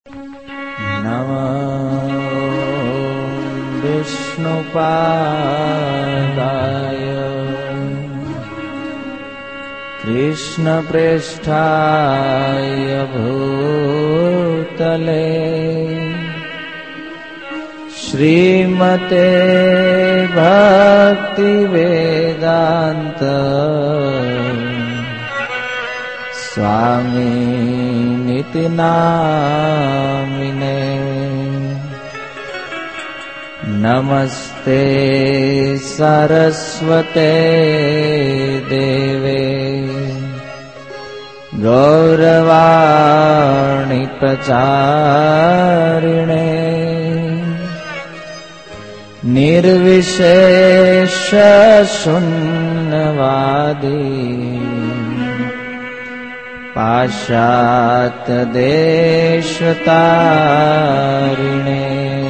विष्णुपादाय कृष्णप्रेष्ठाय भूतले श्रीमते भक्तिवेदान्त स्वामिनिति नामिने। नमस्ते सरस्वते देवे गौरवाणी प्रचारिणे निर्विशेष शून्यवादी पाश्चात्य देशतारिणे।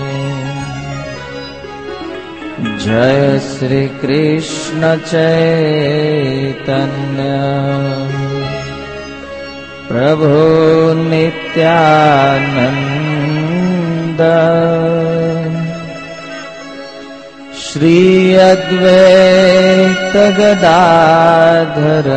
जय श्री कृष्ण चैतन्य प्रभु नित्यानंद श्री अद्वैत गदाधर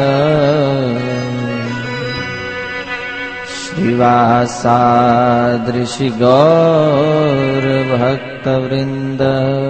श्रीवासादि श्री गौर भक्तवृंद।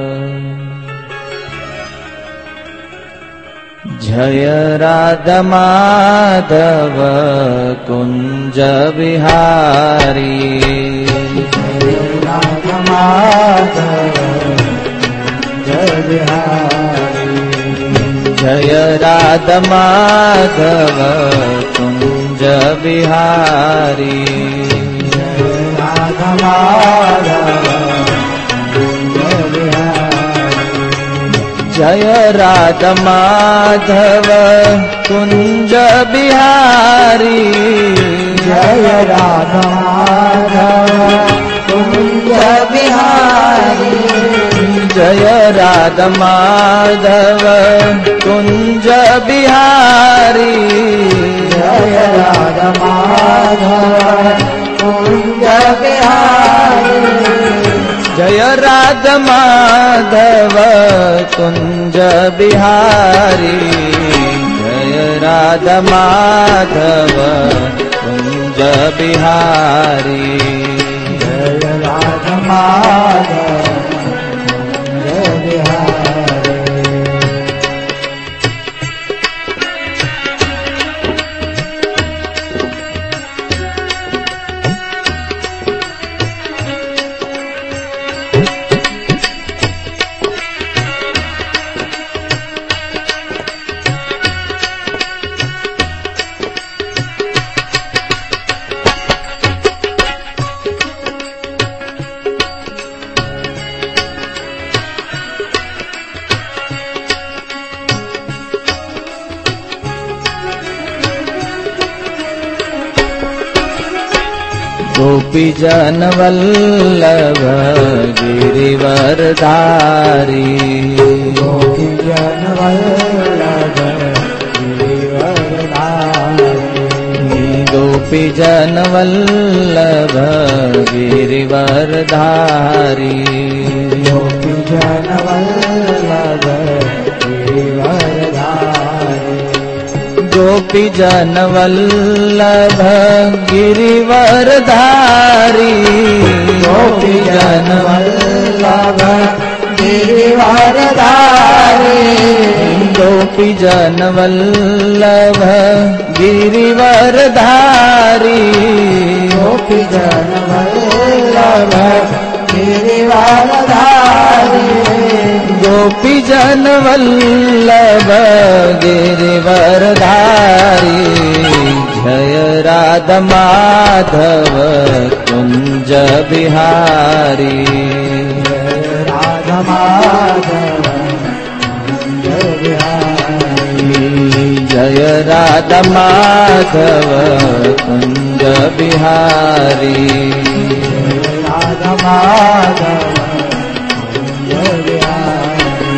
जय राधा माधव कुंज बिहारी जय राधा माधव कुंज बिहारी जय राधा माधव कुंज बिहारी जय राधा माधव कुंज बिहारी जय राधा माधव कुंज बिहारी जय राधा माधव कुंज बिहारी जय राधा माधव कुंज बिहारी जय राधा माधव कुंज बिहारी जय राधा माधव कुंज बिहारी जय राधा माधव कुंज बिहारी जय राधा माधव कुंज बिहारी। गोपीजन वल्लभ गिरिवरधारी गोपीजन वल्लभ गिरिवरधारी गोपीजन वल्लभ गिरिवरधारी गोपीजन वल्लभ गिरिवरधारी गोपीजन वल्लभ गिरिवरधारी गोपीजन वल्लभ गिरिवरधारी गोपीजन वल्लभ गिरिवरधारी गोपीजन वल्लभ गिरिवरधारी गोपीजन वल्लभ गिरिवरधारी जय राधा माधव कुंज बिहारी जय राधा माधव कुंज बिहारी जय राधा माधव कुंज बिहारी जय राधा माधव कुंज बिहारी।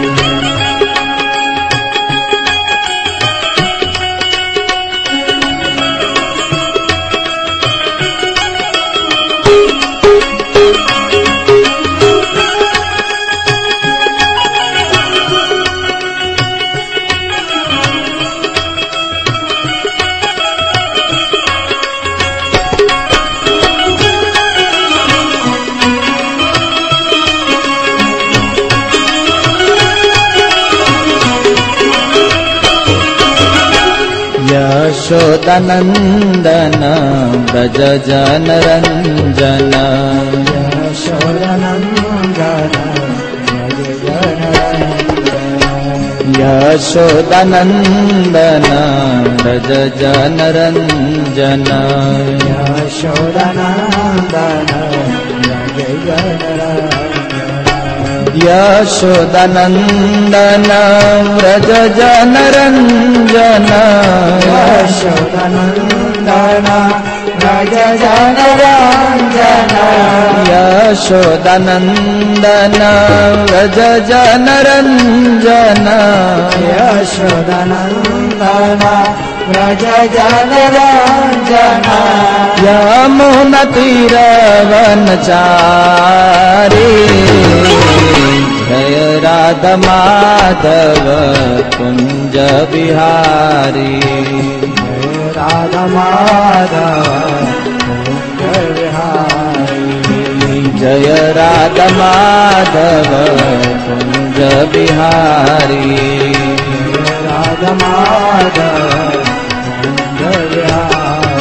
यशोदानन्दन व्रज जनरञ्जन यशोदानन्दन व्रज जनरञ्जन यशोदानन्दन व्रज जनरञ्जन यशोदानन्दन व्रज जनरञ्जन यशोदानन्दन व्रज जनरञ्जन यमुनातीरवनचारी जय राधा माधव कुंज बिहारी राधा माधव कुंज बिहारी जय राधा माधव कुंज बिहारी राधा माधव कुंज बिहारी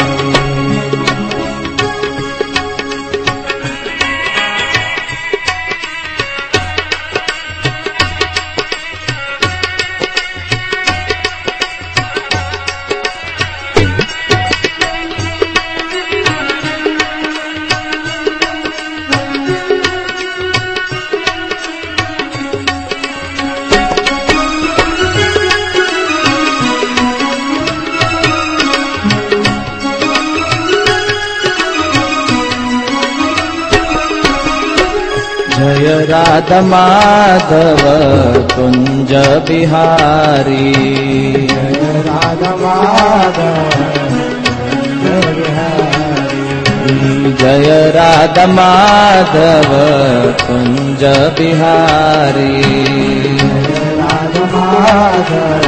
जय राधा माधव कुंज बिहारी जय राधा माधव कुंज बिहारी जय राधा माधव कुंज बिहारी जय राधा माधव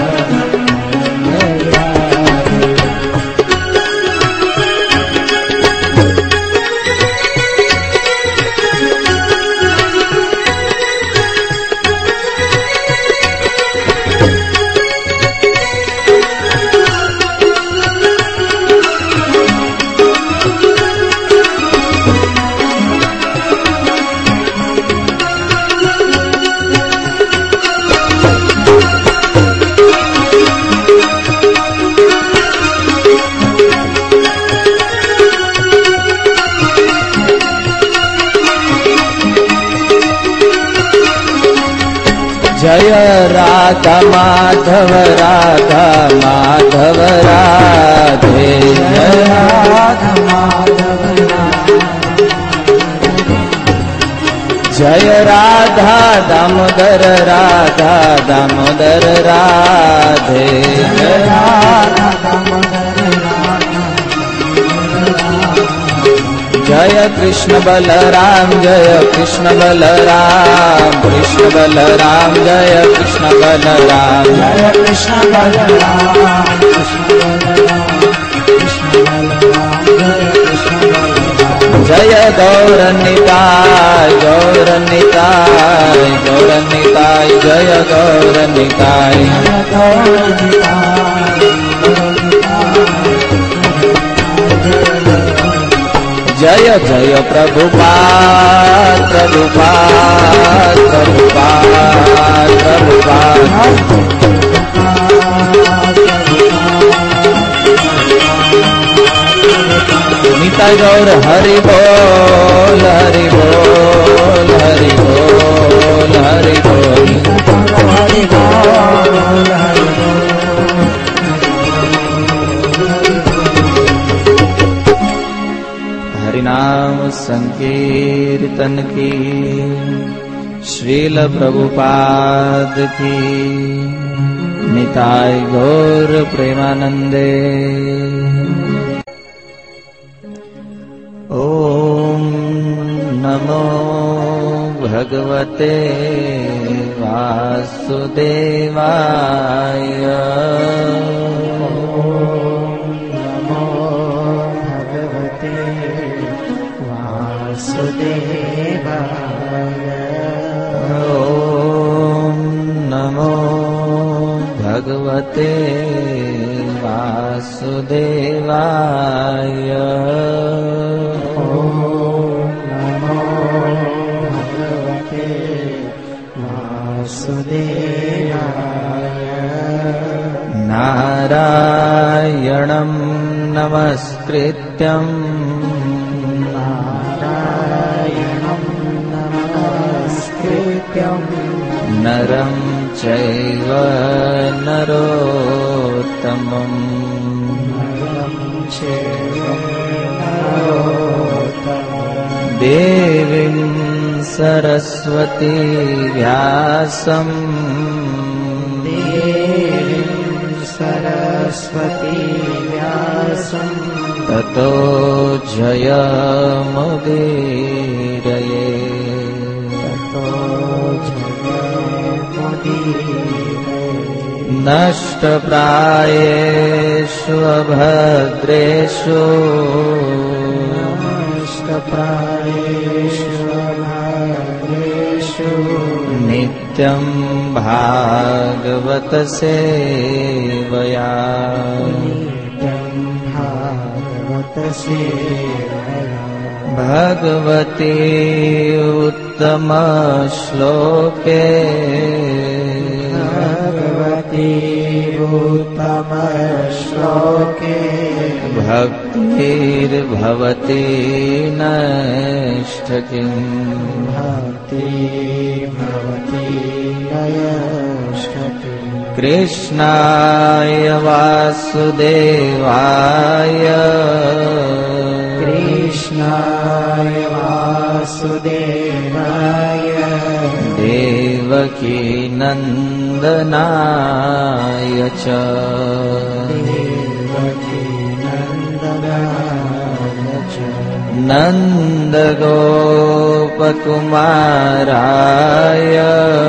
जय राधा माधव राधा माधव राधे जय राधा माधव जय राधा दामोदर राधा दामोदर राधे जय राधा दामोदर जय कृष्ण बलराम जय कृष्ण बलराम कृष्ण बलराम जय कृष्ण बलराम जय कृष्ण बलराम कृष्ण बलराम जय कृष्ण बलराम जय गौरनिताय गौरनिताय गौरनिताय जय गौरनिताय जय जय प्रभुपाद प्रभुपाद प्रभुपाद प्रभुपाद निताय गौर हरि बोल हरि बोल हरि बोल हरि बोल हरि बोल हरि हरिनाम संकीर्तन की श्रील प्रभुपाद की निताय गौर प्रेमानंदे। ओम नमो भगवते वासुदेवाय। भगवते ભગવતે વાસુદેવાય. ઓમ નમો ભગવતે વાસુદેવાય. નારાયણં નમસ્કૃત્યં નરં ચૈવ નરોત્તમં. દેવીં સરસ્વતી વ્યાસં તતો જયમુદીરયે. નષ્ટપ્રાયેષુ અભદ્રેષુ નિત્યં ભાગવત સેવયા. ભગવતી ઉત્તમ શ્લોકે ભક્તિર્ભવતી નૈષ્ઠિકીમ. કૃષ્ણાય વાસુદેવાય દેવકી નંદનાય ચ નંદગોપકુમારાય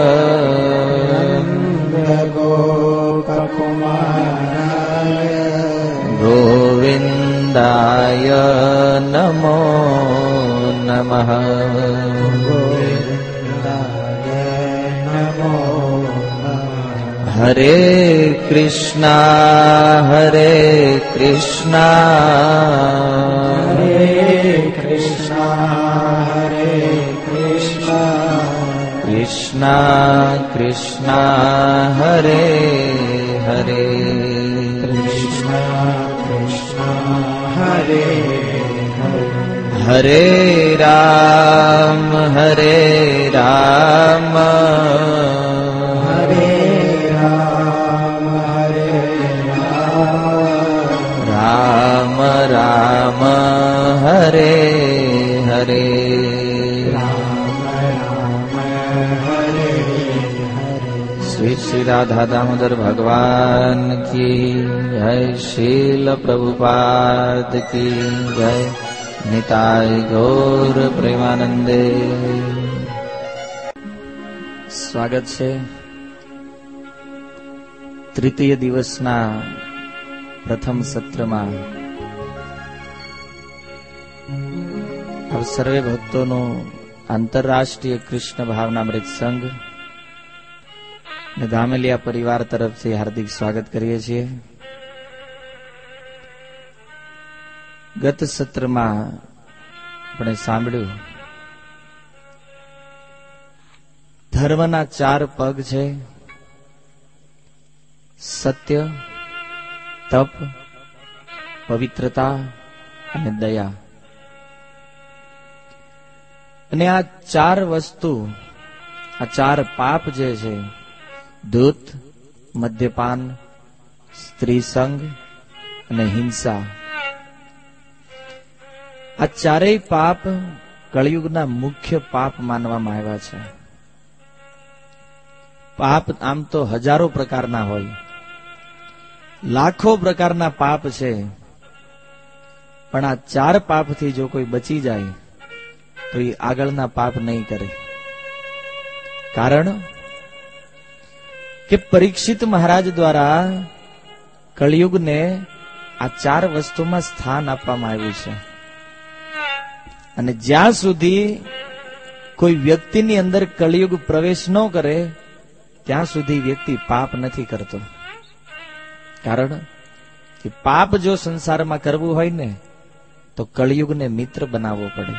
ગોવિંદાય નમો નમઃ. હરે કૃષ્ણા હરે કૃષ્ણા કૃષ્ણા કૃષ્ણા હરે હરે. હરે રામ હરે રામ રામ રામ હરે હરે. શ્રી શ્રી રાધા દામોદર ભગવાન કી જય. શીલ પ્રભુપાદ કી જય. નિતાય ગૌર પ્રેમાનંદે. સ્વાગત છે તૃતીય દિવસના પ્રથમ સત્રમાં. આપ સર્વે ભક્તોનું આંતરરાષ્ટ્રીય કૃષ્ણ ભાવનામૃત સંઘ અને ધામેલિયા પરિવાર તરફથી હાર્દિક સ્વાગત કરીએ છીએ. ગત સત્રમાં આપણે સાંભળ્યું ધર્મના 4 પગ છે: સત્ય, તપ, પવિત્રતા અને દયા. અને આ 4 વસ્તુ, આ 4 પાપ જે છે, ધૂત, મદ્યપાન, સ્ત્રી સંગ અને હિંસા, આ 4 પાપ કળિયુગના મુખ્ય પાપ માનવામાં આવ્યા છે. પાપ આમ તો હજારો પ્રકારના હોય, લાખો પ્રકારના પાપ છે, પણ આ 4 પાપથી જો કોઈ બચી જાય તો એ આગળના પાપ નહીં કરે. કારણ કે પરીક્ષિત મહારાજ દ્વારા કળિયુગને આ 4 વસ્તુમાં સ્થાન આપવામાં આવ્યું છે. અને જ્યાં સુધી કોઈ વ્યક્તિની અંદર કળિયુગ પ્રવેશ ન કરે ત્યાં સુધી વ્યક્તિ પાપ નથી કરતો. કારણ કે પાપ જો સંસારમાં કરવું હોય ને તો કળિયુગને મિત્ર બનાવવો પડે,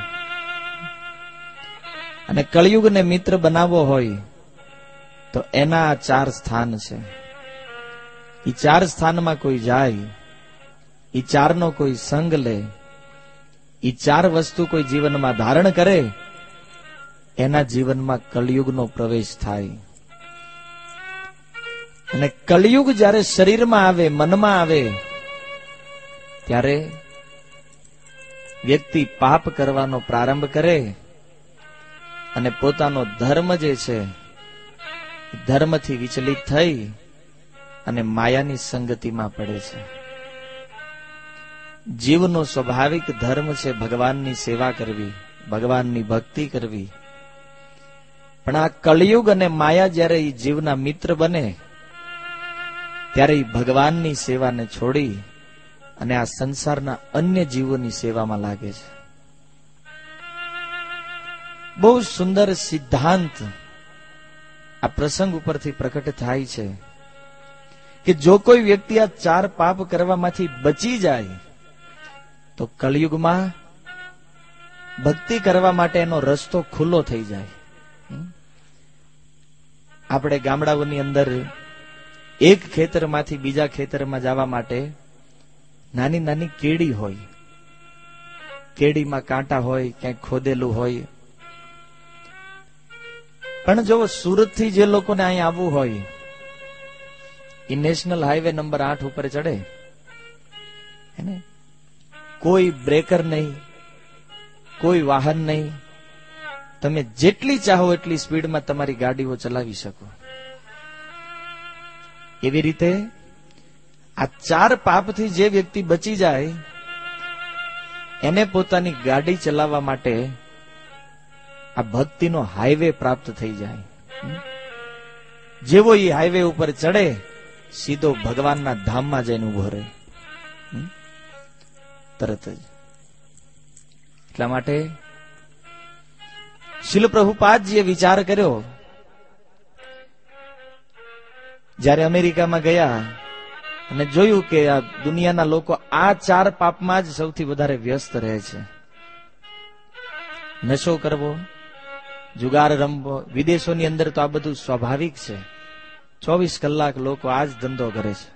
અને કળિયુગને મિત્ર બનાવવો હોય તો એના 4 સ્થાન છે. એ 4 સ્થાનમાં કોઈ જાય, એ 4નો કોઈ સંગ લે, એ 4 વસ્તુ કોઈ જીવનમાં ધારણ કરે, એના જીવનમાં કળિયુગનો પ્રવેશ થાય. અને કળિયુગ જ્યારે શરીરમાં આવે, મનમાં આવે, ત્યારે વ્યક્તિ પાપ કરવાનો પ્રારંભ કરે અને પોતાનો ધર્મ જે છે ધર્મથી વિચલિત થઈ અને માયાની સંગતિમાં પડે છે. જીવનો સ્વાભાવિક ધર્મ છે ભગવાનની સેવા કરવી, ભગવાનની ભક્તિ કરવી. પણ આ કળિયુગ અને માયા જ્યારે એ જીવના મિત્ર બને ત્યારે એ ભગવાનની સેવાને છોડી અને આ સંસારના અન્ય જીવોની સેવામાં લાગે છે. બહુ સુંદર સિદ્ધાંત આ પ્રસંગ ઉપરથી પ્રકટ થાય છે કે જો કોઈ વ્યક્તિ આ 4 પાપ કરવામાંથી બચી જાય તો કળિયુગમાં ભક્તિ કરવા માટે એનો રસ્તો ખુલ્લો થઈ જાય. આપણે ગામડાઓની અંદર એક ખેતરમાંથી બીજા ખેતરમાં જવા માટે નાની નાની કેડી હોય, કેડીમાં કાંટા હોય, ક્યાંક ખોદેલું હોય. પણ જો સુરતથી જે લોકોને અહીં આવવું હોય એ નેશનલ હાઈવે નંબર 8 ઉપર ચડે, કોઈ બ્રેકર નહીં, કોઈ વાહન નહીં, તમે જેટલી ચાહો એટલી સ્પીડમાં તમારી ગાડીઓ ચલાવી શકો. એવી રીતે આ 4 પાપથી જે વ્યક્તિ બચી જાય એને પોતાની ગાડી ચલાવવા માટે આ ભક્તિનો હાઈવે પ્રાપ્ત થઈ જાય. જેવો એ હાઈવે ઉપર ચડે સીધો ભગવાનના ધામમાં જઈને ઉભો રહે તરત જ. એટલા માટે શીલ પ્રભુપાદજીએ વિચાર કર્યો, જ્યારે અમેરિકામાં ગયા અને જોયું કે આ દુનિયાના લોકો આ 4 પાપમાં જ સૌથી વધારે વ્યસ્ત રહે છે. નશો કરવો, જુગાર રમવો, વિદેશોની અંદર તો આ બધું સ્વાભાવિક છે. 24 કલાક લોકો આ જ ધંધો કરે છે.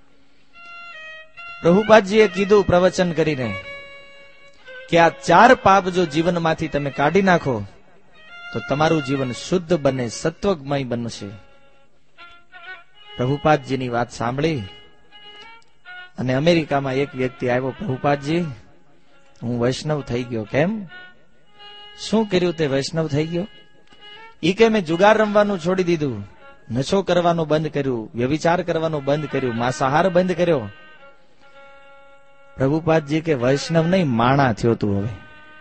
પ્રભુપાદજીએ કીધું પ્રવચન કરીને કે આ 4 પાપ જો જીવનમાંથી તમે કાઢી નાખો તો તમારું જીવન શુદ્ધ બને, સત્વમય બનશે. પ્રભુપાદજીની વાત સાંભળી અને અમેરિકામાં એક વ્યક્તિ આવ્યો, પ્રભુપાદજી હું વૈષ્ણવ થઈ ગયો. કેમ? શું કર્યું તે વૈષ્ણવ થઈ ગયો? ઈ કે મેં જુગાર રમવાનું છોડી દીધું, નશો કરવાનું બંધ કર્યું, વ્યભિચાર કરવાનું બંધ કર્યું, માંસાહાર બંધ કર્યો. પ્રભુપાદજી કે વૈષ્ણવ નહીં, માણા થયો તું હવે.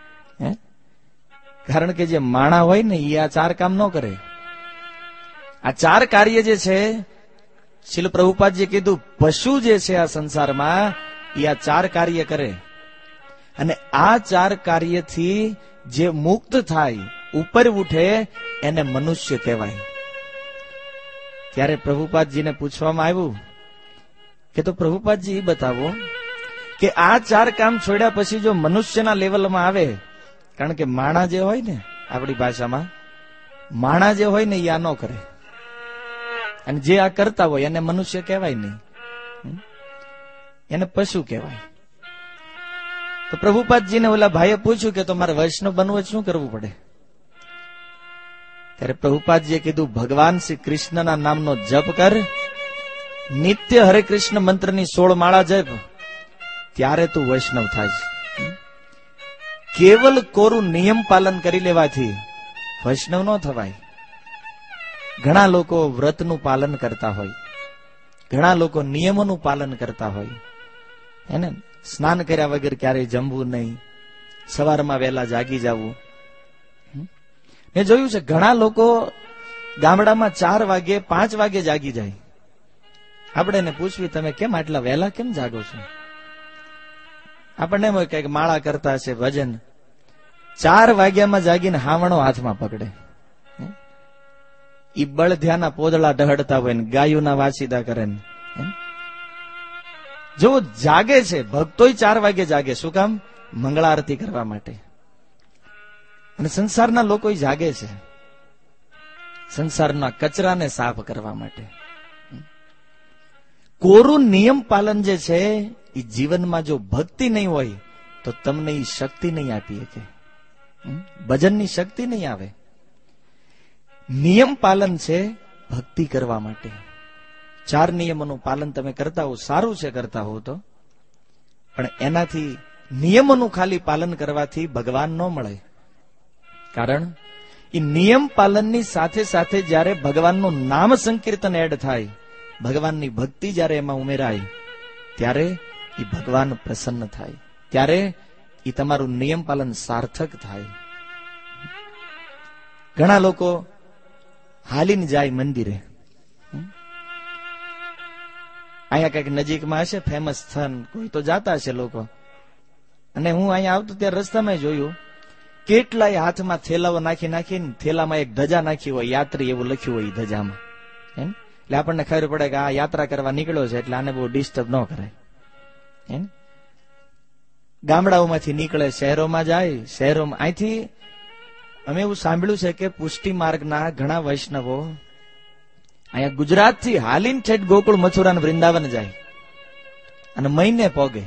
કારણ કે જે માણા હોય ને એ આ 4 કામ ન કરે. આ 4 કાર્ય જે છે, શીલ પ્રભુપાદજીએ કીધું પશુ જે છે આ સંસારમાં એ આ 4 કાર્ય કરે, અને આ 4 કાર્યથી જે મુક્ત થાય, ઉપર ઉઠે, એને મનુષ્ય કહેવાય. ત્યારે પ્રભુપાદજીને પૂછવામાં આવ્યું કે તો પ્રભુપાદજી એ બતાવો કે આ 4 કામ છોડ્યા પછી જો મનુષ્યના લેવલમાં આવે, કારણ કે માણા જે હોય ને, આપણી ભાષામાં માણા જે હોય ને એ આ ન કરે, અને જે આ કરતા હોય એને મનુષ્ય કહેવાય નહીં, એને પશુ કહેવાય. તો પ્રભુપાદજીને ઓલા ભાઈએ પૂછ્યું કે તમારે વૈષ્ણવ બનવું હોય શું કરવું પડે? ત્યારે પ્રભુપાદજીએ કીધું ભગવાન શ્રી કૃષ્ણના નામનો જપ કર, નિત્ય હરે કૃષ્ણ મંત્રની 16 માળા જપ, ત્યારે તું વૈષ્ણવ થાય. કેવલ કોરું નિયમ પાલન કરી લેવાથી વૈષ્ણવ ન થવાય. ઘણા લોકો વ્રતનું પાલન કરતા હોય, ઘણા લોકો નિયમોનું પાલન કરતા હોય, એને સ્નાન કર્યા વગર ક્યારેય જમવું નહીં, સવારમાં વહેલા જાગી જવું. મેં જોયું છે ઘણા લોકો ગામડામાં 4 વાગે 5 વાગે જાગી જાય. આપણે એને પૂછવી તમે કેમ આટલા વહેલા કેમ જાગો છો? આપણને એમ હોય કે માળા કરતા છે, ભજન. 4 વાગ્યામાં જાગીને હાવણો હાથમાં પકડે, ઈ બળધ્યાના પોદળા ઢહડતા હોય ને ગાયોના વાસીદા કરે ને જો જાગે છે, ભક્તોય 4 વાગે જાગે. શું કામ? મંગળા આરતી કરવા માટે. અને સંસારના લોકો જાગે છે સંસારના કચરાને સાફ કરવા માટે. કોરું નિયમ પાલન જે છે એ જીવનમાં જો ભક્તિ નહીં હોય તો તમને એ શક્તિ નહીં આપી શકે. ભજનની શક્તિ નહીં આવે. નિયમ પાલન છે ભક્તિ કરવા માટે. 4 નિયમોનું પાલન તમે કરતા હો, સારું છે કરતા હો તો, પણ એનાથી નિયમોનું ખાલી પાલન કરવાથી ભગવાન ન મળે. કારણ એ નિયમ પાલનની સાથે સાથે જ્યારે ભગવાનનું નામ સંકીર્તન એડ થાય, ભગવાનની ભક્તિ જ્યારે એમાં ઉમેરાય, ત્યારે એ ભગવાન પ્રસન્ન થાય, ત્યારે એ તમારું નિયમ પાલન સાર્થક થાય. ઘણા લોકો હાલીને જાય મંદિરે. અહીંયા કઈક નજીકમાં હશે ફેમસ સ્થાન, કોઈ તો જાતા હશે લોકો. અને હું અહીંયા આવતો ત્યારે રસ્તામાં જોયું કેટલાય હાથમાં થેલાઓ નાખી નાખીને થેલામાં એક ધજા નાખી હોય, યાત્રી એવું લખ્યું હોય ધજામાં. એટલે આપણને ખબર પડે કે આ યાત્રા કરવા નીકળ્યો છે, એટલે આને બહુ ડિસ્ટર્બ ન કરાય. ગામડાઓમાંથી નીકળે, શહેરોમાં જાય. શહેરોમાં અહીંથી અમે એવું સાંભળ્યું છે કે પુષ્ટિ માર્ગના ઘણા વૈષ્ણવો અહીંયા ગુજરાતથી હાલીને ઠેઠ ગોકુળ, મથુરા, વૃંદાવન જાય અને મહિને પોગે.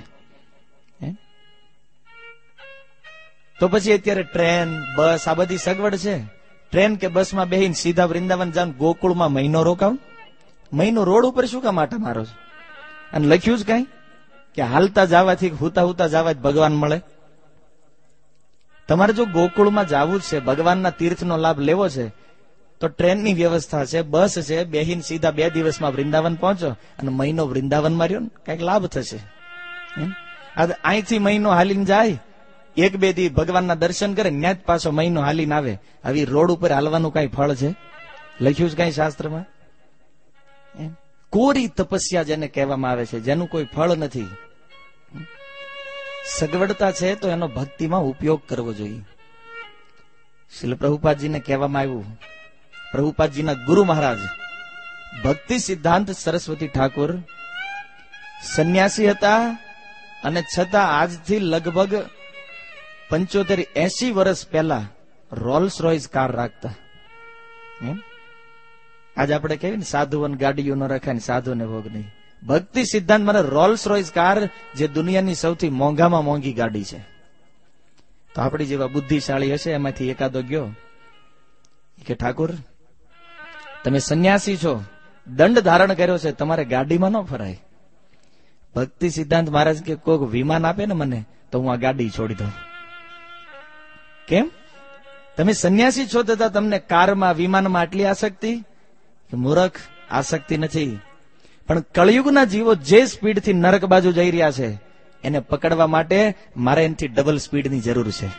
તો પછી અત્યારે ટ્રેન, બસ આ બધી સગવડ છે. ટ્રેન કે બસમાં બેહીને સીધા વૃંદાવન જાવ, ગોકુળમાં મહિનો રોકાવ. મહિનો રોડ ઉપર શું કામ આટા મારો છો? અને લખ્યું જ કઈ કે હાલતા જવાથી, હુતા હુતા જવા જ ભગવાન મળે. તમારે જો ગોકુળમાં જવું છે, ભગવાનના તીર્થનો લાભ લેવો છે, તો ટ્રેનની વ્યવસ્થા છે, બસ છે, બેહીને સીધા 2 દિવસમાં વૃંદાવન પહોંચો અને મહિનો વૃંદાવનમાં રહ્યો ને કઈક લાભ થશે. અહીંથી મહિનો હાલીને જાય, 1-2 દી ભગવાનના દર્શન કરે, ન્યા જ પાછો મહિનો હાલીને આવે. આવી રોડ ઉપર હાલવાનું કઈ ફળ છે? લખ્યું છે કઈ શાસ્ત્રમાં? કોરી તપસ્યા જેને કહેવામાં આવે છે, જેનું કોઈ ફળ નથી. સગવડતા છે તો એનો ભક્તિમાં ઉપયોગ કરવો જોઈએ. શ્રીલ પ્રભુપાદજીને કહેવામાં આવ્યું, પ્રભુપાદજીના ગુરુ મહારાજ ભક્તિ સિદ્ધાંત સરસ્વતી ઠાકોર સંન્યાસી હતા અને છતાં આજથી લગભગ 75-80 વર્ષ પહેલા રોલ્સ રોયસ કાર રાખતા. આજ આપણે કહીએ ને સાધુઓને ગાડીઓ ન રખાય, સાધુને ભોગ નહીં. ભક્તિ સિદ્ધાંત મને રોલ્સ રોયસ કાર, જે દુનિયાની સૌથી મોંઘામાં મોંઘી ગાડી છે. તો આપણી જેવા બુદ્ધિશાળી હશે એમાંથી એકાદો ગયો કે ઠાકોર તમે સંન્યાસી છો, દંડ ધારણ કર્યો છે, તમારે ગાડીમાં ન ફરાય. ભક્તિ સિદ્ધાંત મહારાજ કે કોઈક વિમાન આપે ને મને તો હું આ ગાડી છોડી દઉં. કેમ? તમે સંન્યાસી છો તથા તમને કારમાં, વિમાનમાં આટલી આસક્તિ? મૂર્ખ, આસક્તિ નથી. પણ કળિયુગના જીવો જે સ્પીડથી નરક બાજુ જઈ રહ્યા છે, એને પકડવા માટે મારે એનાથી ડબલ સ્પીડની જરૂર છે.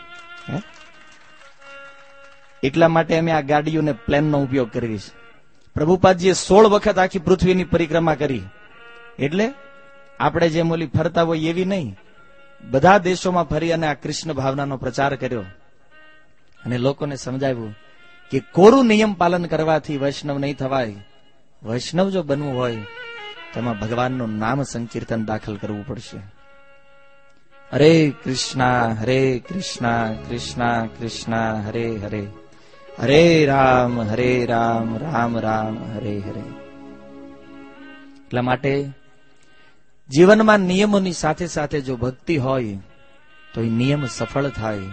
એટલા માટે અમે આ ગાડીઓને પ્લેનનો ઉપયોગ કરવી છે. પ્રભુપાદજીએ 16 વખત આખી પૃથ્વીની પરિક્રમા કરી. એટલે આપણે જે મોલી ફરતા હોય એવી નહીં, બધા દેશોમાં ફરી અને આ કૃષ્ણ ભાવનાનો પ્રચાર કર્યો અને લોકોને સમજાવ્યું કે કોરું નિયમ પાલન કરવાથી વૈષ્ણવ નહીં થવાય. વૈષ્ણવ જો બનવું હોય તેમાં ભગવાનનું નામ સંકીર્તન દાખલ કરવું પડશે. હરે કૃષ્ણ કૃષ્ણ કૃષ્ણ હરે હરે, હરે રામ રામ રામ હરે હરે. એટલા માટે જીવનમાં નિયમોની સાથે સાથે જો ભક્તિ હોય તો એ નિયમ સફળ થાય.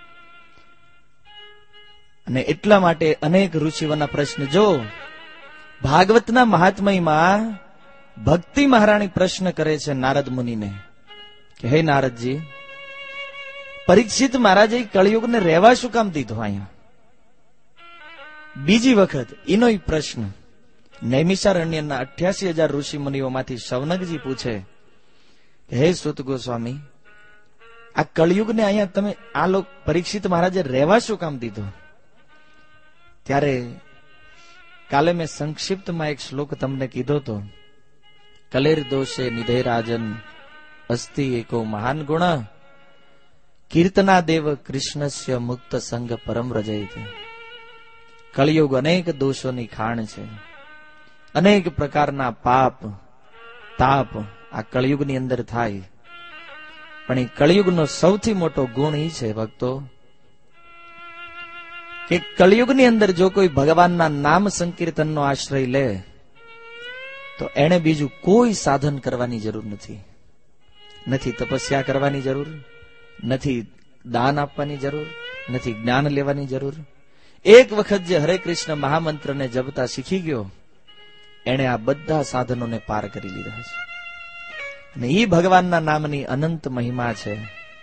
અને એટલા માટે અનેક ઋષિઓના પ્રશ્ન, જો ભાગવતના મહાત્મયમાં ભક્તિ મહારાણી પ્રશ્ન કરે છે નારદ મુનિને કે હે નારદજી, પરીક્ષિત મહારાજે કળિયુગને રહેવા શું કામ દીધો અહીંયા? બીજી વખત એનો પ્રશ્ન નૈમિષારણ્યના 88,000 ઋષિ મુનિઓમાંથી શૌનકજી પૂછે કે હે સુત ગોસ્વામી, આ કળિયુગને અહીંયા તમે આ લોક પરીક્ષિત મહારાજે રહેવા શું કામ દીધો? ત્યારે કાલે મેં સંક્ષિપ્તમાં એક શ્લોક તમને કીધો તો, કલેર દોષે નિધે રાજન અસ્તિ એકો મહાન ગુણ, કીર્તના દેવ કૃષ્ણસ્ય મુક્ત સંગ પરમ રજયતે. કળિયુગ અનેક દોષોની ખાણ છે, અનેક પ્રકારના પાપ તાપ આ કળિયુગની અંદર થાય. પણ એ કળિયુગનો સૌથી મોટો ગુણ એ છે ભક્તો કે કળિયુગની અંદર જો કોઈ ભગવાનના નામ સંકીર્તનનો આશ્રય લે તો એને બીજું કોઈ સાધન કરવાની જરૂર નથી. નથી તપસ્યા કરવાની જરૂર, નથી દાન આપવાની જરૂર, નથી જ્ઞાન લેવાની જરૂર. એક વખત જે હરે કૃષ્ણ મહામંત્રને જપતા શીખી ગયો એને આ બધા સાધનોને પાર કરી લીધા છે. અને એ ભગવાનના નામની અનંત મહિમા છે.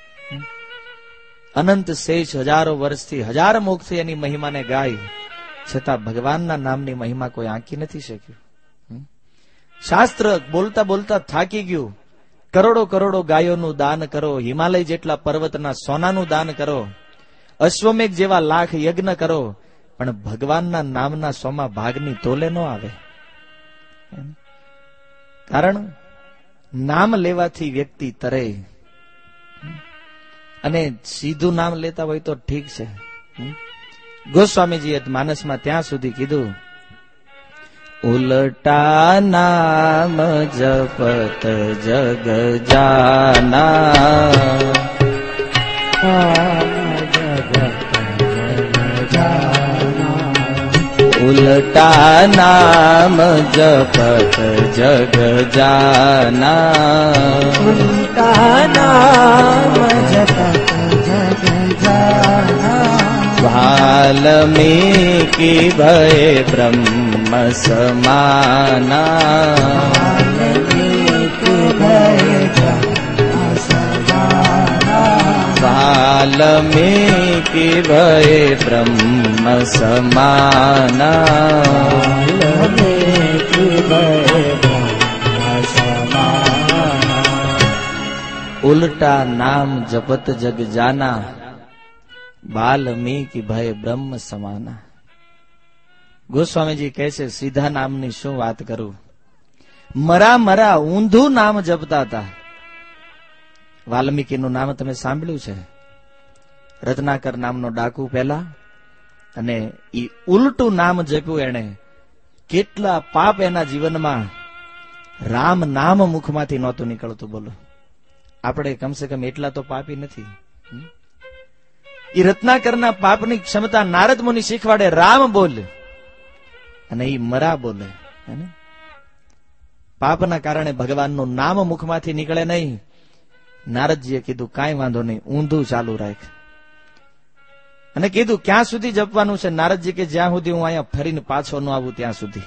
અનંત શેષ હજારો વર્ષથી હજાર મુખથી એની મહિમાને ગાય છતાં ભગવાનના નામની મહિમા કોઈ આંકી નથી શક્યું. શાસ્ત્ર બોલતા બોલતા થાકી ગયું. કરોડો કરોડો ગાયોનું દાન કરો, હિમાલય જેટલા પર્વતના સોનાનું દાન કરો, અશ્વમેઘ જેવા લાખ યજ્ઞ કરો, પણ ભગવાનના નામના 100મા ભાગની તોલે ન આવે. કારણ નામ લેવાથી વ્યક્તિ તરે, અને સીધું નામ લેતા હોય તો ઠીક છે. ગોસ્વામીજીએ માનસમાં ત્યાં સુધી કીધું, ઉલટા નામ જપત જગ જાના, ઉલટા નામ જપત જગ જાના, ઉલટા નામ જપત જગ જાના, વાલ્મીકી ભય બ્રહ્મ સમાના, વાલ્મીકી ભય બ્રહ્મ સમાના, વાલ્મીકી ભય બ્રહ્મ સમાના, વાલ્મીકી ભય બ્રહ્મ સમાના. ઉલટા નામ જપત જગ જાના, વાલ્મીકી ભય બ્રહ્મ સમાના. ગોસ્વામીજી કહે છે સીધા નામની શું વાત કરું, મરા મરા ઊંધું નામ જપતા હતા. વાલ્મીકીનું નામ તમે સાંભળ્યું છે. રત્નાકર નામનો ડાકુ પહેલા, અને ઈ ઉલટું નામ જપ્યું એને. કેટલા પાપ એના જીવનમાં રામ નામ મુખમાંથી નહોતું નીકળતું. બોલો, આપણે કમસે કમ એટલા તો પાપી નથી. ઈ રત્નાકરના પાપની ક્ષમતા નારદ મુનિ શીખવાડે, રામ બોલ, અને ઈ મરા બોલે. પાપના કારણે ભગવાનનું નામ મુખમાંથી નીકળે નહીં. નારદજીએ કીધું કાંઈ વાંધો નહીં, ઊંધું ચાલુ રાખ. અને કીધું ક્યાં સુધી જપવાનું છે? નારદજી કે જ્યાં સુધી હું અહીંયા ફરીને પાછો ન આવું ત્યાં સુધી.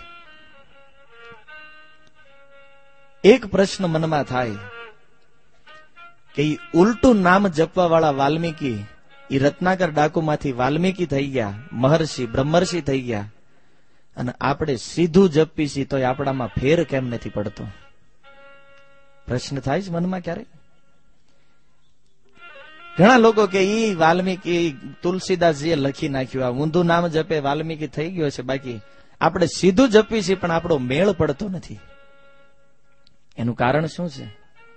એક પ્રશ્ન મનમાં થાય કે ઈ ઉલટું નામ જપવા વાળા વાલ્મીકી ઈ રત્નાકર ડાકુમાંથી વાલ્મીકી થઈ ગયા, મહર્ષિ બ્રહ્મર્ષિ થઈ ગયા, અને આપણે સીધું જપી છીએ તો આપણામાં ફેર કેમ નથી પડતો? પ્રશ્ન થાય છે મનમાં ક્યારે? ઘણા લોકો કે ઈ વાલ્મીકી તુલસીદાસજીએ લખી નાખ્યું, આ ઊંધું નામ જપે વાલ્મીકી થઈ ગયો છે, બાકી આપણે સીધું જપી છીએ પણ આપણો મેળ પડતો નથી. એનું કારણ શું છે?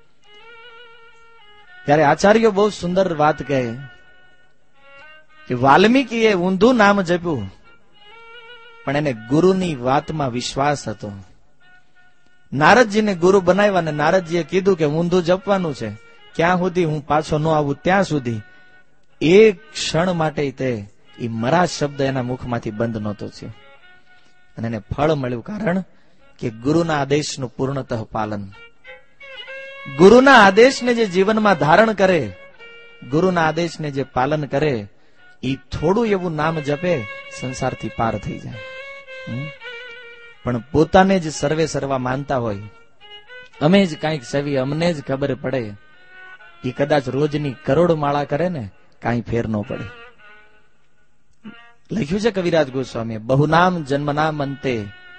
ત્યારે આચાર્યો બહુ સુંદર વાત કહે કે વાલ્મીકીએ ઊંધું નામ જપ્યું, પણ એને ગુરુની વાતમાં વિશ્વાસ હતો. નારદજીને ગુરુ બનાવ્યા, અને નારદજીએ કીધું કે ઊંધું જપવાનું છે, ક્યાં સુધી હું પાછો ન આવું ત્યાં સુધી. એક ક્ષણ માટે તે એ મરા શબ્દ એના મુખમાંથી બંધ નહોતો થયો, અને એને ફળ મળ્યું. કારણ કે ગુરુના આદેશનું પૂર્ણતઃ પાલન. ગુરુના આદેશને જે જીવનમાં ધારણ કરે, ગુરુના આદેશને જે પાલન કરે, એ થોડું એવું નામ જપે, સંસારથી પાર થઈ જાય. પણ પોતાને જ સર્વે સર્વા માનતા હોય, અમે જ કાંઈક સેવી, અમને જ ખબર પડે, એ કદાચ રોજની કરોડ માળા કરે ને કાંઈ ફેર ન પડે. લખ્યું છે કવિરાજ ગોસ્વામી, બહુનામ જન્મનામ અંતે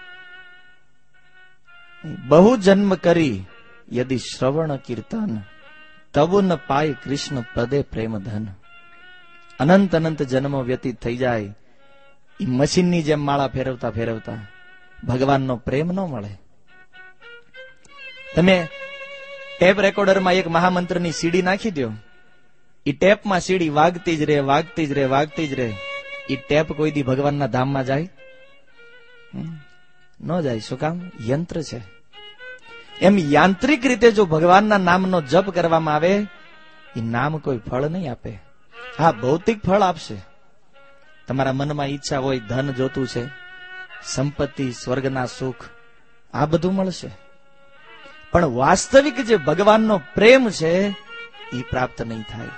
બહુ જન્મ કરી યદિ શ્રવણ કીર્તન તબુ ન પાય કૃષ્ણ પદે પ્રેમ ધન. અનંત અનંત જન્મો વ્યતીત થઈ જાય, એ મશીનની જેમ માળા ફેરવતા ફેરવતા ભગવાનનો પ્રેમ ન મળે. તમે ટેપ રેકોર્ડરમાં એક મહામંત્રની સીડી નાખી દો, એ ટેપમાં સીડી વાગતી જ રહે, વાગતી જ રહે, વાગતી જ રહે. એ ટેપ કોઈ દી ભગવાનના ધામમાં જાય? ન જાય. શું કામ? યંત્ર છે. એમ યાંત્રિક રીતે જો ભગવાનના નામનો જપ કરવામાં આવે, એ નામ કોઈ ફળ નહીં આપે. હા, ભૌતિક ફળ આપશે. તમારા મનમાં ઈચ્છા હોય, ધન જોતું છે, સંપત્તિ, સ્વર્ગના સુખ, આ બધું મળશે. પણ વાસ્તવિક જે ભગવાનનો પ્રેમ છે એ પ્રાપ્ત નહીં થાય.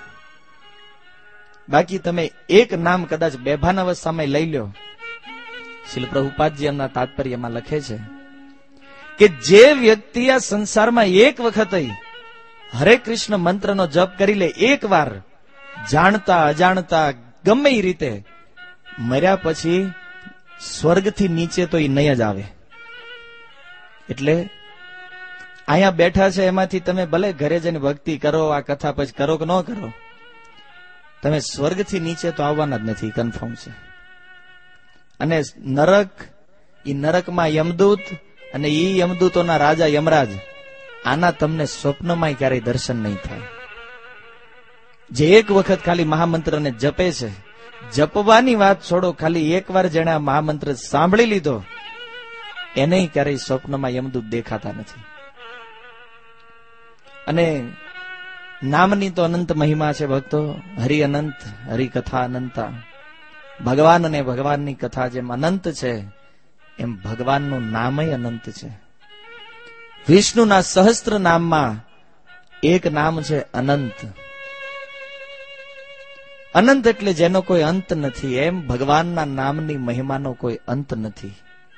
બાકી તમે એક નામ કદાચ બેભાન અવસ્થામાં લઈ લો. શ્રીલ પ્રભુપાદજી એમના તાત્પર્યમાં લખે છે કે જે વ્યક્તિ આ સંસારમાં એક વખત હરે કૃષ્ણ મંત્રનો જપ કરી લે, એક વાર, જાણતા અજાણતા ગમે એ રીતે, મર્યા પછી સ્વર્ગથી નીચે તો એ નહીં જ આવે. એટલે અહીંયા બેઠા છે એમાંથી તમે ભલે ઘરે જઈને ભક્તિ કરો, આ કથા પછી કરો કે ન કરો, તમે સ્વર્ગથી નીચે તો આવવાના જ નથી, કન્ફર્મ છે. અને નરક, એ નરકમાં યમદૂત અને એ યમદૂતોના રાજા યમરાજ, આના તમને સ્વપ્નમાં ક્યારેય દર્શન નહીં થાય. જે એક વખત ખાલી મહામંત્રને જપે છે, જપવાની વાત છોડો, ખાલી એકવાર જેણે આ મહામંત્ર સાંભળી લીધો એને ક્યારેય સ્વપ્નમાં યમદૂત દેખાતા નથી. અને નામની તો અનંત મહિમા છે ભક્તો. હરિ અનંત, હરિકથા અનંતા. ભગવાન અને ભગવાનની કથા જેમ અનંત છે, એમ ભગવાનનું નામય અનંત છે. વિષ્ણુના સહસ્ત્ર નામમાં એક નામ છે અનંત. અનંત એટલે જેનો કોઈ અંત નથી, એમ ભગવાનના નામની મહિમાનો કોઈ અંત નથી.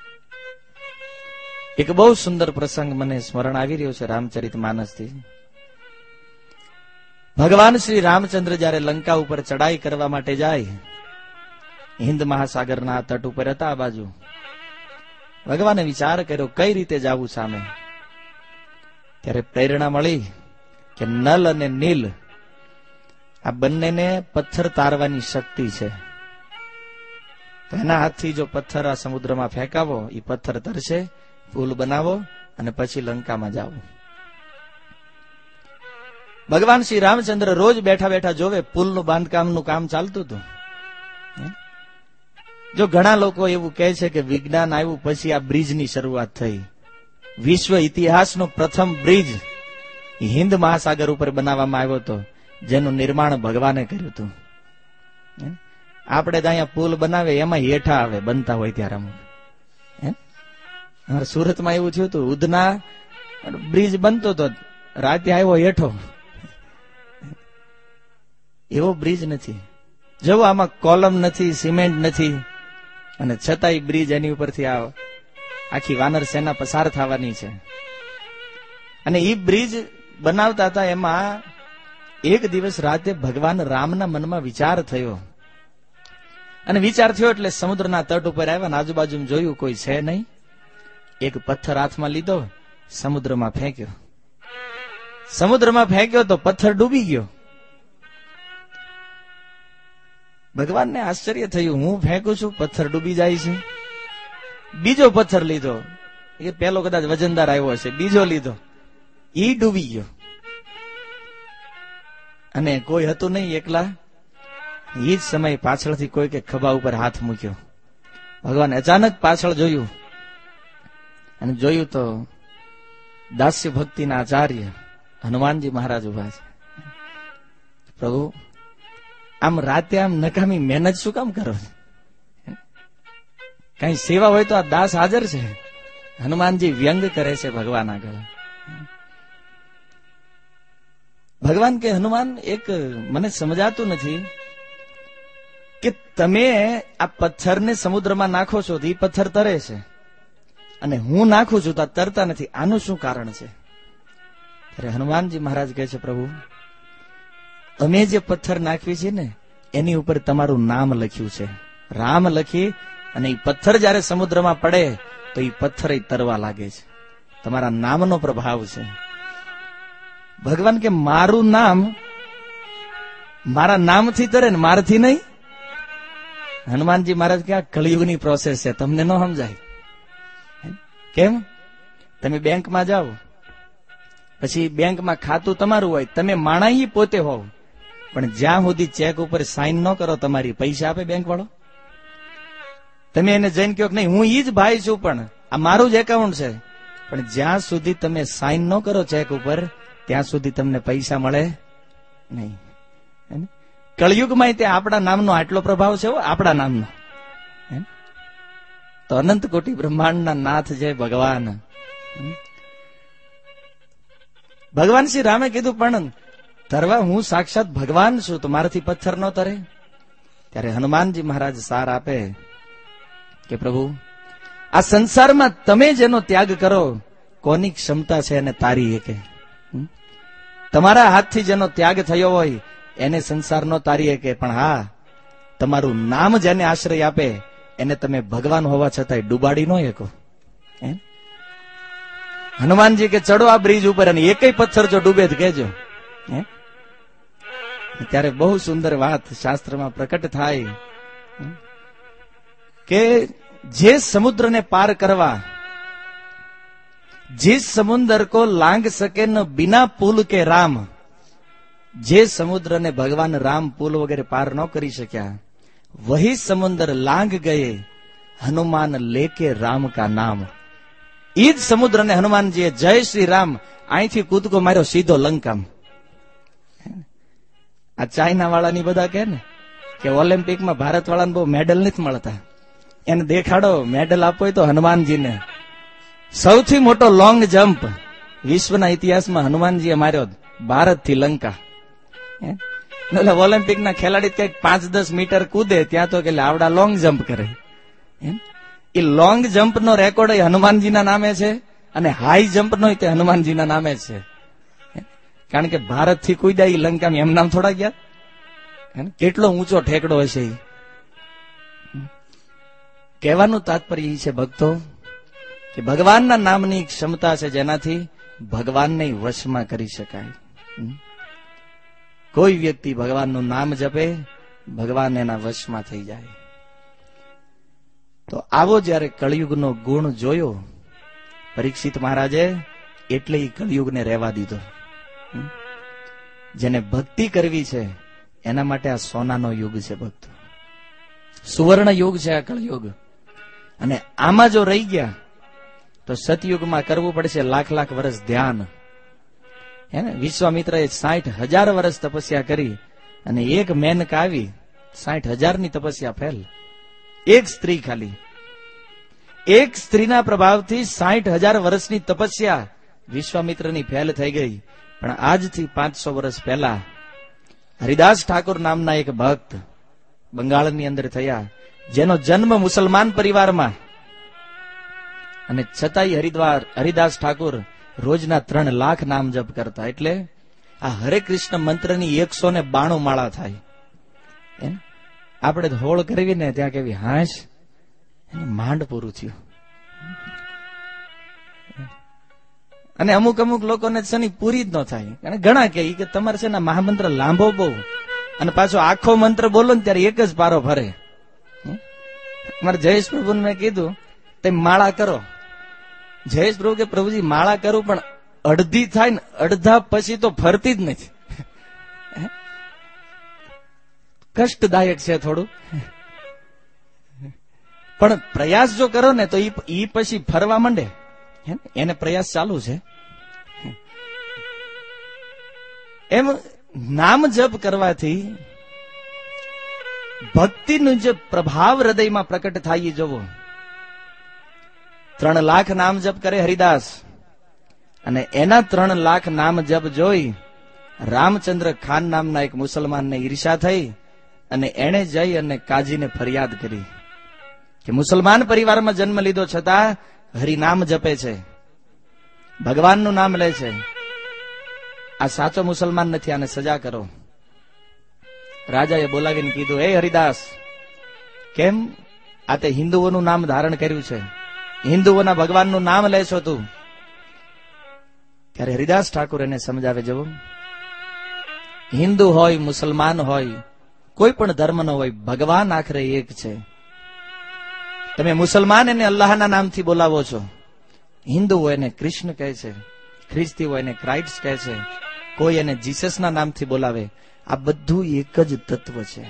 એક બહુ સુંદર પ્રસંગ મને સ્મરણ આવી રહ્યો છે રામચરિતમાનસથી. ભગવાન શ્રી રામચંદ્ર જયારે લંકા ઉપર ચડાઈ કરવા માટે જાય, હિન્દ મહાસાગરના તટ ઉપર હતા આ બાજુ, ભગવાને વિચાર કર્યો કઈ રીતે જાવું સામે. ત્યારે પ્રેરણા મળી કે નલ અને નીલ આ બંનેને પથ્થર તારવાની શક્તિ છે. તો એના હાથથી જો પથ્થર આ સમુદ્રમાં ફેંકાવો, એ પથ્થર તરશે, પુલ બનાવો અને પછી લંકામાં જાઓ. ભગવાન શ્રી રામચંદ્ર રોજ બેઠા બેઠા જોવે, પુલનું બાંધકામનું કામ ચાલતું હતું. જો ઘણા લોકો એવું કહે છે કે વિજ્ઞાન આવ્યું પછી આ બ્રિજની શરૂઆત થઈ. વિશ્વ ઇતિહાસનો પ્રથમ બ્રિજ હિન્દ મહાસાગર ઉપર બનાવવામાં આવ્યો હતો, જેનું નિર્માણ ભગવાને કર્યું હતું. આપણે તો અહીંયા પુલ બનાવે એમાં હેઠા આવે બનતા હોય ત્યારે અમુક. સુરતમાં એવું થયું હતું, ઉધના બ્રિજ બનતો હતો, રાતે આવ્યો હેઠો. એવો બ્રિજ નથી. જો આમાં કોલમ નથી, સિમેન્ટ નથી, અને છતાંય બ્રિજ એની ઉપરથી આખી વાનર સેના પસાર થવાની છે. અને એ બ્રિજ બનાવતા હતા, એમાં એક દિવસ રાતે ભગવાન રામના મનમાં વિચાર થયો. અને વિચાર થયો એટલે સમુદ્રના તટ ઉપર આવ્યા, અને આજુબાજુ જોયું કોઈ છે નહીં. એક પથ્થર હાથમાં લીધો, સમુદ્રમાં ફેંક્યો. સમુદ્રમાં ફેંક્યો તો પથ્થર ડૂબી ગયો. ભગવાનને આશ્ચર્ય થયું, હું ફેંકું છું, પથ્થર ડૂબી જાય છે. બીજો પથ્થર લીધો, એ પેલો કદાચ વજનદાર આવ્યો હશે, બીજો લીધો, ઈ ડૂબી ગયો. અને કોઈ હતું નહીં, એકલા. એ જ સમય પાછળથી કોઈ કે ખભા ઉપર હાથ મૂક્યો. ભગવાન અચાનક પાછળ જોયું, અને જોયું તો દાસ્ય ભક્તિના આચાર્ય હનુમાનજી મહારાજ ઉભા છે. પ્રભુ, આમ રાતે આમ નકામી મહેનત શું કામ કરો? કઈ સેવા હોય તો આ દાસ હાજર છે. હનુમાનજી વ્યંગ કરે છે ભગવાન આગળ. ભગવાન કે હનુમાન, એક મને સમજાતું નથી કે તમે આ પથ્થરને સમુદ્રમાં નાખો છો તો એ પથ્થર તરે છે, અને હું નાખું છું તો તરતા નથી, આનું શું કારણ છે? ત્યારે હનુમાનજી મહારાજ કહે છે, પ્રભુ, અમે જે પથ્થર નાખવી છે ને એની ઉપર તમારું નામ લખ્યું છે, રામ લખી, અને એ પથ્થર જયારે સમુદ્રમાં પડે તો એ પથ્થર તરવા લાગે છે. તમારા નામનો પ્રભાવ છે. ભગવાન કે મારું નામ મારા નામથી તરે ને મારથી નહીં? હનુમાનજી મહારાજ કે આ કળિયુગની પ્રોસેસ છે, તમને ન સમજાય. કેમ? તમે બેંકમાં જાઓ, પછી બેંકમાં ખાતું તમારું હોય, તમે માણાઈ પોતે હોવ, પણ જ્યાં સુધી ચેક ઉપર સાઇન ન કરો તમારી, પૈસા આપે બેંક વાળો? તમે એને જઈને કહો કે નહીં હું ઈ જ ભાઈ છું, પણ આ મારું જ એકાઉન્ટ છે, પણ જ્યાં સુધી તમે સાઇન ન કરો ચેક ઉપર ત્યાં સુધી તમને પૈસા મળે નહીં. કળિયુગમાં ત્યાં આપણા નામનો આટલો પ્રભાવ છે, આપણા નામનો. તો અનંત કોટી બ્રહ્માંડના નાથ છે ભગવાન. ભગવાન શ્રી રામે કીધું પણ તરવા હું સાક્ષાત ભગવાન છું, તો મારાથી પથ્થર ન તરે. ત્યારે હનુમાનજી મહારાજ સાર આપે કે પ્રભુ, આ સંસારમાં તમે જેનો ત્યાગ કરો, કોની ક્ષમતા છે એને તારી એકે. તમારા હાથથી જેનો ત્યાગ થયો હોય એને સંસાર નો તારી એકે, પણ હા, તમારું નામ જેને આશ્રય આપે એને તમે ભગવાન હોવા છતાંય ડૂબાડી ન શકો. હનુમાનજી કે ચડો આ બ્રિજ ઉપર અને એકય પથ્થર જો ડૂબે તો કહેજો. ત્યારે બહુ સુંદર વાત શાસ્ત્રમાં પ્રકટ થાય કે જે સમુદ્રને પાર કરવા, जिस समुद्र को लांग सके न बिना पुल के राम, जे समुद्र ने भगवान राम पुल वगैरह पार न करी शक्या, वही समुद्र लांग गए हनुमान लेके राम का नाम. ईज समुद्र ने हनुमान जी जय श्री राम અહીંથી કૂદકો માર્યો સીધો લંકામ. આ ચાઇના વાળાની બધા કહે ને કે ઓલિમ્પિકમાં ભારત વાળાને બહુ મેડલ નથી મળતા, એને દેખાડો મેડલ આપવો હોય તો હનુમાનજીને. સૌથી મોટો લોંગ જમ્પ વિશ્વના ઇતિહાસમાં હનુમાનજીએ માર્યો, ભારતથી લંકા. એટલે ઓલિમ્પિકના ખેલાડી કઈક 5-10 મીટર કૂદે ત્યાં તો કે આવડા લોંગ જમ્પ કરે. એ લોંગ જમ્પ નો રેકોર્ડ હનુમાનજીના નામે છે અને હાઈ જમ્પ નો તે હનુમાનજીના નામે છે. કારણ કે ભારતથી કૂદ્યા એ લંકામાં એમ નામ થોડા ગયા, કેટલો ઊંચો ઠેકડો હશે. કહેવાનું તાત્પર્ય એ છે ભક્તો કે ભગવાનના નામની ક્ષમતા છે જેનાથી ભગવાનને વશમાં કરી શકાય. કોઈ વ્યક્તિ ભગવાનનું નામ જપે, ભગવાન એના વશમાં થઈ જાય. તો આવો જયારે કળિયુગનો ગુણ જોયો પરીક્ષિત મહારાજે, એટલે એ કળિયુગને રહેવા દીધો. જેને ભક્તિ કરવી છે એના માટે આ સોનાનો યુગ છે ભક્તો, સુવર્ણ યુગ છે આ કળિયુગ. અને આમાં જો રહી ગયા તો સતયુગમાં કરવું પડશે લાખ વર્ષ ધ્યાન. હે ને, વિશ્વામિત્રએ 60,000 વર્ષ તપસ્યા કરી અને એક મેનકા આવી 60,000 ની તપસ્યા ફેલ. એક સ્ત્રી, ખાલી એક સ્ત્રીના પ્રભાવથી 60,000 વર્ષની તપસ્યા વિશ્વામિત્રની ફેલ થઈ ગઈ. પણ આજથી 500 વર્ષ પહેલા હરિદાસ ઠાકોર નામના એક ભક્ત બંગાળની અંદર થયા, જેનો જન્મ મુસલમાન પરિવારમાં, અને છતાંય હરિદાસ ઠાકોર રોજના 3 લાખ નામ જપ કરતા. એટલે આ હરે કૃષ્ણ મંત્રની 192 માળા થાય. આપણે હોળ કરવી ને ત્યાં કેવી હાશ, માંડ પૂરું થયું. અને અમુક લોકોને છે ને પૂરી જ ન થાય. અને ઘણા કે તમારે છે ને મહામંત્ર લાંબો બહુ, અને પાછો આખો મંત્ર બોલો ને ત્યારે એક જ પારો ફરે. મારે જયેશ પ્રભુ મેં કીધું તેમ માળા કરો. જયેશ પ્રભુ કે પ્રભુજી માળા કરું પણ અડધી થાય ને અડધા પછી તો ફરતી જ નથી. કષ્ટદાયક છે થોડું, પણ પ્રયાસ જો કરો ને તો ઈ પછી ફરવા માંડે. એને પ્રયાસ ચાલુ છે. એમ નામ જપ કરવાથી ભક્તિનું જે પ્રભાવ હૃદયમાં પ્રકટ થાય એ જોવો. 3 લાખ નામ જપ કરે હરિદાસ, અને એના 3 લાખ નામ જપ જોઈ રામચંદ્ર ખાન નામના એક મુસલમાનને ઈર્ષા થઈ અને એને જઈ અને કાજીને ફરિયાદ કરી કે મુસલમાન પરિવારમાં જન્મ લીધો છતાં હરિનામ જપે છે, ભગવાનનું નામ લે છે, આ સાચો મુસલમાન નથી, આને સજા કરો. રાજાએ બોલાવીને કીધું, હે હરિદાસ, કેમ આ તે હિન્દુઓનું નામ ધારણ કર્યું છે, હિન્દુઓના ભગવાનનું નામ લે છો તું? ત્યારે હરિદાસ ઠાકોર એને સમજાવે, જવું હિન્દુ હોય મુસલમાન હોય કોઈ પણ ધર્મનો હોય, ભગવાન આખરે એક છે. તમે મુસલમાન એને અલ્લાહના નામથી બોલાવો છો, હિન્દુ હોય એને કૃષ્ણ કહે છે, ખ્રિસ્તી હોય એને ક્રાઇસ્ટ કહે છે, કોઈ એને જીસસના નામથી બોલાવે. આ બધું એક જ તત્વ છે.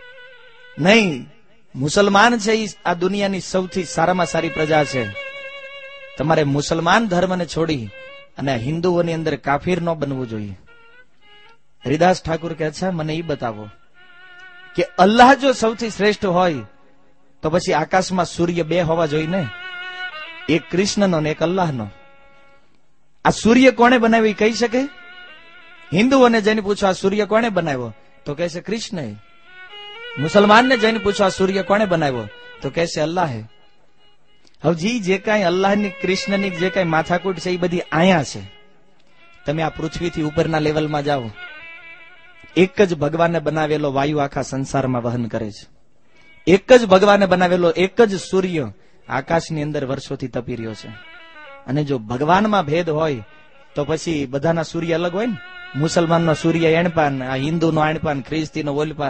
નહીં, મુસલમાન છે એ આ દુનિયાની સૌથી સારામાં સારી પ્રજા છે, તમારે મુસલમાન ધર્મને છોડી અને હિન્દુઓની અંદર કાફીર ન બનવું જોઈએ. હરિદાસ ઠાકુર કહે છે, મને એ બતાવો કે અલ્લાહ જો સૌથી શ્રેષ્ઠ હોય તો પછી આકાશમાં સૂર્ય બે હોવા જોઈએ ને, એક કૃષ્ણનો ને એક અલ્લાહનો. આ સૂર્ય કોણે બનાવ્યો કહી શકે? હિન્દુઓને જઈને પૂછો આ સૂર્ય કોણે બનાવ્યો તો કહેશે કૃષ્ણએ. મુસલમાનને જઈને પૂછો આ સૂર્ય કોણે બનાવ્યો તો કહેશે અલ્લાહે. હવે જે કાંઈ અલ્લાહની કૃષ્ણની જે કાંઈ માથાકૂટ છે એ બધી આયા છે. તમે આ પૃથ્વીથી ઉપરના લેવલમાં જાઓ, એક જ ભગવાને બનાવેલો વાયુ આખા સંસારમાં વહન કરે છે. એક જ ભગવાને બનાવેલો એક જ સૂર્ય આકાશની અંદર વર્ષોથી તપી રહ્યો છે. અને જો ભગવાનમાં ભેદ હોય તો પછી બધાના સૂર્ય અલગ હોય ને. મુસલમાનનો સૂર્ય એણપાન, આ હિન્દુનો આણપાન, ખ્રિસ્તીનો ઓલપાન.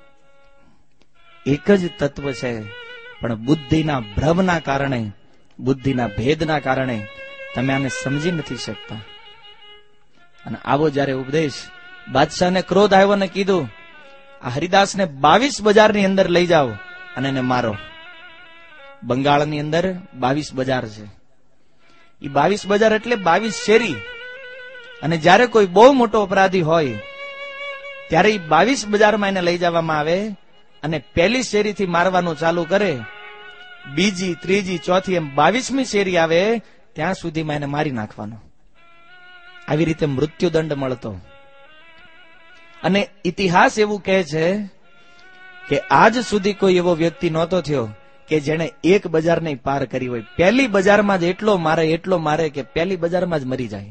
એક જ તત્વ છે, પણ બુદ્ધિના ભ્રમના કારણે, બુદ્ધિના ભેદના કારણે તમે આને સમજી નથી શકતા. અને આવો જયારે ઉપદેશ, બાદશાહને ક્રોધ આવ્યો ને કીધું આ હરિદાસને 22 બજારની અંદર લઈ જાઓ અને એને મારો. બંગાળની અંદર 22 બજાર છે. એ 22 બજાર એટલે 22 શેરી. અને જયારે કોઈ બહુ મોટો અપરાધી હોય ત્યારે એ 22 બજારમાં એને લઈ જવામાં આવે અને પહેલી શેરીથી મારવાનું ચાલુ કરે, બીજી, ત્રીજી, ચોથી એમ 22મી શેરી આવે ત્યાં સુધીમાં એને મારી નાખવાનો. આવી રીતે મૃત્યુદંડ મળતો. અને ઇતિહાસ એવું કહે છે કે આજ સુધી કોઈ એવો વ્યક્તિ નહોતો થયો કે જેને એક બજાર નહીં પાર કરી હોય. પહેલી બજારમાં જ એટલો મારે કે પહેલી બજારમાં જ મરી જાય.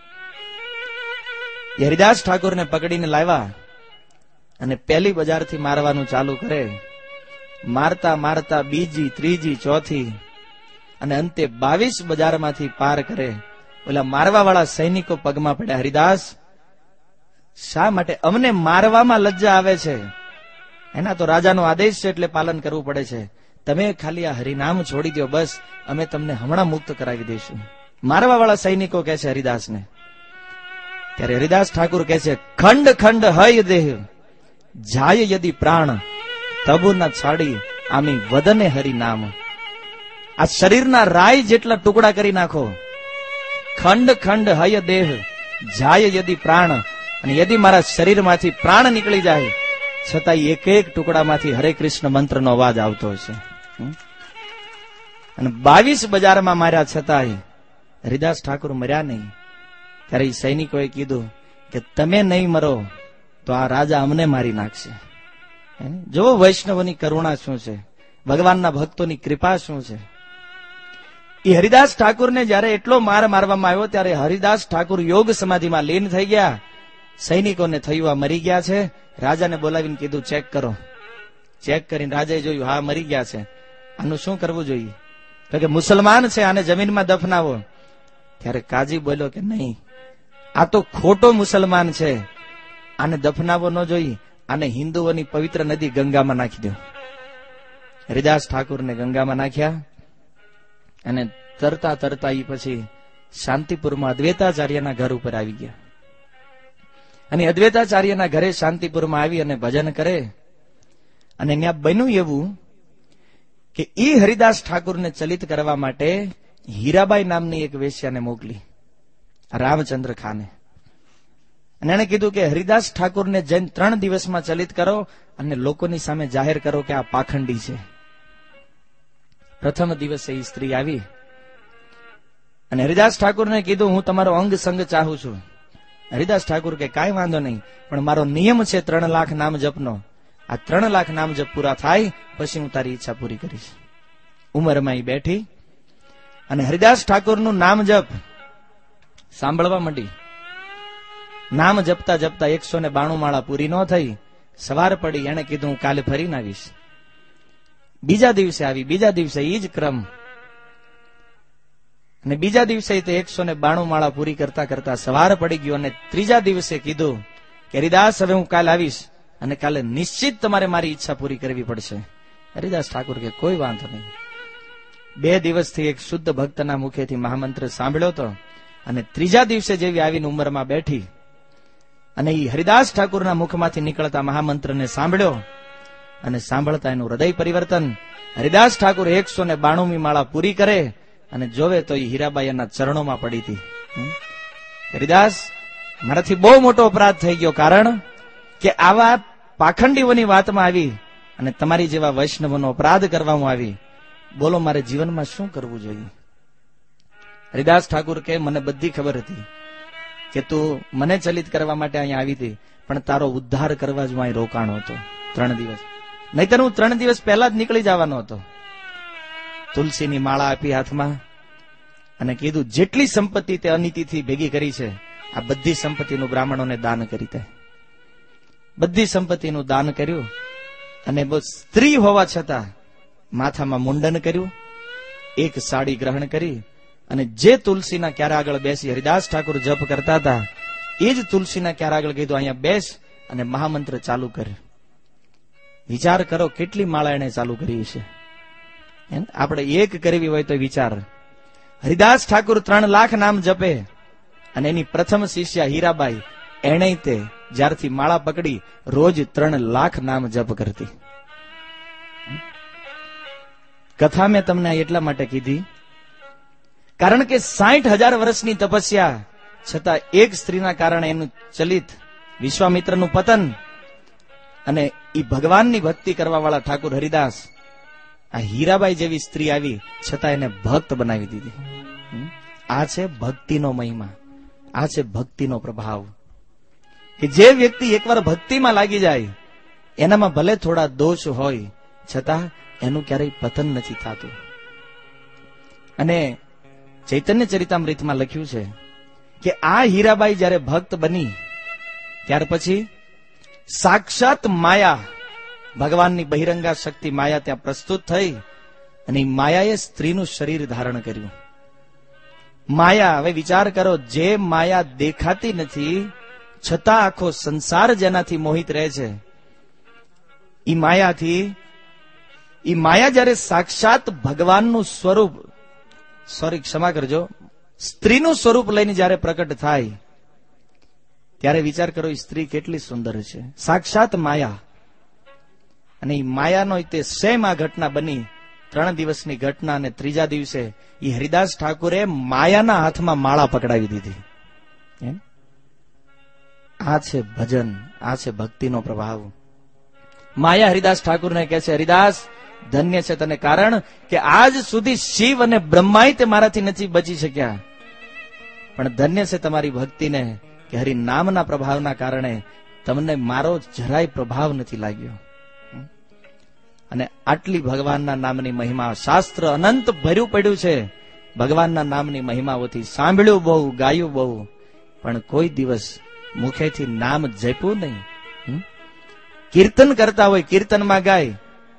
હરિદાસ ઠાકોરને પકડીને લાવ્યા અને પહેલી બજારથી મારવાનું ચાલુ કરે. મારતા મારતા બીજી, ત્રીજી, ચોથી અને અંતે 22 બજારમાંથી પાર કરે. ઓલા મારવા વાળા સૈનિકો પગમાં પડ્યા, હરિદાસ શા માટે અમને મારવામાં લજ્જા આવે છે? એના તો રાજાનો આદેશ છે એટલે પાલન કરવું પડે છે. તમે ખાલી આ હરિનામ છોડી દો, બસ અમે તમને હમણાં મુક્ત કરાવી દઈશું. મારવા વાળા સૈનિકો કહે છે હરિદાસને. ત્યારે હરિદાસ ઠાકુર કહે છે, ખંડ ખંડ હય દેહ જાય યદિ પ્રાણ તબુ ન છાડી આમી વદને હરિનામ. આ શરીરના રાય જેટલા ટુકડા કરી નાખો. ખંડ ખંડ હય દેહ જાય યદિ પ્રાણ. અને યદિ મારા શરીરમાંથી પ્રાણ નીકળી જાય છતાં એક એક ટુકડામાંથી હરે કૃષ્ણ મંત્રનો અવાજ આવતો હશે. અને 22 બજારમાં માર્યા છતાંય હરિદાસ ઠાકુર મર્યા નહીં. ત્યારે એ સૈનિકોએ કીધું કે તમે નહીં મરો તો આ રાજા અમને મારી નાખશે. જો વૈષ્ણવની કરુણા શું છે, ભગવાનના ભક્તોની કૃપા શું છે. એ હરિદાસ ઠાકુરને જયારે એટલો માર મારવામાં આવ્યો ત્યારે હરિદાસ ઠાકુર યોગ સમાધિમાં લીન થઈ ગયા. સૈનિકોને થયું આ મરી ગયા છે. રાજાને બોલાવીને કીધું ચેક કરો. ચેક કરીને રાજાએ જોયું હા મરી ગયા છે. આનું શું કરવું જોઈએ? તો કે મુસલમાન છે, આને જમીનમાં દફનાવો. ત્યારે કાજી બોલ્યો કે નહીં, આ તો ખોટો મુસલમાન છે, આને દફનાવો ન જોઈ, આને હિન્દુઓની પવિત્ર નદી ગંગામાં નાખી દો. હરિદાસ ઠાકુરને ગંગામાં નાખ્યા અને તરતા તરતા એ પછી શાંતિપુરમાં અદ્વૈતાચાર્યના ઘર ઉપર આવી ગયા. અને અદ્વૈતાચાર્યના ઘરે શાંતિપુરમાં આવી અને ભજન કરે. અને ત્યાં બન્યું એવું કે એ હરિદાસ ઠાકુરને ચલિત કરવા માટે હીરાબાઈ નામની એક વેશ્યાને મોકલી, રામચંદ્ર ખાને. અને એને કીધું કે હરિદાસ ઠાકુરને જઈને 3 દિવસમાં ચલિત કરો અને લોકોની સામે જાહેર કરો કે આ પાખંડી છે. પ્રથમ દિવસે એ સ્ત્રી આવી અને હરિદાસ ઠાકુરને કીધું હું તમારો અંગ સંગ ચાહું છું. હરિદાસ ઠાકુર કે કાંઈ વાંધો નહીં, પણ મારો નિયમ છે 3 લાખ નામ જપનો. આ 3 લાખ નામ જપ પૂરા થાય પછી હું તારી ઈચ્છા પૂરી કરીશ. ઉંમરમાં એ બેઠી અને હરિદાસ ઠાકુરનું નામ જપ સાંભળવા માંડી. નામ જપતા જપતા 192 માળા પૂરી ન થઈ. સવાર પડી, એને કીધું હું કાલે ફરીને આવીશ. બીજા દિવસે આવી, બીજા દિવસે એ જ ક્રમ. અને બીજા દિવસે તે 192 માળા પૂરી કરતા કરતા સવાર પડી ગયો. અને ત્રીજા દિવસે કીધું કે હરિદાસ હવે હું કાલે આવીશ અને કાલે નિશ્ચિત તમારે મારી ઈચ્છા પૂરી કરવી પડશે. હરિદાસ ઠાકુર કે કોઈ વાંધો નહીં. 2 દિવસથી એક શુદ્ધ ભક્તના મુખેથી મહામંત્ર સાંભળ્યો હતો. અને ત્રીજા દિવસે જેવી આવીને ઉંમરમાં બેઠી અને એ હરિદાસ ઠાકુરના મુખમાંથી નીકળતા મહામંત્રને સાંભળ્યો. અને સાંભળતા એનું હૃદય પરિવર્તન. હરિદાસ ઠાકુર 192મી માળા પૂરી કરે અને જોવે તો એ હીરાબાઈ એના ચરણોમાં પડી હતી. હરિદાસ, મારાથી બહુ મોટો અપરાધ થઈ ગયો, કારણ કે આવા પાખંડીઓની વાતમાં આવી અને તમારી જેવા વૈષ્ણવનો અપરાધ કરવામાં આવી. બોલો, મારે જીવનમાં શું કરવું જોઈએ? હરિદાસ ઠાકુર કે મને બધી ખબર હતી કે તું મને ચલિત કરવા માટે અહીંયા આવી હતી, પણ તારો ઉદ્ધાર કરવા જ હું અહીં રોકાણો હતો 3 દિવસ. નહીતર હું 3 દિવસ પહેલા જ નીકળી જવાનો હતો. તુલસીની માળા આપી હાથમાં અને કીધું, જેટલી સંપત્તિ તે અનીતિથી ભેગી કરી છે, આ બધી સંપત્તિનું બ્રાહ્મણોને દાન કરી દે. બધી સંપત્તિનું દાન કર્યું અને સ્ત્રી હોવા છતાં માથામાં મુંડન કર્યું, એક સાડી ગ્રહણ કરી અને જે તુલસીના ક્યારા આગળ બેસી હરિદાસ ઠાકુર જપ કરતા હતા, એ જ તુલસીના ક્યારા આગળ કીધું, અહીંયા બેસ અને મહામંત્ર ચાલુ કર. વિચાર કરો કેટલી માળા એને ચાલુ કરી છે. આપણે એક કરવી હોય તો વિચાર. હરિદાસ ઠાકુર 3 લાખ નામ જપે અને એની પ્રથમ શિષ્યા હીરાબાઈ, એણે તે જ્યારથી માળા પકડી રોજ 3 લાખ નામ જપ કરતી. કથા મેં તમને એટલા માટે કીધી કારણ કે 60,000 વર્ષની તપસ્યા છતાં એક સ્ત્રીના કારણે એનું ચલિત, વિશ્વામિત્રનું પતન, અને એ ભગવાનની ભક્તિ કરવા વાળા ઠાકુર હરિદાસ, આ હીરાબાઈ જેવી સ્ત્રી આવી છતાં એને ભક્ત બનાવી દીધી. આ છે ભક્તિનો મહિમા, આ છે ભક્તિનો પ્રભાવ. કે જે વ્યક્તિ એકવાર ભક્તિમાં લાગી જાય, એનામાં ભલે થોડા દોષ હોય છતાં એનું ક્યારેય પતન નથી થતું. અને ચૈતન્ય ચરિતામૃતમાં લખ્યું છે કે આ હીરાબાઈ જયારે ભક્ત બની ત્યાર પછી સાક્ષાત માયા, ભગવાનની બહિરંગા શક્તિ માયા ત્યાં પ્રસ્તુત થઈ અને માયાએ સ્ત્રીનું શરીર ધારણ કર્યું. માયા, હવે વિચાર કરો, જે માયા દેખાતી નથી છતાં આખો સંસાર જેનાથી મોહિત રહે છે, ઈ માયા જયારે સાક્ષાત ભગવાનનું સ્વરૂપ, ક્ષમા કરજો, સ્ત્રીનું સ્વરૂપ લઈને જયારે પ્રકટ થાય ત્યારે વિચાર કરો એ સ્ત્રી કેટલી સુંદર છે, સાક્ષાત માયા. અને એ માયાનો તે સેમ આ ઘટના બની, 3 દિવસની ઘટના, અને 3જા દિવસે એ હરિદાસ ઠાકુરે માયાના હાથમાં માળા પકડાવી દીધી. આ છે ભજન, આ છે ભક્તિનો પ્રભાવ. માયા હરિદાસ ઠાકુરને કહે છે, હરિદાસ ધન્ય છે તને, કારણ કે આજ સુધી શિવ અને બ્રહ્માય તે મારાથી નથી બચી શક્યા, પણ ધન્ય છે તમારી ભક્તિને કે હરિ નામના પ્રભાવના કારણે તમને મારો જરાય પ્રભાવ નથી લાગ્યો. અને આટલી ભગવાનના નામની મહિમા, શાસ્ત્ર અનંત ભર્યું પડ્યું છે ભગવાનના નામની મહિમાઓથી. સાંભળ્યું બહુ, ગાયું બહુ, પણ કોઈ દિવસ મુખેથી નામ જપ્યું નહીં. કીર્તન કરતા હોય, કીર્તનમાં ગાય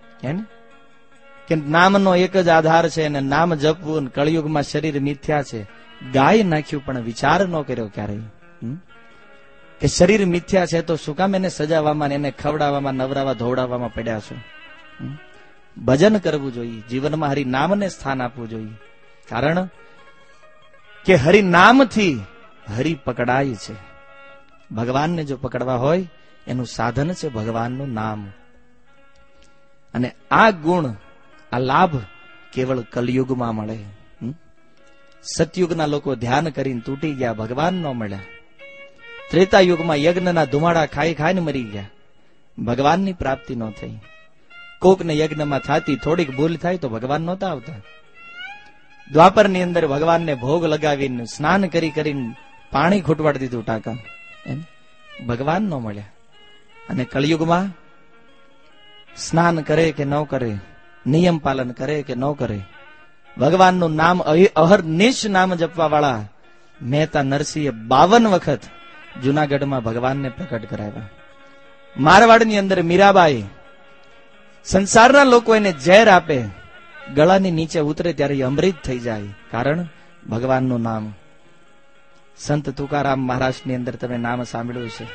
કે નામનો એક જ આધાર છે અને નામ જપવું, કળિયુગમાં શરીર મિથ્યા છે, ગાય નાખ્યું પણ વિચાર ન કર્યો ક્યારેય કે શરીર મિથ્યા છે તો શું કામ એને સજાવવામાં, એને ખવડાવવામાં, નવરાવા, ધોવડાવવામાં પડ્યા છો. ભજન કરવું જોઈએ, જીવનમાં હરિનામને સ્થાન આપવું જોઈએ, કારણ કે હરિનામથી હરિ પકડાય છે. ભગવાનને જો પકડવા હોય એનું સાધન છે ભગવાનનું નામ. અને આ ગુણ, આ લાભ કેવળ કલયુગમાં મળે. સતયુગના લોકો ધ્યાન કરીને તૂટી ગયા, ભગવાન ન મળ્યા. ત્રેતા યુગમાં યજ્ઞના ધુમાડા ખાઈ ખાઈને મરી ગયા, ભગવાનની પ્રાપ્તિ ન થઈ. કોકને યજ્ઞમાં થતી થોડીક ભૂલ થાય તો ભગવાન નહોતા આવતા. દ્વાપરની અંદર ભગવાનને ભોગ લગાવીને સ્નાન કરીને પાણી ખૂટવાડી દીધું ટાંકા, ભગવાન ન મળ્યા. અને કળિયુગમાં સ્નાન કરે કે ન કરે, નિયમ પાલન કરે કે ન કરે, ભગવાનનું નામ અહર્નિશ નામ જપવા વાળા મહેતા નરસિંહે 52 વખત જુનાગઢમાં ભગવાનને પ્રકટ કરાવ્યા. મારવાડની અંદર મીરાબાઈ, સંસારના લોકો એને ઝેર આપે, ગળાની નીચે ઉતરે ત્યારે અમૃત થઈ જાય, કારણ ભગવાનનું નામ. સંત તુકારામ મહારાજની અંદર તમે નામ સાંભળ્યું છે.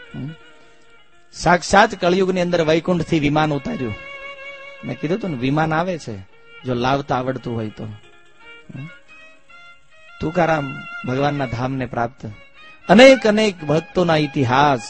સાક્ષાત કળિયુગની અંદર વૈકુંઠથી વિમાન ઉતાર્યું. મેં કીધું તું ને, વિમાન આવે છે જો લાવતા આવડતું હોય તો. તુકારામ ભગવાનના ધામને પ્રાપ્ત. અનેક અનેક ભક્તોના ઇતિહાસ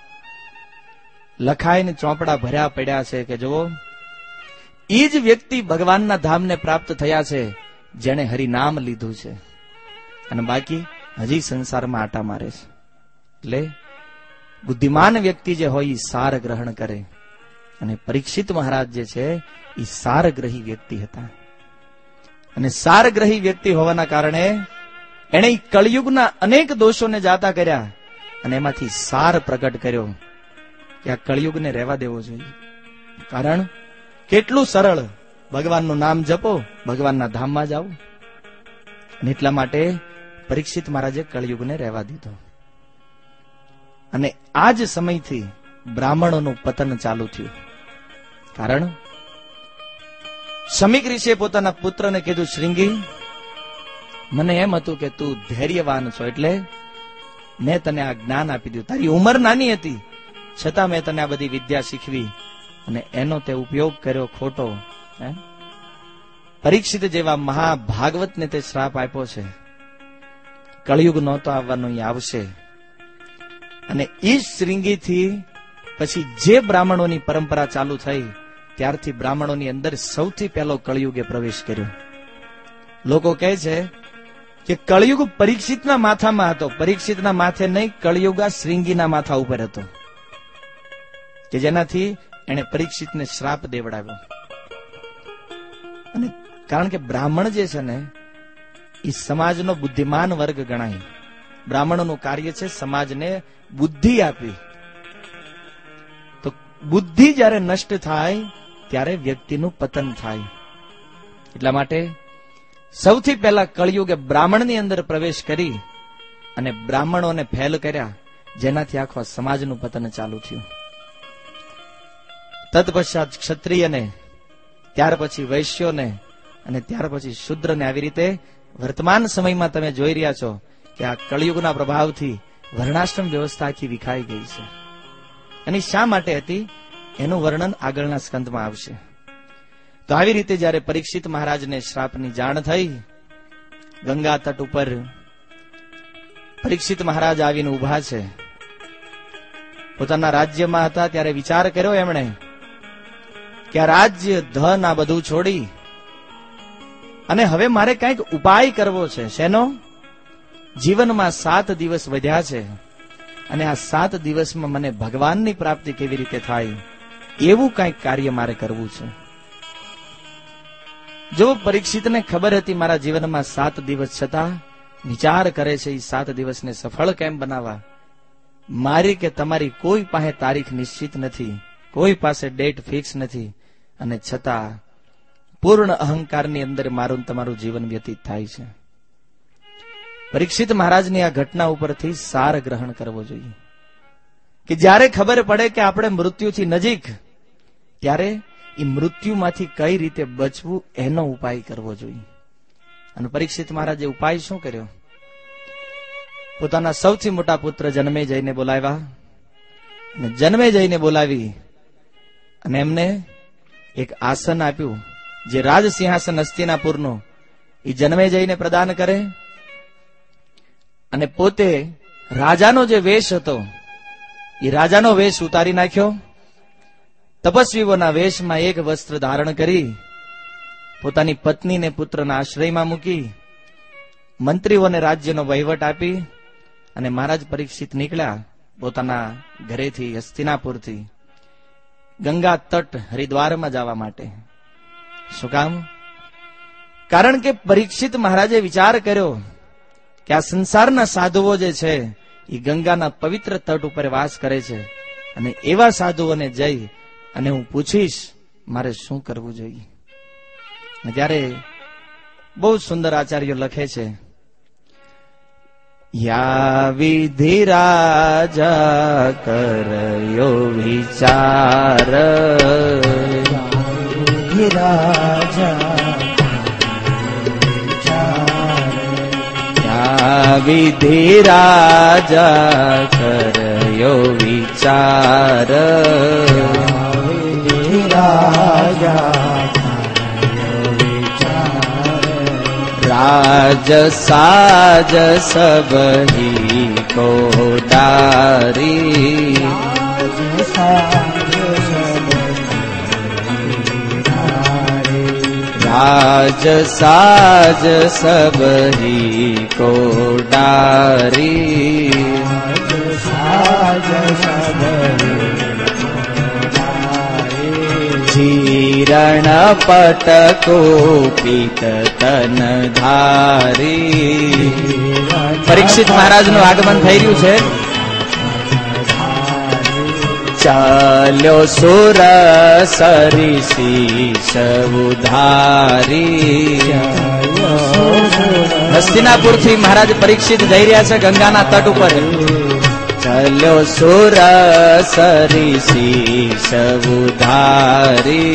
લખાઈને ચોપડા ભર્યા પડ્યા છે કે જુઓ, એ જ વ્યક્તિ ભગવાનના ધામને પ્રાપ્ત થયા છે જેણે હરિનામ લીધું છે અને બાકી હજી સંસારમાં આટા મારે છે. એટલે બુદ્ધિમાન વ્યક્તિ જે હોય એ સાર ગ્રહણ કરે, અને પરીક્ષિત મહારાજ જે છે એ સારગ્રહી વ્યક્તિ હતા. અને સારગ્રહી વ્યક્તિ હોવાના કારણે એણે કળિયુગના અનેક દોષોને જાતા કર્યા અને એમાંથી સાર પ્રગટ કર્યો કે આ કળિયુગને રહેવા દેવો જોઈએ. કારણ કેટલું સરળ, ભગવાનનું નામ જપો, ભગવાનના ધામમાં જાઓ. અને એટલા માટે પરીક્ષિત મહારાજે કળિયુગને રહેવા દીધો. અને આ જ સમયથી બ્રાહ્મણોનું પતન ચાલુ થયું. કારણ શમીક ઋષિએ પોતાના પુત્રને કીધું, શ્રીંગી, મને એમ હતું કે તું ધૈર્યવાન છો એટલે મેં તને આ જ્ઞાન આપી દીધું. તારી ઉંમર નાની હતી છતાં મેં તને આ બધી વિદ્યા શીખવી અને એનો તે ઉપયોગ કર્યો ખોટો. પરીક્ષિત જેવા મહાભાગવતને તે શ્રાપ આપ્યો છે. કળિયુગ નહોતો આવવાનો, એ આવશે. અને એ શ્રીંગીથી પછી જે બ્રાહ્મણોની પરંપરા ચાલુ થઈ ત્યારથી બ્રાહ્મણોની અંદર સૌથી પહેલો કળિયુગે પ્રવેશ કર્યો. લોકો કહે છે કે કળિયુગ પરીક્ષિતના માથામાં હતો. પરીક્ષિતના માથે નહીં, કળિયુગા શ્રીંગીના માથા ઉપર હતો, કે જેનાથી એને પરીક્ષિતને શ્રાપ દેવડાવ્યો. અને કારણ કે બ્રાહ્મણ જે છે ને એ સમાજનો બુદ્ધિમાન વર્ગ ગણાય. બ્રાહ્મણોનું કાર્ય છે સમાજને બુદ્ધિ આપવી. તો બુદ્ધિ જ્યારે નષ્ટ થાય ત્યારે વ્યક્તિનું પતન થાય. એટલા માટે સૌથી પહેલા કળિયુગે બ્રાહ્મણની અંદર પ્રવેશ કરી અને બ્રાહ્મણોને ફેલ કર્યા, જેનાથી આખો સમાજનું પતન ચાલુ થયું. તત્પશ્ચાત ક્ષત્રિયને, ત્યાર પછી વૈશ્યોને અને ત્યાર પછી શૂદ્રને. આવી રીતે વર્તમાન સમયમાં તમે જોઈ રહ્યા છો કે આ કળિયુગના પ્રભાવથી વર્ણાશ્રમ વ્યવસ્થા આખી વિખાઈ ગઈ છે. અને શા માટે હતી એનું વર્ણન આગળના સ્કંદમાં આવશે. તો આવી રીતે જયારે પરીક્ષિત મહારાજને શ્રાપની જાણ થઈ, ગંગા તટ ઉપર પરીક્ષિત મહારાજ આવીને ઉભા છે. પોતાના રાજ્યમાં હતા ત્યારે વિચાર કર્યો એમણે કે આ રાજ્ય, ધન, આ બધું છોડી અને હવે મારે કંઈક ઉપાય કરવો છે. શેનો? જીવનમાં 7 દિવસ વધ્યા છે અને આ 7 દિવસમાં મને ભગવાનની પ્રાપ્તિ કેવી રીતે થાય એવું કંઈક કાર્ય મારે કરવું છે. જો પરીક્ષિતને ખબર હતી મારા જીવનમાં 7 દિવસ છતાં વિચાર કરે છે એ 7 દિવસને સફળ કેમ બનાવવા. મારી કે તમારી કોઈ પાસે તારીખ નિશ્ચિત નથી, કોઈ પાસે ડેટ ફિક્સ નથી, અને છતાં પૂર્ણ અહંકારની અંદર મારું તમારું જીવન વ્યતીત થાય છે. પરીક્ષિત મહારાજની આ ઘટના ઉપરથી સાર ગ્રહણ કરવો જોઈએ કે જ્યારે ખબર પડે કે આપણે મૃત્યુથી નજીક, ત્યારે એ મૃત્યુમાંથી કઈ રીતે બચવું એનો ઉપાય કરવો જોઈએ. અને પરીક્ષિત મહારાજે ઉપાય શું કર્યો? પોતાના સૌથી મોટા પુત્ર જન્મેજયને બોલાવ્યા અને જન્મેજયને બોલાવી અને એમને એક આસન આપ્યું, જે રાજ સિંહાસન હસ્તિનાપુરનું, એ જન્મેજયને પ્રદાન કરે અને પોતે રાજાનો જે વેશ હતો એ રાજાનો વેશ ઉતારી નાખ્યો. તપસ્વીઓના વેશમાં એક વસ્ત્ર ધારણ કરી પોતાની પત્નીને પુત્રના આશ્રયમાં મૂકી મંત્રીઓને રાજ્યનો વહીવટ આપી અને મહારાજ પરીક્ષિત નીકળ્યા પોતાના ઘરેથી, હસ્તિનાપુરથી ગંગા તટ હરિદ્વારમાં જવા માટે. શું કામ? કારણ કે પરીક્ષિત મહારાજે વિચાર કર્યો કે આ સંસારના સાધુઓ જે છે એ ગંગાના પવિત્ર તટ ઉપર વાસ કરે છે અને એવા સાધુઓને જઈ અને હું પૂછીશ મારે શું કરવું જોઈએ. ત્યારે બહુ સુંદર આચાર્યો લખે છે, યા વિધિ રાજા કરયો વિચાર, વિધિ રાજા વિધિ રાજા કરયો વિચાર, વિધિ રાજા કરયો વિચાર, રાજ સાજ સબહી કો ડારી, राज साज सब ही को डारी साज सब जीरण पट को पीत तन धारी। परीक्षित महाराज નું આગમન થઈ રહ્યું છે। ચાલ્યો સુર સરીસી ઉધારી। હસ્તિનાપુર થી મહારાજ પરીક્ષિત જઈ રહ્યા છે ગંગાના તટ ઉપર। ચાલ્યો સુર સરીસી ઉધારી।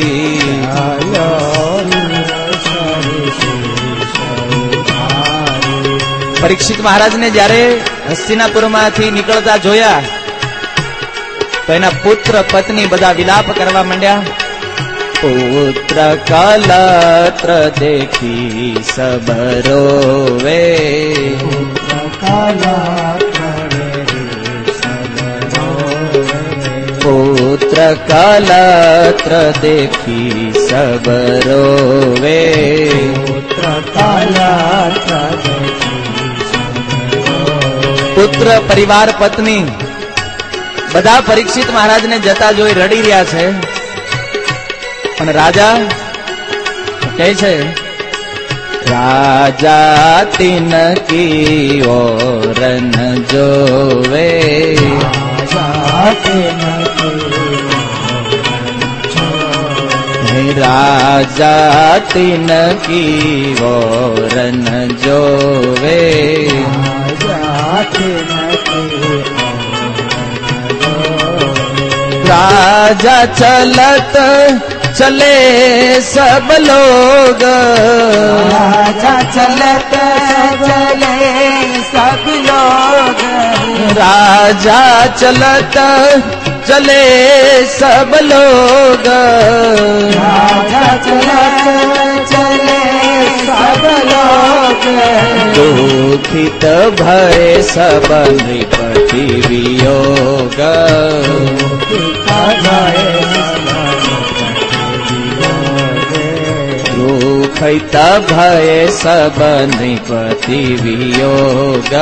પરીક્ષિત મહારાજ ને જયારે હસ્તિનાપુર માંથી નીકળતા જોયા તો એના પુત્ર પત્ની બધા વિલાપ કરવા માંડ્યા। પુત્ર કલત્ર દેખી સબ રોવે। પુત્ર કલત્ર દેખી સબ રોવે। પુત્ર પરિવાર પત્ની બધા પરીક્ષિત મહારાજ ને જતા જોઈ રડી રહ્યા છે। પણ રાજા કહે છે રાજા તિનકી ઓર ન જોવે। राजा तिनकी ओर न जोवे। राजा चलत चले सब लोग। राजा चलत चले सब लोग। राजा चलत चले सब लोग। राजा चलत चले सब लोग। दुखित भय सब नृपति वियोग। दुखित भय सब नृपति वियोग।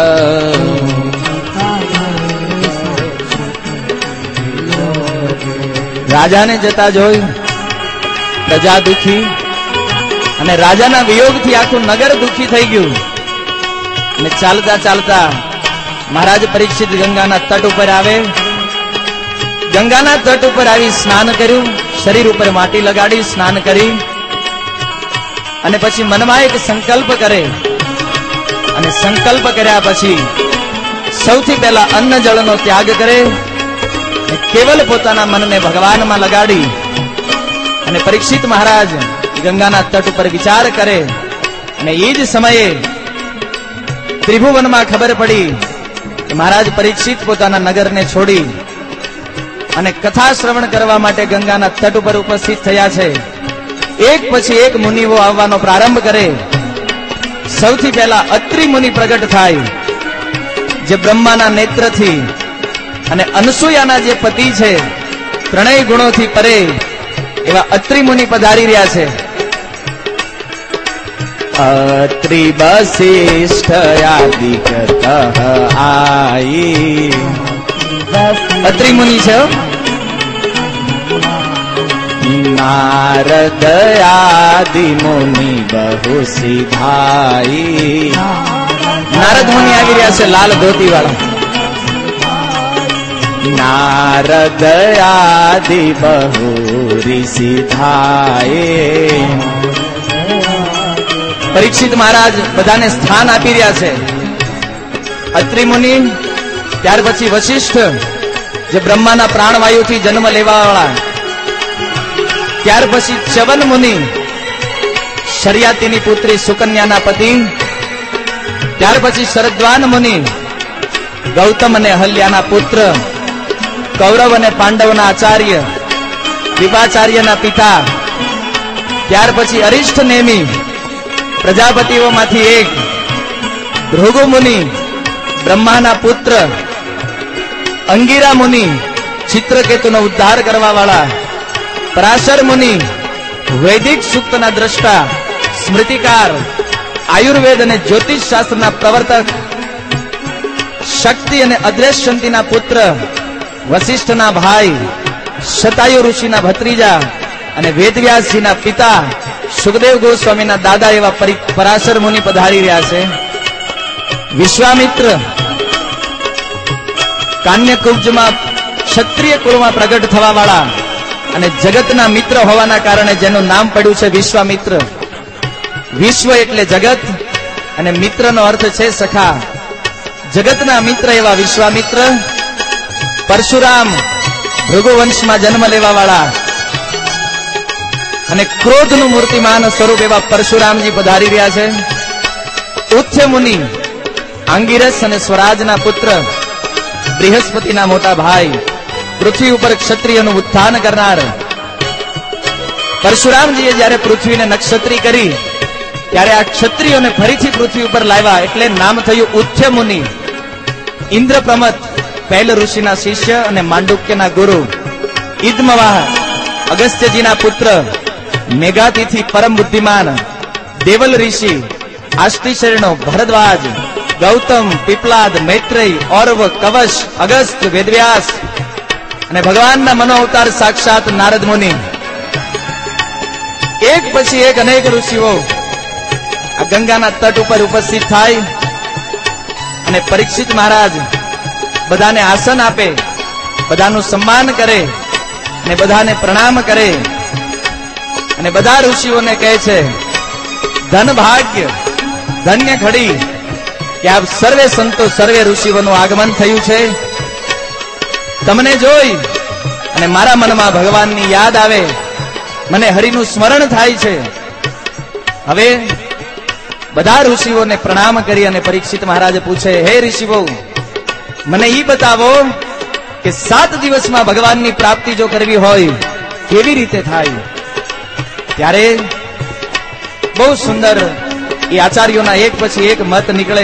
રાજાને જતા જોઈ પ્રજા દુખી અને રાજાના વિયોગથી આખું નગર દુખી થઈ ગયું। અને ચાલતા ચાલતા મહારાજ પરીક્ષિત ગંગાના તટ ઉપર આવે। ગંગાના તટ ઉપર આવી સ્નાન કર્યું, શરીર ઉપર માટી લગાડી સ્નાન કરી અને પછી મનમાં એક સંકલ્પ કરે। અને સંકલ્પ કર્યા પછી સૌથી પહેલા અન્ન જળનો ત્યાગ કરે। केवल पोताना मन ने भगवान में लगाड़ी અને પરીક્ષિત મહારાજ ગંગાના તટ ઉપર વિચાર કરે। અને એ જ સમયે ત્રિભુવનમાં ખબર પડી કે મહારાજ પરીક્ષિત પોતાના નગરને છોડી અને કથા શ્રવણ કરવા માટે ગંગાના તટ ઉપર ઉપસ્થિત થયા છે। એક પછી એક મુનિઓ આવવાનો પ્રારંભ કરે। સૌથી પહેલા અત્રિ મુનિ પ્રગટ થાય જે બ્રહ્માના નેત્રથી અને અનસૂયાના જે પતિ છે ત્રણેય ગુણોથી પરે એવા અત્રિ મુનિ પધારી રહ્યા છે। અત્રિ વસિષ્ઠ આદિ કતઃ આઈ। અત્રિ મુનિ છે। नारद आदि मुनि बहु सिधाई। नारद मुनि આવી રહ્યા છે લાલ ધોતી વાળા। नारद आदि बहु ऋषि धाये। परीक्षित महाराज बधाने स्थान આપી રહ્યા છે। અત્રિ મુનિ, ત્યાર પછી વશિષ્ઠ જે બ્રહ્માના પ્રાણવાયુથી જન્મ લેવાવાળા, ત્યાર પછી ચ્યવન મુનિ શર્યાતીની પુત્રી સુકન્યાના પતિ, ત્યાર પછી શરદ્વાન મુનિ ગૌતમ અને અહલ્યાના પુત્ર, કૌરવ અને પાંડવના આચાર્ય, વિપાચાર્યના પિતા, ત્યાર પછી અરિષ્ઠ નેમી પ્રજાપતિઓમાંથી એક, ભૃગુ મુનિ બ્રહ્માના પુત્ર, અંગીરા મુનિ ચિત્રકેતુનો ઉદ્ધાર કરવા વાળા, પરાશર મુનિ વૈદિક સૂક્તના દ્રષ્ટા સ્મૃતિકાર, આયુર્વેદ અને જ્યોતિષ શાસ્ત્રના પ્રવર્તક, શક્તિ અને અદ્રશ્યંતીના પુત્ર, વશિષ્ઠના ભાઈ, શતાયુ ઋષિના ભત્રીજા અને વેદવ્યાસજીના પિતા, સુખદેવ ગોસ્વામીના દાદા એવા પરાશર મુનિ પધારી રહ્યા છે. વિશ્વામિત્ર કાન્યકુબ્જમાં ક્ષત્રિય કુળમાં પ્રગટ થવા વાળા અને જગતના મિત્ર હોવાના કારણે જેનું નામ પડ્યું છે વિશ્વામિત્ર. વિશ્વ એટલે જગત અને મિત્રનો અર્થ છે સખા. જગતના મિત્ર એવા વિશ્વામિત્ર, પરશુરામ ભૃગુવંશમાં જન્મ લેવા વાળા અને ક્રોધનું મૂર્તિમાન સ્વરૂપ એવા પરશુરામજી પધારી રહ્યા છે. ઉચ્ચ મુનિ આંગિરસ અને સ્વરાજના પુત્ર, બૃહસ્પતિના મોટા ભાઈ, પૃથ્વી ઉપર ક્ષત્રિયનું ઉત્થાન કરનાર. પરશુરામજીએ જયારે પૃથ્વીને નક્ષત્રી કરી ત્યારે આ ક્ષત્રિયોને ફરીથી પૃથ્વી ઉપર લાવ્યા એટલે નામ થયું ઉચ્ચ મુનિ. ઇન્દ્રપ્રમત પહેલ ઋષિના શિષ્ય અને માંડુક્યના ગુરુ, ઈદમવાહ અગસ્ત્યજીના પુત્ર, મેઘાતિથિ પરમ બુદ્ધિમાન, દેવલ ઋષિ, આષ્ટિશર્ણો, ભરદ્વાજ, ગૌતમ, પીપલાદ, મૈત્રેય, ઔરવ, કવશ, અગસ્ત, વેદવ્યાસ અને ભગવાનના મનો અવતાર સાક્ષાત નારદ મુનિ. એક પછી એક અનેક ઋષિઓ આ ગંગાના તટ ઉપર ઉપસ્થિત થાય અને પરીક્ષિત મહારાજ બધાને આસન આપે, બધાનું સન્માન કરે અને બધાને પ્રણામ કરે અને બધા ઋષિઓને કહે છે, ધન ભાગ્ય, ધન્ય ઘડી કે આપ સર્વે સંતો સર્વે ઋષિઓનું આગમન થયું છે. તમને જોઈ અને મારા મનમાં ભગવાનની યાદ આવે, મને હરિનું સ્મરણ થાય છે. હવે બધા ઋષિઓને પ્રણામ કરી અને પરીક્ષિત મહારાજે પૂછે, હે ઋષિઓ, મને ઈ બતાવો કે 7 દિવસમાં ભગવાનની પ્રાપ્તિ જો કરવી હોય કેવી રીતે થાય? ત્યારે બહુ સુંદર એ આચાર્યોના એક પછી એક મત નીકળે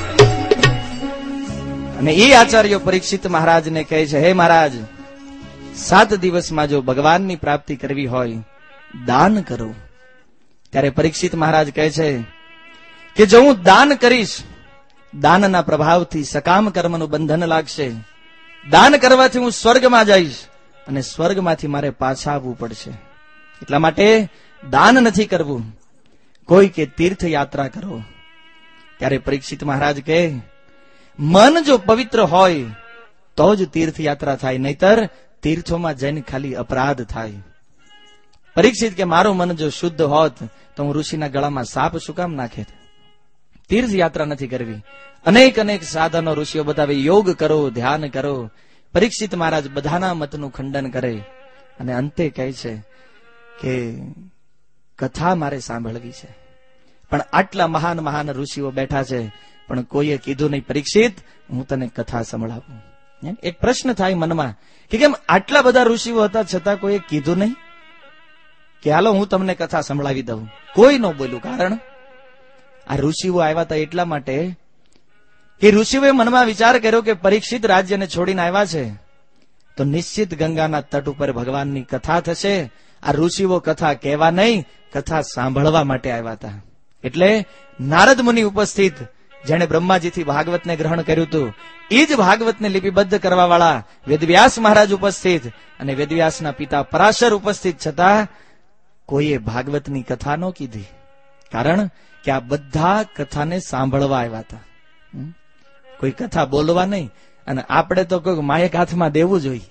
અને એ આચાર્યો પરીક્ષિત મહારાજને કહે છે, હે મહારાજ, 7 દિવસમાં જો ભગવાનની પ્રાપ્તિ કરવી હોય દાન કરો. ત્યારે પરીક્ષિત મહારાજ કહે છે કે જો હું દાન કરીશ, દાનના પ્રભાવથી સકામ કર્મનું બંધન લાગશે. દાન કરવાથી હું સ્વર્ગમાં જઈશ અને સ્વર્ગમાંથી મારે પાછા આવવું પડશે. એટલા માટે દાન નથી કરવું, કોઈ કે તીર્થયાત્રા કરો. ત્યારે પરીક્ષિત મહારાજ કહે, મન જો પવિત્ર હોય તો જ તીર્થયાત્રા થાય, નહીતર તીર્થોમાં જઈને ખાલી અપરાધ થાય. પરીક્ષિત કે મારું મન જો શુદ્ધ હોત તો હું ઋષિના ગળામાં સાપ શું કામ નાખે? તીર્થયાત્રા નથી કરવી. અનેક અનેક સાધનો ઋષિઓ બતાવે, યોગ કરો, ધ્યાન કરો. પરીક્ષિત મહારાજ બધાના મતનું ખંડન કરે અને અંતે કહે છે કે કથા મારે સાંભળવી છે. પણ આટલા મહાન મહાન ઋષિઓ બેઠા છે પણ કોઈએ કીધું નહીં, પરીક્ષિત હું તને કથા સંભળાવું. એક પ્રશ્ન થાય મનમાં કે કેમ આટલા બધા ઋષિઓ હતા છતાં કોઈએ કીધું નહીં કે હાલો હું તમને કથા સંભળાવી દઉં? કોઈ ન બોલ્યું. કારણ આ ઋષિઓ આવ્યા હતા એટલા માટે કે ઋષિઓએ મનમાં વિચાર કર્યો કે પરીક્ષિત રાજ્યને છોડીને આવ્યા છે તો નિશ્ચિત ગંગાના તટ ઉપર ભગવાનની કથા થશે. આ ઋષિઓ કથા કહેવા નહીં, કથા સાંભળવા માટે આવ્યા હતા. એટલે નારદ મુનિ ઉપસ્થિત, જેણે બ્રહ્માજીથી ભાગવતને ગ્રહણ કર્યું હતું, એ જ ભાગવતને લિપિબદ્ધ કરવા વાળા વેદવ્યાસ મહારાજ ઉપસ્થિત અને વેદવ્યાસના પિતા પરાશર ઉપસ્થિત, છતાં કોઈએ ભાગવતની કથા ન કીધી. કારણ કે આ બધા કથાને સાંભળવા આવ્યા હતા, કોઈ કથા બોલવા નહીં. અને આપણે તો કોઈ માયક હાથમાં દેવું જોઈએ,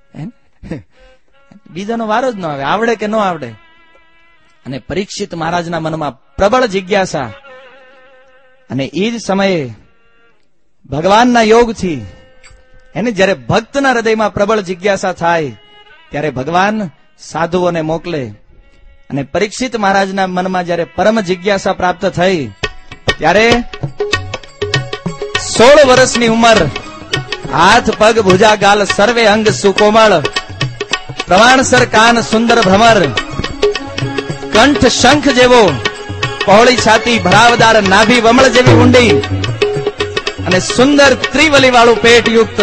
બીજાનો વારો જ ન આવે, આવડે કે ન આવડે. અને પરીક્ષિત મહારાજના મનમાં પ્રબળ જિજ્ઞાસા અને એ જ સમયે ભગવાનના યોગથી એને જયારે ભક્તના હૃદયમાં પ્રબળ જિજ્ઞાસા થાય ત્યારે ભગવાન સાધુઓને મોકલે. અને પરીક્ષિત મહારાજના મનમાં જયારે પરમ જિજ્ઞાસા પ્રાપ્ત થઈ ત્યારે 16 વર્ષની ઉંમર, હાથ પગ ભુજા ગાલ સર્વે અંગ સુકોમળ, પ્રમાણસર કાન સુંદર ભ્રમર, કંઠ શંખ જેવો, પહોળી છાતી, ભરાવદાર નાભી વમળ જેવી ઊંડી અને સુંદર ત્રિવલી વાળું પેટ યુક્ત,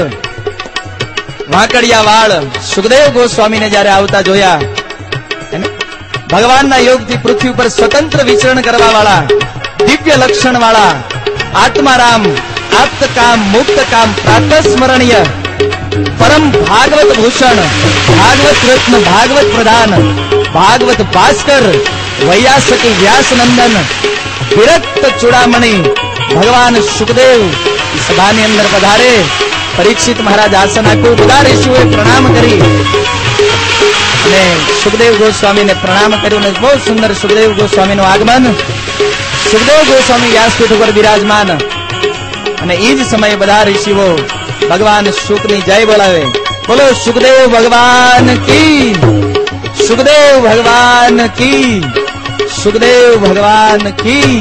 વાંકડિયા વાળ. સુખદેવ ગોસ્વામીને જયારે આવતા જોયા, ભગવાનના યોગથી પૃથ્વી પર સ્વતંત્ર વિચરણ કરવા વાળા, દિવ્ય લક્ષણ વાળા, આત્મારામ, આપ્તકામ, મુક્તકામ, પ્રાતસ્મરણીય, પરમ ભાગવત ભૂષણ, ભાગવત રત્ન, ભાગવત પ્રધાન, ભાગવત ભાસ્કર, વૈયાસકી વ્યાસનંદન, વિરક્ત ચૂડામણી ભગવાન સુખદેવ સભાની અંદર પધારે. પરીક્ષિત મહારાજ આસન આખું, બધા ઋષિઓએ પ્રણામ કરી અને સુખદેવ ગોસ્વામીને પ્રણામ કર્યું. અને બહુ સુંદર સુખદેવ ગોસ્વામીનું આગમન. સુખદેવ ગોસ્વામી વ્યાસપીઠ ઉપર બિરાજમાન અને એ જ સમયે બધા ઋષિઓ ભગવાન શુકની જય બોલાવે. બોલો સુખદેવ ભગવાન કી, સુખદેવ ભગવાન કી, સુખદેવ ભગવાન કી.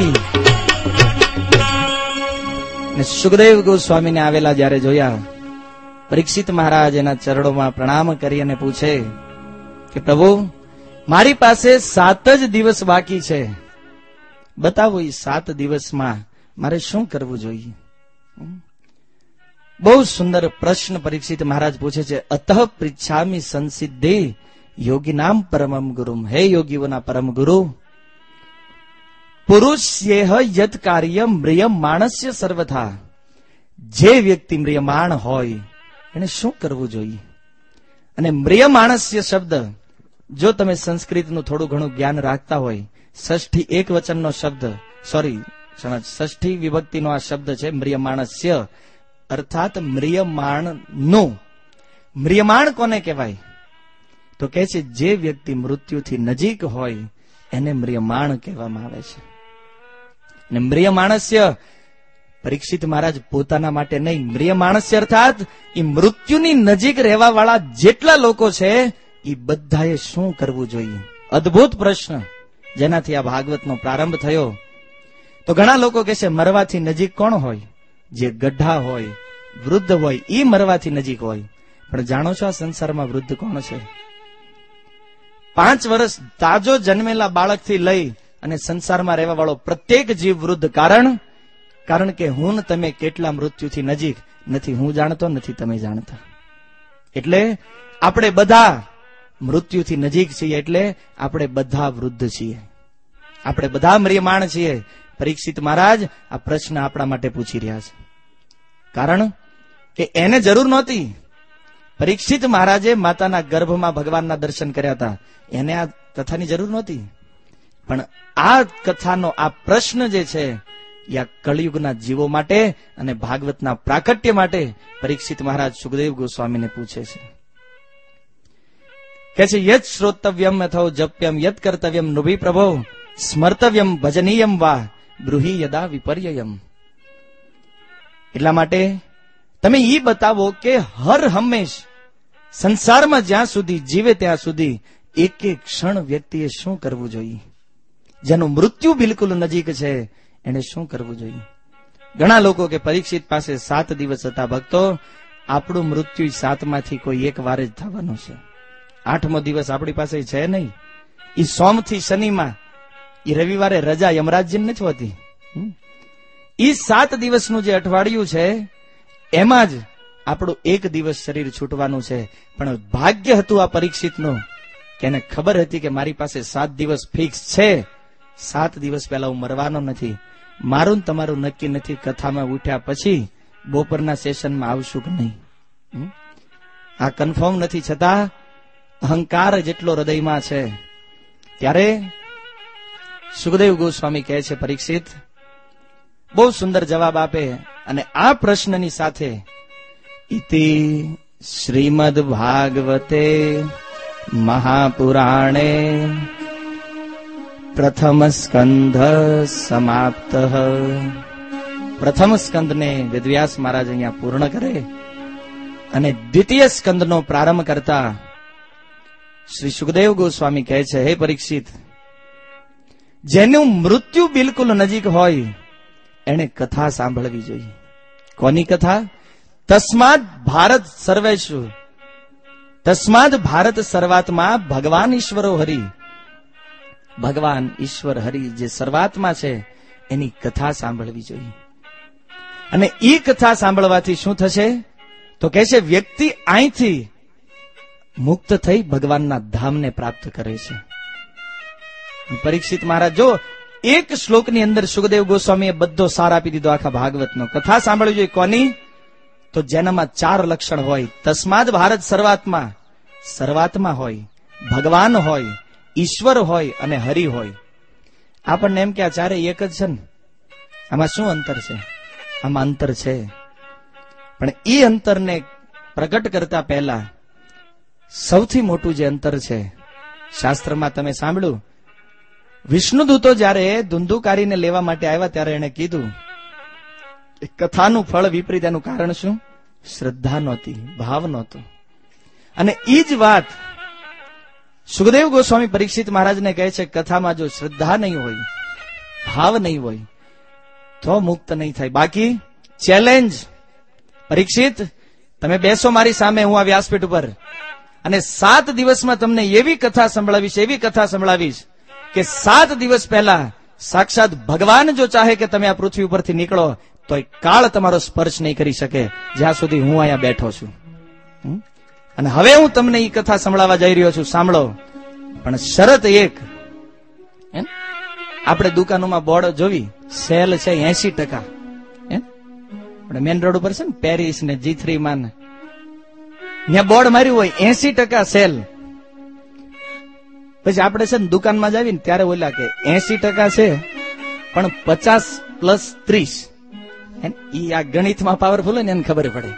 સુખદેવ ગોસ્વામીને આવેલા જયારે જોયા, પરીક્ષિત મહારાજ એના ચરણોમાં પ્રણામ કરી અને પૂછે કે પ્રભુ, મારી પાસે 7 જ દિવસ બાકી છે, બતાવો એ 7 દિવસમાં મારે શું કરવું જોઈએ? બહુ સુંદર પ્રશ્ન પરીક્ષિત મહારાજ પૂછે છે. અતઃ પૃચ્છામિ સંસિદ્ધે યોગીનામ પરમમ ગુરુમ. હે યોગીઓના પરમ ગુરુ, પુરુષેહ યત કાર્ય મ્રિયમાણસ્ય સર્વથા. જે વ્યક્તિ મ્રિયમાણ હોય એને શું કરવું જોઈએ? અને મ્રિયમાણસ્ય શબ્દ, જો તમે સંસ્કૃતનું થોડું ઘણું જ્ઞાન રાખતા હોય, ષષ્ઠી એક વચનનો શબ્દ, ષષ્ઠી વિભક્તિનો આ શબ્દ છે મ્રિયમાણસ્ય, અર્થાત મ્રિયમાણનું. મ્રિયમાણ કોને કહેવાય? તો કહે છે જે વ્યક્તિ મૃત્યુથી નજીક હોય એને મ્રિયમાણ કહેવામાં આવે છે. અને મ્રિયમાણસ્ય પરીક્ષિત મહારાજ પોતાના માટે નહીં, મ્રિયમાણસ્ય અર્થાત એ મૃત્યુની નજીક રહેવા વાળા જેટલા લોકો છે એ બધાએ શું કરવું જોઈએ? અદ્ભુત પ્રશ્ન જેનાથી આ ભાગવતનો પ્રારંભ થયો. તો ઘણા લોકો કહે છે મરવાથી નજીક કોણ હોય? જે ગઢા હોય, વૃદ્ધ હોય, એ મરવાથી નજીક હોય. પણ જાણો છો આ સંસારમાં વૃદ્ધ કોણ છે? 5 વર્ષ તાજો જન્મેલા બાળકથી લઈ અને સંસારમાં રહેવા વાળો પ્રત્યેક જીવ વૃદ્ધ. કારણ કે હું ને તમે કેટલા મૃત્યુથી નજીક નથી હું જાણતો, નથી તમે જાણતા. એટલે આપણે બધા મૃત્યુથી નજીક છીએ, એટલે આપણે બધા વૃદ્ધ છીએ, આપણે બધા મ્રિયમાણ છીએ. પરીક્ષિત મહારાજ આ પ્રશ્ન આપણા માટે પૂછી રહ્યા છે, કારણ કે એને જરૂર નહોતી. પરીક્ષિત મહારાજે માતાના ગર્ભમાં ભગવાનના દર્શન કર્યા હતા, એને આ કથાની જરૂર નહોતી. પણ આ કથાનો આ પ્રશ્ન જે છે એ આ કળિયુગના જીવો માટે અને ભાગવતના પ્રાકટ્ય માટે પરીક્ષિત મહારાજ સુખદેવ ગોસ્વામીને પૂછે છે. કે છે યત શ્રોતવ્યમ અથો જપ્યમ યત કર્તવ્યમ નુભી પ્રભો સ્મર્તવ્યમ ભજનીયમ વા બ્રુહી યદા વિપર્યયમ. એટલા માટે તમે ઈ બતાવો કે હર હંમેશ સંસારમાં જ્યાં સુધી જીવે ત્યાં સુધી એક એક ક્ષણ વ્યક્તિએ શું કરવું જોઈએ? જેનું મૃત્યુ બિલકુલ નજીક છે એને શું કરવું જોઈએ? ઘણા લોકો કે પરીક્ષિત પાસે 7 દિવસ હતા. ભક્તો, આપણું મૃત્યુ 7માંથી કોઈ એક વાર જ થવાનું છે. 8મો દિવસ આપણી પાસે છે નહીં. એ સોમથી શનિમાં, એ રવિવારે રજા યમરાજજી નથી હોતી. એ 7 દિવસનું જે અઠવાડિયું છે એમાં જ આપણું 1 દિવસ શરીર છૂટવાનું છે. પણ ભાગ્ય હતું આ પરીક્ષિતનું કે એને ખબર હતી કે મારી પાસે 7 દિવસ ફિક્સ છે. 7 દિવસ પહેલા હું મરવાનો નથી. મારું તમારું નક્કી નથી કથામાં ઉઠ્યા પછી બપોરના સેશનમાં આવશું કે નહીં. આ કન્ફર્મ નથી, છતાં અહંકાર જેટલો હૃદયમાં છે. ત્યારે સુખદેવ ગોસ્વામી કહે છે પરીક્ષિત બહુ સુંદર જવાબ આપે. અને આ પ્રશ્નની સાથે ઇતિ શ્રીમદ ભાગવતે મહાપુરાણે પ્રથમ સ્કંધ સમાપ્ત. પ્રથમ સ્કંદને વેદવ્યાસ મહારાજ અહીંયા પૂર્ણ કરે અને દ્વિતીય સ્કંદનો પ્રારંભ કરતા શ્રી સુખદેવ ગોસ્વામી કહે છે, હે પરીક્ષિત, જેનું મૃત્યુ બિલકુલ નજીક હોય એને કથા સાંભળવી જોઈએ. કોની કથા? તસ્માદ ભારત સર્વેષુ, તસ્માદ ભારત સર્વાત્મા ભગવાન ઈશ્વરો હરિ. ભગવાન ઈશ્વર હરિ જે સર્વાત્મા છે એની કથા સાંભળવી જોઈએ. અને એ કથા સાંભળવાથી શું થશે? તો કહે છે વ્યક્તિ અહીંથી મુક્ત થઈ ભગવાનના ધામને પ્રાપ્ત કરે છે. પરીક્ષિત મહારાજ જો એક શ્લોકની અંદર સુખદેવ ગોસ્વામીએ બધો સાર આપી દીધો આખા ભાગવતનો. કથા સાંભળવી જોઈએ કોની? તો જેનામાં 4 લક્ષણ હોય. તસ્માદ ભારત સર્વાત્મા હોય, ભગવાન હોય, ઈશ્વર હોય અને હરિ હોય. આપણને એમ કે આ ચારે એક જ છે ને, આમાં શું અંતર છે? આમાં અંતર છે, પણ એ અંતરને પ્રગટ કરતા પહેલા સૌથી મોટું જે અંતર છે, શાસ્ત્રમાં તમે સાંભળ્યું, વિષ્ણુદૂતો જયારે ધુંધુકારીને લેવા માટે આવ્યા ત્યારે એને કીધું કથાનું ફળ વિપરીત. એનું કારણ શું? શ્રદ્ધા નહોતી, ભાવ નહોતો. અને ઈ જ વાત સુખદેવ ગોસ્વામી પરીક્ષિત મહારાજને કહે છે, કથામાં જો શ્રદ્ધા નહીં હોય, ભાવ નહીં હોય તો મુક્ત નહીં થાય. બાકી ચેલેન્જ, પરીક્ષિત તમે બેસો મારી સામે, હું આ વ્યાસપીઠ ઉપર, અને 7 દિવસમાં તમને એવી કથા સંભળાવીશ કે 7 દિવસ પહેલા સાક્ષાત ભગવાન જો ચાહે કે તમે આ પૃથ્વી ઉપરથી નીકળો તો એ કાળ તમારો સ્પર્શ નહીં કરી શકે જ્યાં સુધી હું અહીંયા બેઠો છું. અને હવે હું તમને એ કથા સંભળાવવા જઈ રહ્યો છું, સાંભળો. પણ શરત એક, આપણે દુકાનોમાં બોર્ડ જોવી, સેલ છે 80%. આપણે મેન રોડ ઉપર છે ને, પેરિસ ને G3 માં ત્યાં બોર્ડ માર્યું હોય 80% સેલ. પછી આપણે છે ને દુકાનમાં જાવી ને ત્યારે ઓલા કે 80% છે પણ 50 + 30. ઈ આ ગણિતમાં પાવરફુલ હોય ને એને ખબર પડે.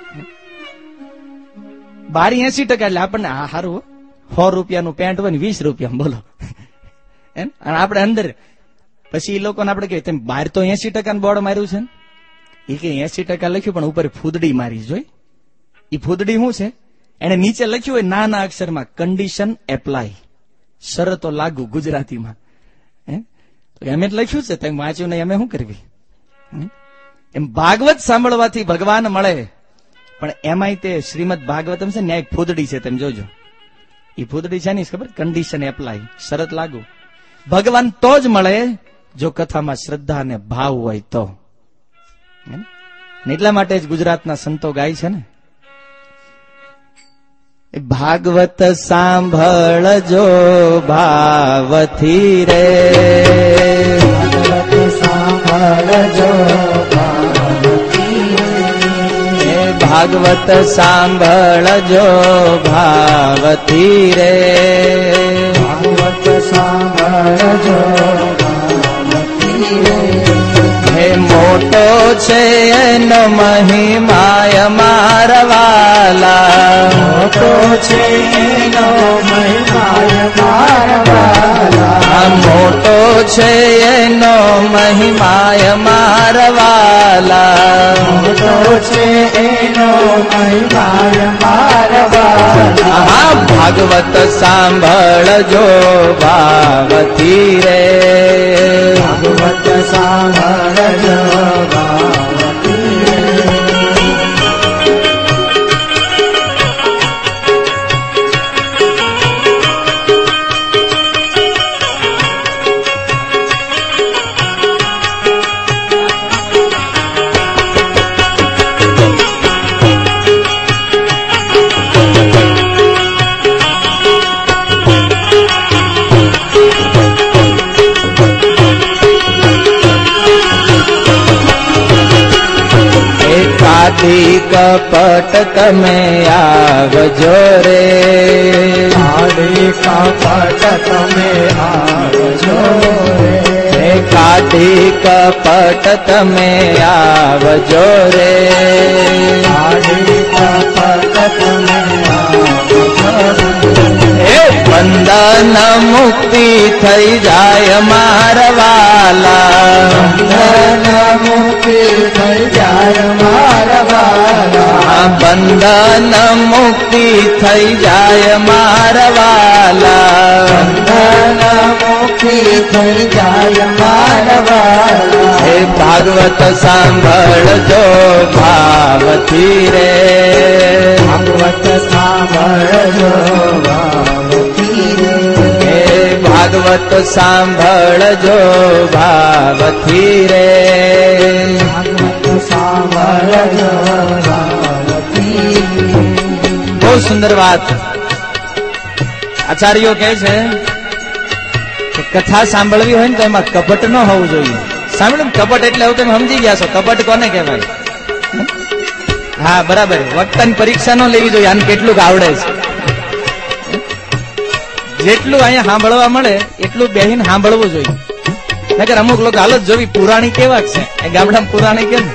બારી 80% એટલે આપણને આ સારું 100 રૂપિયાનું પેન્ટ હોય ને 20 રૂપિયા, બોલો. અને આપણે અંદર પછી એ લોકોને આપણે કહીએ, તમે બહાર તો 80% બોર્ડ માર્યું છે ને, એ કે 80% લખ્યું પણ ઉપર ફૂદડી મારી જોઈ. એ ફૂદડી શું છે? એને નીચે લખ્યું હોય નાના અક્ષરમાં કન્ડિશન એપ્લાય, શરતો લાગુ ગુજરાતીમાં. એમ જ લખ્યું છે, તમે વાંચ્યું નહીં, અમે શું કરવી? એમ ભાગવત સાંભળવાથી ભગવાન મળે, પણ એમાંય તે શ્રીમદ ભાગવતમ છે ન્યાય ફૂદડી છે, તમે જોજો. એ ફૂદડી છે ની ખબર? કન્ડિશન એપ્લાય, શરત લાગુ. ભગવાન તો જ મળે જો કથામાં શ્રદ્ધા અને ભાવ હોય તો. એટલા માટે જ ગુજરાતના સંતો ગાય છે ને, ભાગવત સાંભળજો ભાવથી રે, ભાગવત સાંભળજો ભાગવત સાંભળજો ભાવથી રે, ભાગવત સાંભળજો ભાવથી રે. હે મોટો છે એનો મહિમાય મારવાલા, મોટો છે એનો મહિમાય મારવાલા, મોટો છે એનો મહિમાય મારવાલા, મોટો છે એનો મહિમાય મારવાલા. ભાગવત સાંભળજો ભાવથી રે, ભાગવત સાંભળજો ભાવથી રે. કપટ તમે આવજો રે, કાઢી કપટ તમે આવજો રે, કાઢી કપટ તમે આવજો રે, કાઢી કપટ તમે આવજો રે. બંધન મુક્તિ થઈ જાય મારવાલા, બંધન મુક્તિ થઈ જાય મારવાલા, બંધન મુક્તિ થઈ જાય મારવાલા, બંધન મુક્તિ થઈ જાય મારવાલા. હે ભાગવત સાંભળજો ભાવથી રે, ભાગવત સાંભળજો ભાવથી રે, હે ભાગવત સાંભળજો ભાવથી રે, ભાગવત સાંભળજો ભાવથી રે. બહુ સુંદર વાત. આચાર્યો કહે છે કે કથા સાંભળવી હોય ને તો એમાં કપટ ન હોવું જોઈએ. સાંભળ્યું ને કપટ એટલે હવે તમે સમજી ગયા છો કપટ કોને કહેવાય. હા બરાબર, વક્તાની પરીક્ષા ન લેવી જોઈએ આને કેટલું આવડે છે. જેટલું અહીંયા સાંભળવા મળે એટલું બેહીને સાંભળવું જોઈએ. નકર અમુક લોકો હાલત જોવી પુરાણી કેવા છે એ ગામડામાં પુરાણી કેમ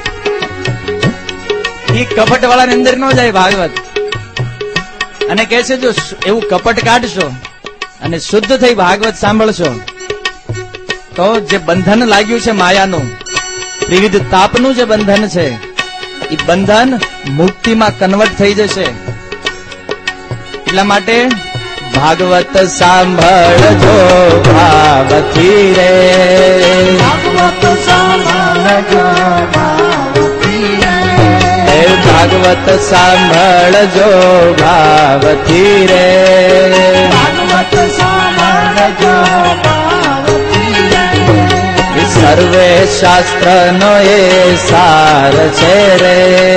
એ કપટ વાળાની અંદર ન જાય ભાગવત. અને કહે છે જો એવું કપટ કાઢશો અને શુદ્ધ થઈ ભાગવત સાંભળશો તો જે બંધન લાગ્યું છે માયાનું, વિવિધ તાપનું જે બંધન છે એ બંધન મુક્તિમાં કન્વર્ટ થઈ જશે. એટલા માટે ભાગવત સાંભળજો ભાવથી રે, ભાગવત સાંભળજો ભાવથી રે, ભાગવત સાંભળજો ભાવથી રે, ભાગવત સાંભળજો ભાવથી રે, સર્વે શાસ્ત્રનો એ સાર છે રે,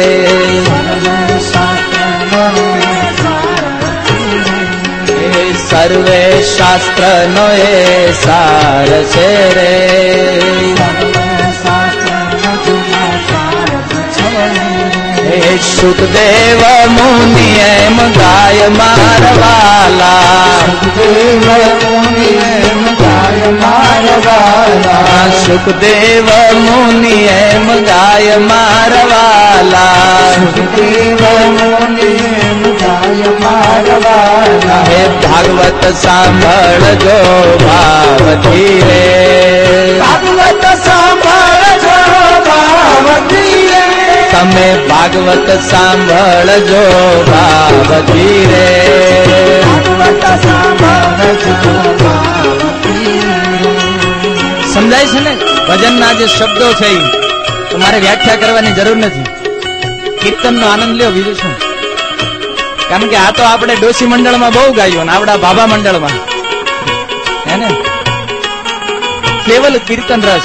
સર્વે શાસ્ત્રનો એ સાર છે રે, સુખદેવ મુનિ એમ ગાય મારવાલા, સુખદેવ મુનિ એમ ગાય મારવાલા, સુખદેવ મુનિ એમ ગાય મારવાલા, સુખદેવ મુનિ એમ ગાય મારવાલા, હે ભાગવત સાંભળજો ભાવથી રે, ભાગવત સાંભળજો ભાવથી રે, તમે ભાગવત સાંભળજો ભાવથી રે, ભાગવત સાંભળજો ભાવથી રે. સમજાય છે ને? ભજનના જે શબ્દો છે એ તમારે વ્યાખ્યા કરવાની જરૂર નથી. કીર્તનનો આનંદ લ્યો, બીજું શું. કારણ કે આ તો આપણે ડોસી મંડળમાં બહુ ગાયું ને આપણા બાબા મંડળમાં હે ને કેવલ કીર્તન રસ.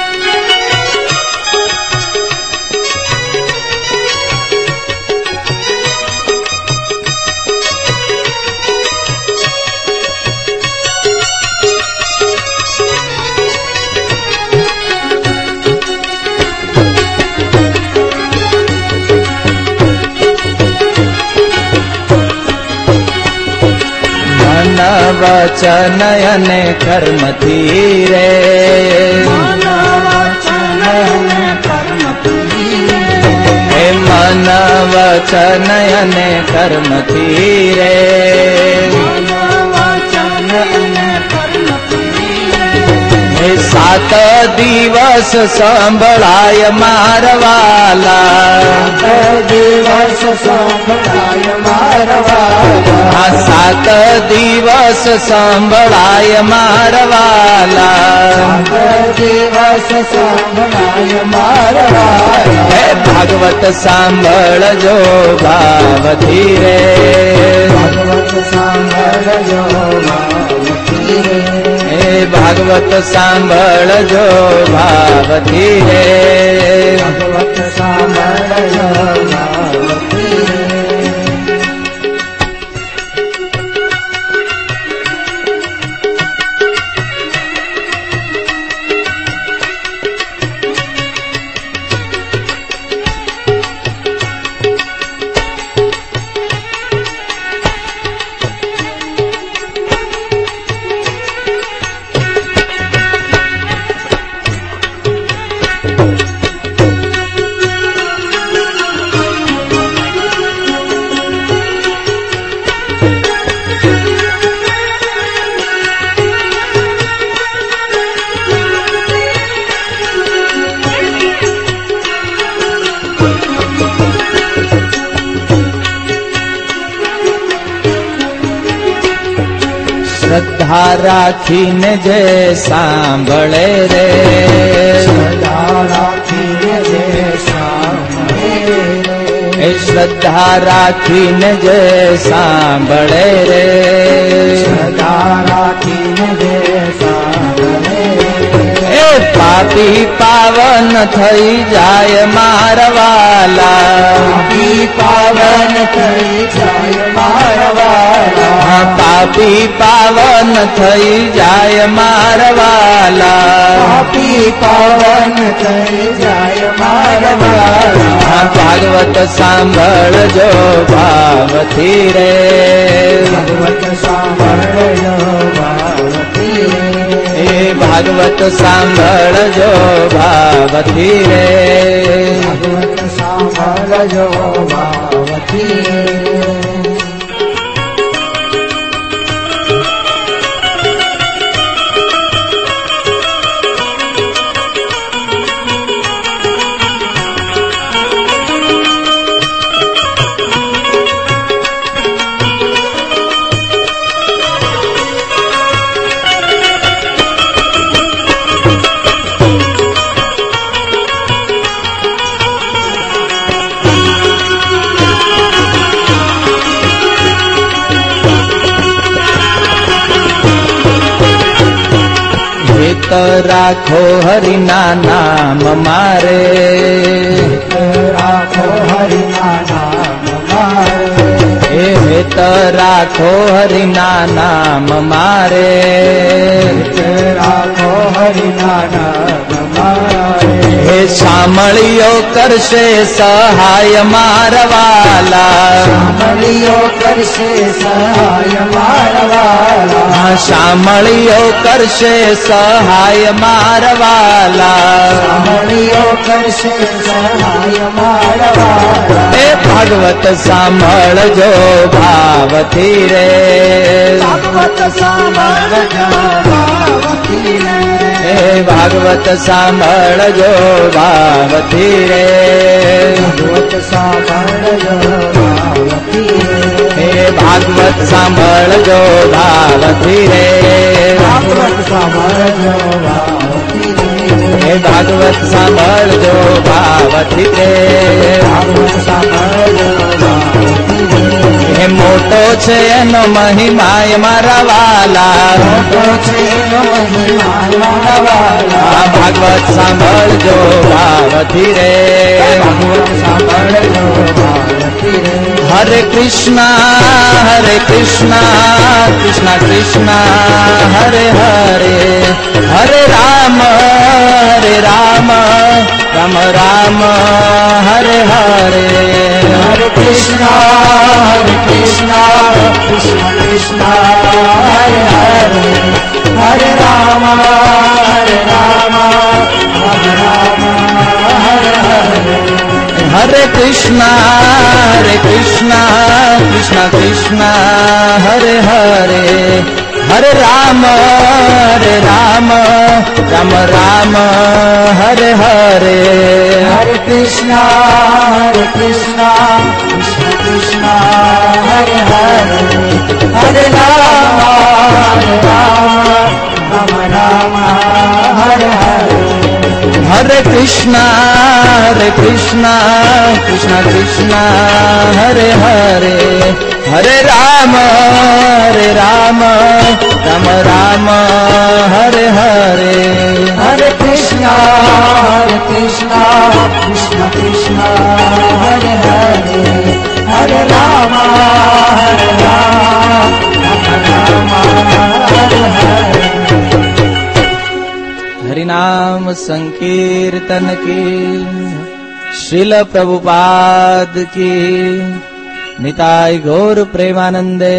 વચન અને કર્મથી રે, હે મન વચન અને કર્મથી રે, હે સાત દિવસ સંભળાય મારવાલા, દિવસ સંભળાય મારવાલા, આ સાત દિવસ સંભળાય મારવાલા, દિવસ સંભળાય મારવાલા, હે ભાગવત સાંભળજો ભાવથી રે, ભાગવત સાંભળજો ભાવથી રે, હે ભાગવત સાંભળજો ભાવથી રે, ભાગવત સાંભળજો ભાવથી રે. શ્રદ્ધા રાખીને જે સાંભળે રે, શ્રદ્ધા રાખીને જે સાંભળે રે, એ શ્રદ્ધા રાખીને જે સાંભળે રે, શ્રદ્ધા રાખીને જે સાંભળે રે, એ પાપી પાવન થઈ જાય મારવાલા, પાપી પાવન થઈ જાય મારવાલા, पापी पावन थई जाय मारवाला, पापी पावन थई जाय मारवाला। भागवत सांभळजो भावथी रे, भागवत सांभळजो भावथी रे, भागवत सांभळजो भावथी रे, भागवत सांभळजो भावथी रे। राखो हरिना नाम मारे, राखो हरिना नाम मारे, हेत राखो हरिना नाम मारे, राखो हरिना नाम मारे। हे शामळियो करशे सहाय मारवाला, शामळियो करशे सहाय मारवाला, शामळियो करशे सहाय मारवाला, शामळियो करशे सहाय मारवाला। हे भागवत सांभळजो भावथी रे, भागवत सांभळजो भावथी रे, हे भागवत सांभळजो भावथी रे, भागवत सांभळजो भावथी रे, हे भागवत सांभळजो भावथी रे, भागवत सांभळजो भावथी रे, हे भागवत सांभळजो भावथी रे, भागवत सांभळजो भावथी रे। हे मोटो छे एनो महिमाय मारवाला, मोटो छे एनो महिमाय मारवाला, भागवत सांभळजो भावथी रे, भागवत सांभळजो भावथी रे। हरे कृष्णा कृष्णा कृष्णा हरे हरे, हरे राम राम राम हरे हरे, हरे कृष्णा कृष्णा कृष्णा हरे हरे, हरे राम राम हरे हरे, हरे कृष्णा कृष्णा कृष्णा हरे हरे, हरे राम राम हरे हरे, हरे कृष्णा कृष्णा कृष्णा हरे हरे, हरे राम राम हरे हरे, हरे कृष्णा कृष्णा कृष्णा हरे हरे, हरे राम राम हरे हरे, हरे कृष्णा कृष्णा कृष्णा हरे हरे, हरे राम राम हरे हरे। हरिनाम संकीर्तन की, श्रील प्रभुपाद की, निताय गौर प्रेमानंदे।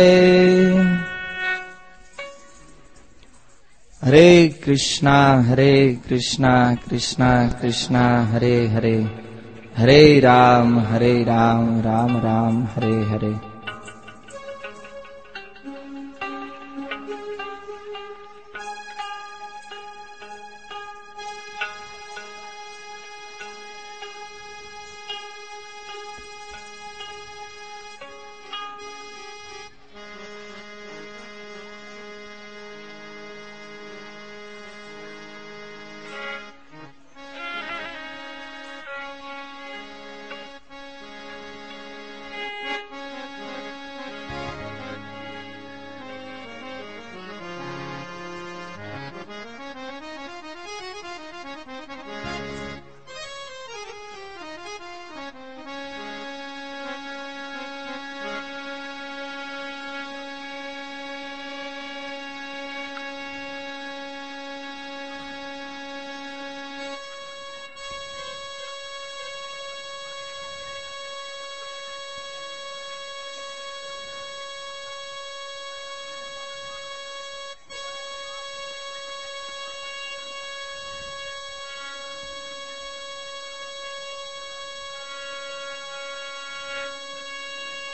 हरे कृष्णा कृष्णा कृष्णा हरे हरे, हरे राम राम राम हरे हरे।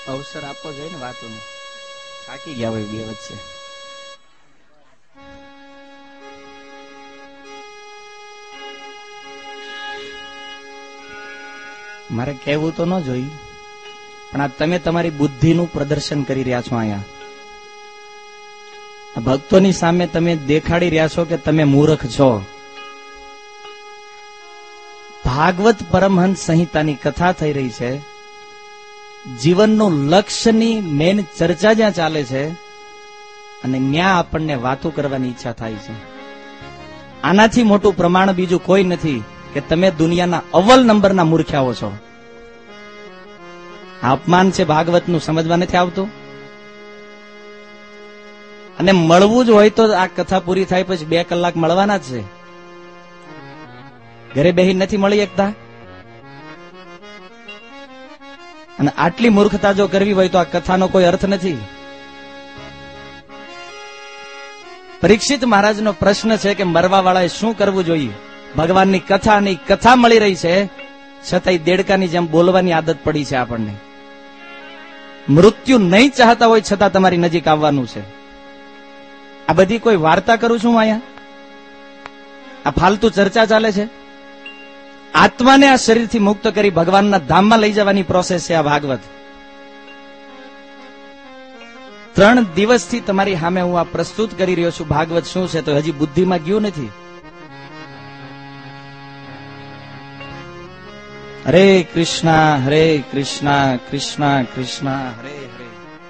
અવસર આપવો જોઈએ ને વાતોને. થાકી ગયા હોય બે વચ્ચે. મારે કહેવું તો ન જોઈ, પણ આ તમે તમારી બુદ્ધિનું પ્રદર્શન કરી રહ્યા છો. અહીંયા ભક્તોની સામે તમે દેખાડી રહ્યા છો કે તમે મૂર્ખ છો. ભાગવત પરમહંસ સંહિતાની કથા થઈ રહી છે. જીવનનું લક્ષ્યની મેન ચર્ચા જ્યાં ચાલે છે અને ત્યાં આપણને વાતો કરવાની ઈચ્છા થાય છે. આનાથી મોટું પ્રમાણ બીજું કોઈ નથી કે તમે દુનિયાના અવ્વલ નંબરના મૂર્ખ્યાઓ છો. આ અપમાન છે ભાગવતનું, સમજવા નથી આવતું. અને મળવું જ હોય તો આ કથા પૂરી થાય પછી 2 કલાક મળવાના જ છે. ઘરે બેહી નથી મળી એકતા. અને આટલી મૂર્ખતા જો કરવી હોય તો આ કથાનો કોઈ અર્થ નથી. પરીક્ષિત મહારાજનો પ્રશ્ન છે કે મરવા વાળાએ શું કરવું જોઈએ? ભગવાનની કથા મળી રહી છે, છતાંય દેડકાની જેમ બોલવાની આદત પડી છે આપણને. મૃત્યુ નહીં ચાહતા હોય છતાં તમારી નજીક આવવાનું છે. આ બધી કોઈ વાર્તા કરું છું અહીંયા? આ ફાલતુ ચર્ચા ચાલે છે? આત્માને આ શરીરથી મુક્ત કરી ભગવાનના ધામમાં લઈ જવાની પ્રોસેસ છે આ ભાગવત. 3 દિવસથી તમારી સામે હું આ પ્રસ્તુત કરી રહ્યો છું. ભાગવત શું છે તો હજી બુદ્ધિમાં ગયું નથી. હરે કૃષ્ણ કૃષ્ણ કૃષ્ણ હરે હરે.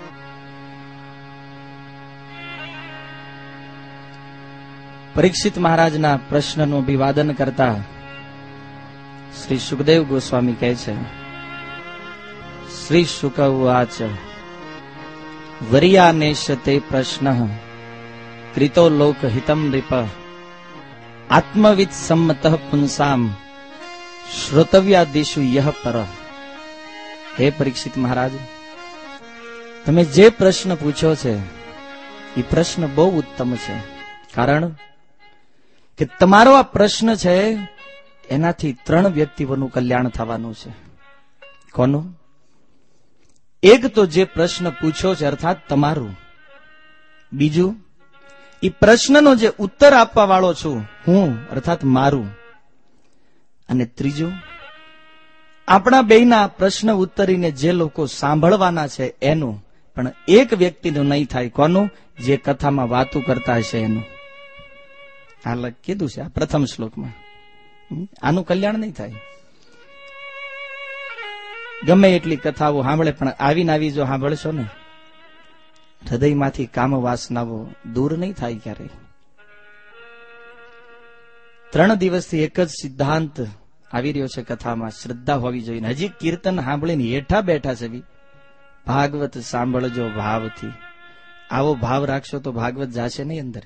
પરીક્ષિત મહારાજના પ્રશ્નનું અભિવાદન કરતા શ્રી સુખદેવ ગોસ્વામી કહે છે, શ્રી શુક ઉવાચ વર્યાનેશ તે પ્રશ્ન કૃતો લોકહિતમ નૃપ આત્મવિદ સંમત પુંસામ શ્રોતવ્યાદિષુ યહ પર. હે પરીક્ષિત મહારાજ, તમે જે પ્રશ્ન પૂછ્યો છે એ પ્રશ્ન બહુ ઉત્તમ છે. કારણ કે તમારો આ પ્રશ્ન છે એનાથી 3 વ્યક્તિઓનું કલ્યાણ થવાનું છે. કોનું? એક તો જે પ્રશ્ન પૂછ્યો છે અર્થાત તમારું. બીજું, એ પ્રશ્નનો જે ઉત્તર આપવા વાળો છું હું અર્થાત મારું. અને ત્રીજું, આપણા બેયના પ્રશ્ન ઉત્તરીને જે લોકો સાંભળવાના છે એનું. પણ એક વ્યક્તિનું નહીં થાય. કોનું? જે કથામાં વાતો કરતા હશે એનું. આ કીધું છે આ પ્રથમ શ્લોકમાં. આનું કલ્યાણ નહીં થાય. ગમે એટલી કથાઓ સાંભળે પણ આવીને આવી જો સાંભળશો ને, હૃદયમાંથી કામ વાસનાઓ દૂર નહીં થાય ક્યારેય. 3 દિવસથી એક જ સિદ્ધાંત આવી રહ્યો છે કથામાં, શ્રદ્ધા હોવી જોઈએ. હજી કીર્તન સાંભળીને હેઠા બેઠા છે. ભાગવત સાંભળજો ભાવથી. આવો ભાવ રાખશો તો ભાગવત જાશે નહીં અંદર.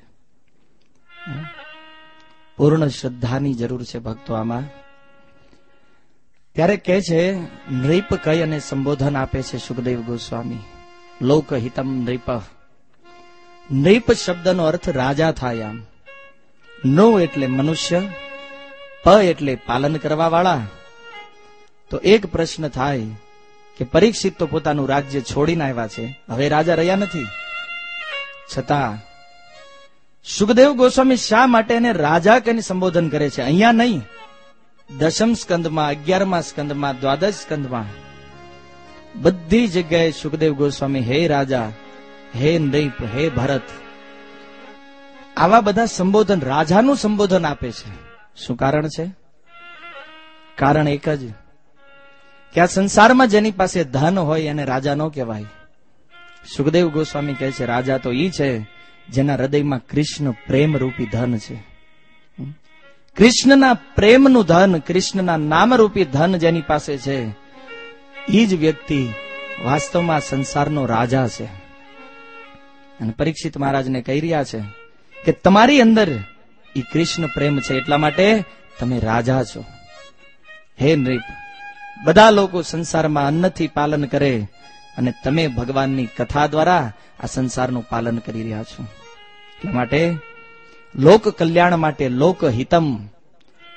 પૂર્ણ શ્રદ્ધાની જરૂર છે ભક્તો આમાં. ત્યારે કહે છે, નૃપ કહી અને સંબોધન આપે છે સુખદેવ ગોસ્વામી. લોકહિતમ નૃપ. નૃપ શબ્દનો અર્થ રાજા થાય. આમ નો એટલે મનુષ્ય, પ એટલે પાલન કરવા વાળા. તો એક પ્રશ્ન થાય કે પરીક્ષિત તો પોતાનું રાજ્ય છોડીને આવ્યા છે, હવે રાજા રહ્યા નથી. છતાં સુખદેવ ગોસ્વામી શા માટે એને રાજા કહીને સંબોધન કરે છે? અહીંયા નહીં, 10મ સ્કંદમાં, 11મા સ્કંદમાં, 12 સ્કંદમાં બધી જગ્યાએ સુખદેવ ગોસ્વામી હે રાજા, હે નૃપ, હે ભરત, આવા બધા સંબોધન, રાજાનું સંબોધન આપે છે. શું કારણ છે? કારણ એક જ કે આ સંસારમાં જેની પાસે ધન હોય એને રાજા ન કહેવાય. સુખદેવ ગોસ્વામી કહે છે રાજા તો ઈ છે જેના હૃદયમાં કૃષ્ણ પ્રેમ રૂપી ધન છે. કૃષ્ણના પ્રેમનું ધન, કૃષ્ણના નામરૂપી ધન જેની પાસે છે ઈ જ વ્યક્તિ વાસ્તવમાં સંસારનો રાજા છે. અને પરીક્ષિત મહારાજને કહી રહ્યા છે કે તમારી અંદર ઈ કૃષ્ણ પ્રેમ છે, એટલા માટે તમે રાજા છો. હે નૃપ, બધા લોકો સંસારમાં અન્નથી પાલન કરે અને તમે ભગવાનની કથા દ્વારા આ સંસારનું પાલન કરી રહ્યા છો. એટલા માટે લોક કલ્યાણ માટે લોકહિતમ,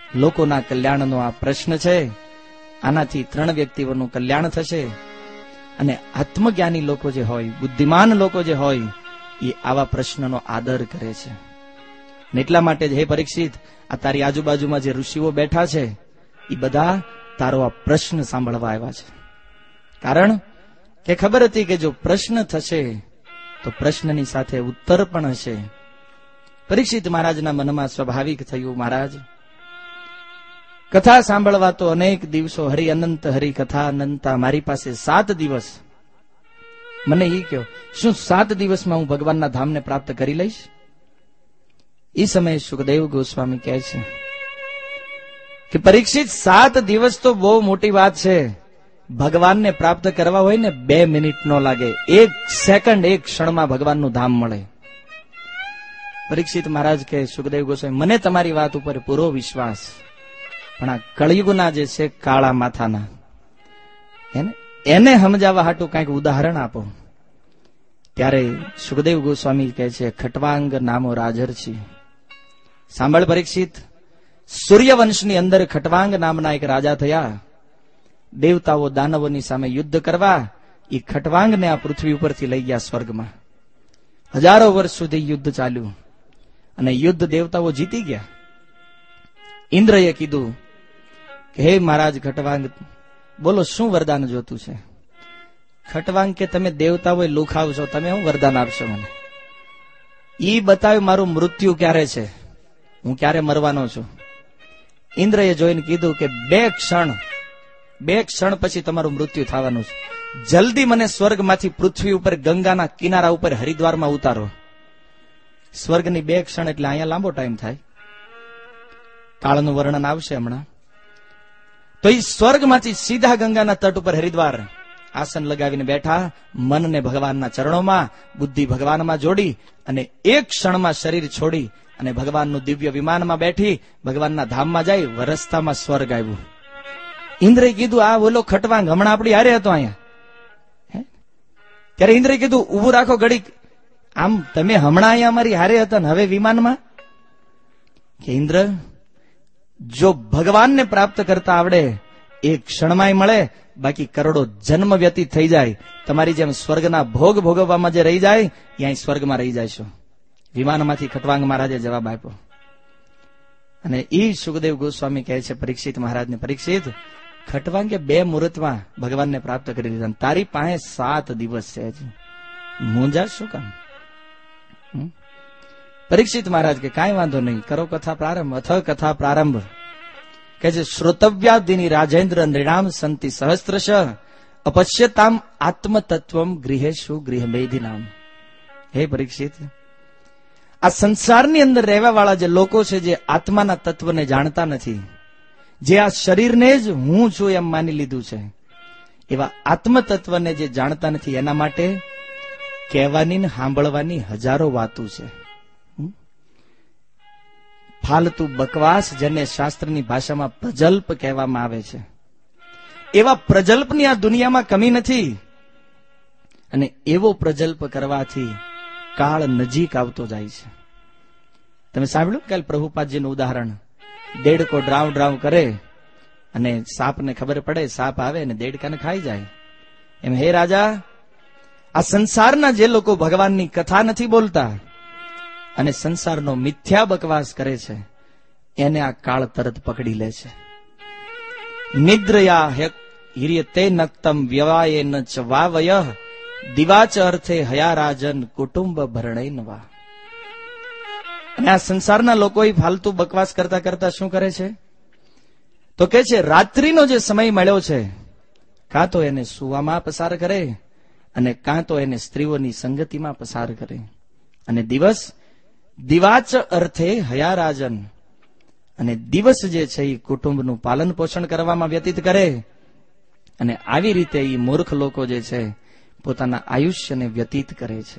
લોકોના કલ્યાણનો આ પ્રશ્ન છે. આનાથી 3 વ્યક્તિઓનું કલ્યાણ થશે. અને આત્મજ્ઞાની લોકો જે હોય, બુદ્ધિમાન લોકો જે હોય, એ આવા પ્રશ્નનો આદર કરે છે. ને એટલા માટે જ હે પરીક્ષિત, આ તારી આજુબાજુમાં જે ઋષિઓ બેઠા છે એ બધા તારો આ પ્રશ્ન સાંભળવા આવ્યા છે. કારણ કે ખબર હતી કે જો પ્રશ્ન થશે તો પ્રશ્નની સાથે ઉત્તર પણ હશે. પરીક્ષિત મહારાજના મનમાં સ્વાભાવિક થયું, મહારાજ કથા સાંભળવા તો અનેક દિવસો, હરિ અનંત હરિ કથા અનંતા, મારી પાસે 7 દિવસ. મને એ કહો, શું 7 દિવસમાં હું ભગવાનના ધામને પ્રાપ્ત કરી લઈશ? એ સમયે સુખદેવ ગોસ્વામી કહે છે કે પરીક્ષિત 7 દિવસ તો બહુ મોટી વાત છે. ભગવાનને પ્રાપ્ત કરવા હોય ને 2 મિનિટ નો લાગે, 1 સેકન્ડ, 1 ક્ષણમાં ભગવાનનું ધામ મળે. પરીક્ષિત મહારાજ કહે, સુખદેવ ગોસ્વામી, મને તમારી વાત ઉપર પૂરો વિશ્વાસ, પણ આ કળિયુગના જે છે કાળા માથાના, એને સમજાવવા હાટું કઈક ઉદાહરણ આપો. ત્યારે સુખદેવ ગોસ્વામી કહે છે, ખટવાંગ નામો રાજર્ષિ. સાંભળ પરીક્ષિત, સૂર્યવંશની અંદર ખટવાંગ નામના એક રાજા થયા. દેવતાઓ દાનવોની સામે યુદ્ધ કરવા એ ખટવાંગને આ પૃથ્વી ઉપરથી લઈ ગયા સ્વર્ગમાં. 1000 વર્ષ સુધી યુદ્ધ ચાલ્યું અને યુદ્ધ દેવતાઓ જીતી ગયા. ઇન્દ્રએ કીધું કે હે મહારાજ ખટવાંગ, બોલો શું વરદાન જોતું છે? ખટવાંગ કે તમે દેવતાઓ લુખાવ છો, તમે શું વરદાન આપશો મને? ઈ બતાવ્યું મારું મૃત્યુ ક્યારે છે, હું ક્યારે મરવાનો છું. ઇન્દ્રએ જોઈને કીધું કે 2 ક્ષણ પછી તમારું મૃત્યુ થવાનું છે. જલ્દી મને સ્વર્ગમાંથી પૃથ્વી ઉપર ગંગાના કિનારા ઉપર હરિદ્વારમાં ઉતારો. સ્વર્ગની 2 ક્ષણ એટલે અહીંયા લાંબો ટાઈમ થાય. કાળનું વર્ણન આવશે હમણાં. તો એ સ્વર્ગમાંથી સીધા ગંગાના તટ ઉપર હરિદ્વાર આસન લગાવીને બેઠા, મનને ભગવાનના ચરણોમાં, બુદ્ધિ ભગવાનમાં જોડી અને 1 ક્ષણમાં શરીર છોડી અને ભગવાનનું દિવ્ય વિમાનમાં બેઠી ભગવાનના ધામમાં જાય. રસ્તામાં સ્વર્ગ આવ્યું. ઇન્દ્રએ કીધું, આ બોલો ખટવાંગ હમણાં આપણી હારે હતો અહીંયા. ત્યારે ઇન્દ્રએ કીધું, ઉભું રાખો ઘડીક, આમ તમે હમણાં અહીંયા અમારી હારે હતા ને હવે વિમાનમાં? કે ઇન્દ્ર, જો ભગવાનને પ્રાપ્ત કરતા આવડે 1 ક્ષણમાંય મળે, બાકી કરોડો જન્મ વ્યતીત થઈ જાય. તમારી જેમ સ્વર્ગના ભોગ ભોગવવામાં જે રહી જાય, ત્યાં સ્વર્ગમાં રહી જશો. વિમાનમાંથી ખટવાંગ મહારાજે જવાબ આપ્યો. અને ઈ સુખદેવ ગોસ્વામી કહે છે પરીક્ષિત મહારાજને, પરીક્ષિત, ખટવાંગે 2 મુહૂર્તમાં ભગવાનને પ્રાપ્ત કરી લીધા, તારી પાસે 7 દિવસ છે. મૂંઝા શું કામ? પરીક્ષિત મહારાજ કે કાંઈ વાંધો નહીં, કરો કથા પ્રારંભ. અથ કથા પ્રારંભ. કે છે શ્રોતવ્યાદિની રાજેન્દ્ર નૃણામ સંતિ સહસ્ત્રશ અપશ્યતામ આત્મતત્વમ ગૃહેશુ ગૃહમેધિનામ. હે પરીક્ષિત, આ સંસારની અંદર રહેવા વાળા જે લોકો છે, જે આત્માના તત્વને જાણતા નથી, જે આ શરીરને જ હું છું એમ માની લીધું છે, એવા આત્મતત્વને જે જાણતા નથી, એના માટે કહેવાની ને સાંભળવાની હજારો વાતો છે. ફાલતુ બકવાસ, જેને શાસ્ત્રની ભાષામાં પ્રજલ્પ કહેવામાં આવે છે, એવા પ્રજલ્પની આ દુનિયામાં કમી નથી. અને એવો પ્રજલ્પ કરવાથી કાળ નજીક આવતો જાય છે. તમે સાંભળ્યું કાલ પ્રભુપાદજીનું ઉદાહરણ, દેડકો ડ્રાવ ડ્રાવ કરે અને સાપને ખબર પડે, સાપ આવે અને દેડકાને ખાઈ જાય. એમ હે રાજા, આ સંસારના જે લોકો ભગવાનની કથા નથી બોલતા અને સંસારનો મિથ્યા બકવાસ કરે છે, એને આ કાળ તરત પકડી લે છે. નિદ્રયા હિર્યતે નક્તમ વ્યવાય ન ચ વાવય દિવાચ અર્થે હયા રાજન કુટુંબ ભરણૈનવા. અને આ સંસારના લોકો ફાલતુ બકવાસ કરતા કરતા શું કરે છે? તો કે છે રાત્રિનો જે સમય મળ્યો છે, કાં તો એને સુવામાં પસાર કરે અને કાં તો એને સ્ત્રીઓની સંગતિમાં પસાર કરે. અને દિવાચ અર્થે હયા રાજન, અને દિવસ જે છે એ કુટુંબનું પાલન પોષણ કરવામાં વ્યતીત કરે. અને આવી રીતે એ મૂર્ખ લોકો જે છે પોતાના આયુષ્યને વ્યતીત કરે છે.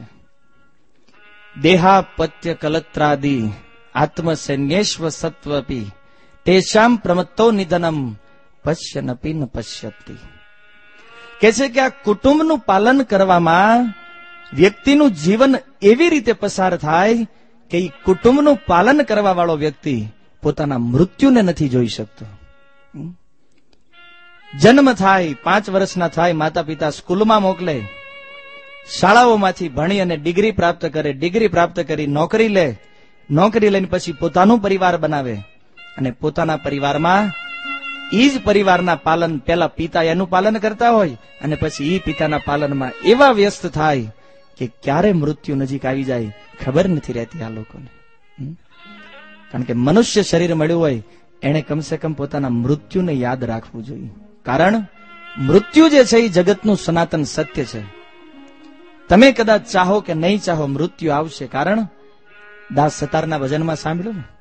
દેહાપત્ય કલત્રાદિ આત્મસૈન્યેશ્વ સત્વપી તેષામ પ્રમત્તો નિધનમ પશ્યનપી ન પશ્યતિ. કે છે કે આ કુટુંબનું પાલન કરવામાં વ્યક્તિનું જીવન એવી રીતે પસાર થાય કે એ કુટુંબનું પાલન કરવા વાળો વ્યક્તિ પોતાના મૃત્યુને નથી જોઈ શકતો. જન્મ થાય, 5 વર્ષના થાય, માતા પિતા સ્કૂલમાં મોકલે, શાળાઓમાંથી ભણી અને ડિગ્રી પ્રાપ્ત કરે, ડિગ્રી પ્રાપ્ત કરી નોકરી લે, નોકરી લઈને પછી પોતાનું પરિવાર બનાવે અને પોતાના પરિવારમાં ઈ જ પરિવારના પાલન, પેલા પિતા એનું પાલન કરતા હોય અને પછી ઈ પિતાના પાલનમાં એવા વ્યસ્ત થાય કે ક્યારે મૃત્યુ નજીક આવી જાય ખબર નથી રહેતી આ લોકોને. કારણ કે મનુષ્ય શરીર મળ્યું હોય એને કમસે કમ પોતાના મૃત્યુને યાદ રાખવું જોઈએ. કારણ મૃત્યુ જે છે એ જગતનું સનાતન સત્ય છે. તમે કદાચ ચાહો કે નહીં ચાહો મૃત્યુ આવશે. કારણ દાસ સતારના ભજનમાં સાંભળ્યું ને,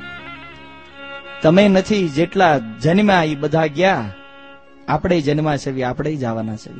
તમે નથી જેટલા જન્મ્યા એ બધા ગયા, આપણે જન્મા છે આપણે જવાના છે.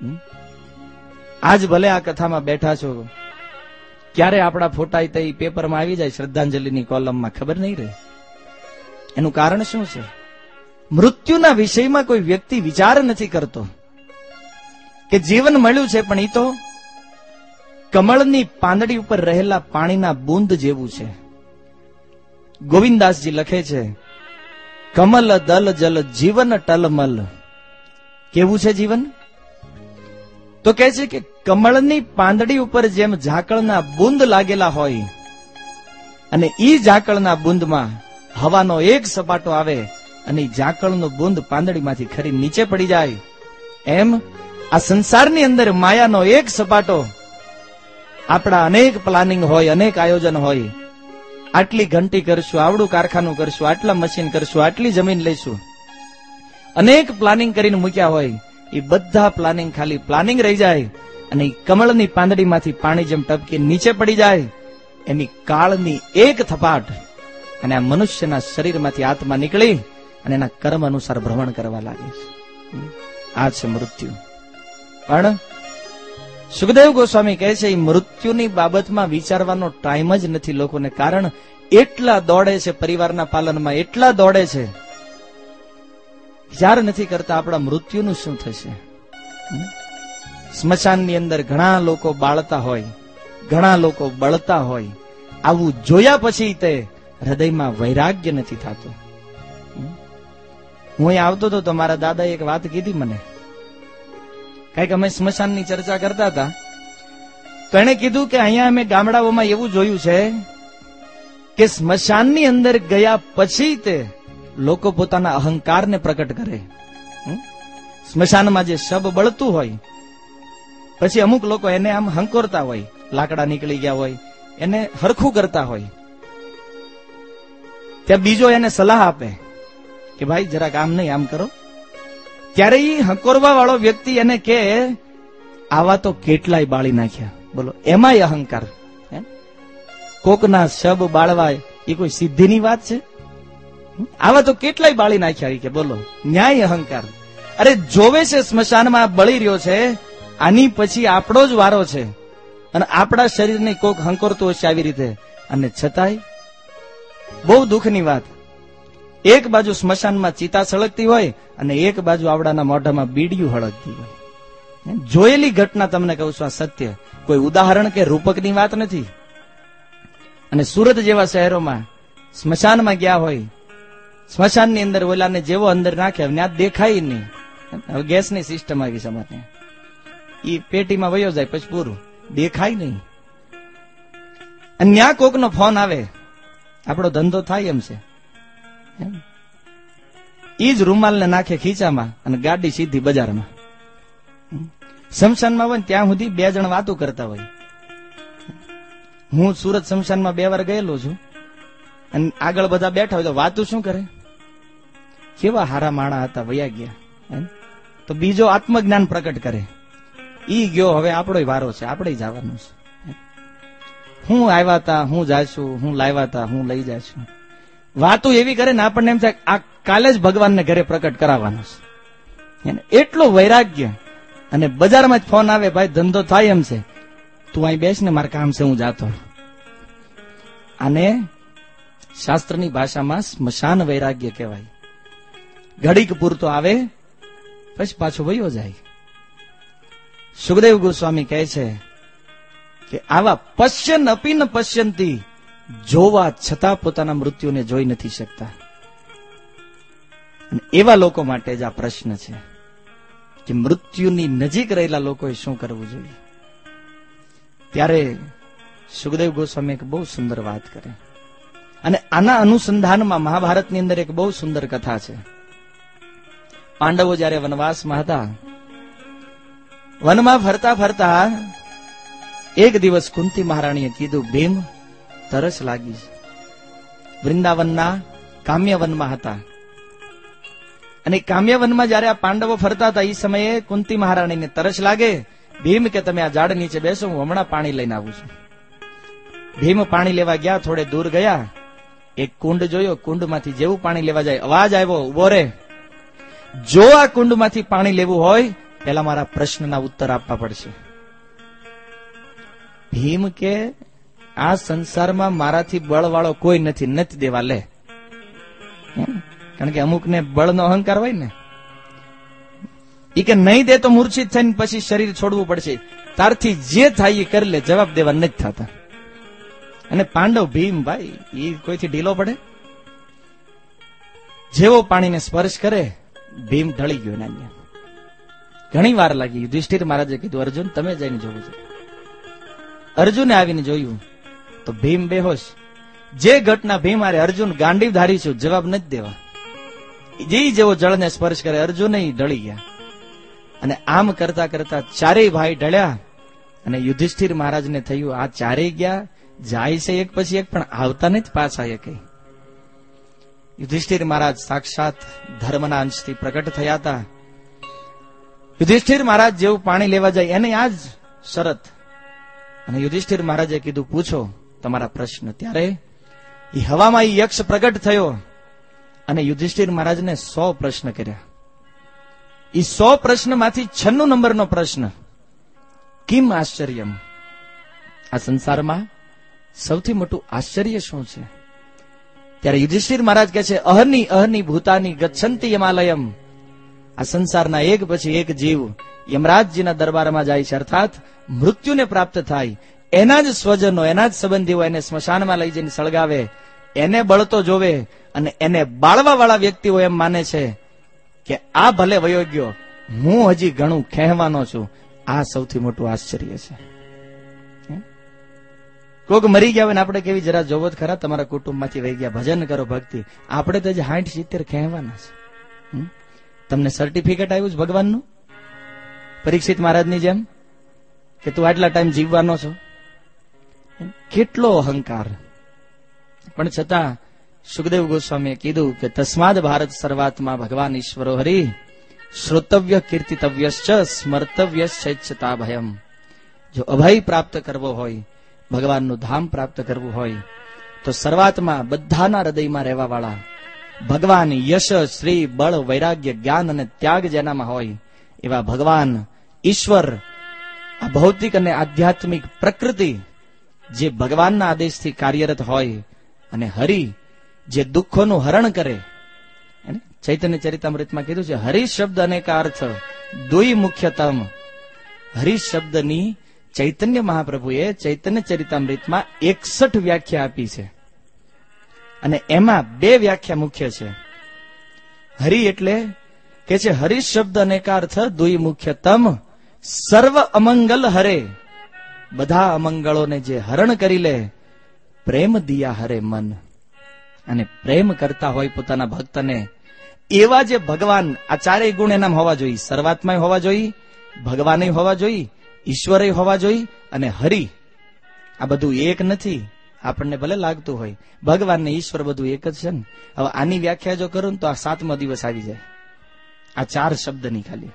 આજ ભલે આ કથામાં બેઠા છો, ક્યારે આપણા ફોટા એ પેપરમાં આવી જાય શ્રદ્ધાંજલિની કોલમમાં ખબર નહીં રહે. એનું કારણ શું છે? મૃત્યુના વિષયમાં કોઈ વ્યક્તિ વિચાર નથી કરતો કે જીવન મળ્યું છે પણ એ તો કમળની પાંદડી ઉપર રહેલા પાણીના બૂંદ જેવું છે. ગોવિંદાસજી લખે છે, કમલ દલ જલ જીવન ટલમલ. કેવું છે જીવન? તો કહે છે કે કમળની પાંદડી ઉપર જેમ ઝાકળના બૂંદ લાગેલા હોય અને ઈ ઝાકળના બૂંદમાં હવાનો એક સપાટો આવે અને ઝાકળનો બૂંદ પાંદડીમાંથી ખરી નીચે પડી જાય, એમ આ સંસારની અંદર માયાનો એક સપાટો, આપણા અનેક પ્લાનિંગ હોય, અનેક આયોજન હોય, આટલી ઘંટી કરશું, આવડું કારખાનું કરશું, આટલા મશીન કરશું, આટલી જમીન લઈશું, અનેક પ્લાનિંગ કરીને મૂક્યા હોય, એ બધા પ્લાનિંગ ખાલી પ્લાનિંગ રહી જાય અને કમળની પાંદડીમાંથી પાણી જેમ ટપકી નીચે પડી જાય, એની કાળની એક થપાટ અને આ મનુષ્યના શરીરમાંથી આત્મા નીકળી અને એના કર્મ અનુસાર ભ્રમણ કરવા લાગે છે. આ છે મૃત્યુ. પણ સુખદેવ ગોસ્વામી કહે છે, મૃત્યુની બાબતમાં વિચારવાનો ટાઈમ જ નથી લોકોને. કારણ એટલા દોડે છે પરિવારના પાલનમાં, એટલા દોડે છે, વિચાર નથી કરતા આપણા મૃત્યુનું શું થશે. સ્મશાનની અંદર ઘણા લોકો બાળતા હોય, ઘણા લોકો બળતા હોય. આવું જોયા પછી તે હૃદયમાં વૈરાગ્ય નથી થતું. હું અહીં આવતો હતો તો મારા દાદાએ એક વાત કીધી મને. કઈક અમે સ્મશાનની ચર્ચા કરતા હતા તો એને કીધું કે અહીંયા અમે ગામડાઓમાં એવું જોયું છે કે સ્મશાનની અંદર ગયા પછી તે લોકો પોતાના અહંકારને પ્રકટ કરે. સ્મશાનમાં જે શબ બળતું હોય પછી અમુક લોકો એને આમ હંકોરતા હોય, લાકડા નીકળી ગયા હોય એને હરખું કરતા હોય, ત્યાં બીજો એને સલાહ આપે કે ભાઈ જરાક આમ નહીં આમ કરો. ત્યારે એ હંકોરવા વાળો વ્યક્તિ એને કે આવા તો કેટલાય બાળી નાખ્યા. બોલો, એમાંય અહંકાર. કોકના શબ બાળવા એ કોઈ સિદ્ધિની વાત છે? આવા તો કેટલાય બાળી નાખ્યા કે બોલો, ન્યાય અહંકાર. અરે જોવે છે સ્મશાનમાં બળી રહ્યો છે, આની પછી આપણો જ વારો છે અને આપણા શરીરને કોક હંકોરતું હશે આવી રીતે, અને છતાંય બહુ દુઃખની વાત, એક બાજુ સ્મશાનમાં ચિતા સળગતી હોય અને એક બાજુ આવડાના મોઢામાં બીડિયું હળગતી હોય. જોયેલી ઘટના તમને કહું છું, આ સત્ય, કોઈ ઉદાહરણ કે રૂપકની વાત નથી. અને સુરત જેવા શહેરોમાં સ્મશાનમાં ગયા હોય, સ્મશાનની અંદર ઓલાને જેવો અંદર નાખે ત્યાં દેખાય નહીં. હવે ગેસની સિસ્ટમ આવી છે અમારે, એ પેટીમાં વયો જાય પછી પૂરું, દેખાય નહીં. અને ત્યાં કોકનો ફોન આવે, આપણો ધંધો થાય એમ છે, ઈ જ રૂમાલને નાખે ખીચામાં અને ગાડી સીધી બજારમાં. શમશાનમાં હોય ત્યાં સુધી 2 જણ વાતો કરતા હોય. હું સુરત શમશાનમાં 2 વાર ગયેલો છું અને આગળ બધા બેઠા હોય તો વાતો શું કરે, કેવા હારા માણા હતા વયા ગયા. તો બીજો આત્મજ્ઞાન પ્રકટ કરે, ઈ ગયો હવે આપણો વારો છે, આપણે જવાનું છે. હું આવ્યા હતા, હું જાશું, હું લાવ્યા હતા, હું લઈ જાશું. વાતો એવી કરે ને આપણને એમ થાય આ કાલે જ ભગવાનને ઘરે પ્રકટ કરાવવાનું છે. એટલો વૈરાગ્ય. અને બજારમાં જ ફોન આવે, ભાઈ ધંધો થાય એમ છે, તું અહીં બેસ ને મારે કામ છે, હું જાતો. આને શાસ્ત્રની ભાષામાં સ્મશાન વૈરાગ્ય કહેવાય. ઘડીક પૂરતો આવે પછી પાછો વયો જાય. સુખદેવ ગોસ્વામી કહે છે કે આવા પશ્યન અપી ન પશ્યંતી, જોવા છતાં પોતાના મૃત્યુને જોઈ નથી શકતા. અને એવા લોકો માટે જ આ પ્રશ્ન છે કે મૃત્યુની નજીક રહેલા લોકોએ શું કરવું જોઈએ. ત્યારે સુખદેવ ગોસ્વામી એક બહુ સુંદર વાત કરે, અને આના અનુસંધાનમાં મહાભારતની અંદર એક બહુ સુંદર કથા છે. પાંડવો જયારે વનવાસમાં હતા, વનમાં ફરતા ફરતા એક દિવસ કુંતી મહારાણીએ કીધું, ભીમ તરસ લાગી છે. વૃંદાવનના કામ્યવનમાં હતા, અને કામ્યવનમાં જયારે આ પાંડવો ફરતા હતા એ સમયે કુંતી મહારાણીને તરસ લાગે. ભીમ કે તમે આ ઝાડ નીચે બેસો, હું હમણાં પાણી લઈને આવું છું. ભીમ પાણી લેવા ગયા, થોડે દૂર ગયા, એક કુંડ જોયો. કુંડમાંથી જેવું પાણી લેવા જાય, અવાજ આવ્યો, ઉભો રે, જો આ કુંડમાંથી પાણી લેવું હોય પેલા મારા પ્રશ્નના ઉત્તર આપવા પડશે. ભીમ કે આ સંસારમાં મારાથી બળવાળો કોઈ નથી દેવા, લે. કારણ કે અમુકને બળનો અહંકાર હોય ને, ઈ કે નહીં દે તો મૂર્છિત થઈને પછી શરીર છોડવું પડશે, તારથી જે થાય એ કરી લે, જવાબ દેવા નથી થતા. અને પાંડવ ભીમ ભાઈ એ કોઈથી ઢીલો પડે? જેવો પાણીને સ્પર્શ કરે ભીમ ઢળી ગયો એના. ઘણી વાર લાગી. યુધિષ્ઠિર મહારાજે કીધું, અર્જુન તમે જઈને જોવું છે. અર્જુને આવીને જોયું તો ભીમ બેહોશ. જે ઘટના ભીમ આરે અર્જુન ગાંડીવ ધારી છું, જવાબ નથી દેવા. જેવો જળને સ્પર્શ કરે અર્જુન ઢળી ગયા. અને આમ કરતા કરતા ચારેય ભાઈ ઢળ્યા. અને યુધિષ્ઠિર મહારાજને થયું આ ચારેય ગયા, જાય છે એક પછી એક, પણ આવતા નથી પાછા એ કઈ. યુધિષ્ઠિર મહારાજ સાક્ષાત ધર્મના અંશથી પ્રગટ થયા હતા. યુધિષ્ઠિર મહારાજ જેવું પાણી લેવા જાય એને આ જ શરત. અને યુધિષ્ઠિર મહારાજે કીધું, પૂછો તમારા પ્રશ્ન. ત્યારે એ હવામાં એ યક્ષ પ્રગટ થયો અને યુધિષ્ઠિર મહારાજને 100 પ્રશ્ન કર્યા. એ 100 પ્રશ્નમાંથી 96 નંબરનો પ્રશ્ન, કિમ આશ્ચર્યમ, આ સંસારમાં સૌથી મોટું આશ્ચર્ય શું છે? ત્યારે યુધિષ્ઠિર મહારાજ કહે છે, અહની ભૂતાની ગચ્છંતી યમાલયમ. આ સંસારના એક પછી એક જીવ યમરાજજીના દરબારમાં જાય છે, અર્થાત મૃત્યુને પ્રાપ્ત થાય. એના જ સ્વજનો, એના જ સંબંધીઓ એને સ્મશાનમાં લઈ જઈને સળગાવે, એને બળતો જોવે, અને એને બાળવા વાળા વ્યક્તિઓ એમ માને છે કે આ ભલે વયો ગયો, હું હજી ઘણું કહેવાનો છું. આ સૌથી મોટું આશ્ચર્ય છે. કોક મરી ગયા હોય ને આપણે કેવી જરા જોવો જ ખરા, તમારા કુટુંબમાંથી વહી ગયા, ભજન કરો, ભક્તિ. આપણે તો 60-70 કહેવાના છે. તમને સર્ટિફિકેટ આવ્યું છે ભગવાનનું, પરીક્ષિત મહારાજની જેમ, કે તું આટલા ટાઈમ જીવવાનો છો. કેટલો અહંકાર! પણ છતાં સુખદેવ ગોસ્વામીએ કીધું કે તસ્માદ ભારત સર્વાત્મા ભગવાન ઈશ્વરો હરિ શ્રોતવ્ય કીર્તિતવ્યશ્ચ સ્મર્તવ્યશ્ચૈચ્છતા ભયમ. જો અભય પ્રાપ્ત કરવો હોય, ભગવાનનું ધામ પ્રાપ્ત કરવું હોય, તો સર્વાત્મા બધાના હૃદયમાં રહેવા વાળા ભગવાન યશ, શ્રી, બળ, વૈરાગ્ય, જ્ઞાન અને ત્યાગ જેનામાં હોય એવા ભગવાન ઈશ્વર, આ ભૌતિક અને આધ્યાત્મિક પ્રકૃતિ જે ભગવાનના આદેશથી કાર્યરત હોય, અને હરિ જે દુઃખોનું હરણ કરે. ચૈતન્ય ચરિતામૃતમાં કીધું છે, હરિ શબ્દ અનેકા અર્થ દુઈ મુખ્યતમ. હરિ શબ્દની ચૈતન્ય મહાપ્રભુએ ચૈતન્ય ચરિતામૃતમાં 61 વ્યાખ્યા આપી છે, અને એમાં 2 વ્યાખ્યા મુખ્ય છે. હરિ એટલે કે છે હરિ શબ્દ અનેકા અર્થ દુઈ મુખ્યતમ, સર્વ અમંગલ હરે, બધા અમંગળોને જે હરણ કરી લે, પ્રેમ દિયા હરે મન. અને પ્રેમ કરતા હોય પોતાના ભક્તને એવા જે ભગવાન, આ ચારેય ગુણ એનામ હોવા જોઈએ. સર્વાત્માય હોવા જોઈએ, ભગવાનય હોવા જોઈએ, ઈશ્વરય હોવા જોઈએ, અને હરિ. આ બધું એક નથી, આપણને ભલે લાગતું હોય ભગવાન ને ઈશ્વર બધું એક જ છે ને. હવે આની વ્યાખ્યા જો કરું તો આ 7મો દિવસ આવી જાય, આ 4 શબ્દની ખાલી.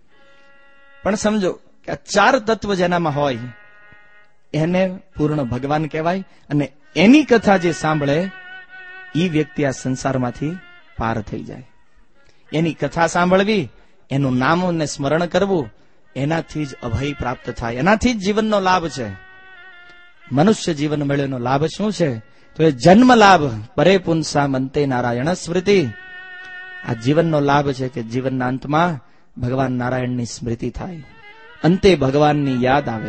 પણ સમજો કે આ 4 તત્વ જેનામાં હોય એને પૂર્ણ ભગવાન કહેવાય. અને એની કથા જે સાંભળે એ વ્યક્તિ આ સંસારમાંથી પાર થઈ જાય. એની કથા સાંભળવી, એનું નામ ને સ્મરણ કરવું, એનાથી જ અભય પ્રાપ્ત થાય, એનાથી જ જીવનનો લાભ છે. મનુષ્ય જીવન મળ્યોનો લાભ શું છે? તો એ જન્મ લાભ, પરે પુંસા મંતે નારાયણ સ્મૃતિ. આ જીવનનો લાભ છે કે જીવનના અંતમાં ભગવાન નારાયણની સ્મૃતિ થાય, અંતે ભગવાનની યાદ આવે.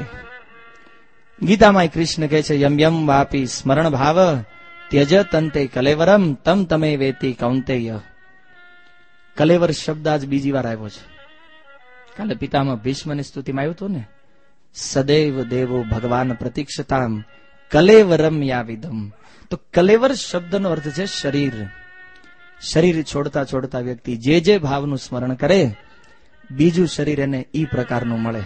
ગીતામાં કૃષ્ણ કહે છે, યમ યમ વાપી સ્મરણ ભાવ ત્યજ તંતે કલેવરમ તમ તમે વેતી કૌંતેય. કલેવર શબ્દ આજ બીજી વાર આવ્યો છે. કાલે પિતામહ ભીષ્મની સ્તુતિમાં આવ્યું હતું ને, સદૈવ દેવો ભગવાન પ્રતીક્ષતામ કલેવરમ યાવિદમ. તો કલેવર શબ્દનો અર્થ છે શરીર. શરીર છોડતા છોડતા વ્યક્તિ જે ભાવનું સ્મરણ કરે, બીજું શરીર એને ઈ પ્રકારનું મળે.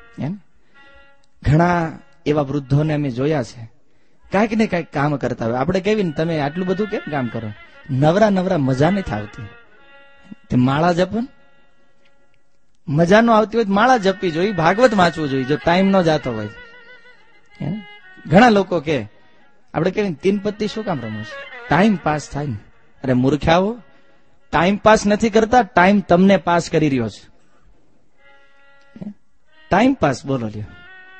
ઘણા એવા વૃદ્ધોને અમે જોયા છે, કાંઈક ને કાંઈક કામ કરતા હોય. આપણે કહેવી ને, તમે આટલું બધું કેમ કામ કરો? નવરા નવરા મજા નથી આવતી, તે માળા જપો. મજા ન આવતી હોય માળા જપવી જોઈએ, ભાગવત વાંચવું જોઈએ, જો ટાઈમ ન જાતો હોય. ઘણા લોકો કે આપણે કેવી તીન પત્તી શું કામ રમો છો? ટાઈમ પાસ થાય ને. અરે મૂર્ખાઓ, ટાઈમ પાસ નથી કરતા, ટાઈમ તમને પાસ કરી રહ્યો છે. ટાઈમ પાસ બોલો લ્યો.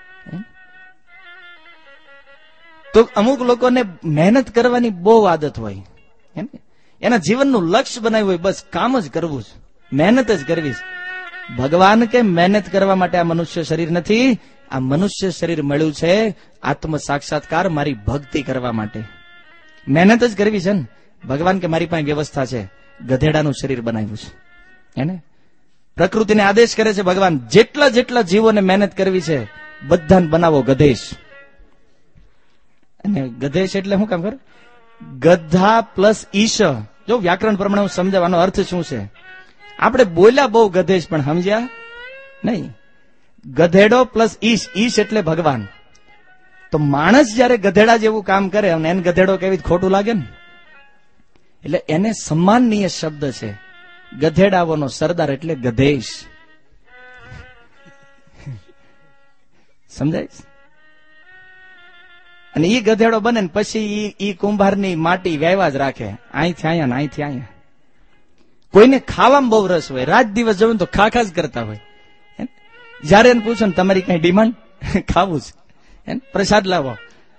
તો અમુક લોકોને મહેનત કરવાની બહુ આદત હોય, એના જીવનનું લક્ષ્ય બનાવ્યું હોય, બસ કામ જ કરવું છે, મહેનત જ કરવી છે. ભગવાન કે મહેનત કરવા માટે આ મનુષ્ય શરીર નથી, આ મનુષ્ય શરીર મળ્યું છે આત્મ સાક્ષાત્કાર, મારી ભક્તિ કરવા માટે. મહેનત જ કરવી છે ને. ભગવાન કે મારી પાસે વ્યવસ્થા છે, ગધેડાનું શરીર બનાવ્યું છે. એને પ્રકૃતિને આદેશ કરે છે ભગવાન, જેટલા જેટલા જીવોને મહેનત કરવી છે બધાને બનાવો ગધેશ. અને ગધેશ એટલે શું કામ કરે? ગધા પ્લસ ઈશ. જો વ્યાકરણ પ્રમાણે હું સમજાવવાનો અર્થ શું છે, આપણે બોલ્યા બહુ ગધેશ, પણ સમજ્યા નહીં. ગધેડો પ્લસ ઈશ, ઈશ એટલે ભગવાન. તો માણસ જયારે ગધેડા જેવું કામ કરે અને એને ગધેડો કેવી ખોટું લાગે ને, એટલે એને સન્માનનીય શબ્દ છે. ગધેડાઓનો સરદાર એટલે ગધેશ. સમજાય? અને ઈ ગધેડો બને ને પછી ઈ કુંભારની માટી વહેવા જ રાખે, અહીંથી અહીંયા ને અહીંથી અહીંયા. કોઈને ખાવામાં બહુ રસ હોય, રાત દિવસ જવું તો ખાખા જ કરતા હોય. જયારે એને પૂછો ને તમારી કઈ ડિમાન્ડ, ખાવું છે, પ્રસાદ લાવો.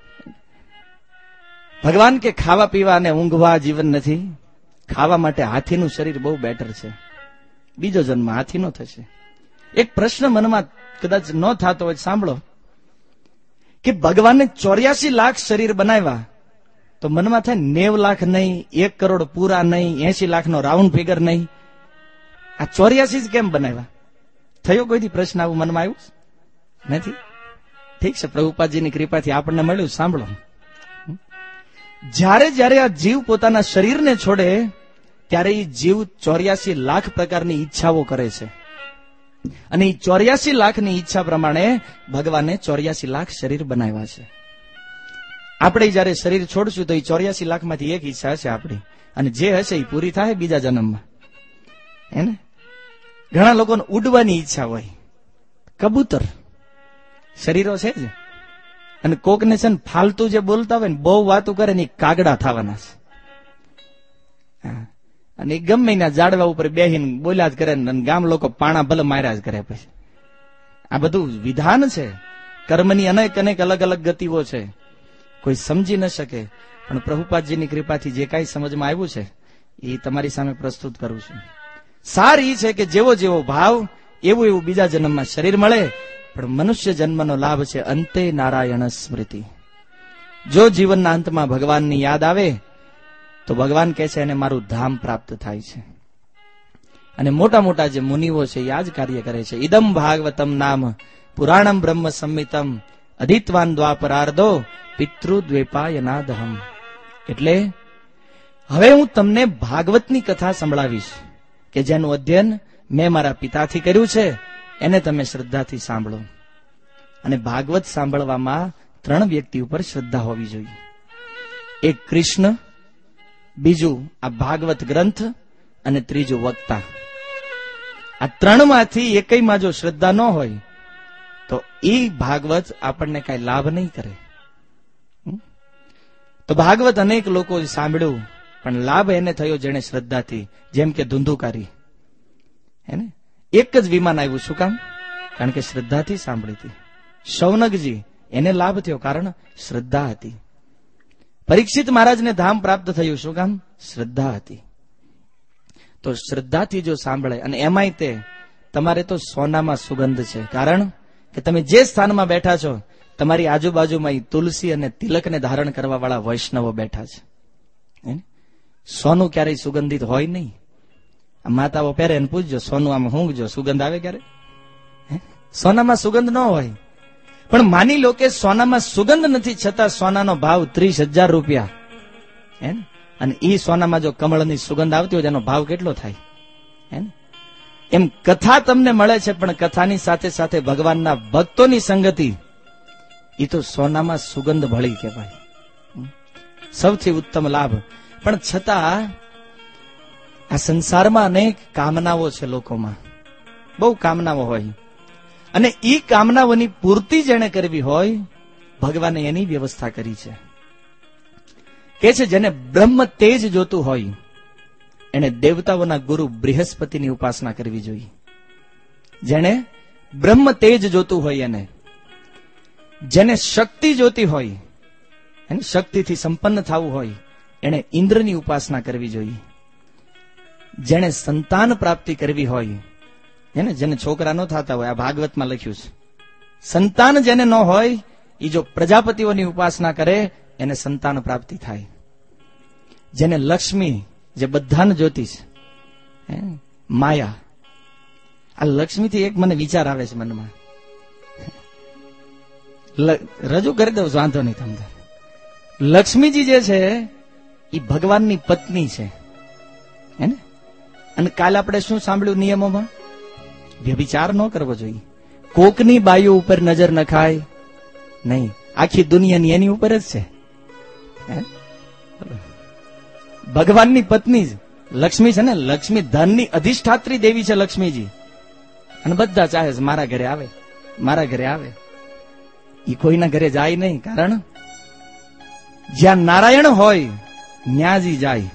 ભગવાન કે ખાવા પીવા અને ઊંઘવા જીવન નથી. ખાવા માટે હાથીનું શરીર બહુ બેટર છે. બીજો જન્મ હાથીનો થશે. એક પ્રશ્ન મનમાં કદાચ ન થતો હોય, સાંભળો, કે ભગવાને 84 લાખ શરીર બનાવ્યા, તો મનમાં થાય 90 લાખ નહીં, 1 કરોડ પૂરા નહીં, 80 લાખનો રાઉન્ડ ફિગર નહીં, આ 84 જ કેમ બનાવ્યા? થયો કોઈથી પ્રશ્ન આવું મનમાં આવ્યું નથી? ઠીક છે, પ્રભુપાદજીની કૃપાથી આપણને મળ્યું. સાંભળો, જ્યારે જ્યારે આ જીવ પોતાના શરીરને છોડે ત્યારે એ જીવ 84 લાખ પ્રકારની ઈચ્છાઓ કરે છે. અને એ 84 લાખની ઈચ્છા પ્રમાણે ભગવાને 84 લાખ શરીર બનાવ્યા છે. આપણે જયારે શરીર છોડશું તો એ 84 લાખમાંથી એક ઈચ્છા હશે આપણી, અને જે હશે એ પૂરી થાય બીજા જન્મમાં. એને ઘણા લોકોને ઉડવાની ઈચ્છા હોય, કબૂતર શરીરો છે જ. અને કોકને છે ને ફાલતુ જે બોલતા હોય ને, બહુ વાતો કરે ને, કાગડા થવાના છે. અને ગમે ના ઝાડવા ઉપર બેહીને બોલ્યા જ કરે, અને ગામ લોકો પાણા ભલે માર્યા જ કરે. પછી આ બધું વિધાન છે. કર્મની અનેક અનેક અલગ અલગ ગતિઓ છે, કોઈ સમજી ન શકે. પણ પ્રભુપાદજીની કૃપાથી જે કાંઈ સમજમાં આવ્યું છે એ તમારી સામે પ્રસ્તુત કરું છું. સાર એ છે કે જેવો જેવો ભાવ એવું એવું બીજા જન્મમાં શરીર મળે, પણ મનુષ્ય જન્મનો લાભ છે અંતે નારાયણ સ્મૃતિ. જો જીવનના અંતમાં ભગવાનની યાદ આવે તો ભગવાન કહે છે એને મારું ધામ પ્રાપ્ત થાય છે. અને મોટા મોટા જે મુનિઓ છે એ આ જ કાર્ય કરે છે. ઇદમ ભાગવતમ નામ પુરાણમ બ્રહ્મ સંમિતમ અધિત્વાન દ્વાપરાર્ધો પિતૃદ્વેપાયનાદહમ. એટલે હવે હું તમને ભાગવતની કથા સંભળાવીશ કે જેનું અધ્યયન મેં મારા પિતાથી કર્યું છે, એને તમે શ્રદ્ધાથી સાંભળો. અને ભાગવત સાંભળવામાં 3 વ્યક્તિ ઉપર શ્રદ્ધા હોવી જોઈએ. એક કૃષ્ણ, બીજું આ ભાગવત ગ્રંથ, અને ત્રીજું વક્તા. આ 3માંથી એકયમાં જો શ્રદ્ધા ન હોય તો એ ભાગવત આપણને કઈ લાભ નહીં કરે. તો ભાગવત અનેક લોકો સાંભળ્યું, પણ લાભ એને થયો જેને શ્રદ્ધાથી. જેમ કે ધુંધુકારી, એને એક જ વિમાન આવ્યું. શું કામ? કારણ કે શ્રદ્ધાથી સાંભળી હતી. શૌનકજી, એને લાભ થયો કારણ શ્રદ્ધા હતી. પરીક્ષિત મહારાજને ધામ પ્રાપ્ત થયું. શું કામ? શ્રદ્ધા હતી. તો શ્રદ્ધાથી જો સાંભળે, અને એમાંય તે તમારે તો સોનામાં સુગંધ છે, કારણ કે તમે જે સ્થાનમાં બેઠા છો તમારી આજુબાજુમાં તુલસી અને તિલકને ધારણ કરવા વાળા વૈષ્ણવો બેઠા છે. સોનું ક્યારેય સુગંધિત હોય નહીં. માતાઓ પહેરે ને પૂછજો, સોનું આમ ઊંઘજો, સુગંધ આવે ક્યારે? સોનામાં સુગંધ ન હોય. પણ માની લો કે સોનામાં સુગંધ નથી, છતાં સોનાનો ભાવ 30,000 રૂપિયા, હે ને? અને ઈ સોનામાં જો કમળની સુગંધ આવતી હોય એનો ભાવ કેટલો થાય, હે ને? એમ કથા તમને મળે છે, પણ કથાની સાથે સાથે ભગવાનના ભક્તોની સંગતિ, એ તો સોનામાં સુગંધ ભળી કહેવાય, સૌથી ઉત્તમ લાભ. પણ છતાં આ સંસારમાં અનેક કામનાઓ છે લોકોમાં, બહુ કામનાઓ હોય, અને ઈ કામનાઓની પૂર્તિ જેને કરવી હોય, ભગવાને એની વ્યવસ્થા કરી છે. કે છે જેને બ્રહ્મ તેજ જોતું હોય એને દેવતાઓના ગુરુ બૃહસ્પતિની ઉપાસના કરવી જોઈએ. જેને બ્રહ્મ તેજ જોતું હોય એને, જેને શક્તિ જોતી હોય, એને શક્તિથી સંપન્ન થવું હોય, એને ઇન્દ્રની ઉપાસના કરવી જોઈએ. જેને સંતાન પ્રાપ્તિ કરવી હોય, એને જેને છોકરા ન થતા હોય, આ ભાગવતમાં લખ્યું છે, સંતાન જેને ન હોય એ જો પ્રજાપતિઓની ઉપાસના કરે એને સંતાન પ્રાપ્તિ થાય. જેને લક્ષ્મી, જે બધાને જોતી છે, માયા, આ લક્ષ્મીથી એક મને વિચાર આવે છે મનમાં, રજૂ કરી દઉં, વાંધો નહીં તમને. લક્ષ્મીજી જે છે એ ભગવાનની પત્ની છે, હે ને? અને કાલે આપણે શું સાંભળ્યું નિયમોમાં? વ્યભિચાર ન કરવો જોઈએ, કોકની બાયુ ઉપર નજર નખાય નહીં, આખી દુનિયાની એની ઉપર જ છે. ભગવાનની પત્ની જ લક્ષ્મી છે ને, લક્ષ્મી ધનની અધિષ્ઠાત્રી દેવી છે લક્ષ્મીજી. અને બધા ચાહે છે મારા ઘરે આવે, મારા ઘરે આવે. એ કોઈના ઘરે જાય નહીં, કારણ જ્યાં નારાયણ હોય ન્યાજી જાય.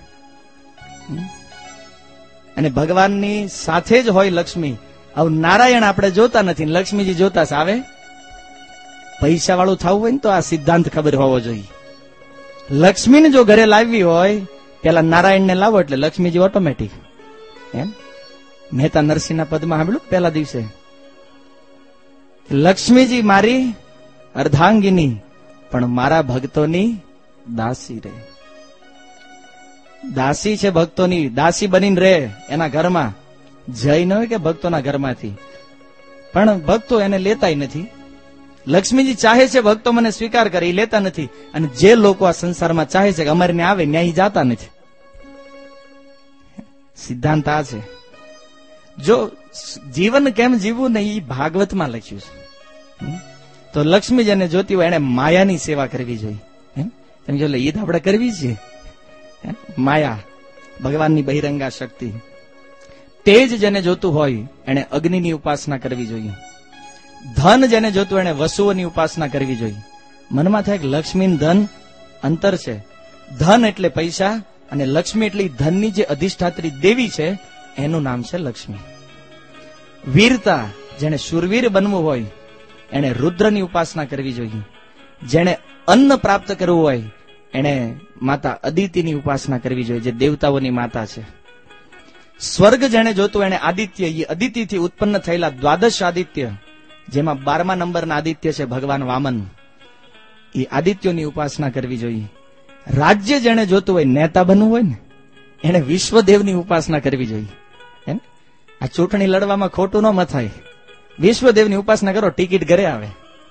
અને ભગવાનની સાથે જ હોય લક્ષ્મી. હવે નારાયણ આપણે જોતા નથી, લક્ષ્મીજી જોતા આવે. પૈસા વાળું થવું હોય ને તો આ સિદ્ધાંત ખબર હોવો જોઈએ. લક્ષ્મીને જો ઘરે લાવવી હોય, પેલા નારાયણને લાવો એટલે લક્ષ્મીજી ઓટોમેટિક. એમ મહેતા નરસિંહના પદમાં સાંભળ્યું પહેલા દિવસે, લક્ષ્મીજી મારી અર્ધાંગિની પણ મારા ભક્તોની દાસી રે. દાસી છે ભક્તોની, દાસી બનીને રે એના ઘરમાં. જય ન હોય કે ભક્તોના ઘરમાંથી, પણ ભક્તો એને લેતાય નથી. લક્ષ્મીજી ચાહે છે ભક્તો મને સ્વીકાર કરે, એ લેતા નથી. અને જે લોકો આ સંસારમાં ચાહે છે કે અમારીને આવે, ન્યાય જાતા નથી. સિદ્ધાંત આ છે. જો જીવન કેમ જીવવું ને એ ભાગવતમાં લખ્યું છે. તો લક્ષ્મી જેને જોતી હોય એને માયાની સેવા કરવી જોઈએ. એમ જો ઈદ આપણે કરવી છે. માયા ભગવાનની બહિરંગા શક્તિ. તેજ જેને જોતું હોય એને અગ્નિની ઉપાસના કરવી જોઈએ. ધન જેને જોતું એને વસુઓની ઉપાસના કરવી જોઈએ. મનમાં થાય કે લક્ષ્મી ધન અંતર છે. ધન એટલે પૈસા, અને લક્ષ્મી એટલે ધનની જે અધિષ્ઠાત્રી દેવી છે એનું નામ છે લક્ષ્મી. વીરતા, જેને શૂરવીર બનવું હોય એને રુદ્રની ઉપાસના કરવી જોઈએ. જેને અન્ન પ્રાપ્ત કરવું હોય એને માતા અદિતિની ઉપાસના કરવી જોઈએ, જે દેવતાઓની માતા છે. સ્વર્ગ જેને જોતું એને આદિત્ય, એ અદિતિથી ઉત્પન્ન થયેલા દ્વાદશ આદિત્ય, જેમાં 12મા નંબરના આદિત્ય છે ભગવાન વામન, એ આદિત્યોની ઉપાસના કરવી જોઈએ. રાજ્ય જેને જોતું હોય, નેતા બનવું હોય ને એને વિશ્વદેવની ઉપાસના કરવી જોઈએ. આ ચૂંટણી લડવામાં ખોટું ન મથાય, વિશ્વદેવની ઉપાસના કરો, ટિકિટ ઘરે આવે.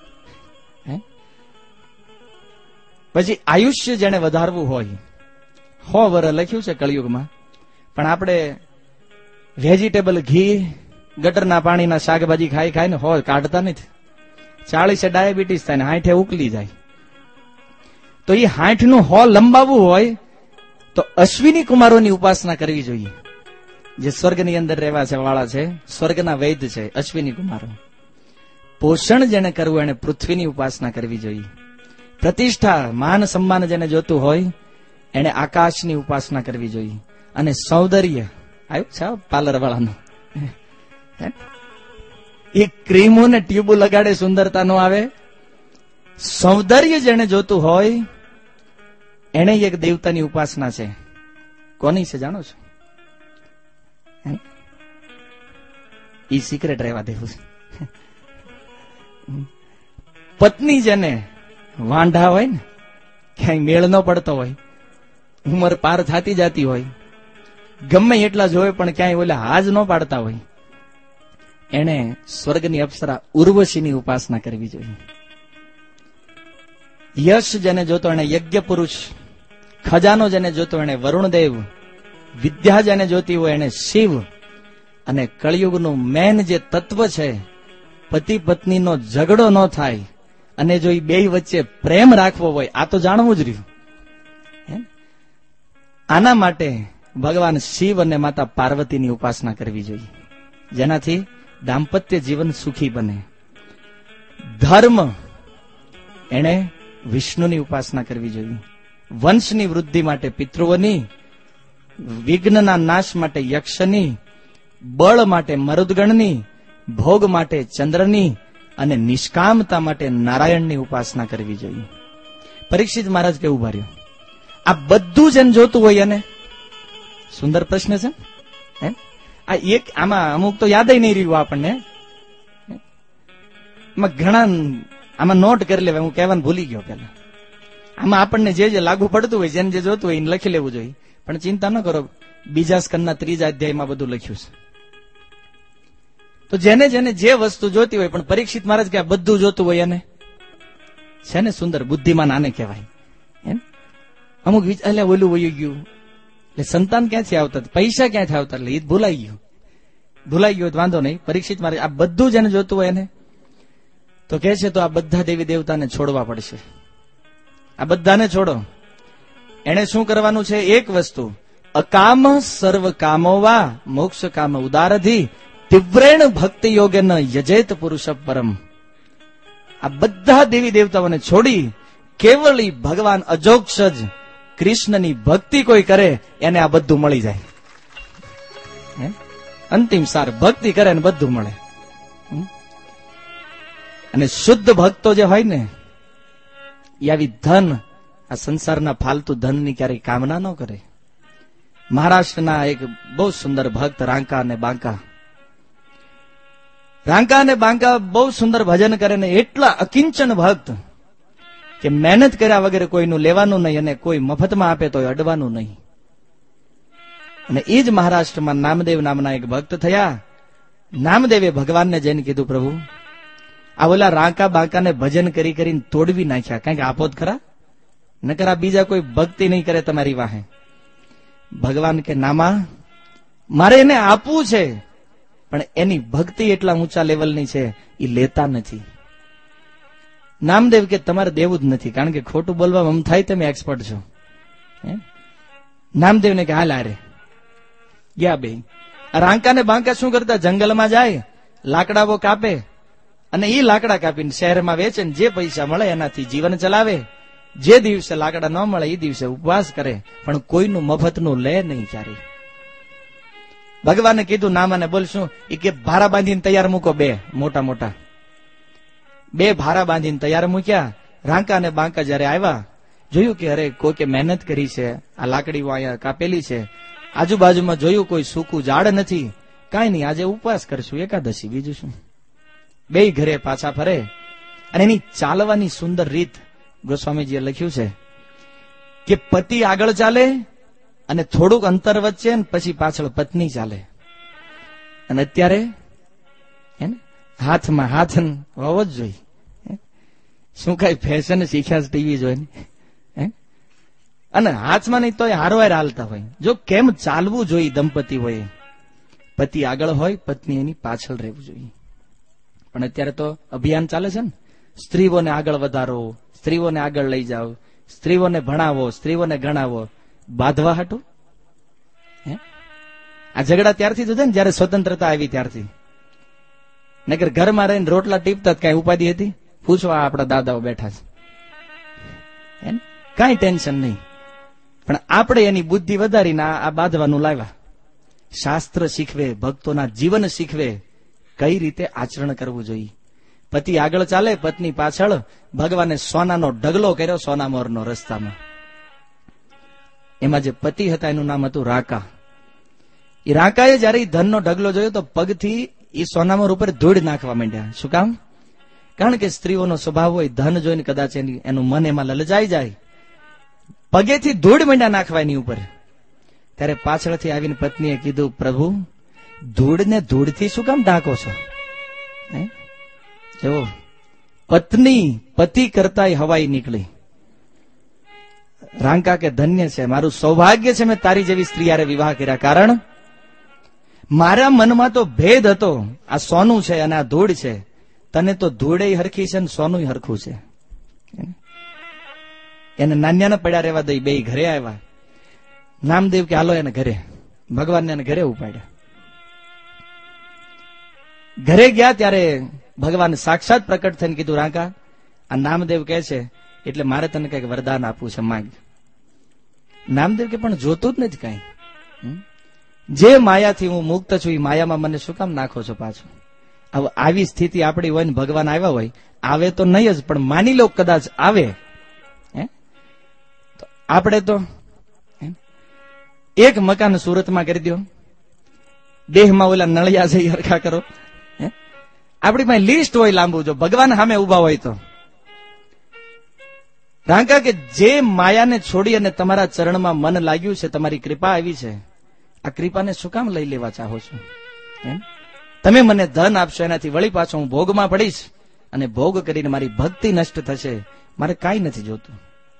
પછી આયુષ્ય જેને વધારવું હોય, 100 વર્ષ લખ્યું છે કળિયુગમાં, પણ આપણે વેજીટેબલ ઘી, ગટરના પાણીના શાકભાજી ખાઈ ખાઈને 100 કાઢતા નથી. 40 ડાયાબિટીસ થાય ને 60 ઉકલી જાય. તો એ 60 નું 100 લંબાવવું હોય તો અશ્વિની કુમારોની ઉપાસના કરવી જોઈએ, જે સ્વર્ગની અંદર રહેવા છે વાળા છે, સ્વર્ગના વૈદ્ય છે અશ્વિની કુમારો. પોષણ જેને કરવું એને પૃથ્વીની ઉપાસના કરવી જોઈએ. પ્રતિષ્ઠા, માન સન્માન જેને જોતું હોય એને આકાશની ઉપાસના કરવી જોઈએ. અને સૌંદર્ય આવ્યું છે પાર્લર વાળાનું, એ ક્રીમો ને ટ્યુબો લગાડે સુંદરતા નો આવે. સૌંદર્ય જેને જોતું હોય એને એક દેવતાની ઉપાસના છે. કોની છે જાણો છો? ઈ સિક્રેટ રહેવા દેવું છે. પત્ની જેને વાંઢા હોય ને, ક્યાંય મેળ ન પડતો હોય, ઉંમર પાર થતી જતી હોય, ગમે એટલા જોવે પણ ક્યાંય ઓલા હાજ ન પાડતા હોય, એને સ્વર્ગની અપ્સરા ઉર્વશીની ઉપાસના કરવી જોઈએ. યશ જેને જોતો એને યજ્ઞ પુરુષ, ખજાનો જેને જોતો એને વરુણદેવ, વિદ્યા જેને જોતી હોય એને શિવ, અને કળિયુગનું મેન જે તત્વ છે, પતિ પત્નીનો ઝઘડો ન થાય અને જો એ બે વચ્ચે પ્રેમ રાખવો હોય, આ તો જાણવું જ રહ્યું. આના માટે ભગવાન શિવ અને માતા પાર્વતીની ઉપાસના કરવી જોઈએ, જેનાથી દાંપત્ય જીવન સુખી બને. ધર્મ એને વિષ્ણુની ઉપાસના કરવી જોઈએ. વંશની વૃદ્ધિ માટે પિતૃઓની, વિઘ્નના નાશ માટે યક્ષની, બળ માટે મરુદગણની, ભોગ માટે ચંદ્રની અને નિષ્કામતા માટે નારાયણની ઉપાસના કરવી જોઈએ. પરીક્ષિત મહારાજ કેવું ભર્યું, આ બધું જ એને જોતું હોય. અને સુંદર પ્રશ્ન છે. આ એક આમાં અમુક તો યાદ નહીં રહ્યું આપણને, એમાં ઘણા આમાં નોટ કરી લેવાય. હું કહેવાનું ભૂલી ગયો પેલા. આમાં આપણને જે જે લાગુ પડતું હોય, જેને જે જોતું હોય એને લખી લેવું જોઈએ. પણ ચિંતા ન કરો, બીજા સ્કંદના 3 અધ્યાયમાં બધું લખ્યું છે. તો જેને જેને જે વસ્તુ જોતી હોય, પણ પરીક્ષિત મહારાજ કે આ બધું જોતું હોય એને છે ને સુંદર બુદ્ધિમાન આને કહેવાય. અમુક એટલે ઓલું વયું ગયું, એટલે સંતાન ક્યાંથી આવતા, પૈસા ક્યાંથી આવતા, એટલે એ ભૂલાઈ ગયું વાંધો નહીં. પરીક્ષિત મહારાજ આ બધું જેને જોતું હોય એને તો કે છે, તો આ બધા દેવી દેવતાને છોડવા પડશે. આ બધાને છોડો. એને શું કરવાનું છે? એક વસ્તુ, અકામ સર્વ કામોવા મોક્ષ કામ ઉદારધી તીવ્રેણ ભક્તિ યોગેન યજેત પુરુષ પરમ. આ બધા દેવી દેવતાઓને છોડી કેવળી ભગવાન અજોક્ષજ કૃષ્ણની ભક્તિ કોઈ કરે એને આ બધું મળી જાય. અંતિમ સાર ભક્તિ કરે ને બધું મળે. અને શુદ્ધ ભક્તો જે હોય ને એ આવી ધન, આ સંસારના ફાલતુ ધનની ક્યારેય કામના ન કરે. મહારાષ્ટ્રના એક બહુ સુંદર ભક્ત રાંકા અને બાંકા બહુ સુંદર ભજન કરે ને એટલા અકિંચન ભક્ત કે મહેનત કર્યા વગર કોઈનું લેવાનું નહીં અને કોઈ મફતમાં આપે તો અડવાનું નહીં. અને એ જ મહારાષ્ટ્રમાં નામદેવ નામના એક ભક્ત થયા. નામદેવે ભગવાનને જઈને કીધું, પ્રભુ આ ઓલા રાંકા બાંકાને ભજન કરી કરીને તોડવી નાખ્યા, કારણ કે આપો જ ખરા, નકર આ બીજા કોઈ ભક્તિ નહીં કરે તમારી વાહે. ભગવાન કે નામા, મારે એને આપવું છે, પણ એની ભક્તિ એટલા ઊંચા લેવલની છે, એ લેતા નથી. નામદેવ કે તમારે દેવું જ નથી, કારણ કે ખોટું બોલવા આમ થાય તમે એક્સપર્ટ છો. નામદેવને કે હાલ આરે ગયા બે. રાંકા ને બાંકા શું કરતા? જંગલમાં જાય, લાકડાઓ કાપે અને એ લાકડા કાપીને શહેરમાં વેચે ને જે પૈસા મળે એનાથી જીવન ચલાવે. જે દિવસે લાકડા ન મળે એ દિવસે ઉપવાસ કરે, પણ કોઈનું મફતનું લે નહીં ક્યારેય. ભગવાને કીધું નામાને બોલ શું? એ કે ભારા બાંધીને તૈયાર મૂકો, બે મોટા ભારા બાંધીને તૈયાર મૂક્યા. રાંકા અને બાંકા જયારે આવ્યા, જોયું કે અરે કોઈ કે મહેનત કરી છે, આ લાકડીઓ અહીંયા કાપેલી છે, આજુબાજુમાં જોયું કોઈ સૂકું ઝાડ નથી, કાંઈ નહીં આજે ઉપવાસ કરશું, એકાદશી, બીજું શું. બે ઘરે પાછા ફરે. અને એની ચાલવાની સુંદર રીત ગોસ્વામીજીએ લખ્યું છે કે પતિ આગળ ચાલે અને થોડુંક અંતર વચ્ચે પછી પાછળ પત્ની ચાલે. અને અત્યારે હાથમાં હાથ હોવો જ જોઈએ. શું કઈ ફેશન શીખ્યા ટીવી જોઈને? અને હાથમાં નહીં તો હારવાર હાલતા હોય. જો કેમ ચાલવું જોઈએ દંપતી હોય, પતિ આગળ હોય, પત્ની એની પાછળ રહેવું જોઈએ. પણ અત્યારે તો અભિયાન ચાલે છે ને, સ્ત્રીઓને આગળ વધારો, સ્ત્રીઓને આગળ લઈ જાઓ, સ્ત્રીઓને ભણાવો, સ્ત્રીઓને ગણાવો, બાંધવા હાટું. આ ઝઘડા ત્યારથી જ ને જયારે સ્વતંત્રતા આવી ત્યારથી. નકર ઘરમાં રહીને રોટલા ટીપતા કઈ ઉપાધિ હતી? પૂછવા આપણા દાદાઓ બેઠા છે, કઈ ટેન્શન નહીં. પણ આપણે એની બુદ્ધિ વધારીને આ બાંધવાનું લાવ્યા. શાસ્ત્ર શીખવે, ભક્તોના જીવન શીખવે, કઈ રીતે આચરણ કરવું જોઈએ. પતિ આગળ ચાલે, પત્ની પાછળ. ભગવાને સોનાનો ઢગલો કર્યો સોના મોરનો રસ્તામાં. એમાં જે પતિ હતા એનું નામ હતું રાકા. એ રાકાએ જયારે ધનનો ઢગલો જોયો તો પગથી એ સોનામોર ઉપર ધૂળ નાખવા માંડ્યા. શું કામ? કારણ કે સ્ત્રીઓનો સ્વભાવ હોય, ધન જોઈને કદાચ એનું મન એમાં લલચાઈ જાય. પગેથી ધૂળ માંડ્યા નાખવા એની ઉપર. ત્યારે પાછળથી આવીને પત્નીએ કીધું, પ્રભુ ધૂળને ધૂળથી શું કામ ઢાંકો છો? જો પત્ની પતિ કરતા હવાઈ નીકળી. રાંકા કે ધન્ય છે, મારું સૌભાગ્ય છે મેં તારી જેવી સ્ત્રી હારે વિવાહ કર્યા. કારણ મારા મનમાં તો ભેદ હતો, આ સોનું છે અને આ ધૂળ છે. તને તો ધૂળે હરખી છે ને સોનું હરખું છે. એને નાન્યાને પડ્યા રહેવા દઈ. બે ઘરે આવ્યા. નામદેવ કે હાલો એને ઘરે. ભગવાનને એને ઘરે ઉપાડ્યા. ઘરે ગયા ત્યારે ભગવાન સાક્ષાત પ્રકટ થઈને કીધું, રાંકા આ નામદેવ કહે છે એટલે મારે તને કઈક વરદાન આપવું છે, માંગ. નામદેવ કે પણ જોતું જ નથી કઈ. જે માયાથી હું મુક્ત છું એ માયામાં મને શું કામ નાખો છો પાછું? હવે આવી સ્થિતિ આપણી હોય ને ભગવાન આવ્યા હોય, આવે તો નહીં જ, પણ માની લો કદાચ આવે, તો આપણે તો એક મકાન સુરતમાં કરી દો, દેહમાં ઓલા નળિયા છે હરખા કરો. આપણી પાસે લિસ્ટ હોય લાંબુ, જો ભગવાન સામે ઉભા હોય તો. રાંકા કે જે માયાને છોડી અને તમારા ચરણમાં મન લાગ્યું છે, તમારી કૃપા આવી છે, આ કૃપાને શું કામ લઈ લેવા ચાહો છો? તમે મને ધન આપશો, એનાથી વળી પાછો હું ભોગમાં પડીશ અને ભોગ કરીને મારી ભક્તિ નષ્ટ થશે. મારે કાંઈ નથી જોતું.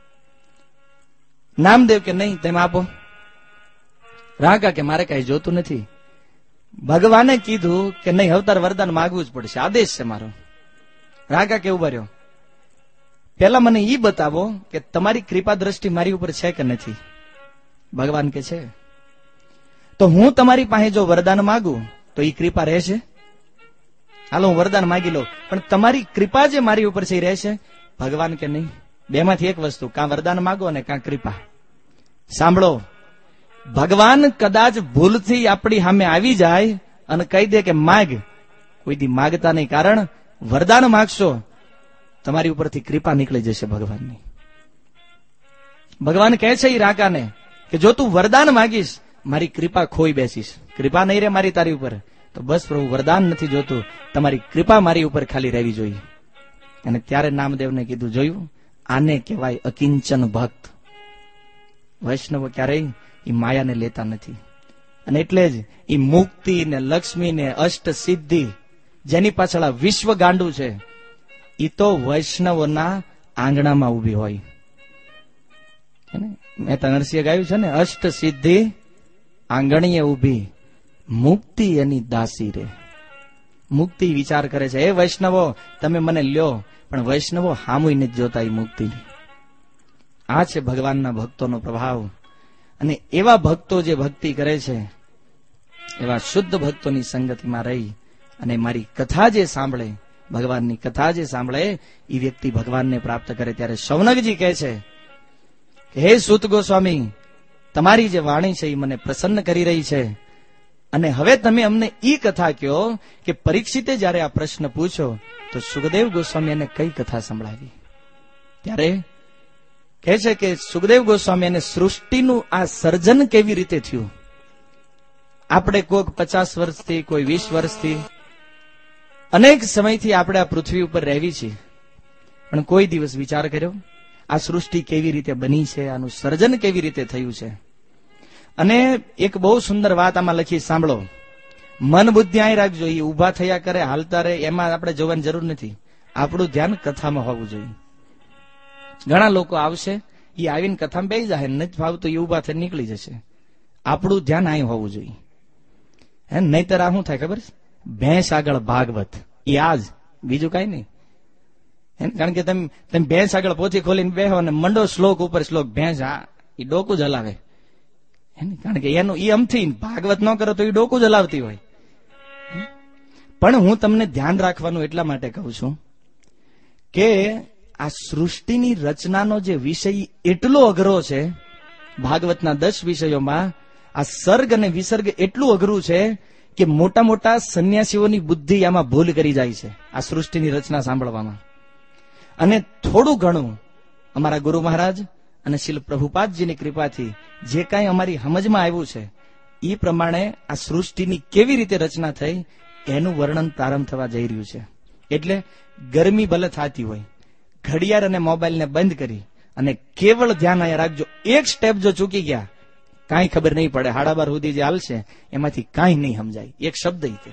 નામદેવ કે નહીં, તેમ આપો. રાંકા કે મારે કાંઈ જોતું નથી. ભગવાને કીધું કે નહીં, અવતાર વરદાન માગવું જ પડશે, આદેશ છે મારો. રાંકા કે ઉભા રહ્યો, પેલા મને ઈ બતાવો કે તમારી કૃપા દ્રષ્ટિ મારી ઉપર છે કે નથી. ભગવાન કે છે. તો હું તમારી પાસે જો વરદાન માગું તો ઈ કૃપા રહેશે? હાલો હું વરદાન માગી લઉં, પણ તમારી કૃપા જે મારી ઉપર છે એ રહેશે? ભગવાન કે નહીં, બેમાંથી એક વસ્તુ, કાં વરદાન માગો ને કાં કૃપા. સાંભળો, ભગવાન કદાચ ભૂલથી આપણી સામે આવી જાય અને કહી દે કે માગ, કોઈ દી માગતા નહીં. કારણ વરદાન માગશો તમારી ઉપરથી કૃપા નીકળી જશે ભગવાનની. ભગવાન કહે છે એ રાંકાને કે જો તું વરદાન માગીશ મારી કૃપા ખોઈ બેસીશ. કૃપા નહીં રે મારી તારી ઉપર, તો બસ પ્રભુ વરદાન નથી જોતું, તમારી કૃપા મારી ઉપર ખાલી રહેવી જોઈએ. અને ત્યારે નામદેવને કીધું, જોયું, આને કહેવાય અકિંચન ભક્ત. વૈષ્ણવ ક્યારેય એ માયાને લેતા નથી. અને એટલે જ એ મુક્તિ ને લક્ષ્મી ને અષ્ટ સિદ્ધિ જેની પાછળ આ વિશ્વ ગાંડું છે, એ તો વૈષ્ણવોના આંગણામાં ઉભી હોય. મહેતા નરસિંહે ગાયું છે ને, અષ્ટ સિદ્ધિ આંગણીએ ઉભી, મુક્તિ એની દાસી રે. મુક્તિ વિચાર કરે છે, એ વૈષ્ણવો તમે મને લ્યો, પણ વૈષ્ણવો હામુય નથી જોતા એ મુક્તિની. આ છે ભગવાનના ભક્તોનો પ્રભાવ. અને એવા ભક્તો જે ભક્તિ કરે છે, એવા શુદ્ધ ભક્તોની સંગતિમાં રહી અને મારી કથા જે સાંભળે, ભગવાનની કથા જે સાંભળે, એ વ્યક્તિ ભગવાનને પ્રાપ્ત કરે. ત્યારે શૌનકજી કહે છે કે હે સૂત ગોસ્વામી, તમારી જે વાણી છે એ મને પ્રસન્ન કરી રહી છે. અને હવે તમે અમને ઈ કથા કહો કે પરીક્ષિતે જયારે આ પ્રશ્ન પૂછ્યો તો સુખદેવ ગોસ્વામી એને કઈ કથા સંભળાવી. ત્યારે કહે છે કે સુખદેવ ગોસ્વામી એને સૃષ્ટિનું આ સર્જન કેવી રીતે થયું. આપણે કોઈક 50 વર્ષથી, કોઈ 20 વર્ષથી, અનેક સમયથી આપણે આ પૃથ્વી ઉપર રહેવી છીએ, પણ કોઈ દિવસ વિચાર કર્યો આ સૃષ્ટિ કેવી રીતે બની છે, આનું સર્જન કેવી રીતે થયું છે. અને એક બહુ સુંદર વાત આમાં લખી, સાંભળો. મન બુદ્ધિ અહીં રાખજો, એ ઉભા થયા કરે, હાલતા રહે, એમાં આપણે જોવાની જરૂર નથી. આપણું ધ્યાન કથામાં હોવું જોઈએ. ઘણા લોકો આવશે, એ આવીને કથામાં બેસી જાય, નથી ફાવતું એ ઉભા થઈને નીકળી જશે. આપણું ધ્યાન અહીં હોવું જોઈએ. હે, નહીતર આ શું થાય ખબર છે? ભેંસ આગળ ભાગવત, એ આજ, બીજું કઈ નહીં. કારણ કે તમે ભેંસ આગળ પોથી ખોલીને બેહો અને મંડો શ્લોક ઉપર શ્લોક, ભેંસ એ ડોકું જ હલાવે. કારણ કે એનું એ અમથી ભાગવત ન કરો તો એ ડોકું જ હલાવતી હોય. પણ હું તમને ધ્યાન રાખવાનું એટલા માટે કહું છું કે આ સૃષ્ટિની રચનાનો જે વિષય એટલો અઘરો છે. ભાગવતના 10 વિષયોમાં આ સર્ગ અને વિસર્ગ એટલું અઘરું છે કે મોટા મોટા સંન્યાસીઓની બુદ્ધિ આમાં ભૂલ કરી જાય છે આ સૃષ્ટિની રચના સાંભળવામાં. અને થોડું ઘણું અમારા ગુરુ મહારાજ અને શીલ પ્રભુપાદજીની કૃપાથી જે કાંઈ અમારી સમજમાં આવ્યું છે એ પ્રમાણે આ સૃષ્ટિની કેવી રીતે રચના થઈ એનું વર્ણન પ્રારંભ થવા જઈ રહ્યું છે. એટલે ગરમી ભલે થતી હોય, ઘડિયાળ અને મોબાઈલને બંધ કરી અને કેવળ ધ્યાન અહીંયા રાખજો. એક સ્ટેપ જો ચૂકી ગયા કાંઈ ખબર નહીં પડે. 12:30 સુધી જે હાલશે એમાંથી કાંઈ નહીં સમજાય, એક શબ્દ તે.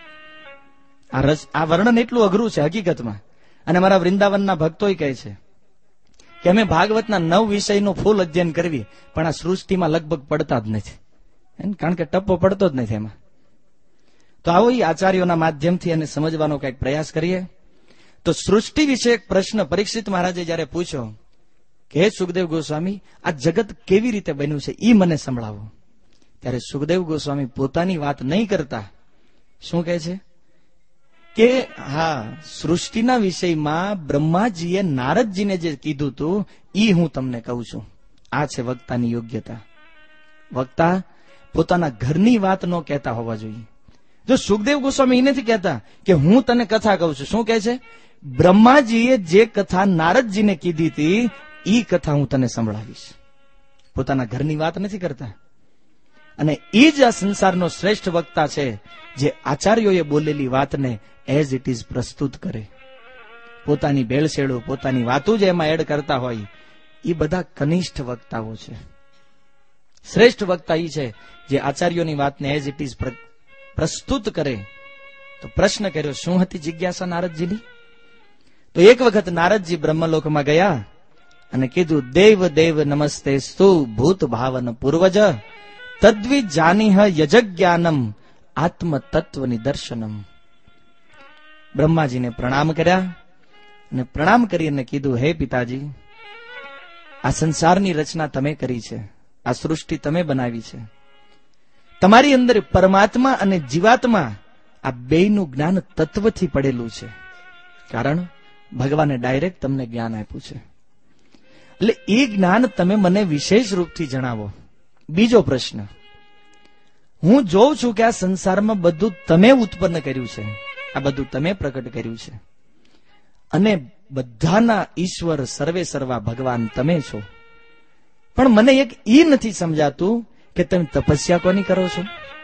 આ વર્ણન એટલું અઘરું છે હકીકતમાં. અને મારા વૃંદાવનના ભક્તોય કહે છે કે અમે ભાગવતના 9 વિષયનું ફૂલ અધ્યયન કરવી, પણ આ સૃષ્ટિમાં લગભગ પડતા જ નથી, કારણ કે ટપ્પો પડતો જ નથી એમાં. તો આવો એ આચાર્યોના માધ્યમથી એને સમજવાનો કંઈક પ્રયાસ કરીએ. તો સૃષ્ટિ વિશે એક પ્રશ્ન પરીક્ષિત મહારાજે જયારે પૂછ્યો કે હે સુખદેવ ગોસ્વામી, આ જગત કેવી રીતે બન્યું છે એ મને સંભળાવો, ત્યારે સુખદેવ ગોસ્વામી પોતાની વાત નહીં કરતા શું કહે છે કે હા, સૃષ્ટિના વિષયમાં બ્રહ્માજીએ નારદજીને જે કીધું હતું એ હું તમને કહું છું. આ છે વક્તાની યોગ્યતા. વક્તા પોતાના ઘરની વાત ન કહેતા હોવા જોઈએ. જો સુખદેવ ગોસ્વામી એ નથી કહેતા કે હું તને કથા કહું છું, શું કહે છે? બ્રહ્માજીએ જે કથા નારદજીને કીધી હતી એ કથા હું તને સંભળાવીશ. પોતાના ઘરની વાત નથી કરતા. અને એ જ આ સંસારનો શ્રેષ્ઠ વક્તા છે, જે આચાર્યોએ બોલેલી વાતને એઝ ઇટ ઇઝ પ્રસ્તુત કરે. પોતાની ભેળસેળો, પોતાની વાતો જે એમાં એડ કરતા હોય એ બધા કનિષ્ઠ વક્તાઓ છે. શ્રેષ્ઠ વક્તા એ છે જે આચાર્યોની વાતને એઝ ઇટ ઇઝ પ્રસ્તુત કરે. તો પ્રશ્ન કર્યો, શું હતી જિજ્ઞાસા નારદજીની? તો એક વખત નારદજી બ્રહ્મલોકમાં ગયા અને કીધું, દેવ દેવ નમસ્તે સ્તુ ભૂત ભાવન પૂર્વજ તદ્વિ જાનિહ યજજ્ઞાનમ આત્મ તત્વ નિદર્શનમ. બ્રહ્માજીને પ્રણામ કર્યા અને પ્રણામ કરીને કીધું, હે પિતાજી, આ સંસારની રચના તમે કરી છે, આ સૃષ્ટિ તમે બનાવી છે. તમારી અંદર પરમાત્મા અને જીવાત્મા આ બેયનું જ્ઞાન તત્વથી પડેલું છે, કારણ ભગવાને ડાયરેક્ટ તમને જ્ઞાન આપ્યું છે. એટલે એ જ્ઞાન તમે મને વિશેષ રૂપથી જણાવો. બીજો પ્રશ્ન, હું જોઉં છું કે આ સંસારમાં બધું તમે ઉત્પન્ન કર્યું છે, આ બધું તમે પ્રકટ કર્યું છે, અને બધાના ઈશ્વર સર્વે સર્વા ભગવાન તમે છો. પણ મને એક ઈ નથી સમજાતું કે તમે તપસ્યા કોની કરો છો?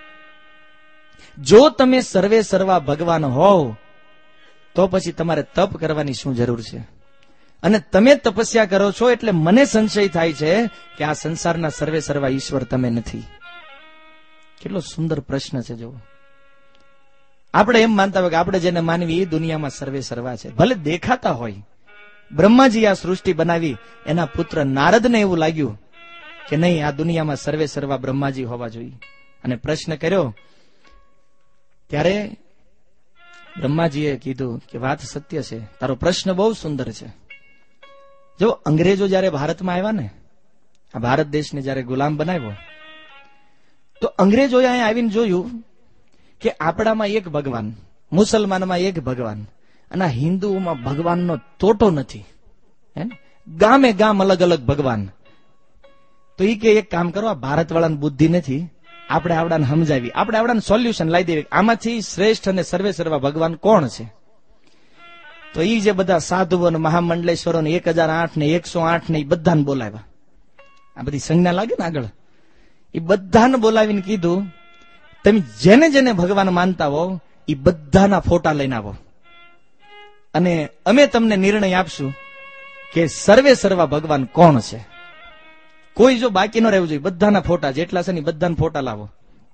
જો તમે સર્વે સર્વા ભગવાન હોવ તો પછી તમારે તપ કરવાની શું જરૂર છે? અને તમે તપસ્યા કરો છો એટલે મને સંશય થાય છે કે આ સંસારના સર્વે સર્વા ઈશ્વર તમે નથી. કેટલો સુંદર પ્રશ્ન છે. જો આપણે એમ માનતા હોય કે આપણે જેને માનવી એ દુનિયામાં સર્વે સર્વા છે, ભલે દેખાતા હોય. બ્રહ્માજી આ સૃષ્ટિ બનાવી, એના પુત્ર નારદને એવું લાગ્યું કે નહીં, આ દુનિયામાં સર્વે સર્વા બ્રહ્માજી હોવા જોઈએ. અને પ્રશ્ન કર્યો ત્યારે બ્રહ્માજીએ કીધું કે વાત સત્ય છે, તારો પ્રશ્ન બહુ સુંદર છે. જો અંગ્રેજો જયારે ભારતમાં આવ્યા ને, આ ભારત દેશને જયારે ગુલામ બનાવ્યો, તો અંગ્રેજોએ અહીંયા આવીને જોયું કે આપણામાં એક ભગવાન, મુસલમાનમાં એક ભગવાન, અને હિન્દુઓમાં ભગવાનનો તોટો નથી. ગામે ગામ અલગ અલગ ભગવાન. તો એ કે એક કામ કરો, આ ભારત વાળાની બુદ્ધિ નથી, આપણે આવડાને સમજાવી, આપણે આવડાને સોલ્યુશન લાવી દેવી. આમાંથી શ્રેષ્ઠ અને સર્વે સર્વા ભગવાન કોણ છે? તો એ જે બધા સાધુઓ ને મહામંડલેશ્વરો ને 1008 ને 108 ને એ બધાને બોલાવ્યા. આ બધી સંજ્ઞા લાગે ને આગળ, એ બધાને બોલાવીને કીધું, તમે જેને જેને ભગવાન માનતા હો એ બધાના ફોટા લઈને આવો, અને અમે તમને નિર્ણય આપશું કે સર્વે સર્વા ભગવાન કોણ છે. કોઈ જો બાકી ન રહેવું જોઈએ, બધાના ફોટા જેટલા છે ને બધાના ફોટા લાવો.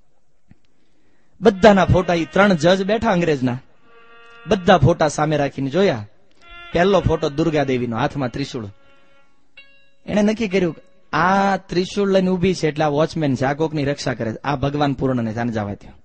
બધાના ફોટા, એ 3 જજ બેઠા અંગ્રેજના, બધા ફોટા સામે રાખીને જોયા. પહેલો ફોટો દુર્ગા દેવીનો, હાથમાં ત્રિશૂળ. એને નક્કી કર્યું આ ત્રિશૂળ લઈને ઉભી છે એટલે આ વોચમેન છે, આ કોકની રક્ષા કરે છે, આ ભગવાન પૂર્ણ ને જાને જવા દો.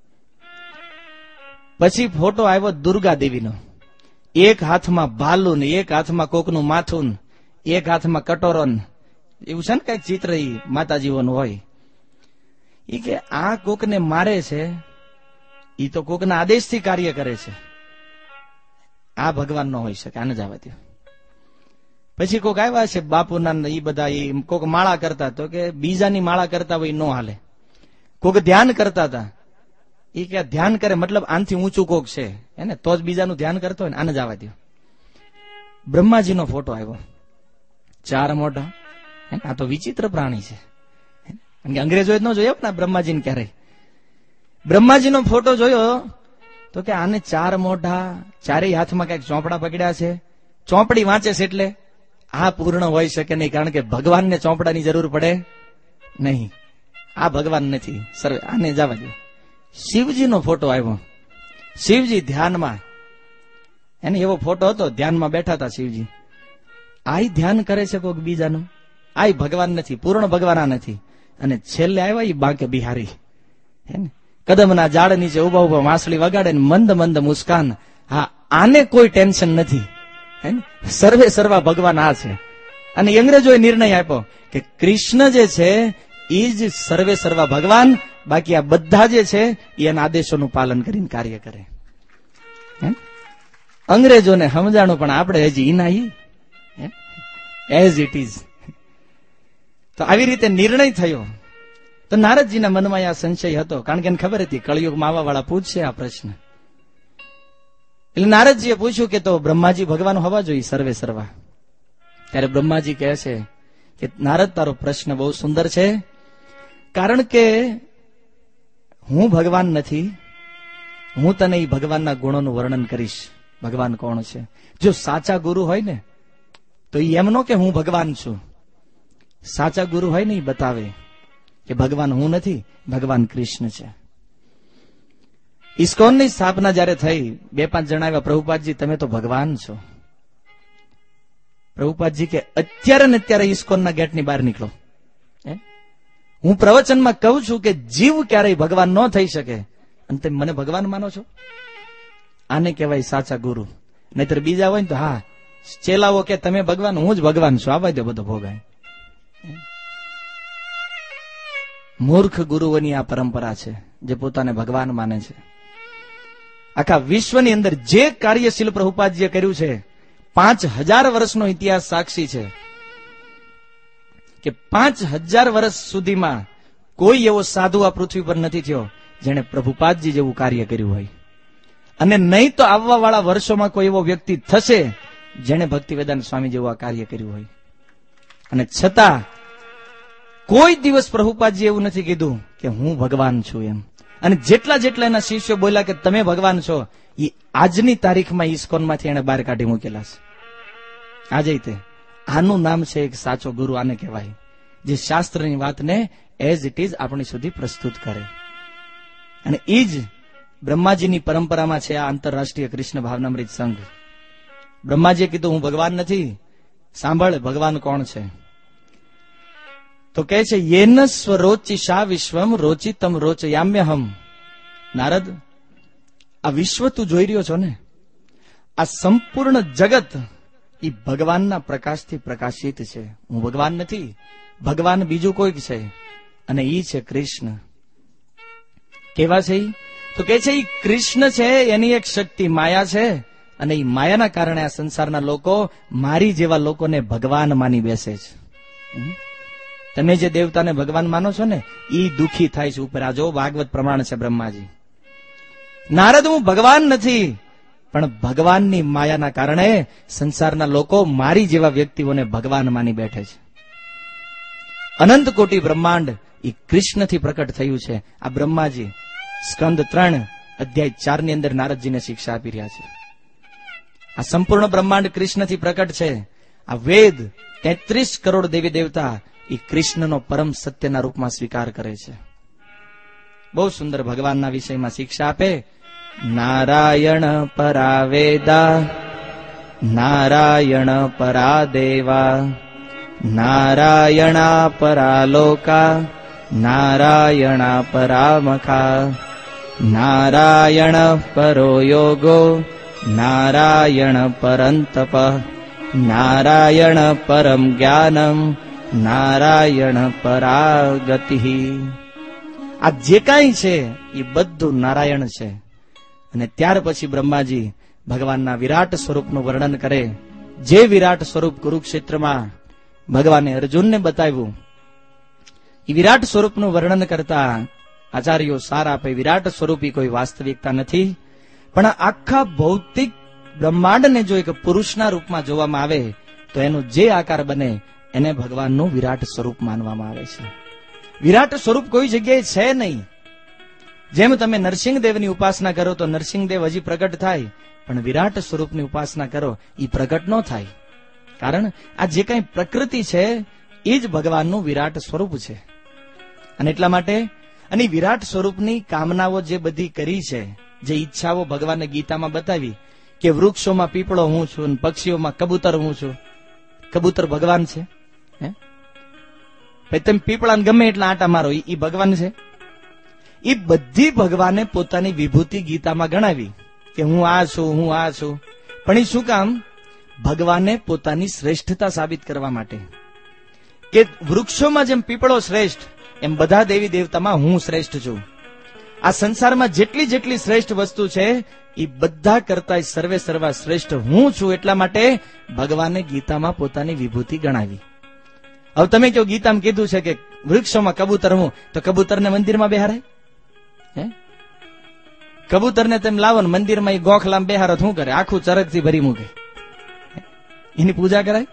પછી ફોટો આવ્યો દુર્ગા દેવીનો, એક હાથમાં ભાલું ને એક હાથમાં કોકનું માથું, એક હાથમાં કટોરો. એવું છે ને કઈક ચિત્ર ઈ માતાજીઓનું હોય. ઈ કે આ કોકને મારે છે, ઈ તો કોકના આદેશથી કાર્ય કરે છે, આ ભગવાન નો હોઈ શકે, આને જવા દો. પછી કોક આવ્યા છે બાપુના, એ બધા કોક માળા કરતા, તો કે બીજાની માળા કરતા હોય નો હાલે. કોક ધ્યાન કરતા હતા, એ કે ધ્યાન કરે મતલબ આનથી ઊંચું કોક છે એને તો જ બીજાનું ધ્યાન કરતો હોય ને, આને જવા દો. બ્રહ્માજીનો ફોટો આવ્યો, 4 મોઢા. આ તો વિચિત્ર પ્રાણી છે, અંગ્રેજોએ ન જોયો ને બ્રહ્માજીને ક્યારેય. બ્રહ્માજીનો ફોટો જોયો તો કે આને 4 મોઢા, 4 હાથમાં કઈક ચોપડા પકડ્યા છે, ચોપડી વાંચે છે, એટલે આ પૂર્ણ હોય શકે નહીં, કારણ કે ભગવાનને ચોપડાની જરૂર પડે નહીં. આ ભગવાન નથી, સર્વે આને જવા દો. શિવજીનો ફોટો આવ્યો, શિવજી ધ્યાનમાં, એને એવો ફોટો હતો, ધ્યાનમાં બેઠા હતા શિવજી. આઈ ધ્યાન કરે છે કોઈક બીજાનું, આઈ ભગવાન નથી, પૂર્ણ ભગવાન આ નથી. અને છેલ્લે આવ્યા એ બાંકે બિહારી, હે ને, કદમના ઝાડ નીચે ઉભા ઉભા વાંસળી વગાડે ને મંદ મંદ મુસ્કાન. હા, આને કોઈ ટેન્શન નથી, હે ને, સર્વે સર્વા ભગવાન આ છે. અને અંગ્રેજોએ નિર્ણય આપ્યો કે કૃષ્ણ જે છે એ જ સર્વે સર્વા ભગવાન, બાકી આ બધા જે છે એના આદેશોનું પાલન કરીને કાર્ય કરે. અંગ્રેજોને સમજાણું, પણ આપણે હજી ઇનાઈ એઝ ઇટ ઇઝ. તો આવી રીતે નિર્ણય થયો. તો નારદજીના મનમાં આ સંશય હતો, કારણ કે એને ખબર હતી કળિયુગમાં આવવા વાળા પૂછશે આ પ્રશ્ન. એટલે નારદજીએ પૂછ્યું કે તો બ્રહ્માજી ભગવાન હોવા જોઈએ સર્વે સર્વા. ત્યારે બ્રહ્માજી કહે છે કે નારદ, તારો પ્રશ્ન બહુ સુંદર છે, કારણ કે હું ભગવાન નથી. હું તને એ ભગવાનના ગુણોનું વર્ણન કરીશ, ભગવાન કોણ છે. જો સાચા ગુરુ હોય ને તો એમનો કે હું ભગવાન છું. સાચા ગુરુ હોય ને એ બતાવે કે ભગવાન હું નથી, ભગવાન કૃષ્ણ છે. ઇસ્કોનની સ્થાપના જયારે થઈ, 2-5 જણા આવ્યા, પ્રભુપાદજી તમે તો ભગવાન છો. પ્રભુપાદજી કે અત્યારે ને અત્યારે ઇસ્કોનના ગેટની બહાર નીકળો. હું પ્રવચનમાં કહું છું કે જીવ ક્યારેય ભગવાન ન થઈ શકે, અને તમે મને ભગવાન માનો છો? આને કહેવાય સાચા ગુરુ. નહીતર બીજા હોય ને તો હા, ચેલાઓ કે તમે ભગવાન, હું જ ભગવાન છું, આવા દો બધો ભોગાય. મૂર્ખ ગુરુઓની આ પરંપરા છે, જે પોતાને ભગવાન માને છે. આખા વિશ્વની અંદર જે કાર્યશીલ પ્રભુપાદજીએ કર્યું છે, 5000 વર્ષનો ઇતિહાસ સાક્ષી છે કે 5000 વર્ષ સુધીમાં કોઈ એવો સાધુ આ પૃથ્વી પર નથી થયો જેણે પ્રભુપાદજી જેવું કાર્ય કર્યું હોય. અને નહીં તો આવવા વાળા વર્ષોમાં કોઈ એવો વ્યક્તિ થશે જેણે ભક્તિવેદાંત સ્વામી જેવું આ કાર્ય કર્યું હોય. અને છતાં કોઈ દિવસ પ્રભુપાદજી એવું નથી કીધું કે હું ભગવાન છું એમ. અને જેટલા જેટલા એના શિષ્યો બોલ્યા કે તમે ભગવાન છો, એ આજની તારીખમાં ઇસ્કોનમાંથી એને બહાર કાઢી મૂકેલા છે. આજે તે આનું નામ છે એક સાચો ગુરુ, આને કહેવાય, જે શાસ્ત્રની વાતને એઝ ઇટ ઇઝ આપણી સુધી પ્રસ્તુત કરે. અને એ જ બ્રહ્માજીની પરંપરામાં છે આ આંતરરાષ્ટ્રીય કૃષ્ણ ભાવનામૃત સંઘ. બ્રહ્માજીએ કીધું હું ભગવાન નથી. સાંભળ, ભગવાન કોણ છે? તો કહે છે યેન સ્વરોચિષા વિશ્વમ રોચિતમ રોચયામ્યહમ. નારદ, આ વિશ્વ તું જોઈ રહ્યો છો ને, આ સંપૂર્ણ જગત એ ભગવાનના પ્રકાશથી પ્રકાશિત છે. હું ભગવાન નથી, ભગવાન બીજું કોઈક છે, અને ઈ છે કૃષ્ણ. કેવા છે? તો કે છે ઈ કૃષ્ણ છે, એની એક શક્તિ માયા છે, અને ઈ માયાના કારણે આ સંસારના લોકો મારી જેવા લોકોને ભગવાન માની બેસે છે. તમે જે દેવતાને ભગવાન માનો છો ને, ઈ દુખી થાય છે ઉપર. આ જો ભાગવત પ્રમાણ છે બ્રહ્માજી. નારદ, હું ભગવાન નથી, પણ ભગવાનની માયાના કારણે સંસારના લોકો મારી જેવા વ્યક્તિઓને ભગવાન માની બેઠે છે. અનંત કોટી બ્રહ્માંડ એ કૃષ્ણથી પ્રકટ થયું છે. આ બ્રહ્માજી સ્કંદ 3 અધ્યાય 4 ની અંદર નારદજીને શિક્ષા આપી રહ્યા છે. આ સંપૂર્ણ બ્રહ્માંડ કૃષ્ણથી પ્રકટ છે. આ વેદ 33 કરોડ દેવી દેવતા એ કૃષ્ણનો પરમ સત્યના રૂપમાં સ્વીકાર કરે છે. બહુ સુંદર ભગવાનના વિષયમાં શિક્ષા આપે. નારાયણ પરા વેદા, નારાયણ પરા દેવા, નારાયણા પરા લોકા, નારાયણા પરામખા, નારાયણ પરો યોગો, નારાયણ પરંતપ, નારાયણ પરમ જ્ઞાનમ, નારાયણ પરાગતિ. આ જે કાંઈ છે એ બધું નારાયણ છે. અને ત્યાર પછી બ્રહ્માજી ભગવાનના વિરાટ સ્વરૂપનું વર્ણન કરે. જે વિરાટ સ્વરૂપ કુરુક્ષેત્રમાં ભગવાને અર્જુનને બતાવ્યું, એ વિરાટ સ્વરૂપનું વર્ણન કરતા આચાર્યો સાર આપે, વિરાટ સ્વરૂપી કોઈ વાસ્તવિકતા નથી, પણ આખા ભૌતિક બ્રહ્માંડને જો એક પુરુષના રૂપમાં જોવામાં આવે તો એનો જે આકાર બને એને ભગવાનનું વિરાટ સ્વરૂપ માનવામાં આવે છે. વિરાટ સ્વરૂપ કોઈ જગ્યાએ છે નહીં. જેમ તમે નરસિંહદેવની ઉપાસના કરો તો નરસિંહદેવ હજી પ્રગટ થાય, પણ વિરાટ સ્વરૂપની ઉપાસના કરો એ પ્રગટ ન થાય. કારણ આ જે કંઈ પ્રકૃતિ છે એ જ ભગવાનનું વિરાટ સ્વરૂપ છે. અને એટલા માટે અને વિરાટ સ્વરૂપની કામનાઓ જે બધી કરી છે, જે ઈચ્છાઓ ભગવાને ગીતામાં બતાવી કે વૃક્ષોમાં પીપળો હું છું, પક્ષીઓમાં કબૂતર હું છું. કબૂતર ભગવાન છે? તમે પીપળાને ગમે એટલા આંટા મારો, ઈ ભગવાન છે? એ બધી ભગવાને પોતાની વિભૂતિ ગીતામાં ગણાવી કે હું આ છું, હું આ છું. પણ એ શું કામ? ભગવાને પોતાની શ્રેષ્ઠતા સાબિત કરવા માટે કે વૃક્ષોમાં જેમ પીપળો શ્રેષ્ઠ, એમ બધા દેવી દેવતામાં હું શ્રેષ્ઠ છું. આ સંસારમાં જેટલી જેટલી શ્રેષ્ઠ વસ્તુ છે એ બધા કરતા સર્વે સર્વા શ્રેષ્ઠ હું છું. એટલા માટે ભગવાને ગીતામાં પોતાની વિભૂતિ ગણાવી. હવે તમે કહો ગીતામાં કીધું છે કે વૃક્ષોમાં કબૂતર હું, તો કબૂતરને મંદિરમાં બેહારે? કબૂતરને તેમ લાવો ને મંદિરમાં ગોખલામાં બેહારો શું કરે? આખું ચરકથી ભરી મૂકે. એની પૂજા કરાય?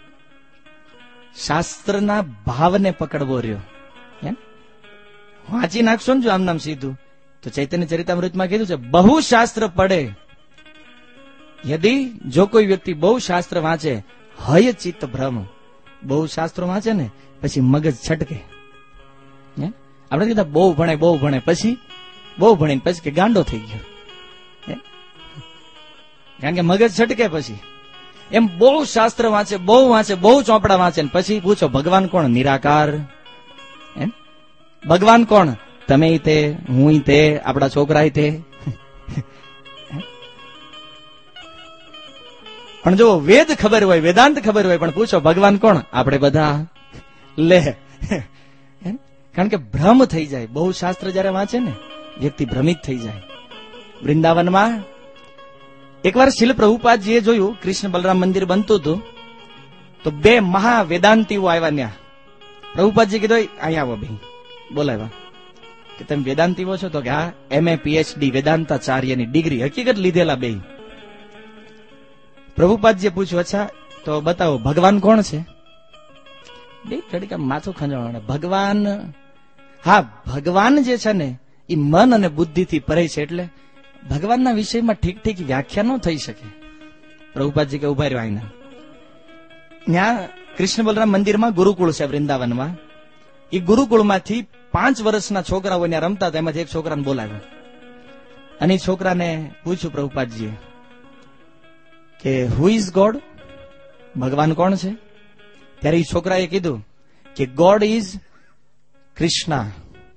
શાસ્ત્રના ભાવને પકડવો રહ્યો. વાંચી નાખશો ને જો આમ નામ સીધું, તો ચૈતન્ય ચરિતામૃતમાં કીધું છે બહુ શાસ્ત્ર પડે યદી, જો કોઈ વ્યક્તિ બહુ શાસ્ત્ર વાંચે, હય ચિત્ત ભ્રમ. બહુ શાસ્ત્રો વાંચે ને પછી મગજ છટકે. આપણે કીધા બહુ ભણે પછી બહુ ભણીને પછી કે ગાંડો થઈ ગયો, કારણ કે મગજ છટકે. પછી એમ બહુ શાસ્ત્ર વાંચે, બહુ ચોપડા વાંચે, પછી પૂછો ભગવાન કોણ? નિરાકાર. ભગવાન કોણ? તમે તે, હું તે, આપણા છોકરા તે. પણ જો વેદ ખબર હોય, વેદાંત ખબર હોય, પણ પૂછો ભગવાન કોણ? આપણે બધા લે. કારણ કે ભ્રમ થઈ જાય. બહુ શાસ્ત્ર જયારે વાંચે ને વ્યક્તિ ભ્રમિત થઈ જાય. વૃંદાવનમાં એકવાર શીલ પ્રભુપાદજીએ જોયું, કૃષ્ણ બલરામ મંદિર બનતું હતું તો બે મહા વેદાંતીઓ આવ્યા ત્યાં. પ્રભુપાદજી કીધું અહીંયા આવો ભાઈ, બોલાવ્યા કે તમે વેદાંતીઓ છો? તો કે હા, MA PhD વેદાંતાચાર્યની ડિગ્રી હકીકત લીધેલા બે. પ્રભુપાદજીએ પૂછ્યું અચ્છા તો બતાવો ભગવાન કોણ છે? બે ઘડીક માથું ખંજવાળે. ભગવાન, હા ભગવાન જે છે ને એ મન અને બુદ્ધિથી પરે છે, એટલે ભગવાનના વિષયમાં ઠીક ઠીક વ્યાખ્યા ન થઈ શકે. પ્રભુપાદજી કે ઉભા રહ્યો આઈના. ત્યાં કૃષ્ણ બલરામ મંદિરમાં ગુરુકુળ છે વૃંદાવનમાં. એ ગુરુકુળમાંથી 5 વર્ષના છોકરાઓ ત્યાં રમતા હતા. એમાંથી એક છોકરાને બોલાવ્યો અને એ છોકરાને પૂછ્યું પ્રભુપાદજીએ કે હુ ઇઝ ગોડ? ભગવાન કોણ છે? ત્યારે એ છોકરાએ કીધું કે ગોડ ઇઝ કૃષ્ણ.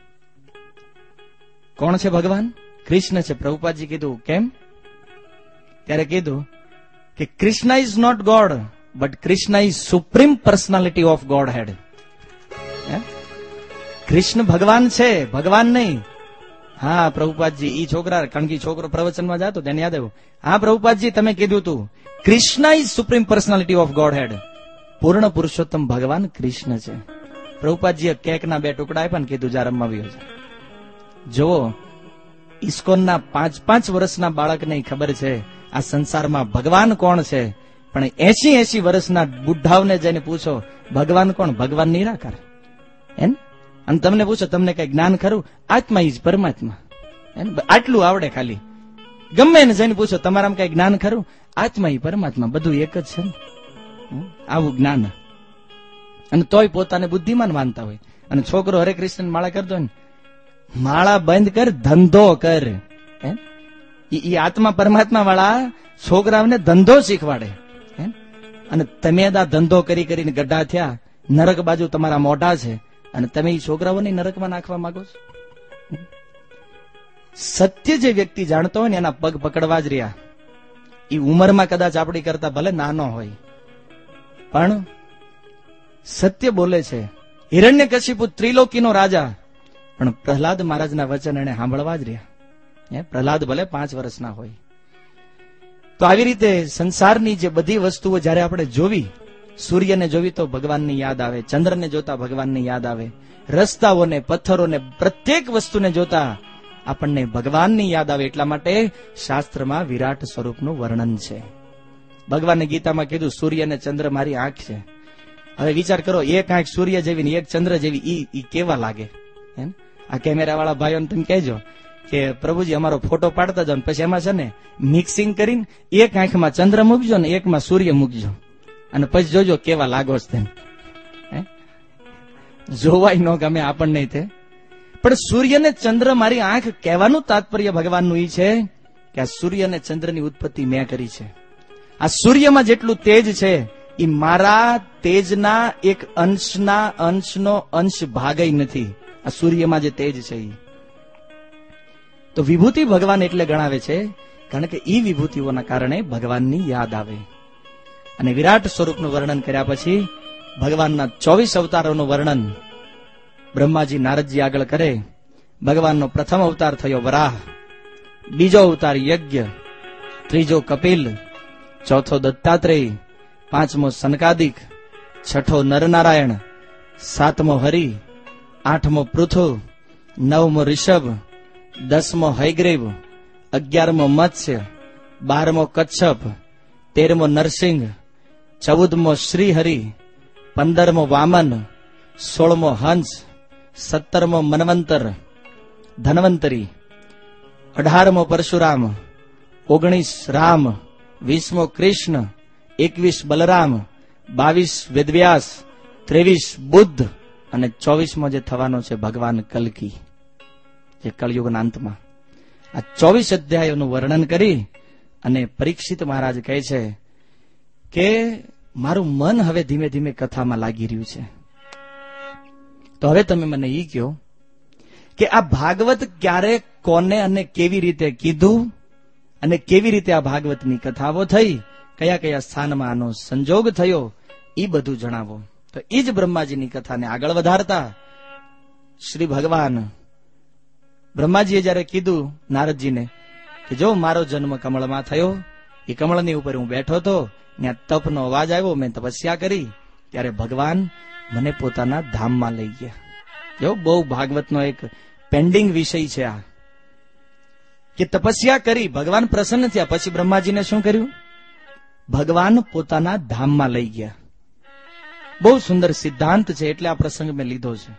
કોણ છે ભગવાન? કૃષ્ણ છે. પ્રભુપાદજી કીધું કેમ? ત્યારે કીધું કે Krishna is not God, but Krishna is supreme personality of Godhead. Krishna ભગવાન છે, ભગવાન નહીં. હા પ્રભુપાદજી, ઈ છોકરા, કારણ કે છોકરો પ્રવચનમાં જતો તેને યાદ આવ્યું. હા પ્રભુપાદજી, તમે કીધું તું Krishna is supreme personality of Godhead. પૂર્ણ પુરુષોત્તમ ભગવાન કૃષ્ણ છે. પ્રભુપાદજીએ કેકના 2 ટુકડા આપ્યા ને કીધું જા રમવા આવ્યો છે. જો ઇસ્કોનના 5-5 વર્ષના બાળકને ખબર છે આ સંસારમાં ભગવાન કોણ છે, પણ 80-80 વર્ષના બુઢાવને જઈને પૂછો ભગવાન કોણ? ભગવાન નિરાકાર. અને તમને પૂછો તમને કઈ જ્ઞાન ખરું? આત્મા ઇઝ પરમાત્મા. આટલું આવડે ખાલી. ગમે એને જઈને પૂછો તમારામાં કઈ જ્ઞાન ખરું? આત્મા ઈ પરમાત્મા, બધું એક જ છે ને. આવું જ્ઞાન. અને તોય પોતાને બુદ્ધિમાન માનતા હોય. અને છોકરો હરે કૃષ્ણ માળા કરતો ને, માળા બંધ કર, ધંધો કર. ઈ આત્મા પરમાત્મા વાળા છોકરાઓને ધંધો શીખવાડે. અને તમે આ ધંધો કરીને ગઢા થયા, નરક બાજુ તમારા મોઢા છે, અને તમે એ છોકરાઓને નરકમાં નાખવા માંગો છો. સત્ય જે વ્યક્તિ જાણતો હોય ને એના પગ પકડવા જ રહ્યા. એ ઉંમરમાં કદાચ આપણી કરતા ભલે નાનો હોય, પણ સત્ય બોલે છે. હિરણ્યકશિપુ ત્રિલોકીનો રાજા, પણ પ્રહલાદ મહારાજના વચન એને સાંભળવા જ રહ્યા. પ્રહલાદ ભલે 5 વર્ષના હોય. તો આવી રીતે સંસારની જે બધી વસ્તુઓ જયારે આપણે જોવી, સૂર્યને જોવી તો ભગવાનની યાદ આવે, ચંદ્રને જોતા ભગવાનની યાદ આવે, રસ્તાઓને, પથ્થરોને, પ્રત્યેક વસ્તુને જોતા આપણને ભગવાનની યાદ આવે. એટલા માટે શાસ્ત્રમાં વિરાટ સ્વરૂપનું વર્ણન છે. ભગવાને ગીતામાં કીધું સૂર્ય અને ચંદ્ર મારી આંખ છે. હવે વિચાર કરો, એક આંખ સૂર્ય જેવી ને એક ચંદ્ર જેવી, ઈ કેવા લાગે? આ કેમેરા વાળા ભાઈઓને તમે કહેજો કે પ્રભુજી અમારો ફોટો પાડતા જાઓ, પછી એમાં છે ને મિક્સિંગ કરીને એક આંખમાં ચંદ્ર મૂકજો ને એકમાં સૂર્ય મૂકજો, અને પછી જોજો કેવા લાગો છો તેમ. જોવાય ન ગમે આપણને તે પણ સૂર્ય ને ચંદ્ર મારી આંખ કહેવાનું તાત્પર્ય ભગવાનનું એ છે કે આ સૂર્ય અને ચંદ્રની ઉત્પત્તિ મેં કરી છે. આ સૂર્યમાં જેટલું તેજ છે એ મારા તેજના એક અંશનો અંશ ભાગ નથી. આ સૂર્યમાં જે તેજ છે એ તો વિભૂતિ ભગવાન એટલે ગણાવે છે કારણ કે ઈ વિભૂતિઓના કારણે ભગવાનની યાદ આવે. અને વિરાટ સ્વરૂપનું વર્ણન કર્યા પછી ભગવાનના 24 અવતારોનું વર્ણન બ્રહ્માજી નારદજી આગળ કરે. ભગવાનનો પ્રથમ અવતાર થયો વરાહ, બીજો અવતાર યજ્ઞ, ત્રીજો કપિલ, ચોથો દત્તાત્રેય, પાંચમો સનકાદિક, છઠ્ઠો નરનારાયણ, સાતમો હરિ, આઠમો પૃથુ, નવમો ઋષભ, 10મો હયગ્રીવ, 11મો મત્સ્ય, 12મો કચ્છપ, 13મો નરસિંહ, 14મો શ્રીહરિ, 15મો વામન, 16મો હંસ, 17મો મન્વંતર ધન્વંતરી, 18મો પરશુરામ, 19 રામ, 20મો કૃષ્ણ, 21 બલરામ, 22 વેદવ્યાસ, 23 બુદ્ધ અને 24મો જે થવાનો છે ભગવાન કલ્કી, જે કળયુગના અંતમાં. આ 24 અધ્યાયોનું વર્ણન કરી અને પરીક્ષિત મહારાજ કહે છે કે મારું મન હવે ધીમે ધીમે કથામાં લાગી રહ્યું છે. તો હવે તમે મને એ કહો કે આ ભાગવત ક્યારે, કોને અને કેવી રીતે કીધું અને કેવી રીતે આ ભાગવતની કથાઓ થઈ, કયા કયા સ્થાનમાં આનો સંજોગ થયો, એ બધું જણાવો. તો એ જ બ્રહ્માજીની કથાને આગળ વધારતા શ્રી ભગવાન બ્રહ્માજીએ જયારે કીધું નારદજીને કે જો મારો જન્મ કમળમાં થયો, એ કમળની ઉપર હું બેઠો હતો, ત્યાં તપનો અવાજ આવ્યો, મેં તપસ્યા કરી, ત્યારે ભગવાન મને પોતાના ધામમાં લઈ ગયા. જો બહુ ભાગવતનો એક પેન્ડિંગ વિષય છે આ, કે તપસ્યા કરી, ભગવાન પ્રસન્ન થયા, પછી બ્રહ્માજીને શું કર્યું? ભગવાન પોતાના ધામમાં લઈ ગયા. બહુ સુંદર સિદ્ધાંત છે, એટલે આ પ્રસંગ મેં લીધો છે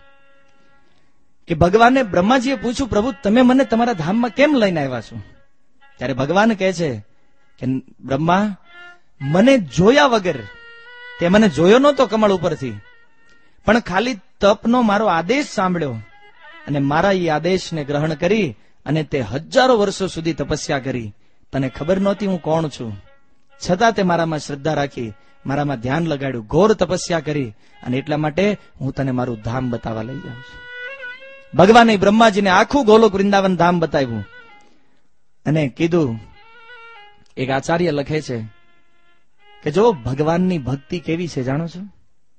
કે ભગવાનને બ્રહ્માજીએ પૂછ્યું, પ્રભુ તમે મને તમારા ધામમાં કેમ લઈને આવ્યા છો? ત્યારે ભગવાન કહે છે કે બ્રહ્મા, મને જોયા વગર, તે મને જોયો નહોતો કમળ ઉપરથી, પણ ખાલી તપનો મારો આદેશ સાંભળ્યો અને મારા એ આદેશને ગ્રહણ કરી અને તે હજારો વર્ષો સુધી તપસ્યા કરી. તને ખબર નહોતી હું કોણ છું, છતાં તે મારામાં શ્રદ્ધા રાખી, મારામાં ધ્યાન લગાડ્યું, ઘોર તપસ્યા કરી, અને એટલા માટે હું તને મારું ધામ બતાવવા લઈ જાઉં છું. ભગવાને બ્રહ્માજીને આખું ગોલોક વૃંદાવન ધામ બતાવ્યું અને કીધું, એક આચાર્ય લખે છે કે જો ભગવાનની ભક્તિ કેવી છે જાણો છો?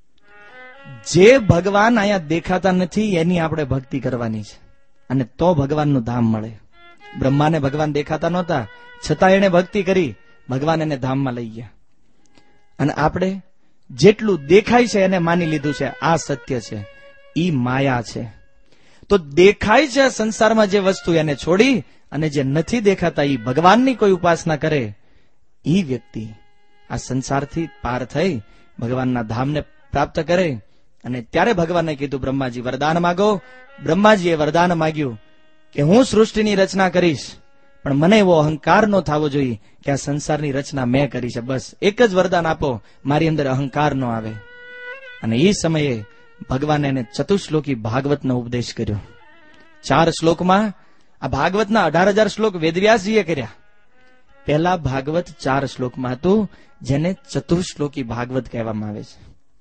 જે ભગવાન અહીંયા દેખાતા નથી એની આપણે ભક્તિ કરવાની છે, અને તો ભગવાનનું ધામ મળે. બ્રહ્માને ભગવાન દેખાતા નહોતા, છતાં એને ભક્તિ કરી, ભગવાન એને ધામમાં લઈ ગયા. અને આપણે જેટલું દેખાય છે એને માની લીધું છે આ સત્ય છે, ઈ માયા છે. તો દેખાય છે સંસારમાં જે વસ્તુ એને છોડી અને જે નથી દેખાતા ઈ ભગવાનની કોઈ ઉપાસના કરે, ઈ વ્યક્તિ આ સંસારથી પાર થઈ ભગવાનના ધામને પ્રાપ્ત કરે. અને ત્યારે ભગવાને કીધું, બ્રહ્માજી વરદાન માગો. બ્રહ્માજીએ વરદાન માગ્યું કે હું સૃષ્ટિની રચના કરીશ, પણ મને એવો અહંકાર ન થવો જોઈએ કે આ સંસારની રચના મેં કરી છે. બસ એક જ વરદાન આપો, મારી અંદર અહંકાર ન આવે. અને એ સમયે ભગવાને એને ચતુશ્લોકી ભાગવતનો ઉપદેશ કર્યો. 4 શ્લોકમાં આ ભાગવતના 18,000 શ્લોક વેદવ્યાસજીએ કર્યા. પહેલા ભાગવત 4 શ્લોકમાં હતું, જેને ચતુશ્લોકી ભાગવત કહેવામાં આવે છે.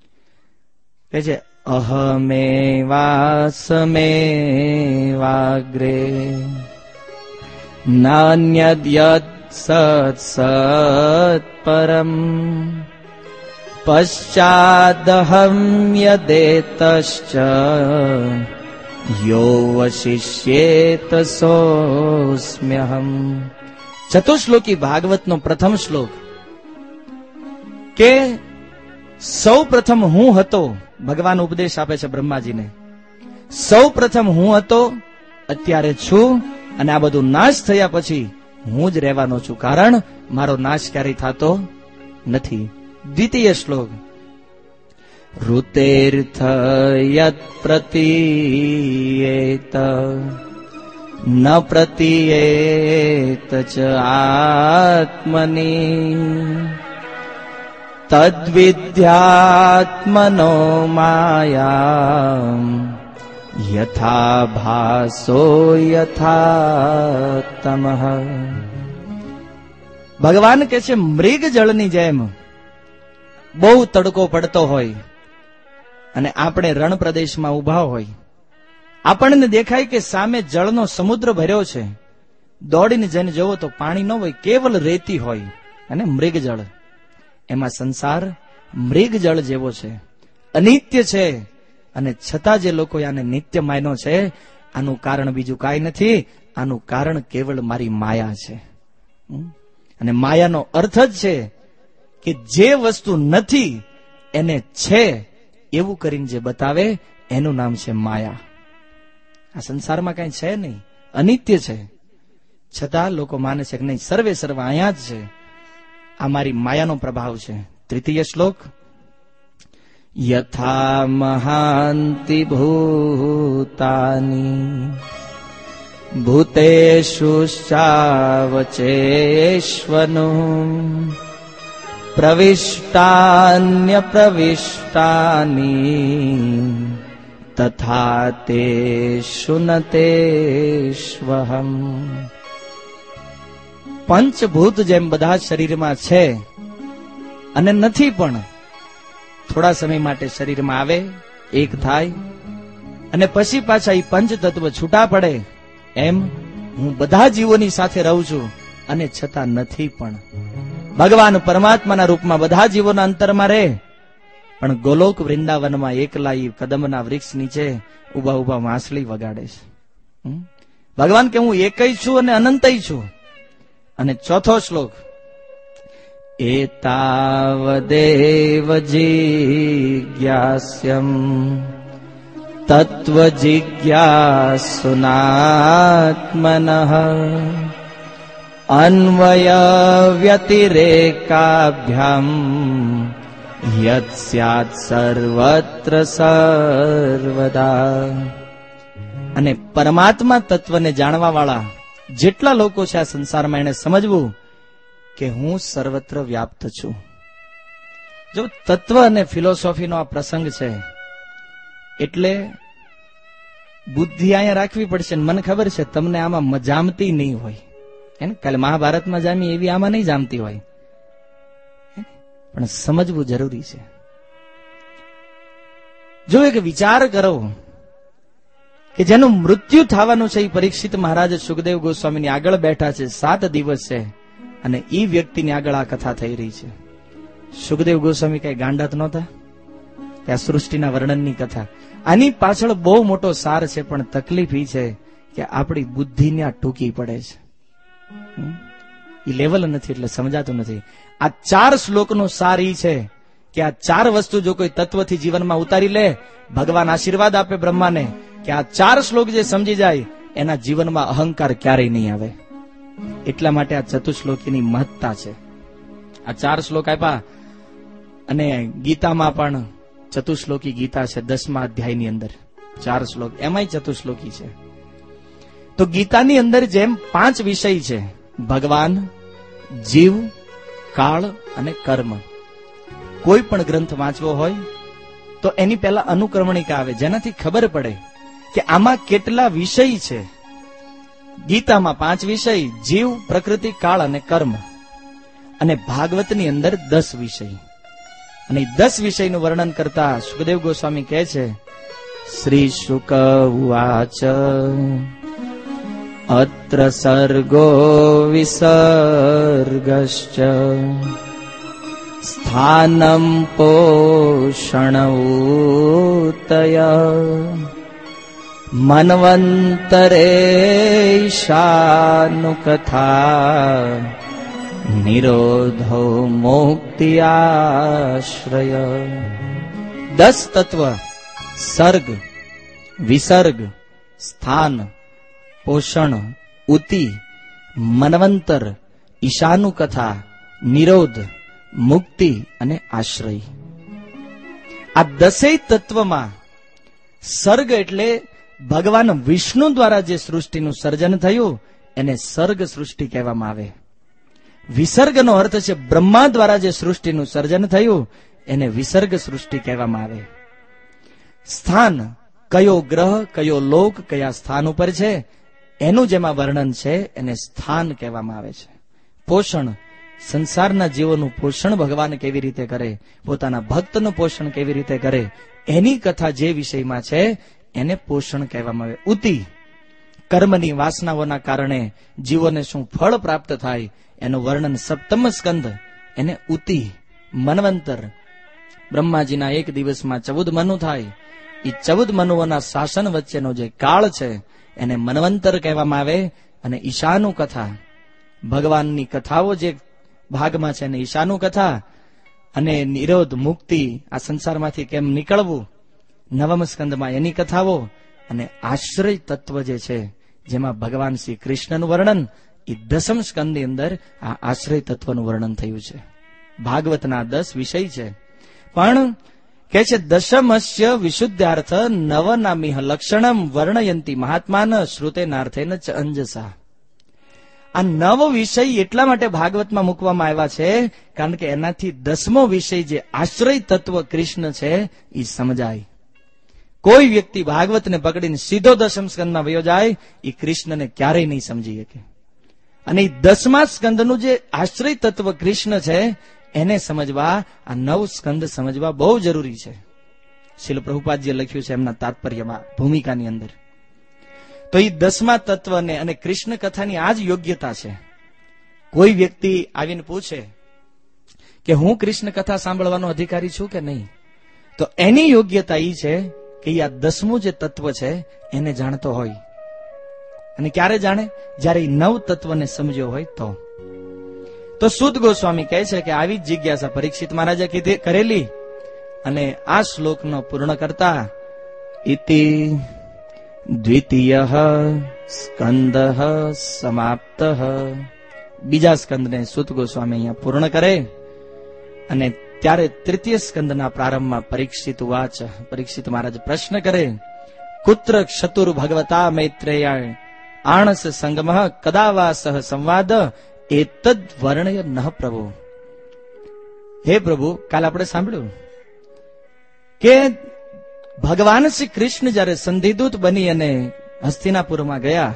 કે છે અહમેવાસમેવાગ્રે નાન્યદ્યત સત સત પરમ પશ્ચાદહમ યદેતશ્ચ યો વશિષ્યેત સોસ્મ્યહમ. ચતુશ્લોકી ભાગવતનો પ્રથમ શ્લોક કે સૌ પ્રથમ હું હતો. ભગવાન ઉપદેશ આપે છે બ્રહ્માજીને, સૌ પ્રથમ હું હતો, અત્યારે છું, અને આ બધું નાશ થયા પછી હું જ રહેવાનો છું, કારણ મારો નાશ ક્યારેય થતો નથી. દ્વિતીય શ્લોક ઋતેર્થ યત પ્રતીયેત ન પ્રતીયેત ચ આત્મની તદ્વિદ્યાત્મનો માયા યથા ભાસો યથા તમઃ. ભગવાન કે છે મૃગ જળની જેમ બહુ તડકો પડતો હોય અને આપણે રણ પ્રદેશમાં ઉભા હોય, આપણને દેખાય કે સામે જળનો સમુદ્ર ભર્યો છે, દોડીને જઈને જોવો તો પાણી ન હોય, કેવલ રેતી હોય અને મૃગજળ. એમાં સંસાર મૃગજળ જેવો છે, અનિત્ય છે. અને છતાં જે લોકો આને નિત્ય માન્યો છે, આનું કારણ બીજું કાંઈ નથી, આનું કારણ કેવળ મારી માયા છે. અને માયાનો અર્થ જ છે કે જે વસ્તુ નથી એને છે એવું કરીને જે બતાવે એનું નામ છે માયા. આ સંસારમાં કઈ છે નહીં, અનિત્ય છે. છતાં લોકો માને છે કે નહીં, સર્વે સર્વ અહીંયા જ છે. આ મારી માયાનો પ્રભાવ છે. તૃતીય શ્લોક. યથા મહાંતિ ભૂતાની ભૂતેષુ ચાવચેષ્વનું પ્રવિષ્ટાન્ય પ્રવિષ્ટાની તથા તેષુ ન તેષ્વહમ. પંચભૂત જેમ બધા શરીરમાં છે અને નથી, પણ થોડા સમય માટે શરીરમાં આવે, એક થાય અને પછી પાછા એ પંચ તત્વ છૂટા પડે, એમ હું બધા જીવોની સાથે રહું છું અને છતાં નથી પણ. ભગવાન પરમાત્માના રૂપમાં બધા જીવોના અંતરમાં રહે, પણ ગોલોક વૃંદાવનમાં એકલા ઈ કદમના વૃક્ષ નીચે ઉભા ઉભા વાંસળી વગાડે છે. ભગવાન કે હું એકય છું અને અનંતય છું. અને ચોથો શ્લોક. એતાવદેવ જિજ્ઞાસ્યમ તત્વ જિજ્ઞાસુનાત્મનઃ અન્વય વ્યતિરેકાભ્યામ યત સ્યાત સર્વત્ર સર્વદા. અને પરમાત્મા તત્વને જાણવા વાળા જેટલા લોકો છે આ સંસારમાં, એને સમજવું કે હું સર્વત્ર વ્યાપ્ત છું. જો તત્વ અને ફિલોસોફીનો આ પ્રસંગ છે એટલે બુદ્ધિ અહીંયા રાખવી પડશે. મને ખબર છે તમને આમાં જામતી નહીં હોય, કાલે મહાભારતમાં જામી એવી આમાં નહીં જામતી હોય, પણ સમજવું જરૂરી છે. જો એક વિચાર કરો કે જેનું મૃત્યુ થવાનું છે, એ પરીક્ષિત મહારાજ સુખદેવ ગોસ્વામીની આગળ બેઠા છે, 7 દિવસ છે અને એ વ્યક્તિની આગળ આ કથા થઈ રહી છે. સુખદેવ ગોસ્વામી કઈ ગાંડા નહોતા કે આ સૃષ્ટિના વર્ણનની કથા. આની પાછળ બહુ મોટો સાર છે, પણ તકલીફ એ છે કે આપણી બુદ્ધિને આ ટૂંકી પડે છે, એ લેવલ નથી એટલે સમજાતું નથી. આ 4 શ્લોકનો સાર એ છે કે આ 4 વસ્તુ જો કોઈ તત્વથી જીવનમાં ઉતારી લે, ભગવાન આશીર્વાદ આપે બ્રહ્માને કે આ 4 શ્લોક જે સમજી જાય એના જીવનમાં અહંકાર ક્યારેય નહીં આવે. એટલા માટે આ ચતુશ્લોકીની મહત્તા છે. આ 4 શ્લોક આપ્યા. અને ગીતામાં પણ ચતુશ્લોકી ગીતા છે, 10મા અધ્યાયની અંદર 4 શ્લોક, એમાંય ચતુશ્લોકી છે. તો ગીતાની અંદર જેમ 5 વિષય છે, ભગવાન, જીવ, કાળ અને કર્મ. કોઈ પણ ગ્રંથ વાંચવો હોય તો એની પહેલા અનુક્રમણિકા આવે, જેનાથી ખબર પડે કે આમાં કેટલા વિષય છે. ગીતામાં 5 વિષય, જીવ, પ્રકૃતિ, કાળ અને કર્મ. અને ભાગવતની અંદર 10 વિષય. અને 10 વિષયનું વર્ણન કરતા સુખદેવ ગોસ્વામી કહે છે, શ્રી શુક ઉવાચ અત્ર સર્ગો વિસર્ગશ્ચ સ્થાનમ પોષણઉતય મન્વંતરેશાનુકથા નિરોધો મુક્તિ આશ્રય. 10 તત્વ, સર્ગ, વિસર્ગ, સ્થાન, પોષણ, ઉતિ, મન્વંતર, ઈશાનુકથા, નિરોધ, મુક્તિ અને આશ્રય. આ 10 તત્વમાં સર્ગ એટલે ભગવાન વિષ્ણુ દ્વારા જે સૃષ્ટિનું સર્જન થયું એને સર્ગ સૃષ્ટિ કહેવામાં આવે. વિસર્ગનો અર્થ છે બ્રહ્મા દ્વારા જે સૃષ્ટિનું સર્જન થયું એને વિસર્ગ સૃષ્ટિ કહેવામાં આવે. સ્થાન કયો ગ્રહ, કયો લોક, કયા સ્થાન ઉપર છે, એનું જેમાં વર્ણન છે એને સ્થાન કહેવામાં આવે છે. પોષણ, સંસારના જીવોનું પોષણ ભગવાન કેવી રીતે કરે, પોતાના ભક્તનું પોષણ કેવી રીતે કરે, એની કથા જે વિષયમાં છે એને પોષણ કહેવામાં આવે. ઉતિ, કર્મની વાસનાઓના કારણે જીવોને શું ફળ પ્રાપ્ત થાય એનું વર્ણન સપ્તમ સ્કંદ, એને ઉતિ. મન્વંતર, બ્રહ્માજીના એક દિવસમાં 14 મનુ થાય, એ 14 મનુઓના શાસન વચ્ચેનો જે કાળ છે એને મન્વંતર કહેવામાં આવે. અને ઈશાનું કથા, ભગવાનની કથાઓ જે ભાગમાં છે એને ઈશાનું કથા. અને નિરોધ, મુક્તિ, આ સંસારમાંથી કેમ નીકળવું, નવમ સ્કંદમાં એની કથાઓ. અને આશ્રય તત્વ જે છે જેમાં ભગવાન શ્રી કૃષ્ણનું વર્ણન, એ દસમ સ્કંદની અંદર આ આશ્રય તત્વનું વર્ણન થયું છે. ભાગવતના 10 વિષય છે, પણ કે છે દશમસ્ય વિશુદ્ધાર્થ નવનામિહ લક્ષણમ વર્ણયંતી મહાત્માન શ્રુતેનાર્થેન ચ અંજસા. આ 9 વિષય એટલા માટે ભાગવતમાં મૂકવામાં આવ્યા છે કારણ કે એનાથી 10મો વિષય જે આશ્રય તત્વ કૃષ્ણ છે એ સમજાય. કોઈ વ્યક્તિ ભાગવતને પકડીને સીધો દશમ સ્કંદમાં વયો જાય, એ કૃષ્ણને ક્યારેય નહીં સમજી શકે. અને 10મા સ્કંદનું જે આશ્રય તત્વ કૃષ્ણ છે એને સમજવા, આ 9 સ્કંદ સમજવા બહુ જરૂરી છે. શ્રીલ પ્રભુપાદજીએ લખ્યું છે એમના તાત્પર્યમાં, ભૂમિકાની અંદર. તો એ 10મા તત્વને અને કૃષ્ણ કથાની આ જ યોગ્યતા છે. કોઈ વ્યક્તિ આવીને પૂછે કે હું કૃષ્ણ કથા સાંભળવાનો અધિકારી છું કે નહીં, તો એની યોગ્યતા એ છે કે આ 10મું જે તત્વ છે એને જાણતો હોય. અને ક્યારે જાણે? જ્યારે એ 9 તત્વને સમજ્યો હોય તો સુદ ગોસ્વામી કહે છે કે આવી જ જિજ્ઞાસા પરીક્ષિત મહારાજે કરેલી. અને આ શ્લોકનો પૂર્ણ કરતા ઇતિ દ્વિતીય સ્કંદ સમાપ્ત. બીજા સ્કંદને સુત ગોસ્વામી અહીંયા પૂર્ણ કરે. અને ત્યારે તૃતીય સ્કંદના પ્રારંભમાં પરીક્ષિત વાચ, પરીક્ષિત મહારાજ પ્રશ્ન કરે, કુત્ર ક્ષતુર ભગવતા મૈત્રેય આણસ સંગમ કદા વા સહ સંવાદ એતદ વર્ણય ન પ્રભુ. હે પ્રભુ, કાલ આપણે સાંભળ્યું કે ભગવાન શ્રી કૃષ્ણ જયારે સંધિદૂત બની અને હસ્તિનાપુરમાં ગયા,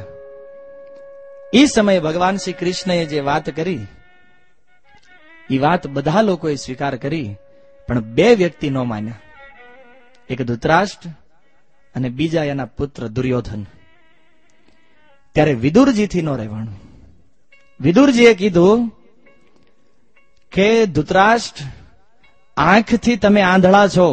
એ સમયે ભગવાન શ્રી કૃષ્ણએ જે વાત કરી એ વાત બધા લોકોએ સ્વીકાર કરી, પણ 2 વ્યક્તિ ન માન્યા. એક ધૃતરાષ્ટ્ર અને બીજા એના પુત્ર દુર્યોધન. ત્યારે વિદુરજીથી ન રહેવાનું. વિદુરજીએ કીધું કે ધૃતરાષ્ટ્ર, આંખથી તમે આંધળા છો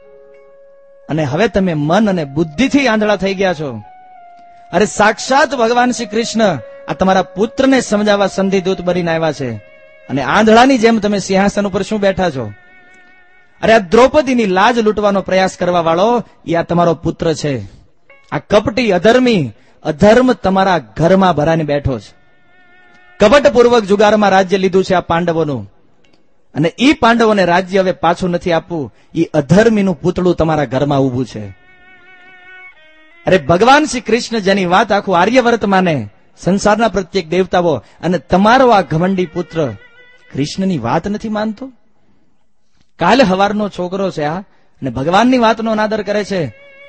અને હવે તમે મન અને બુદ્ધિથી આંધળા થઈ ગયા છો. અરે સાક્ષાત ભગવાન શ્રી કૃષ્ણ આ તમારા પુત્રને સમજાવવા સંધિદૂત બનીને આવ્યા છે, અને આંધળાની જેમ તમે સિંહાસન ઉપર શું બેઠા છો? અરે આ દ્રૌપદીની લાજ લૂંટવાનો પ્રયાસ કરવા વાળો એ આ તમારો પુત્ર છે. આ કપટી અધર્મી, અધર્મ તમારા ઘરમાં ભરાને બેઠો છે. કપટપૂર્વક જુગારમાં રાજ્ય લીધું છે આ પાંડવોનું, અને એ પાંડવોને રાજ્ય હવે પાછું નથી આપવું. એ અધર્મીનું પૂતળું તમારા ઘરમાં ઉભું છે. અરે ભગવાન શ્રી કૃષ્ણ જેની વાત આખું આર્યવર્ત માને, સંસારના પ્રત્યેક દેવતાઓ, અને તમારો આ ઘમંડી પુત્ર કૃષ્ણની વાત નથી માનતો. કાલે હવારનો છોકરો છે આ, અને ભગવાનની વાતનો અનાદર કરે છે.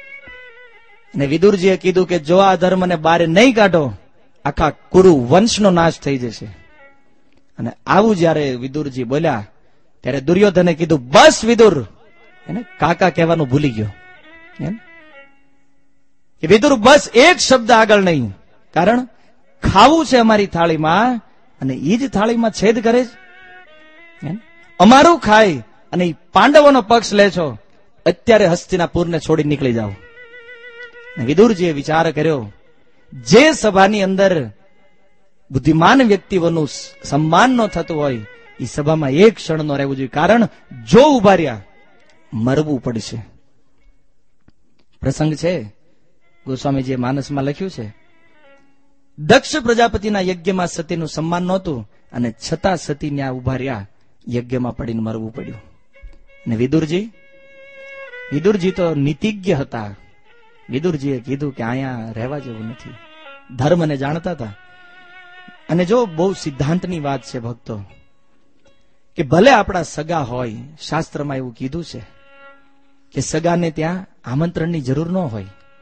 અને વિદુરજીએ કીધું કે જો આ ધર્મને બહાર નહીં કાઢો, આખા કુરુ વંશનો નાશ થઈ જશે. અને આવું જયારે વિદુરજી બોલ્યા ત્યારે દુર્યોધને કીધું, બસ વિદુર, એને કાકા કહેવાનું ભૂલી ગયો. કે વિદુર બસ, એક શબ્દ આગળ નહીં, કારણ ખાવું છે અમારી થાળીમાં અને એ જ થાળીમાં છેદ કરે છે. અમારું ખાય અને પાંડવોનો પક્ષ લે છો. અત્યારે હસ્તિનાપુરને છોડી નીકળી જાઓ. વિદુરજીએ વિચાર કર્યો, જે સભાની અંદર બુદ્ધિમાન વ્યક્તિઓનું સન્માન ન થતું હોય એ સભામાં એક ક્ષણ ન રહેવું જોઈએ, કારણ જો ઉભા રહ્યા મરવું પડશે. પ્રસંગ છે ગોસ્વામીજીએ માનસમાં લખ્યું છે, દક્ષ પ્રજાપતિના યજ્ઞમાં સતીનું સન્માન નહોતું અને છતાં સતી ત્યાં ઉભા રહ્યા, યજ્ઞમાં પડીને મરવું પડ્યું. અને વિદુરજી તો નીતિજ્ઞ હતા. વિદુરજીએ કીધું કે અહીંયા રહેવા જેવું નથી. ધર્મને જાણતા હતા. અને જો બહુ સિદ્ધાંતની વાત છે ભક્તો, કે ભલે આપણા સગા હોય, શાસ્ત્રમાં એવું કીધું છે કે સગાને ત્યાં આમંત્રણની જરૂર ન હોય.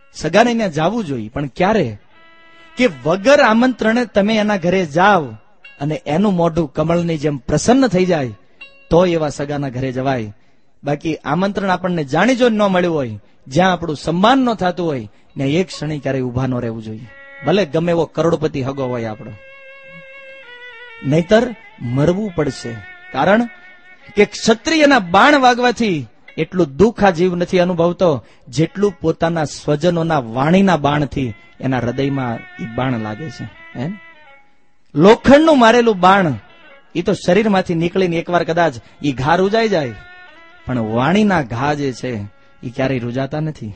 સગાને ત્યાં જવું જોઈએ, પણ ક્યારે? કે વગર આમંત્રણે તમે એના ઘરે જાવ અને એનું મોઢું કમળની જેમ પ્રસન્ન થઈ જાય તો એવા સગાના ઘરે જવાય. બાકી આમંત્રણ આપણને જાણી જો ન મળ્યું હોય, જ્યાં આપણું સન્માન ન થતું હોય ને એક ક્ષણે ક્યારેય ઉભા ન રહેવું જોઈએ, ભલે ગમે એવો કરોડપતિ હગો હોય આપણો. નહીતર મરવું પડશે. કારણ કે ક્ષત્રિયના બાણ વાગવાથી એટલું દુઃખ આ જીવ નથી અનુભવતો જેટલું પોતાના સ્વજનોના વાણીના બાણથી એના હૃદયમાં એ બાણ લાગે છે. લોખંડનું મારેલું બાણ એ તો શરીરમાંથી નીકળીને એકવાર કદાચ એ ઘા રૂજાઈ જાય, પણ વાણીના ઘા જે છે એ ક્યારેય રૂજાતા નથી.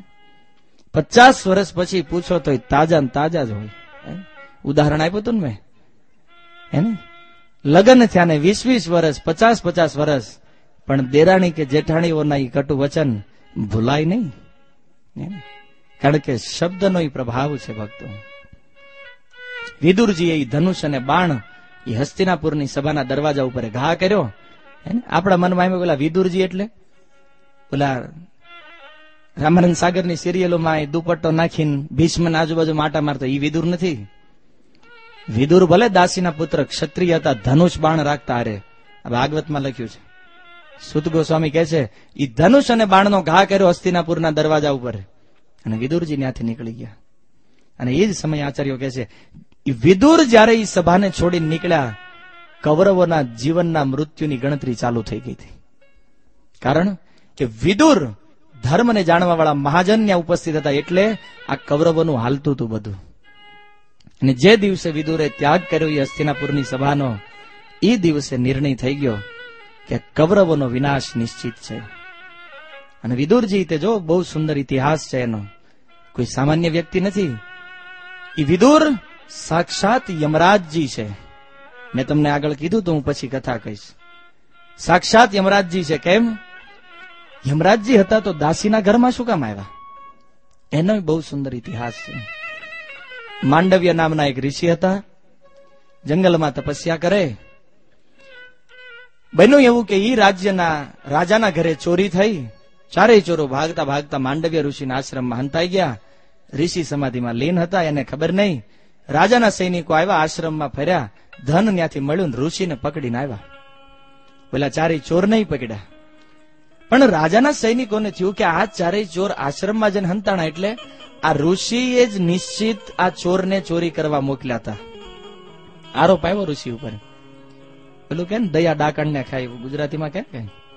50 વર્ષ પછી પૂછો તો તાજા ને તાજા જ હોય. ઉદાહરણ આપ્યું હતું ને મેં, લગ્ન થયા ને 20-20 વર્ષ, 50-50 વર્ષ, પણ દેરાણી કે જેઠાણીઓના એ કટુ વચન ભૂલાય નહીં, કારણ કે શબ્દનો એ પ્રભાવ છે ભક્તો. વિદુરજીએ એ ધનુષ અને બાણ એ હસ્તિનાપુરની સભાના દરવાજા ઉપર ઘા કર્યો. આપણા મનમાં એમ પેલા વિદુરજી એટલે પેલા રામાનંદ સાગરની સિરિયલોમાં દુપટ્ટો નાખીને ભીષ્મના આજુબાજુ માટા મારતો એ વિદુર નથી. વિદુર ભલે દાસીના પુત્ર ક્ષત્રિય હતા, ધનુષ બાણ રાખતા. અરે ભાગવતમાં લખ્યું છે, સુત ગોસ્વામી કહે છે એ ધનુષ અને બાણનો ઘા કર્યો હસ્તિનાપુરના દરવાજા ઉપર અને વિદુરજી ત્યાંથી નીકળી ગયા. અને એ જ સમય આચાર્યો કહે છે વિદુર જયારે એ સભાને છોડીને નીકળ્યા, કૌરવોના જીવનના મૃત્યુની ગણતરી ચાલુ થઈ ગઈ હતી. કારણ કે વિદુર ધર્મને જાણવા વાળા મહાજન ત્યાં ઉપસ્થિત હતા, એટલે આ કૌરવોનું હાલતું હતું બધું. અને જે દિવસે વિદુરે ત્યાગ કર્યો એ હસ્તિનાપુરની સભાનો, એ દિવસે નિર્ણય થઈ ગયો કે કૌરવોનો વિનાશ નિશ્ચિત છે. અને વિદુરજી તે જો બહુ સુંદર ઇતિહાસ છે એનો, કોઈ સામાન્ય વ્યક્તિ નથી. એ વિદુર સાક્ષાત યમરાજજી છે. મેં તમને આગળ કીધું તો હું પછી કથા કહીશ. સાક્ષાત યમરાજજી છે. કેમ? યમરાજજી હતા તો દાસીના ઘરમાં શું કામ આવ્યા? એનો બહુ સુંદર ઇતિહાસ છે. માંડવ્ય નામના એક ઋષિ હતા, જંગલમાં તપસ્યા કરે. બન્યું એવું કે ઈ રાજ્યના રાજાના ઘરે ચોરી થઈ. ચારેય ચોરો ભાગતા ભાગતા માંડવ્ય ઋષિના આશ્રમમાં હંતાઈ ગયા. ઋષિ સમાધિમાં લીન હતા, એને ખબર નહીં. રાજાના સૈનિકો આવ્યા, આશ્રમમાં ફર્યા, ધન ત્યાંથી મળ્યું, ઋષિને પકડીને આવ્યા. પેલા ચારેય ચોર નહીં પકડ્યા, પણ રાજાના સૈનિકોને થયું કે આ ચારેય ચોર આશ્રમમાં જઈને હંતાણા, એટલે આ ઋષિએ જ નિશ્ચિત આ ચોરને ચોરી કરવા મોકલ્યા હતા. આરોપ આવ્યો ઋષિ ઉપર. પેલું કે દયા ડાકણને ખાય, ગુજરાતીમાં કે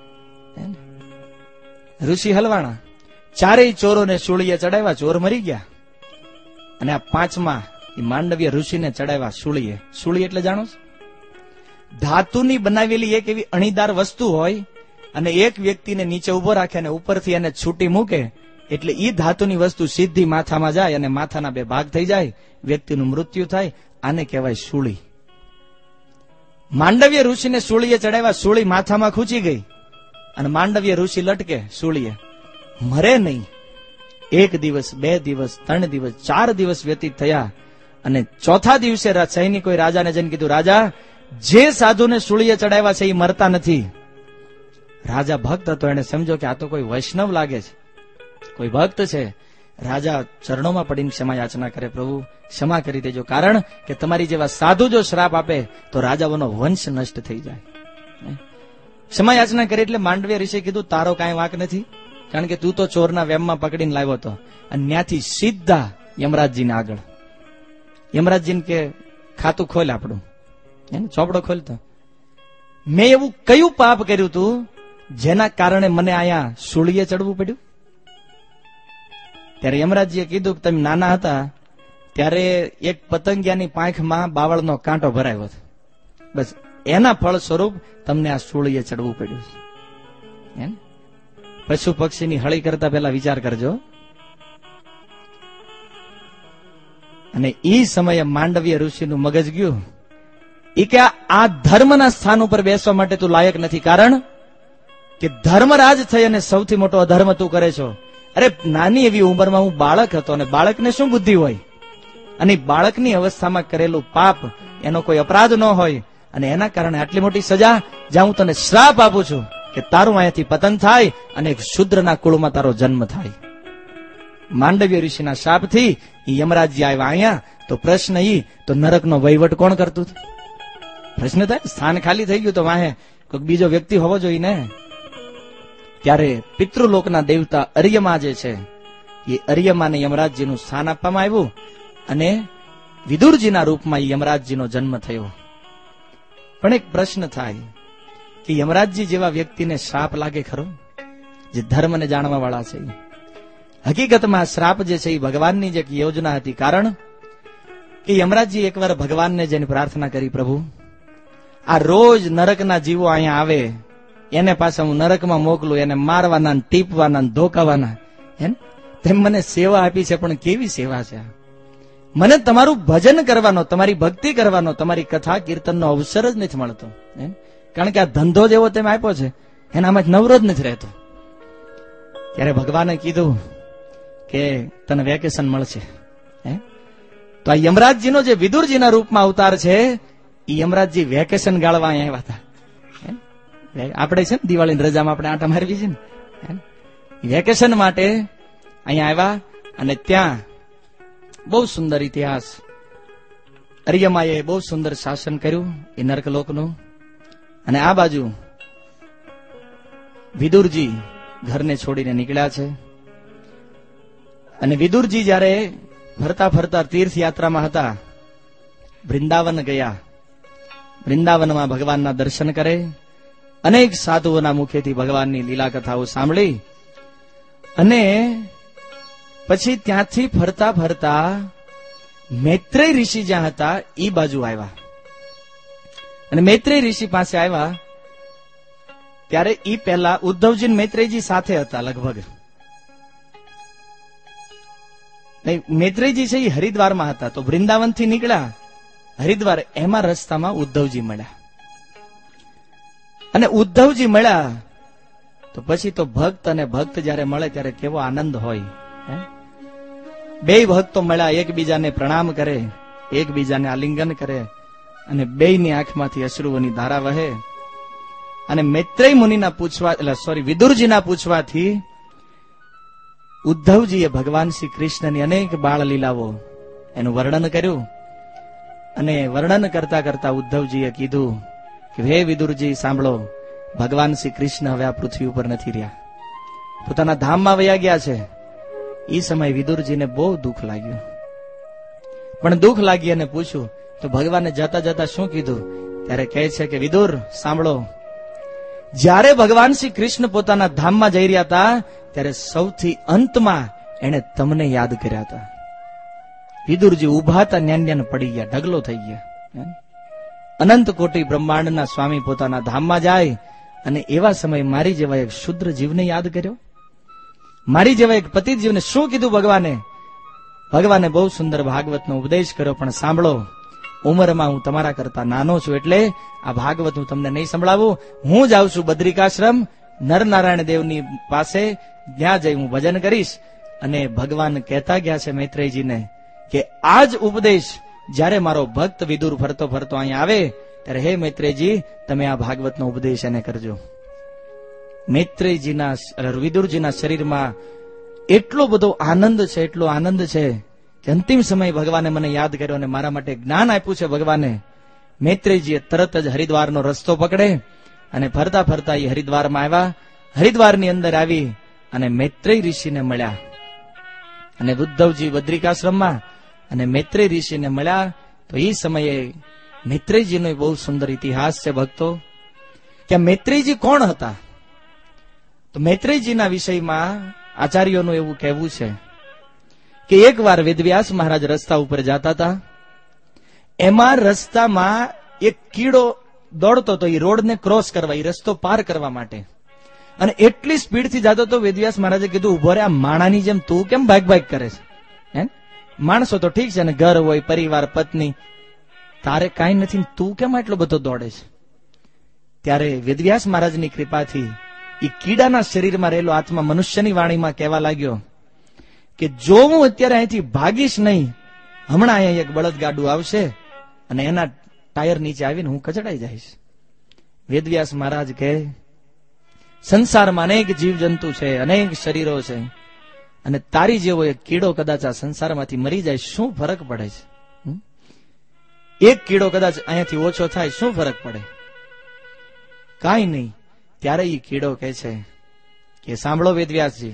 ઋષિ હલવાણા. ચારેય ચોરોને સૂળીએ ચડાવ્યા, ચોર મરી ગયા. અને આ પાંચમા માંડવ્ય ઋષિને ચડાવ્યા સૂળીએ. સૂળી એટલે જાણો છો? ધાતુની બનાવેલી એક એવી અણીદાર વસ્તુ હોય અને એક વ્યક્તિને નીચે ઉભો રાખે અને ઉપરથી એને છૂટી મૂકે, એટલે ઈ ધાતુની વસ્તુ સીધી માથામાં જાય અને માથાના બે ભાગ થઈ જાય, વ્યક્તિનું મૃત્યુ થાય. આને કહેવાય સૂળી. માંડવ્ય ઋષિને સૂળીએ ચડાવ્યા, સૂળી માથામાં ખૂંચી ગઈ અને માંડવ્ય ઋષિ લટકે સૂળીએ, મરે નહીં. 1 દિવસ, 2 દિવસ, 3 દિવસ, 4 દિવસ વ્યતીત થયા અને ચોથા દિવસે સૈનિકોએ રાજાને જઈને કીધું, રાજા, જે સાધુને સૂળીએ ચડાવ્યા છે એ મરતા નથી. રાજા ભક્ત હતો, એને સમજો કે આ તો કોઈ વૈષ્ણવ લાગે છે, કોઈ ભક્ત છે. રાજા ચરણોમાં પડીને ક્ષમા યાચના કરે, પ્રભુ ક્ષમા કરી દેજો, કારણ કે તમારી જેવા સાધુ જો શ્રાપ આપે તો રાજાઓનો વંશ નષ્ટ થઈ જાય. ક્ષમા યાચના કરી એટલે માંડવ્ય ઋષિએ કીધું, તારો કાંઈ વાંક નથી, કારણ કે તું તો ચોરના વેમમાં પકડીને લાવ્યો હતો. અને ત્યાંથી સીધા યમરાજજીને આગળ. યમરાજજીને કે ખાતું ખોલ આપણું, ચોપડો ખોલતો. મેં એવું કયું પાપ કર્યું તું જેના કારણે મને અહીંયા સૂળીએ ચડવું પડ્યું? ત્યારે યમરાજજીએ કીધું કે તમે નાના હતા ત્યારે એક પતંગિયાની પાંખમાં બાવળનો કાંટો ભરાયો હતો, બસ એના ફળ સ્વરૂપ તમને આ સૂળીએ ચડવું પડ્યું. પશુ પક્ષીની હળી કરતા પહેલા વિચાર કરજો. અને ઈ સમયે માંડવ્ય ઋષિનું મગજ ગયું, ઈ કે આ ધર્મના સ્થાન ઉપર બેસવા માટે તું લાયક નથી, કારણ કે ધર્મરાજ થઈ અને સૌથી મોટો અધર્મ તું કરે છો. અરે નાની એવી ઉંમરમાં હું બાળક હતો, અને બાળકને શું બુદ્ધિ હોય, અને બાળકની અવસ્થામાં કરેલું પાપ એનો કોઈ અપરાધ ન હોય, અને એના કારણે આટલી મોટી સજા. જ્યાં હું તને શ્રાપ આપું છું કે તારું અહીંયાથી પતન થાય અને એક શૂદ્રના કુળમાં તારો જન્મ થાય. માંડવ્ય ઋષિના શાપથી યમરાજજી આવ્યા અહીંયા. તો પ્રશ્ન તો નરકનો વહીવટ કોણ કરતું હતું? પ્રશ્ન થાય, સ્થાન ખાલી થઈ ગયું તો વાહે કોઈક બીજો વ્યક્તિ હોવો જોઈએ ને. ત્યારે પિતૃલોકના દેવતા અર્યમા જે છે એ અર્યમાને યમરાજજીનું સ્થાન આપવામાં આવ્યું અને વિદુરજીના રૂપમાં યમરાજજીનો જન્મ થયો. પણ એક પ્રશ્ન થાય કે યમરાજજી જેવા વ્યક્તિને શ્રાપ લાગે ખરો? જે ધર્મને જાણવા વાળા છે. હકીકતમાં શ્રાપ જે છે એ ભગવાનની જે યોજના હતી. કારણ કે યમરાજજી એકવાર ભગવાનને જઈને પ્રાર્થના કરી, પ્રભુ આ રોજ નરકના જીવો અહીંયા આવે એને પાછા હું નરકમાં મોકલું, એને મારવાના, ટીપવાના, ધોકાવાના, તેમ મને સેવા આપી છે, પણ કેવી સેવા છે? મને તમારું ભજન કરવાનો, તમારી ભક્તિ કરવાનો, તમારી કથા કીર્તનનો અવસર જ નથી મળતો. કારણ કે આ ધંધો જેવો તેમ આપ્યો છે એનામાં નવરો જ નથી રહેતો. ત્યારે ભગવાને કીધું કે તને વેકેશન મળશે. તો આ યમરાજજીનો જે વિદુરજીના રૂપમાં અવતાર છે એ યમરાજજી વેકેશન ગાળવા અહીંયા આવ્યા હતા. આપણે છે ને દિવાળીની રજામાં આપણે આંટા મારવી છે ને, વેકેશન માટે અહીંયા આવ્યા. અને ત્યાં બહુ સુંદર ઇતિહાસ, અર્યમાએ બહુ સુંદર શાસન કર્યું એ નર્કલોકનું. અને આ બાજુ વિદુરજી ઘરને છોડીને નીકળ્યા છે. અને વિદુરજી જયારે ફરતા ફરતા તીર્થયાત્રામાં હતા, વૃંદાવન ગયા. વૃંદાવનમાં ભગવાનના દર્શન કરે, અનેક સાધુઓના મુખેથી ભગવાનની લીલા કથાઓ સાંભળી અને પછી ત્યાંથી ફરતા ફરતા મૈત્રેય ઋષિ જ્યાં હતા એ બાજુ આવ્યા. અને મૈત્રેય ઋષિ પાસે આવ્યા ત્યારે ઈ પહેલા ઉદ્ધવજી મૈત્રેયજી સાથે હતા. લગભગ મૈત્રેયજી છે એ હરિદ્વારમાં હતા. તો વૃંદાવન થી નીકળ્યા હરિદ્વાર, એમાં રસ્તામાં ઉદ્ધવજી મળ્યા. અને ઉદ્ધવજી મળ્યા તો પછી તો ભક્ત અને ભક્ત જયારે મળે ત્યારે કેવો આનંદ હોય. બે ભક્તો મળ્યા, એકબીજાને પ્રણામ કરે, એકબીજાને આલિંગન કરે અને બેયની આંખમાંથી અશ્રુઓની ધારા વહે. અને મૈત્રેય મુનિના પૂછવા વિદુરજીના પૂછવાથી ઉદ્ધવજીએ ભગવાન શ્રી કૃષ્ણની અનેક બાળ લીલાઓ એનું વર્ણન કર્યું. અને વર્ણન કરતા કરતા ઉદ્ધવજીએ કીધું કે હે વિદુરજી સાંભળો, ભગવાન શ્રી કૃષ્ણ હવે આ પૃથ્વી ઉપર નથી રહ્યા, પોતાના ધામમાં વયા ગયા છે. એ સમયે વિદુરજીને બહુ દુઃખ લાગ્યું. પણ દુઃખ લાગી અને પૂછ્યું તો ભગવાને જતા જતા શું કીધું? ત્યારે કહે છે કે વિદુર સાંભળો, જ્યારે ભગવાન શ્રી કૃષ્ણ પોતાના ધામમાં જઈ રહ્યા હતા ત્યારે સૌથી અંતમાં એને તમને યાદ કર્યા હતા. વિદુરજી ઉભા હતા, ન્યાન્યાન પડી ગયા, ઢગલો થઈ ગયા. અનંત કોટી બ્રહ્માંડના સ્વામી પોતાના ધામમાં જાય અને એવા સમયે મારી જેવા એક શુદ્ર જીવને યાદ કર્યો, મારી જેવા એક પતિત જીવને શું કીધું ભગવાને? ભગવાને બહુ સુંદર ભાગવતનો ઉપદેશ કર્યો. પણ સાંભળો, ઉંમરમાં હું તમારા કરતા નાનો છું એટલે આ ભાગવત હું તમને નહીં સંભળાવું. હું જાઉં છું બદ્રિકાશ્રમ નરનારાયણ દેવની પાસે, ત્યાં જઈ હું ભજન કરીશ. અને ભગવાન કહેતા ગયા છે મૈત્રેયજીને કે આ જ ઉપદેશ જ્યારે મારો ભક્ત વિદુર ફરતો ફરતો અહીંયા આવે ત્યારે હે મૈત્રેયજી તમે આ ભાગવતનો ઉપદેશ એને કરજો. મૈત્રેયજીના વિદુરજીના શરીરમાં એટલો બધો આનંદ છે, એટલો આનંદ છે કે અંતિમ સમયે ભગવાને મને યાદ કર્યો અને મારા માટે જ્ઞાન આપ્યું છે ભગવાને. મૈત્રેયજીએ તરત જ હરિદ્વારનો રસ્તો પકડે અને ફરતા ફરતા એ હરિદ્વારમાં આવ્યા. હરિદ્વારની અંદર આવી અને મૈત્રેય ઋષિને મળ્યા. અને ઉદ્ધવજી બદ્રિકાશ્રમમાં અને મૈત્રેય ઋષિને મળ્યા. તો એ સમયે મૈત્રેયજીનો બહુ સુંદર ઇતિહાસ છે ભક્તો, કે મૈત્રેયજી કોણ હતા? તો મૈત્રેયજીના વિષયમાં આચાર્યોનું એવું કહેવું છે કે એકવાર વેદવ્યાસ મહારાજ રસ્તા ઉપર જતા હતા. એમાં રસ્તામાં એક કીડો દોડતો હતો, એ રોડને ક્રોસ કરવા, એ રસ્તો પાર કરવા માટે. અને એટલી સ્પીડથી જતો હતો, વેદવ્યાસ મહારાજે કીધું ઉભો રે, આ માણાની જેમ તું કેમ ભાગ ભાગ કરે છે? માણસો તો ઠીક છે ને, ઘર હોય, પરિવાર, પત્ની, તારે કાંઈ નથી, તું કેમ આટલો બધો દોડે છે? ત્યારે વેદવ્યાસ મહારાજની કૃપાથી એ કીડાના શરીરમાં રહેલો આત્મા મનુષ્યની વાણીમાં કહેવા લાગ્યો કે જો હું અત્યારે અહીંથી ભાગીશ નહીં, હમણાં અહીંયા એક બળદગાડું આવશે અને એના ટાયર નીચે આવીને હું કચડાઈ જઈશ. વેદવ્યાસ મહારાજ કહે સંસારમાં અનેક જીવજંતુ છે, અનેક શરીરો છે, અને તારી જેવો એક કીડો કદાચ આ સંસારમાંથી મરી જાય, શું ફરક પડે છે? એક કીડો કદાચ અહીંયાથી ઓછો થાય, શું ફરક પડે? કાંઈ નહીં. ત્યારે એ કીડો કહે છે કે સાંભળો વેદવ્યાસજી,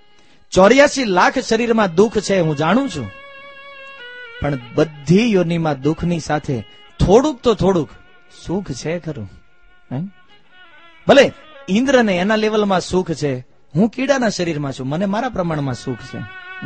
84 લાખ શરીરમાં દુઃખ છે, હું જાણું છું, પણ બધી યોનિમાં દુઃખની સાથે થોડુંક તો થોડુંક સુખ છે ખરું. ભલે ઇન્દ્રને એના લેવલમાં સુખ છે, હું કીડાના શરીરમાં છું, મને મારા પ્રમાણમાં સુખ છે.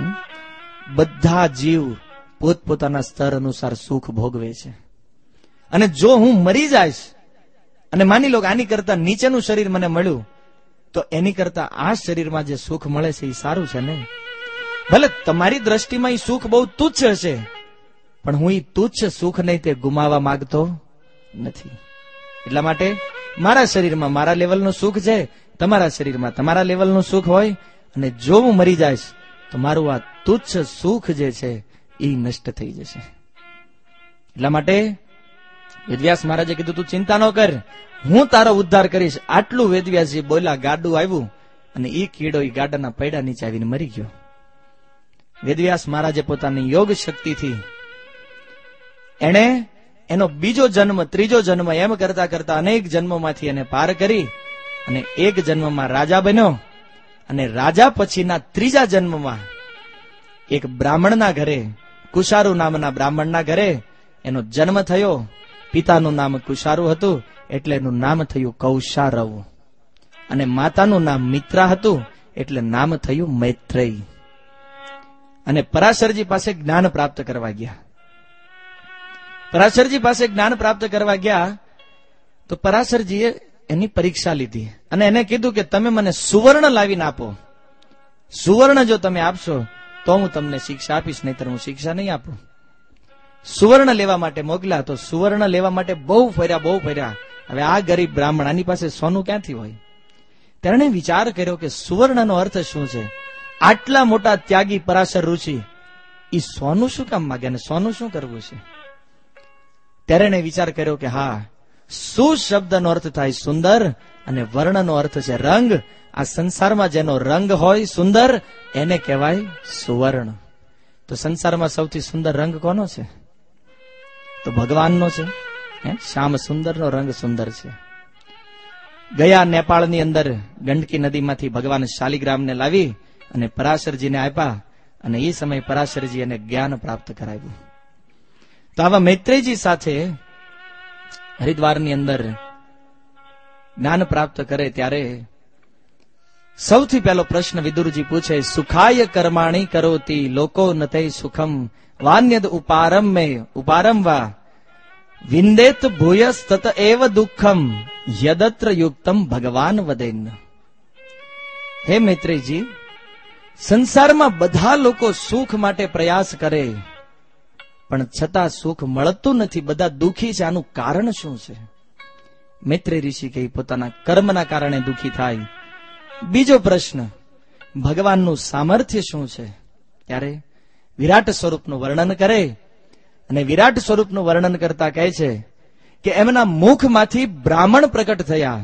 બધા જીવ પોતપોતાના સ્તર અનુસાર સુખ ભોગવે છે. અને જો હું મરી જઈશ અને માની લો કે આની કરતા નીચેનું શરીર મને મળ્યું, તો એની કરતા આ શરીરમાં જે સુખ મળે છે એ સારું છે ને. ભલે તમારી દ્રષ્ટિમાં એ સુખ બહુ તુચ્છ હશે, પણ હું એ તુચ્છ સુખ નહીં તે ગુમાવવા માંગતો નથી. એટલા માટે મારા શરીરમાં મારા લેવલનું સુખ છે, તમારા શરીરમાં તમારા લેવલનું સુખ હોય, અને જો હું મરી જઈશ તો મારું આ તુચ્છ સુખ જે છે એ નષ્ટ થઈ જશે. એટલા માટે વેદવ્યાસ મહારાજે કીધું તું ચિંતા ન કર, હું તારો ઉદ્ધાર કરીશ. આટલું વેદવ્યાસજી બોલ્યા, ગાડું આવ્યું અને એ કીડો એ ગાડાના પૈડા નીચે આવીને મરી ગયો. વેદવ્યાસ મહારાજે પોતાની યોગ શક્તિથી એણે એનો બીજો જન્મ, ત્રીજો જન્મ એમ કરતા કરતા અનેક જન્મોમાંથી એને પાર કરી અને એક જન્મમાં રાજા બન્યો. અને રાજા પછીના ત્રીજા જન્મમાં એક બ્રાહ્મણના ઘરે, કુશારુ નામના બ્રાહ્મણના ઘરે એનો જન્મ થયો. પિતાનું નામ કુશારુ હતું એટલે એનું નામ થયું કૌશારવ, અને માતાનું નામ મિત્રા હતું એટલે નામ થયું મૈત્રેય. અને પરાશરજી પાસે જ્ઞાન પ્રાપ્ત કરવા ગયા. પરાશરજી પાસે જ્ઞાન પ્રાપ્ત કરવા ગયા તો પરાશરજીએ એની પરીક્ષા લીધી અને એને કીધું કે તમે મને સુવર્ણ લાવીને આપો. સુવર્ણ જો તમે આપશો તો હું તમને શિક્ષા આપીશ, નહીતર હું શિક્ષા નહીં આપું. સુવર્ણ લેવા માટે મોકલ્યા તો સુવર્ણ લેવા માટે બહુ ફર્યા. હવે આ ગરીબ બ્રાહ્મણ, આની પાસે સોનું ક્યાંથી હોય? તેણે વિચાર કર્યો કે સુવર્ણનો અર્થ શું છે? આટલા મોટા ત્યાગી પરાશર ઋષિ એ સોનું શું કામ માગે અને સોનું શું કરવું છે? ત્યારે એને વિચાર કર્યો કે હા, સુ શબ્દનો અર્થ થાય સુંદર અને વર્ણનો અર્થ છે રંગ. આ સંસારમાં જેનો રંગ હોય સુંદર એને કહેવાય સુવર્ણ. તો સંસારમાં સૌથી સુંદર રંગ કોનો છે? તો ભગવાનનો છે. શ્યામ સુંદરનો રંગ સુંદર છે. ગયા નેપાળની અંદર ગંડકી નદીમાંથી ભગવાન શાલિગ્રામને લાવી અને પરાશરજીને આપ્યા, અને એ સમયે પરાશરજી એને જ્ઞાન પ્રાપ્ત કરાવ્યું. તો આવા મૈત્રેયજી સાથે હરિદ્વારની અંદર જ્ઞાન પ્રાપ્ત કરે ત્યારે સૌથી પહેલો પ્રશ્ન વિદુરજી પૂછે, સુખાય કર્માણી કરોતી લોકો નતૈ સુખમ વાન્યદ ઉપારમ વા વિંદેત ભૂયસ તત એવ દુઃખમ યદત્ર યુક્તમ ભગવાન વદેન. હે મૈત્રેયજી, સંસારમાં બધા લોકો સુખ માટે પ્રયાસ કરે પણ છતાં સુખ મળતું નથી, બધા દુઃખી છે. આનું કારણ શું છે? મૈત્રેય ઋષિ કહે પોતાના કર્મના કારણે દુઃખી થાય. બીજો પ્રશ્ન, ભગવાનનું સામર્થ્ય શું છે? ત્યારે વિરાટ સ્વરૂપનું વર્ણન કરે અને વિરાટ સ્વરૂપનું વર્ણન કરતા કહે છે કે એમના મુખમાંથી બ્રાહ્મણ પ્રકટ થયા.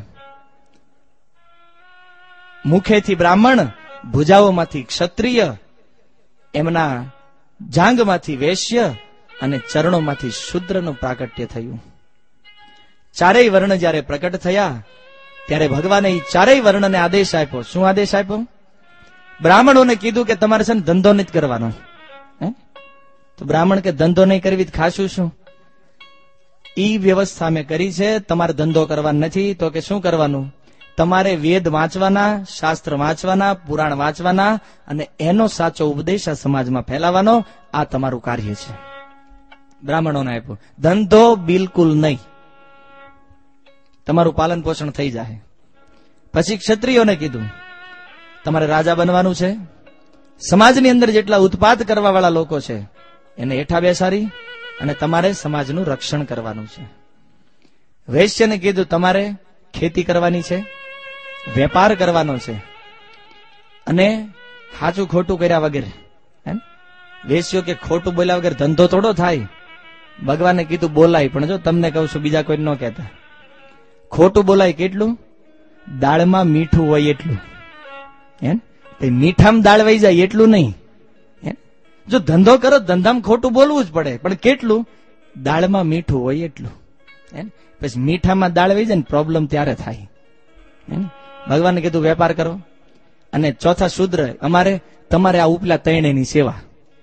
મુખેથી બ્રાહ્મણ, ભુજાઓમાંથી ક્ષત્રિય, એમના જાંગમાંથી વૈશ્ય અને ચરણોમાંથી શૂદ્રનું પ્રાકટ્ય થયું. ચારેય વર્ણ જયારે પ્રકટ થયા ત્યારે ભગવાને એ ચારેય વર્ણને આદેશ આપ્યો. શું આદેશ આપ્યો? બ્રાહ્મણોને કીધું કે તમારે છે ને ધંધો નથી કરવાનો. તો બ્રાહ્મણ કે ધંધો નહીં કરવી ખાશું શું? ઈ વ્યવસ્થા મેં કરી છે, તમારે ધંધો કરવાનો નથી. તો કે શું કરવાનું? તમારે વેદ વાંચવાના, શાસ્ત્ર વાંચવાના, પુરાણ વાંચવાના અને એનો સાચો ઉપદેશ આ સમાજમાં ફેલાવવાનો, આ તમારું કાર્ય છે. બ્રાહ્મણોને આપ્યું. ધંધો બિલકુલ નહીં, તમારું પાલન પોષણ થઈ જાય. પછી ક્ષત્રિયોને કીધું તમારે રાજા બનવાનું છે, સમાજની અંદર જેટલા ઉત્પાદ કરવા વાળા લોકો છે એને હેઠા બેસાડી અને તમારે સમાજનું રક્ષણ કરવાનું છે. વૈશ્યને કીધું તમારે ખેતી કરવાની છે, વેપાર કરવાનો છે અને સાચું ખોટું કર્યા વગર. વૈશ્યો કે ખોટું બોલ્યા વગર ધંધો થોડો થાય. ભગવાને કીધું બોલાય, પણ જો તમને કહું છું બીજા કોઈ ન કહેતા. ખોટું બોલાય કેટલું? દાળમાં મીઠું હોય એટલું. મીઠામાં દાળ વહી જાય એટલું નહીં. જો ધંધો કરો ધંધામાં ખોટું બોલવું જ પડે, પણ કેટલું? દાળમાં મીઠું હોય એટલું. પછી મીઠામાં દાળ વહી જાય ને પ્રોબ્લેમ ત્યારે થાય. ભગવાને કીધું વેપાર કરો, અને ચોથા શૂદ્ર અમારે તમારે આ ઉપલા ત્રણેયની સેવા.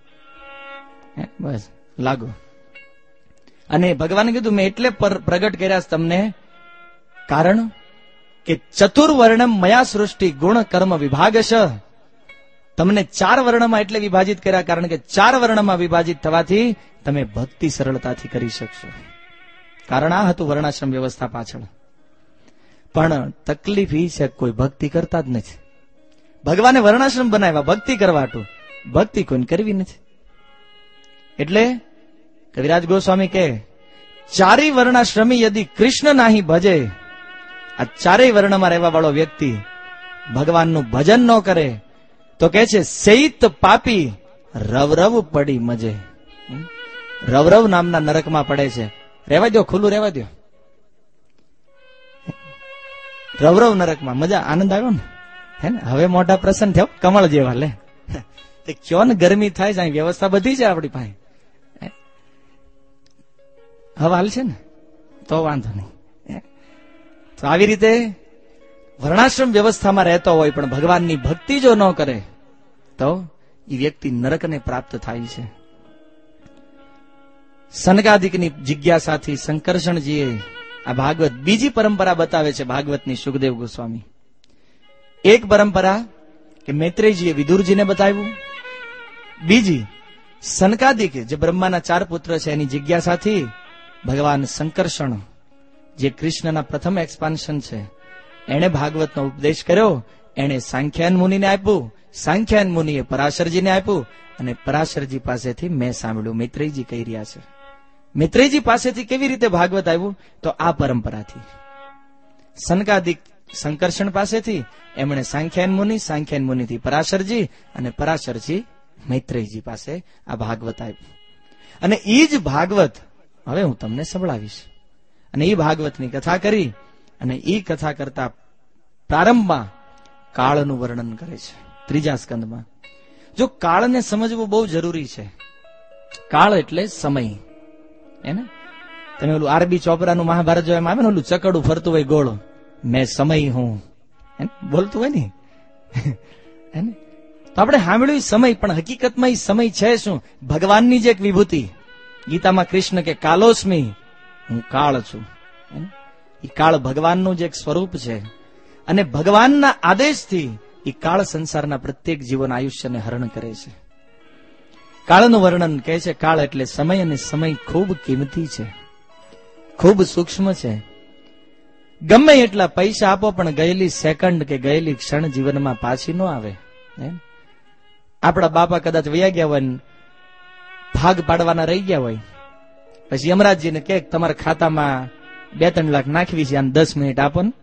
બસ લાગુ. અને ભગવાને કીધું મેં એટલે પ્રગટ કર્યા તમને, કારણ કે ચતુર્વર્ણમ મયા સૃષ્ટિ ગુણ કર્મ વિભાગશ. તમને 4 વર્ણમાં એટલે વિભાજિત કર્યા કારણ કે 4 વર્ણમાં વિભાજિત થવાથી તમે ભક્તિ સરળતાથી કરી શકશો. કારણ આ હતું વર્ણાશ્રમ વ્યવસ્થા પાછળ. પણ તકલીફ એ છે કોઈ ભક્તિ કરતા જ નથી. ભગવાને વર્ણાશ્રમ બનાવ્યા ભક્તિ કરવાટું, ભક્તિ કોઈને કરવી નથી. એટલે કવિરાજ ગોસ્વામી કે ચારી વર્ણાશ્રમી યદિ કૃષ્ણ નાહી ભજે, આ ચારેય વર્ણમાં રહેવા વાળો વ્યક્તિ ભગવાનનું ભજન ન કરે તો કે છે સૈત પાપી રવરવ પડી મજે. રવરવ નામના નરકમાં પડે છે. રહેવા દો, ખુલ્લું રહેવા દો. રવરવ નરકમાં મજા, આનંદ આવ્યો ને? હે ને? હવે મોટા પ્રસન્ન થયો, કમળ જેવા. લે તે કયો ને ગરમી થાય છે, વ્યવસ્થા બધી છે આપણી પાસે. હવે હાલ છે ને તો વાંધો નહીં. તો આવી રીતે વર્ણાશ્રમ વ્યવસ્થામાં રહેતો હોય પણ ભગવાનની ભક્તિ જો ન કરે તો એ વ્યક્તિ નરકને પ્રાપ્ત થાય છે. સનકાદિકની જિજ્ઞાસાથી શંકરષણજીએ આ ભાગવત બીજી પરંપરા બતાવે છે. ભાગવતની સુખદેવ ગોસ્વામી એક પરંપરા કે મૈત્રેયજીએ વિદુરજીને બતાવ્યું, બીજી સનકાદિક જે બ્રહ્માના 4 પુત્ર છે એની જિજ્ઞાસાથી ભગવાન શંકરષણ જે કૃષ્ણના પ્રથમ એક્સપાન્શન છે એણે ભાગવતનો ઉપદેશ કર્યો. એણે સાંખ્યાયન મુનિને આપ્યું, સાંખ્યાયન મુનિએ પરાશરજીને આપ્યું, અને પરાશરજી પાસેથી મેં સાંભળ્યું. મૈત્રેયજી કહી રહ્યા છે. મૈત્રેયજી પાસેથી કેવી રીતે ભાગવત આવ્યું? તો આ પરંપરાથી. સનકાદિક શંકરષણ પાસેથી, એમણે સાંખ્યાયન મુનિ, સાંખ્યાયન મુનિથી પરાશરજી, અને પરાશરજી મૈત્રેયજી પાસે આ ભાગવત આપ્યું. અને એ જ ભાગવત હવે હું તમને સંભળાવીશ. અને એ ભાગવતની કથા કરી, અને એ કથા કરતા પ્રારંભમાં કાળનું વર્ણન કરે છે 3જા સ્કંદમાં. જો કાળને સમજવું બહુ જરૂરી છે. કાળ એટલે સમય. એને તમે ઓલું આરબી ચોપરાનું મહાભારત જોવામાં આવે ને, ઓલું ચકડું ફરતું હોય ગોળ, મેં સમય હું બોલતું હોય ને. તો આપણે સાંભળ્યું સમય, પણ હકીકતમાં એ સમય છે શું? ભગવાનની જે એક વિભૂતિ. ગીતામાં કૃષ્ણ કે કાલોસ્મી, હું કાળ છું. એ કાળ ભગવાનનું જે એક સ્વરૂપ છે, અને ભગવાનના આદેશથી એ કાળ સંસારના પ્રત્યેક જીવન આયુષ્યને હરણ કરે છે. કાળનું વર્ણન કહે છે કાળ એટલે સમય, અને સમય ખૂબ કિંમતી છે, ખૂબ સૂક્ષ્મ છે. ગમે એટલા પૈસા આપો પણ ગયેલી સેકન્ડ કે ગયેલી ક્ષણ જીવનમાં પાછી ન આવે. આપણા બાપા કદાચ વયા ગયા હોય, ભાગ પાડવાના રહી ગયા હોય, પછી યમરાજજીને કે તમારા ખાતામાં 2-3 લાખ નાખવી છે, આને 10 મિનિટ આપો ને.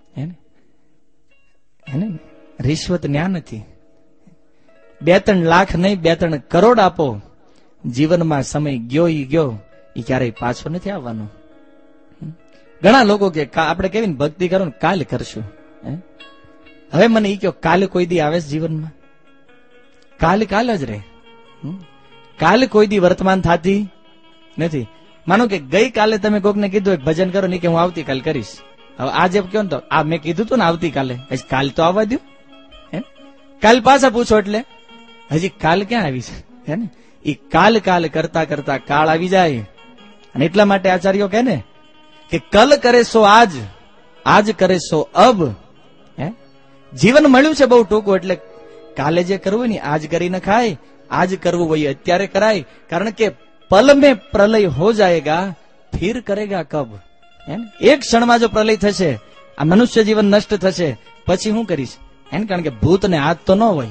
રિશ્વત ન્યા નથી. 2-3 લાખ નહીં, 2-3 કરોડ આપો. જીવનમાં સમય ગયો ઈ ગયો, એ ક્યારેય પાછો નથી આવવાનો. ઘણા લોકો કે આપણે કેવી ભક્તિ કરો ને કાલ કરશું. હવે મને ઈ કહો, કાલે કોઈ દી આવે છે જીવનમાં? કાલ કાલ જ રહે. કાલ કોઈ દી વર્તમાન થતી નથી. માનો કે ગઈ કાલે તમે કોકને કીધું એક ભજન કરો, નહીં કે હું આવતીકાલ કરીશ. હવે આજે કહો ને તો આ મેં કીધું તું ને આવતીકાલે, હજી કાલ તો આવવા દો. કાલ પાછા પૂછો એટલે હજી કાલ ક્યાં આવી છે? હે ને, એ કાલ કાલ કરતા કરતા કાળ આવી જાય. અને એટલા માટે આચાર્યો કહે ને કે કલ કરે સો આજ, આજ કરે સો અબ. જીવન મળ્યું છે બહુ ટૂંકું, એટલે કાલે જે કરવું ને આજ કરી ન ખાય, આજ કરવું હોય અત્યારે કરાય. કારણ કે પલ મેં પ્રલય હો જાયેગા, ફિર કરેગા કબ. એક ક્ષણમાં જો પ્રલય થશે, આ મનુષ્ય જીવન નષ્ટ થશે, પછી હું કરીશ? કારણ કે ભૂતને હાથ તો ન હોય.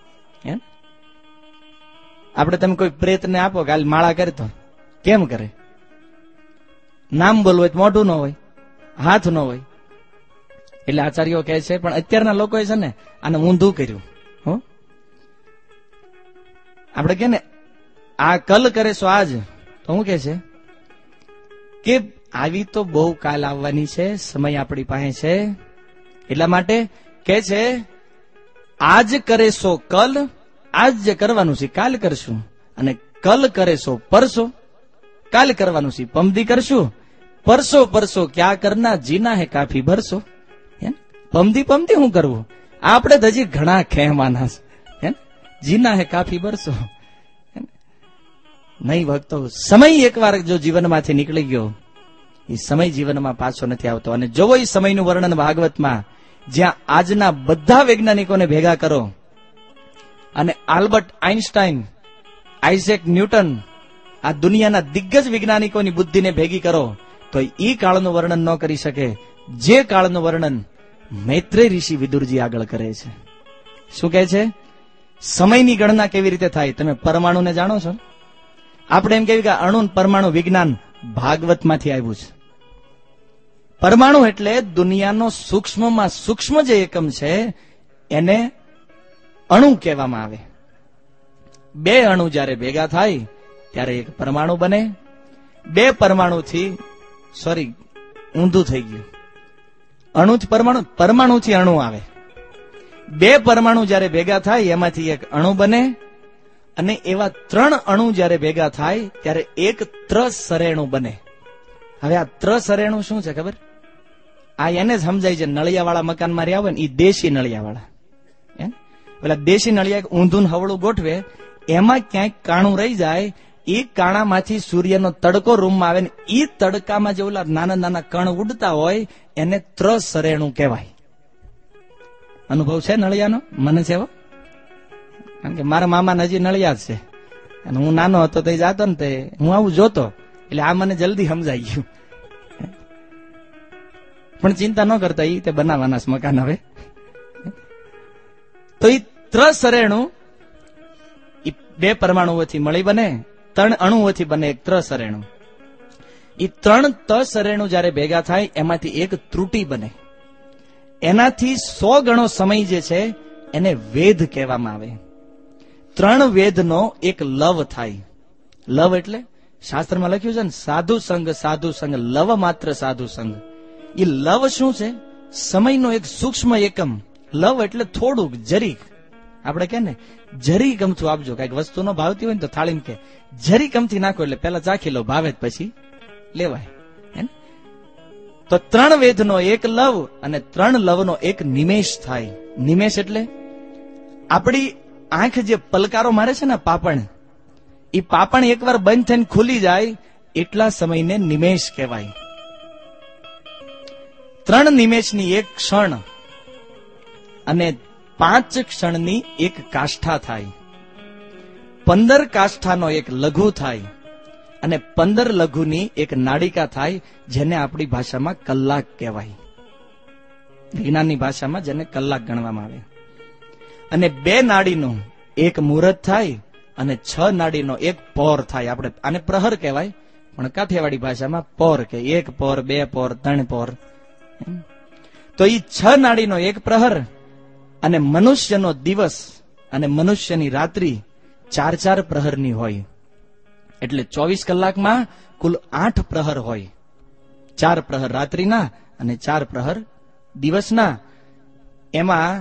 આપણે તમે કોઈ પ્રેતને આપો કે હાલ માળા કરે તો કેમ કરે? નામ બોલવું હોય તો મોઢું ન હોય, હાથ ન હોય. એટલે આચાર્યો કહે છે પણ અત્યારના લોકોએ છે ને આને ઊંધું કર્યું. આપણે કે ને આ કલ કરે સો આજ, તો શું કે છે કે આવી તો બહુ કાલ આવવાની છે, સમય આપણી પાસે છે. એટલા માટે કે છે આજ કરે સો કલ, આજ જે કરવાનું છે કાલ કરશું, અને કલ કરે સો પરસો, કાલ કરવાનું છે પમદી કરશું, પરસો પરસો ક્યાં કરના, જીના હે કાફી ભરસો. પમદી પમદી શું કરવું, આપણે તો હજી ઘણા કહેવાના છે, જીના હે કાફી ભરસો. નહીં ભક્તો, સમય એકવાર જો જીવનમાંથી નીકળી ગયો, એ સમય જીવનમાં પાછો નથી આવતો. અને જોવો એ સમયનું વર્ણન ભાગવતમાં, જ્યાં આજના બધા વૈજ્ઞાનિકોને ભેગા કરો અને આલ્બર્ટ આઇન્સ્ટાઈન, આઇઝેક ન્યૂટન, આ દુનિયાના દિગ્ગજ વૈજ્ઞાનિકોની બુદ્ધિને ભેગી કરો તો એ કાળનું વર્ણન ન કરી શકે જે કાળનું વર્ણન મૈત્રેય ઋષિ વિદુરજી આગળ કરે છે. શું કહે છે? સમયની ગણના કેવી રીતે થાય? તમે પરમાણુને જાણો છો? આપણે એમ કહેવું કે અણુ પરમાણુ વિજ્ઞાન ભાગવતમાંથી આવ્યું છે. પરમાણુ એટલે દુનિયાનો સૂક્ષ્મમાં સૂક્ષ્મ જે એકમ છે એને અણુ કહેવામાં આવે. બે અણુ જ્યારે ભેગા થાય ત્યારે એક પરમાણુ બને. બે પરમાણુથી, સોરી ઊંધું થઈ ગયું, અણુ જ પરમાણુ, પરમાણુથી અણુ આવે. બે પરમાણુ જ્યારે ભેગા થાય એમાંથી એક અણુ બને, અને એવા ત્રણ અણુ જ્યારે ભેગા થાય ત્યારે એક ત્રસરેણુ બને. હવે આ ત્રસરેણુ શું છે ખબર? આ એને જ સમજાય છે નળિયાવાળા મકાનમાં રહ્યા હોય ને, એ દેશી નળિયાવાળા. પેલા દેશી નળિયા ઊંધું હવળું ગોઠવે, એમાં ક્યાંક કાણું રહી જાય, એ કાણામાંથી સૂર્યનો તડકો રૂમમાં આવે ને એ તડકામાં જે ઓલા નાના નાના કણ ઉડતા હોય એને ત્રસરેણુ કહેવાય. અનુભવ છે નળિયાનો? મને છે એવો, કારણ કે મારા મામા હજી નળિયા જ છે, અને હું નાનો હતો તો જાતો ને તે હું આવું જોતો, એટલે આ મને જલ્દી સમજાઈ ગયું. પણ ચિંતા ન કરતા, એ તે બનાવવાના મકાન હવે. તો એ ત્રસરેણુ એ બે પરમાણુઓથી મળી બને, ત્રણ અણુઓથી બને એક ત્રસરેણુ. એ ત્રણ ત્રસરેણુ જયારે ભેગા થાય એમાંથી એક ત્રુટી બને. એનાથી 100 ગણો સમય જે છે એને વેદ કહેવામાં આવે. ત્રણ વેદનો એક લવ થાય. લવ એટલે શાસ્ત્રમાં લખ્યું છે ને, સાધુ સંઘ, લવ માત્ર સાધુ સંઘ. એ લવ શું છે? સમયનો એક સૂક્ષ્મ એકમ. લવ એટલે થોડુંક, જરીક. આપણે કે ને જરી ગમતું આપજો, કઈક વસ્તુ નો ભાવતી હોય ને તો થાળીમાં કે જરી ગમતી નાખો, એટલે પેલા ચાખી લો, ભાવે પછી લેવાય. તો ત્રણ વેદનો એક લવ અને ત્રણ લવનો એક નિમેષ થાય. નિમેષ એટલે આપણી આંખ જે પલકારો મારે છે ને પાપણ, એ પાપણ એકવાર બંધ થઈને ખુલી જાય એટલા સમયને નિમેષ કહેવાય. ત્રણ નિમેષની એક ક્ષણ અને 5 ક્ષણની એક કાષ્ઠા થાય. 15 કાષ્ઠાનો એક લઘુ થાય અને 15 લઘુની એક નાડિકા થાય, જેને આપણી ભાષામાં કલાક કહેવાય. વિજ્ઞાનની ભાષામાં જેને કલાક ગણવામાં આવે. અને 2 નાડીનો એક મુહૂર્ત થાય અને 6 નાડીનો એક પોર થાય. આપણે આને પ્રહર કહેવાય, પણ કાઠિયાવાડી ભાષામાં પોર કે 1 પોર, 2 પોર, 3 પોર. તો એ 6 નાડીનો એક પ્રહર અને મનુષ્યનો દિવસ અને મનુષ્યની રાત્રિ 4 પ્રહરની હોય. એટલે 24 કલાકમાં કુલ 8 પ્રહર હોય. 4 પ્રહર રાત્રિના અને 4 પ્રહર દિવસના. એમાં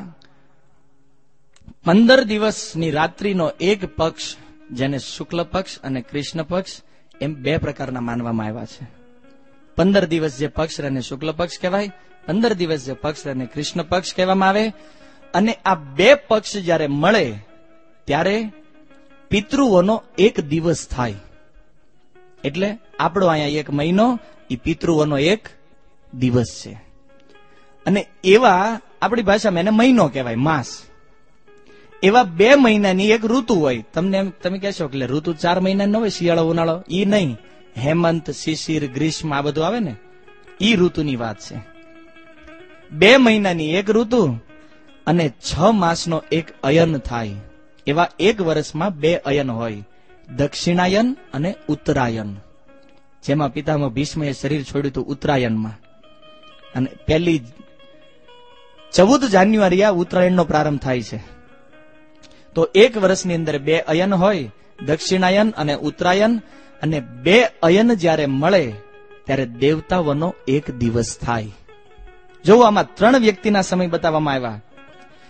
15 દિવસની રાત્રિનો એક પક્ષ, જેને શુક્લ પક્ષ અને કૃષ્ણ પક્ષ એમ 2 પ્રકારના માનવામાં આવ્યા છે. 15 દિવસ જે પક્ષ એને શુક્લ પક્ષ કહેવાય, 15 દિવસ જે પક્ષ એને કૃષ્ણ પક્ષ કહેવામાં આવે. અને આ 2 પક્ષ જયારે મળે ત્યારે પિતૃઓનો એક દિવસ થાય. એટલે આપણો અહીંયા 1 મહિનો, એ પિતૃઓનો એક દિવસ છે. અને એવા આપણી ભાષામાં એને મહિનો કહેવાય, માસ. એવા 2 મહિનાની એક ઋતુ હોય. તમે કહેશો કે ઋતુ 4 મહિના ન હોય, શિયાળો ઉનાળો? ઈ નહીં. હેમંત, શિશિર, ગ્રીષ્મ આ બધું આવે ને, ઈ ઋતુની વાત છે. 2 મહિનાની એક ઋતુ અને 6 માસનો એક અયન થાય. એવા એક વર્ષમાં 2 અયન હોય, દક્ષિણાયન અને ઉત્તરાયન. જેમાં પિતામહ ભીષ્મએ શરીર છોડ્યું હતું ઉત્તરાયણમાં. અને પહેલી 14 જાન્યુઆરી આ ઉત્તરાયણનો પ્રારંભ થાય છે. તો એક વર્ષની અંદર 2 અયન હોય, દક્ષિણાયન અને ઉત્તરાયણ. અને 2 અયન જ્યારે મળે ત્યારે દેવતાઓનો એક દિવસ થાય. જો આમાં 3 વ્યક્તિના સમય બતાવવામાં આવ્યા.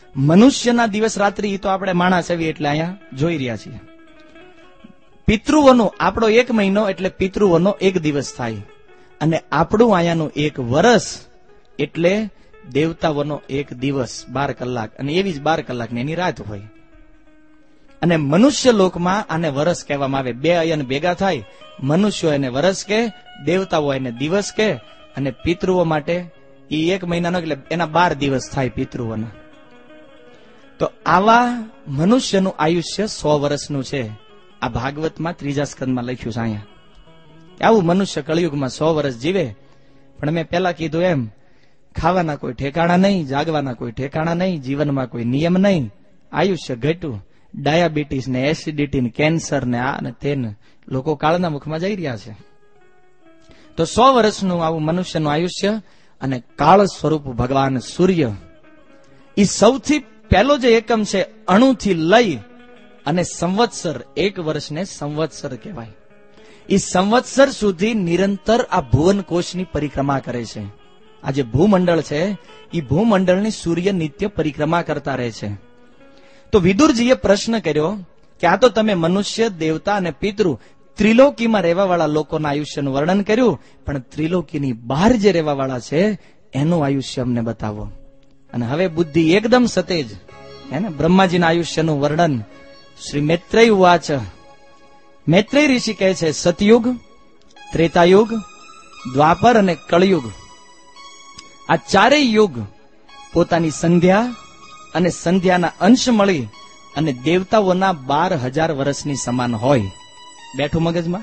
મનુષ્યના દિવસ રાત્રિ તો આપણે માણસ આવી એટલે અહીંયા જોઈ રહ્યા છીએ. પિતૃઓનો આપણો 1 મહિનો એટલે પિતૃઓનો 1 દિવસ થાય, અને આપણું અહીંયાનું 1 વર્ષ એટલે દેવતાઓનો 1 દિવસ 12 કલાક, અને એવી જ 12 કલાકની એની રાત હોય. અને મનુષ્ય લોકમાં આને વર્ષ કહેવામાં આવે. 2 અયન ભેગા થાય, મનુષ્યો એને વર્ષ કે, દેવતાઓ એને દિવસ કે, અને પિતૃઓ માટે એ 1 મહિનાનો એટલે એના 12 દિવસ થાય પિતૃઓના. તો આવા મનુષ્યનું આયુષ્ય 100 વર્ષનું છે. આ ભાગવતમાં 3જા સ્કંદમાં લખ્યું છે. અહીંયા આવું મનુષ્ય કળિયુગમાં 100 વર્ષ જીવે. પણ મેં પેલા કીધું એમ, ખાવાના કોઈ ઠેકાણા નહીં, જાગવાના કોઈ ઠેકાણા નહીં, જીવનમાં કોઈ નિયમ નહીં, આયુષ્ય ઘટ્યું. ડાયાબિટીસ ને એસિડિટી ને કેન્સર ને આ ને તે લોકો કાળના મુખમાં જઈ રહ્યા છે. તો 100 વર્ષનું આવું મનુષ્યનું આયુષ્ય. અને કાળ સ્વરૂપ ભગવાન સૂર્ય એ સૌથી પહેલો જે એકમ છે, અણુથી લઈ અને સંવત્સર, 1 વર્ષને સંવત્સર કહેવાય. એ સંવત્સર સુધી નિરંતર આ ભુવન કોષની પરિક્રમા કરે છે. આ જે ભૂમંડળ છે એ ભૂમંડળની સૂર્ય નિત્ય પરિક્રમા કરતા રહે છે. તો વિદુરજીએ પ્રશ્ન કર્યો કે આ તો તમે મનુષ્ય, દેવતા અને પિતૃ ત્રિલોકીમાં રહેવાવાળા લોકોના આયુષ્યનું વર્ણન કર્યું, પણ ત્રિલોકીની બહાર જે રહેવાવાળા છે એનું આયુષ્ય અમને બતાવો. અને હવે બુદ્ધિ એકદમ સતેજ, હે ને, બ્રહ્માજીના આયુષ્યનું વર્ણન. શ્રી મૈત્રેય ઉવાચ. મૈત્રેય ઋષિ કહે છે, સતયુગ, ત્રેતાયુગ, દ્વાપર અને કળયુગ, આ ચારેય યુગ પોતાની સંધ્યા અને સંધ્યાના અંશ મળી અને દેવતાઓના 12,000 વર્ષની સમાન હોય. બેઠું મગજમાં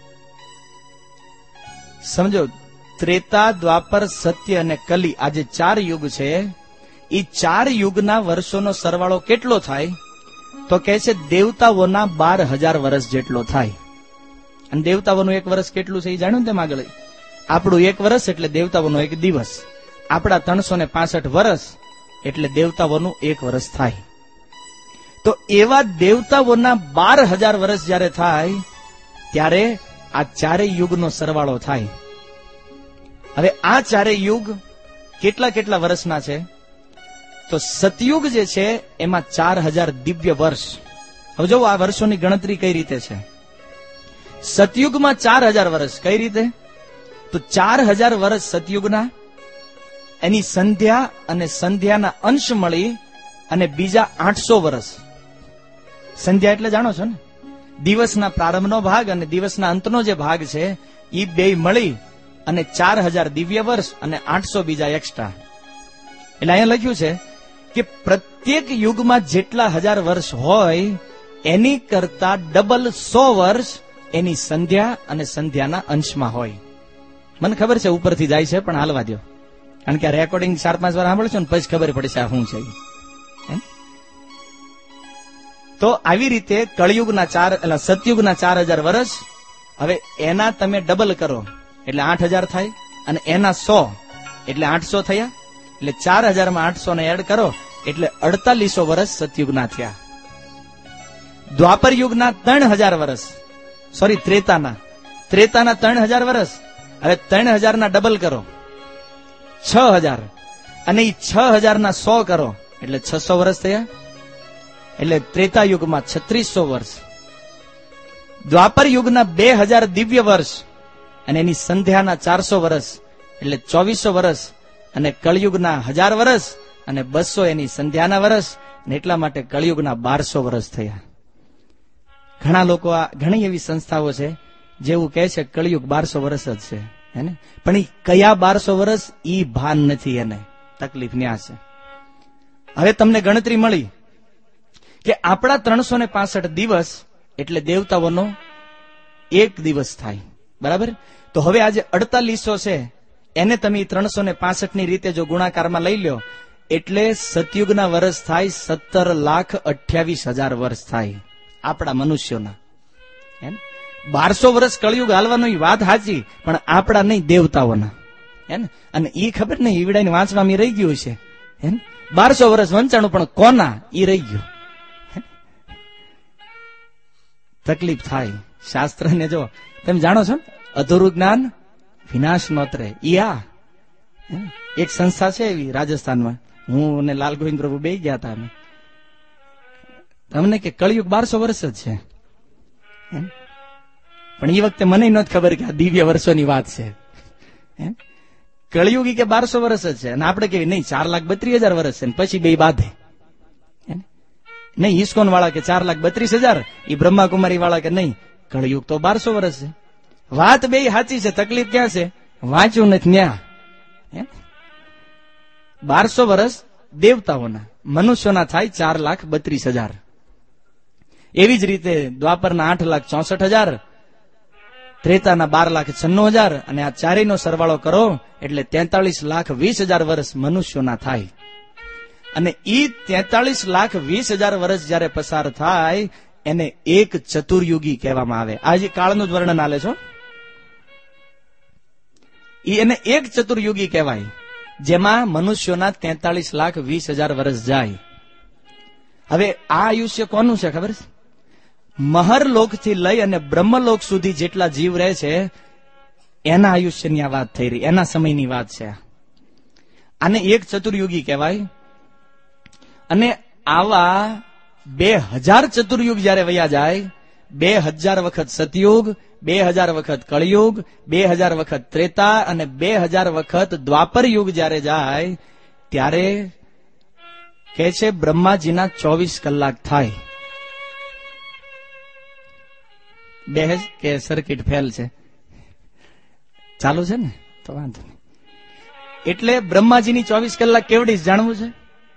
સમજો. ત્રેતા, દ્વાપર, સત્ય અને કલી, આ જે 4 યુગ છે, એ 4 યુગના વર્ષોનો સરવાળો કેટલો થાય? તો કહે છે દેવતાઓના 12,000 વર્ષ જેટલો થાય. અને દેવતાઓનું 1 વર્ષ કેટલું છે એ જાણ્યું ને તેમ આગળ? આપણું 1 વર્ષ એટલે દેવતાઓનો 1 દિવસ. આપણા 365 વર્ષ એટલે દેવતાઓનું 1 વર્ષ થાય. તો એવા દેવતાઓના 12,000 વર્ષ જયારે થાય ત્યારે આ 4 યુગનો સરવાળો થાય. હવે આ 4 યુગ કેટલા વર્ષના છે? તો સતયુગ જે છે એમાં 4,000 દિવ્ય વર્ષ. હવે જો આ વર્ષોની ગણતરી કઈ રીતે છે. સતયુગમાં 4,000 વર્ષ. કઈ રીતે? તો 4,000 વર્ષ સતયુગના, એની સંધ્યા અને સંધ્યાના અંશ મળી અને બીજા 800 વર્ષ. સંધ્યા એટલે જાણો છો ને, દિવસના પ્રારંભનો ભાગ અને દિવસના અંતનો જે ભાગ છે એ બે મળી અને 4,000 દિવ્ય વર્ષ અને 800 બીજા એક્સ્ટ્રા. એટલે અહીંયા લખ્યું છે કે પ્રત્યેક યુગમાં જેટલા 1000 વર્ષ હોય એની કરતા ડબલ 100 વર્ષ એની સંધ્યા અને સંધ્યાના અંશમાં હોય. મને ખબર છે ઉપરથી જાય છે, પણ હાલવા દો, કારણ કે આ રેકોર્ડિંગ 4-5 વાર સાંભળશો ને પછી ખબર પડશે આ શું છે. તો આવી રીતે કળયુગના સતયુગના 4,000 વર્ષ, હવે એના તમે ડબલ કરો એટલે 8,000 થાય, અને એના 100 એટલે 800 થયા, એટલે 4,000 માં 800 ને એડ કરો એટલે 4800 વર્ષ સતયુગના થયા. દ્વાપર યુગના 3,000 વર્ષ, સોરી ત્રેતાના 3,000 વર્ષ. હવે 3,000 ના ડબલ કરો 6,000, અને એ 6,000 ના 100 કરો એટલે 600 વર્ષ થયા. એટલે ત્રેતા યુગમાં 3600 વર્ષ. દ્વાપર યુગના 2000 દિવ્ય વર્ષ અને એની સંધ્યાના 400 વર્ષ એટલે 2400 વર્ષ, અને કળયુગના 1000 વર્ષ અને 200 એની સંધ્યાના વર્ષ, અને એટલા માટે કળયુગના 1200 વર્ષ થયા. ઘણા લોકો, ઘણી એવી સંસ્થાઓ છે જેવું કહે છે કળયુગ 1200 વર્ષ જ છે, હે ને, પણ એ કયા 1200 વર્ષ ઈ ભાન નથી. એને તકલીફ ન્યા છે. હવે તમને ગણતરી મળી કે આપણા 365 દિવસ એટલે દેવતાઓનો 1 દિવસ થાય, બરાબર? તો હવે આજે 4800 છે એને તમે 365 ની રીતે જો ગુણાકારમાં લઈ લો એટલે સતયુગના વર્ષ થાય 17,28,000 વર્ષ થાય આપણા મનુષ્યોના. 1200 વર્ષ કળયુગ હાલવાનું વાત સાચી, પણ આપણા નહીં, દેવતાઓના. હે ને? અને ઈ ખબર નહીં, ઈવડાઈને વાંચવામાં રહી ગયું છે. 1200 વર્ષ વંચાણું, પણ કોના ઈ રહી ગયું. તકલીફ થાય. શાસ્ત્રને જો તમે જાણો છો ને, અધૂરું જ્ઞાન વિનાશ નોતરે. ઈ આ એક સંસ્થા છે એવી રાજસ્થાનમાં, હું અને લાલ ગોવિંદ પ્રભુ બે ગયા હતા. અમે તમને કે કળિયુગ 1200 વર્ષ જ છે, પણ એ વખતે મને નહોતી ખબર કે આ દિવ્ય વર્ષોની વાત છે. કળિયુગી કે 1200 વર્ષ જ છે, અને આપણે કેવી નહીં 4,32,000 વર્ષ છે, પછી બે બાંધે નહીં. ઇસ્કોન વાળા કે 4,32,000, એ બ્રહ્માકુમારી વાળા કે નહીં કળિયુગ તો 1200 વર્ષ છે. વાત બે સાચી છે, તકલીફ ક્યાં છે? વાંચ્યું નથી ન્યા. 1200 વર્ષ દેવતાઓના, મનુષ્યોના થાય 4,32,000. એવી જ રીતે દ્વાપરના 8,64,000, ત્રેતાના 12,96,000, અને આ ચારેયનો સરવાળો કરો એટલે 43,20,000 વર્ષ મનુષ્યોના થાય. અને ઈ 43,20,000 વર્ષ જયારે પસાર થાય એને એક ચતુર્યુગી કહેવામાં આવે. આજે કાળનું જ વર્ણન આલે છો, એને એક ચતુર્યુગી કહેવાય, જેમાં મનુષ્યોના 43,20,000 વર્ષ જાય. હવે આ આયુષ્ય કોનું છે ખબર છે? મહરલોક થી લઈ અને બ્રહ્મલોક સુધી જેટલા જીવ રહે છે એના આયુષ્યની આ વાત થઈ રહી, એના સમયની વાત છે. આને એક ચતુર્યુગી કહેવાય. અને આવા 2000 ચતુર્યુગ જયારે વયા જાય, 2000 વખત સતયુગ, 2000 વખત કળિયુગ, 2000 વખત ત્રેતા, અને 2000 વખત દ્વાપર યુગ જયારે જાય ત્યારે કે છે બ્રહ્માજીના 24 કલાક થાય. બેહજ કે સર્કિટ ફેલ છે, ચાલુ છે ને તો વાંધો નહીં. એટલે બ્રહ્માજીની 24 કલાક કેવડી જાણવું છે?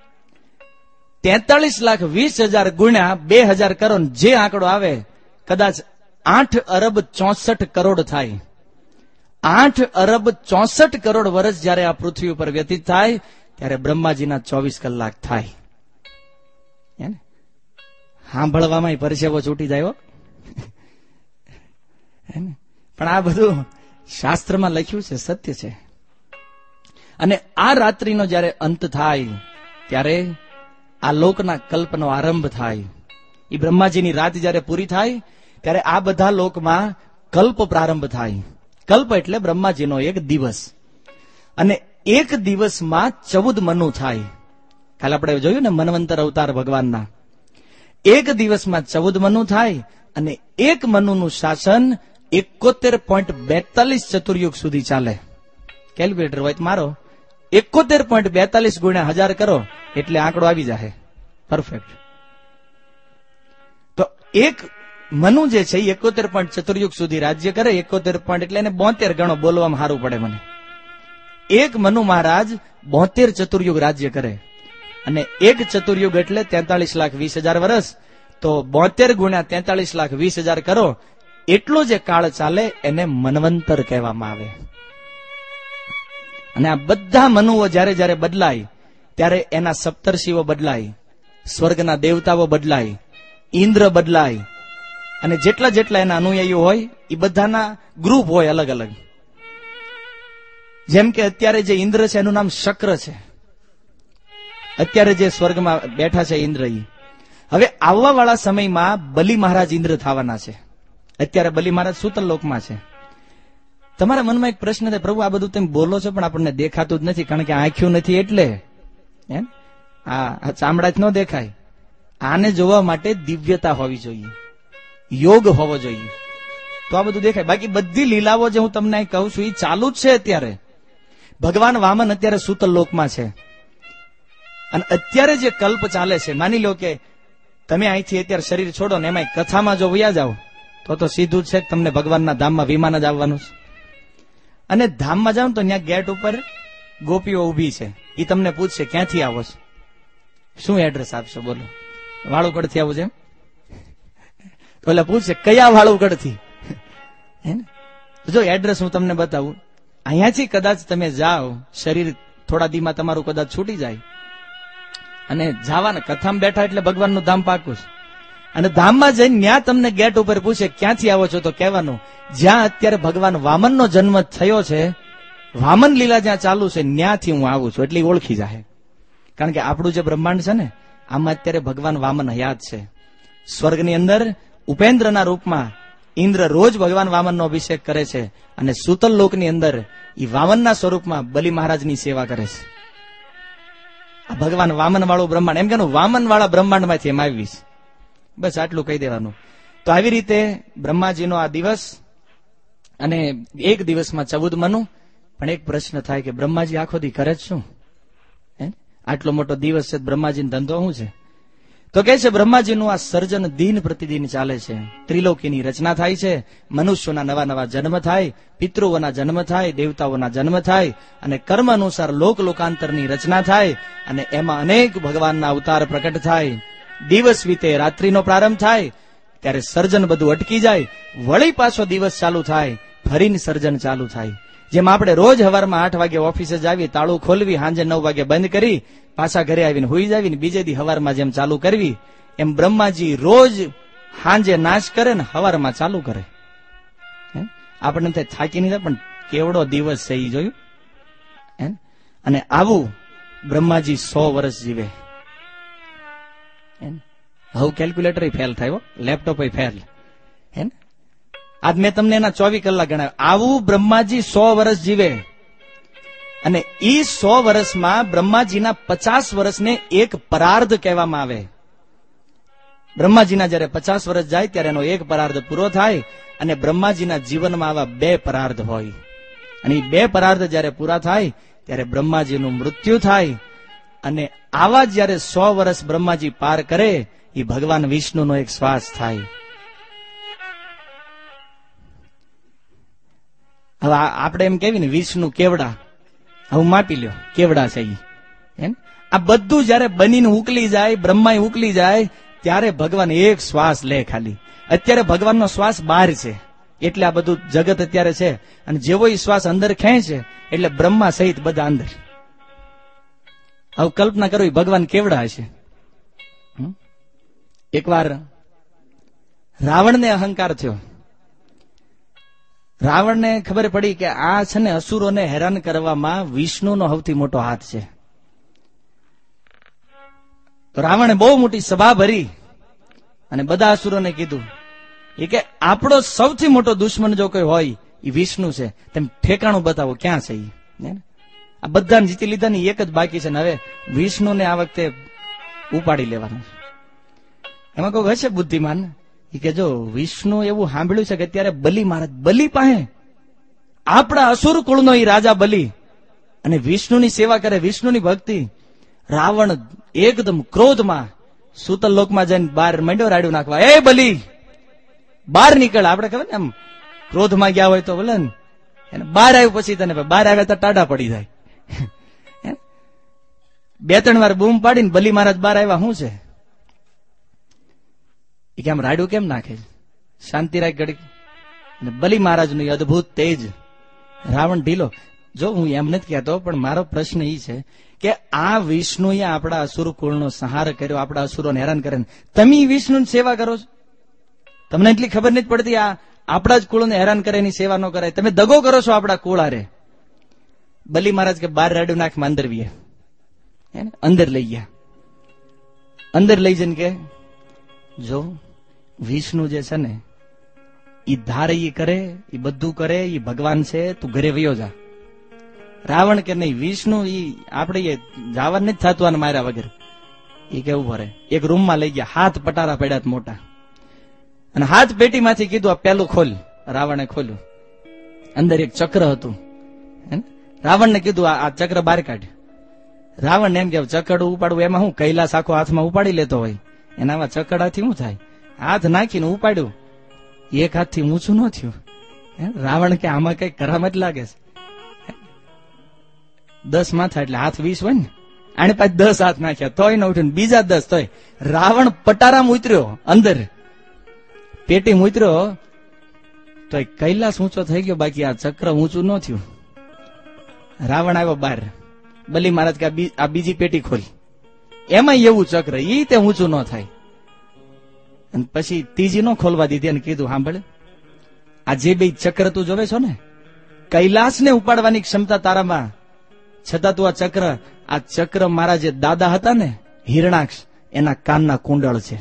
43,20,000 ગુણ્યા 2000 કરો, જે આંકડો આવે કદાચ 8 અરબ 64 કરોડ થાય. 8 અરબ 64 કરોડ વર્ષ જયારે આ પૃથ્વી ઉપર વ્યતીત થાય ત્યારે બ્રહ્માજીના 24 કલાક થાય. સાંભળવામાં પરસેવો છૂટી જાય. પણ આ બધું શાસ્ત્રમાં લખ્યું છે, સત્ય છે. અને આ રાત્રિનો જયારે અંત થાય ત્યારે આ લોકના કલ્પનો આરંભ થાય. એ બ્રહ્માજીની રાત જયારે પૂરી થાય ત્યારે આ બધા લોકમાં કલ્પ પ્રારંભ થાય. કલ્પ એટલે બ્રહ્માજીનો એક દિવસ, અને એક દિવસમાં 14 મનુ થાય. કાલે આપણે જોયું ને મનવંતર અવતાર ભગવાનના. એક દિવસમાં 14 મનુ થાય, અને એક મનુનું શાસન 71.42 ચતુર્યુગ સુધી ચાલે. કેલ્ક્યુલેટર હોય તો મારો 71.42 ગુણ્યા 1000 કરો એટલે આંકડો આવી જાય પરફેક્ટ. તો એક મનુ જે છે 71 ચતુર્યુગ સુધી રાજ્ય કરે. 71 એટલે એને 72 ગણો, બોલવામાં સારું પડે મને. એક મનુ મહારાજ 72 ચતુર્યુગ રાજ્ય કરે, અને એક ચતુર્યુગ એટલે 43,20,000 વર્ષ. તો 72 ગુણ્યા 43,20,000 કરો એટલો જે કાળ ચાલે એને મનવંતર કહેવામાં આવે. અને આ બધા મનુઓ જયારે જયારે બદલાય ત્યારે એના સપ્તર્ષિઓ બદલાય, સ્વર્ગના દેવતાઓ બદલાય, ઇન્દ્ર બદલાય, અને જેટલા જેટલા એના અનુયાયીઓ હોય એ બધાના ગ્રુપ હોય અલગ અલગ. જેમ કે અત્યારે જે ઇન્દ્ર છે એનું નામ શક્ર છે. અત્યારે જે સ્વર્ગમાં બેઠા છે ઇન્દ્ર, હવે આવવા વાળા સમયમાં બલિ મહારાજ ઇન્દ્ર થવાના છે. અત્યારે બલિ મહારાજ સૂતલ લોકમાં છે. તમારા મનમાં એક પ્રશ્ન થાય, પ્રભુ આ બધું તમે બોલો છો પણ આપણને દેખાતું જ નથી, કારણ કે આંખ્યું નથી એટલે. આ ચામડા જ ન દેખાય. આને જોવા માટે દિવ્યતા હોવી જોઈએ, યોગ હોવો જોઈએ, તો આ બધું દેખાય. બાકી બધી લીલાઓ જે હું તમને કહું છું એ ચાલુ જ છે અત્યારે. ભગવાન વામન અત્યારે સૂતલ લોકમાં છે, અને અત્યારે જે કલ્પ ચાલે છે, માની લો કે તમે અહીંથી અત્યારે શરીર છોડો ને એમાં કથામાં જો વયા જાઓ તો સીધું છે તમને ભગવાનના ધામમાં વિમાન જ આવવાનું છે. અને ધામમાં જાઓ તો ત્યાં ગેટ ઉપર ગોપીઓ ઉભી છે, એ તમને પૂછશે ક્યાંથી આવો છો, શું એડ્રેસ આપશો, બોલો. વાળુકડથી આવું છે તો એટલે પૂછશે કયા વાળુકડથી. જો એડ્રેસ હું તમને બતાવું, અહીંયાથી કદાચ તમે જાઓ, શરીર થોડા દીમાં તમારું કદાચ છૂટી જાય, અને જવાના કથામાં બેઠા એટલે ભગવાનનું ધામ પાકું છે. અને ધામમાં જઈને ત્યાં તમને ગેટ ઉપર પૂછે ક્યાંથી આવો છો, તો કહેવાનું જ્યાં અત્યારે ભગવાન વામનનો જન્મ થયો છે, વામન લીલા જ્યાં ચાલુ છે ત્યાંથી હું આવું છું, એટલે ઓળખી જાય. કારણ કે આપણું જે બ્રહ્માંડ છે ને આમાં અત્યારે ભગવાન વામન હયાત છે. સ્વર્ગની અંદર ઉપેન્દ્રના રૂપમાં ઇન્દ્ર રોજ ભગવાન વામનનો અભિષેક કરે છે, અને સૂતલ લોકની અંદર એ વામનના સ્વરૂપમાં બલિ મહારાજની સેવા કરે છે. આ ભગવાન વામન વાળું બ્રહ્માંડ, એમ કે વામન વાળા બ્રહ્માંડમાંથી એમ આવીશ. બસ આટલું કહી દેવાનું. તો આવી રીતે બ્રહ્માજીનો આ દિવસ, અને એક દિવસમાં 14 મનુ. પણ એક પ્રશ્ન થાય કે બ્રહ્માજી આખો દી કરે જ શું? આટલો મોટો દિવસ છે, બ્રહ્માજીનો ધંધો શું છે? તો કે છે બ્રહ્માજીનું આ સર્જન દિન પ્રતિદિન ચાલે છે. ત્રિલોકીની રચના થાય છે, મનુષ્યોના નવા નવા જન્મ થાય, પિતૃઓના જન્મ થાય, દેવતાઓના જન્મ થાય, અને કર્મ અનુસાર લોક લોકાંતરની રચના થાય, અને એમાં અનેક ભગવાનના અવતાર પ્રકટ થાય. દિવસ વીતે, રાત્રિનો પ્રારંભ થાય, ત્યારે સર્જન બધું અટકી જાય, વળી પાછો દિવસ ચાલુ થાય, ફરીને સર્જન ચાલુ થાય. જેમ આપણે રોજ હવારમાં 8 વાગે ઓફિસે જાવી, તાળું ખોલવી, સાંજે 9 વાગે બંધ કરી પાછા ઘરે આવીને હુઈ જાવી, બીજે દી હવારમાં જેમ ચાલુ કરવી, એમ બ્રહ્માજી રોજ સાંજે નાશ કરે ને હવારમાં ચાલુ કરે. આપણને તે થાકી નહીં થાય, પણ કેવડો દિવસ છે એ જોયું. અને આવું બ્રહ્માજી 100 વર્ષ જીવે. હવે કેલ્ક્યુલેટર ફેલ થાય, લેપટોપ ફેલ. આજ મેં તમને એના 24 કલાક ગણાવ્યા. આવું બ્રહ્માજી 100 વર્ષ જીવે. અને ઈ 100 વર્ષમાં બ્રહ્માજીના 50 વર્ષને એક પરાર્ધ કહેવામાં આવે. બ્રહ્માજીના જયારે 50 વર્ષ જાય ત્યારે એનો એક પરાર્ધ પૂરો થાય, અને બ્રહ્માજીના જીવનમાં આવા 2 પરાર્ધ હોય. અને એ 2 પરાર્ધ જયારે પૂરા થાય ત્યારે બ્રહ્માજીનું મૃત્યુ થાય. અને આવા જયારે 100 વર્ષ બ્રહ્માજી પાર કરે, એ ભગવાન વિષ્ણુનો એક શ્વાસ થાય. હવે આપણે એમ કેવી ને વિષ્ણુ કેવડા, હવે માપી લ્યો કેવડા છે એમ. આ બધું જયારે બનીને ઉકલી જાય, બ્રહ્મા ઉકલી જાય, ત્યારે ભગવાન એક શ્વાસ લે ખાલી. અત્યારે ભગવાનનો શ્વાસ બહાર છે, એટલે આ બધું જગત અત્યારે છે. અને જેવો એ શ્વાસ અંદર ખેંચે એટલે બ્રહ્મા સહિત બધા અંદર. હવે કલ્પના કરો ભગવાન કેવડા હશે. એકવાર રાવણને અહંકાર થયો. રાવણને ખબર પડી કે આ છે ને અસુરોને હેરાન કરવામાં વિષ્ણુનો સૌથી મોટો હાથ છે. તો રાવણે બહુ મોટી સભા ભરી અને બધા અસુરોને કીધું કે આપણો સૌથી મોટો દુશ્મન જો કોઈ હોય એ વિષ્ણુ છે, તેમ ઠેકાણું બતાવો ક્યાં છે. આ બધાને જીતી લીધા ને એક જ બાકી છે ને હવે વિષ્ણુને આ વખતે ઉપાડી લેવાનું. એમાં કોઈ હશે બુદ્ધિમાન કે જો વિષ્ણુ એવું સાંભળ્યું છે કે અત્યારે બલિ મહારાજ, બલિ પાસે આપણા અસુર કુળનો એ રાજા બલિ, અને વિષ્ણુની સેવા કરે, વિષ્ણુની ભક્તિ. રાવણ એકદમ ક્રોધમાં સુતલ લોકમાં જઈને બહાર મંડ્યો રાડ્યું નાખવા, એ બલિ બહાર નીકળ. આપણે ખબર ને એમ ક્રોધમાં ગયા હોય તો બોલે ને, એને બહાર આવ્યું પછી તને બહાર આવ્યા તો ટાઢા પડી જાય. 2-3 વાર બૂમ પાડીને બલિ મહારાજ બહાર આવ્યા. શું છે કે આમ રાડ્યું કેમ નાખે, શાંતિ રાખ ઘડી. બલિ મહારાજનું અદભુત તેજ. રાવણ ઢીલો. જો હું એમ નથી કહેતો, પણ મારો પ્રશ્ન એ છે કે આ વિષ્ણુએ આપણા અસુર કુળનો સંહાર કર્યો, આપણા અસુરોને હેરાન કરે, તમે વિષ્ણુની સેવા કરો છો? તમને એટલી ખબર નથી પડતી આ આપણા જ કુળને હેરાન કરે એની સેવા ન કરાય? તમે દગો કરો છો આપણા કુળ હારે. બલિ મહારાજ કે બહાર રાડ્યું નાખમાં અંદર વીએ. અંદર લઈ ગયા. અંદર લઈ જઈને કે જો વિષ્ણુ જે છે ને એ ધારે ઈ કરે, એ બધું કરે, એ ભગવાન છે, તું ઘરે વયો જા. રાવણ કે નહીં, વિષ્ણુ ઈ આપણે જવા નથી થતું માર્યા વગર. એ કેવું ભરે એક રૂમમાં લઈ ગયા, હાથ પટારા પડ્યા મોટા, અને હાથ પેટીમાંથી કીધું આ પેલું ખોલ. રાવણે ખોલ્યું, અંદર એક ચક્ર હતું. રાવણને કીધું આ ચક્ર બહાર કાઢ. રાવણ એમ કે ચકડું ઉપાડવું એમાં હું, કૈલાસ આખો હાથમાં ઉપાડી લેતો હોય, એનામાં ચકડાથી શું થાય? હાથ નાખીને ઉપાડ્યું, એક હાથથી ઊંચું ન થયું. રાવણ કે આમાં કઈ કરામત લાગે છે. 10 માથા એટલે હાથ 20 હોય ને, આને પાછ 10 હાથ નાખ્યા તોય ન ઉઠ્યું, બીજા 10 તોય. રાવણ પટારામાં ઉતર્યો, અંદર પેટીમાં ઉતર્યો તો કૈલાસ ઊંચો થઈ ગયો, બાકી આ ચક્ર ઊંચું ન થયું. રાવણ આવ્યો બહાર. બલિ મહારાજ કે આ બીજી પેટી ખોલી, એમાં એવું ચક્ર ઈ તે ઊંચું ન થાય. અને પછી ત્રીજી નો ખોલવા દીધી અને કીધું સાંભળે, આ જે 2 ચક્ર તું જોવે છો ને, કૈલાસને ઉપાડવાની ક્ષમતા તારામાં, છતાં તું આ ચક્ર મારા જે દાદા હતા ને હિરણાક્ષ, એના કાનના કુંડળ છે.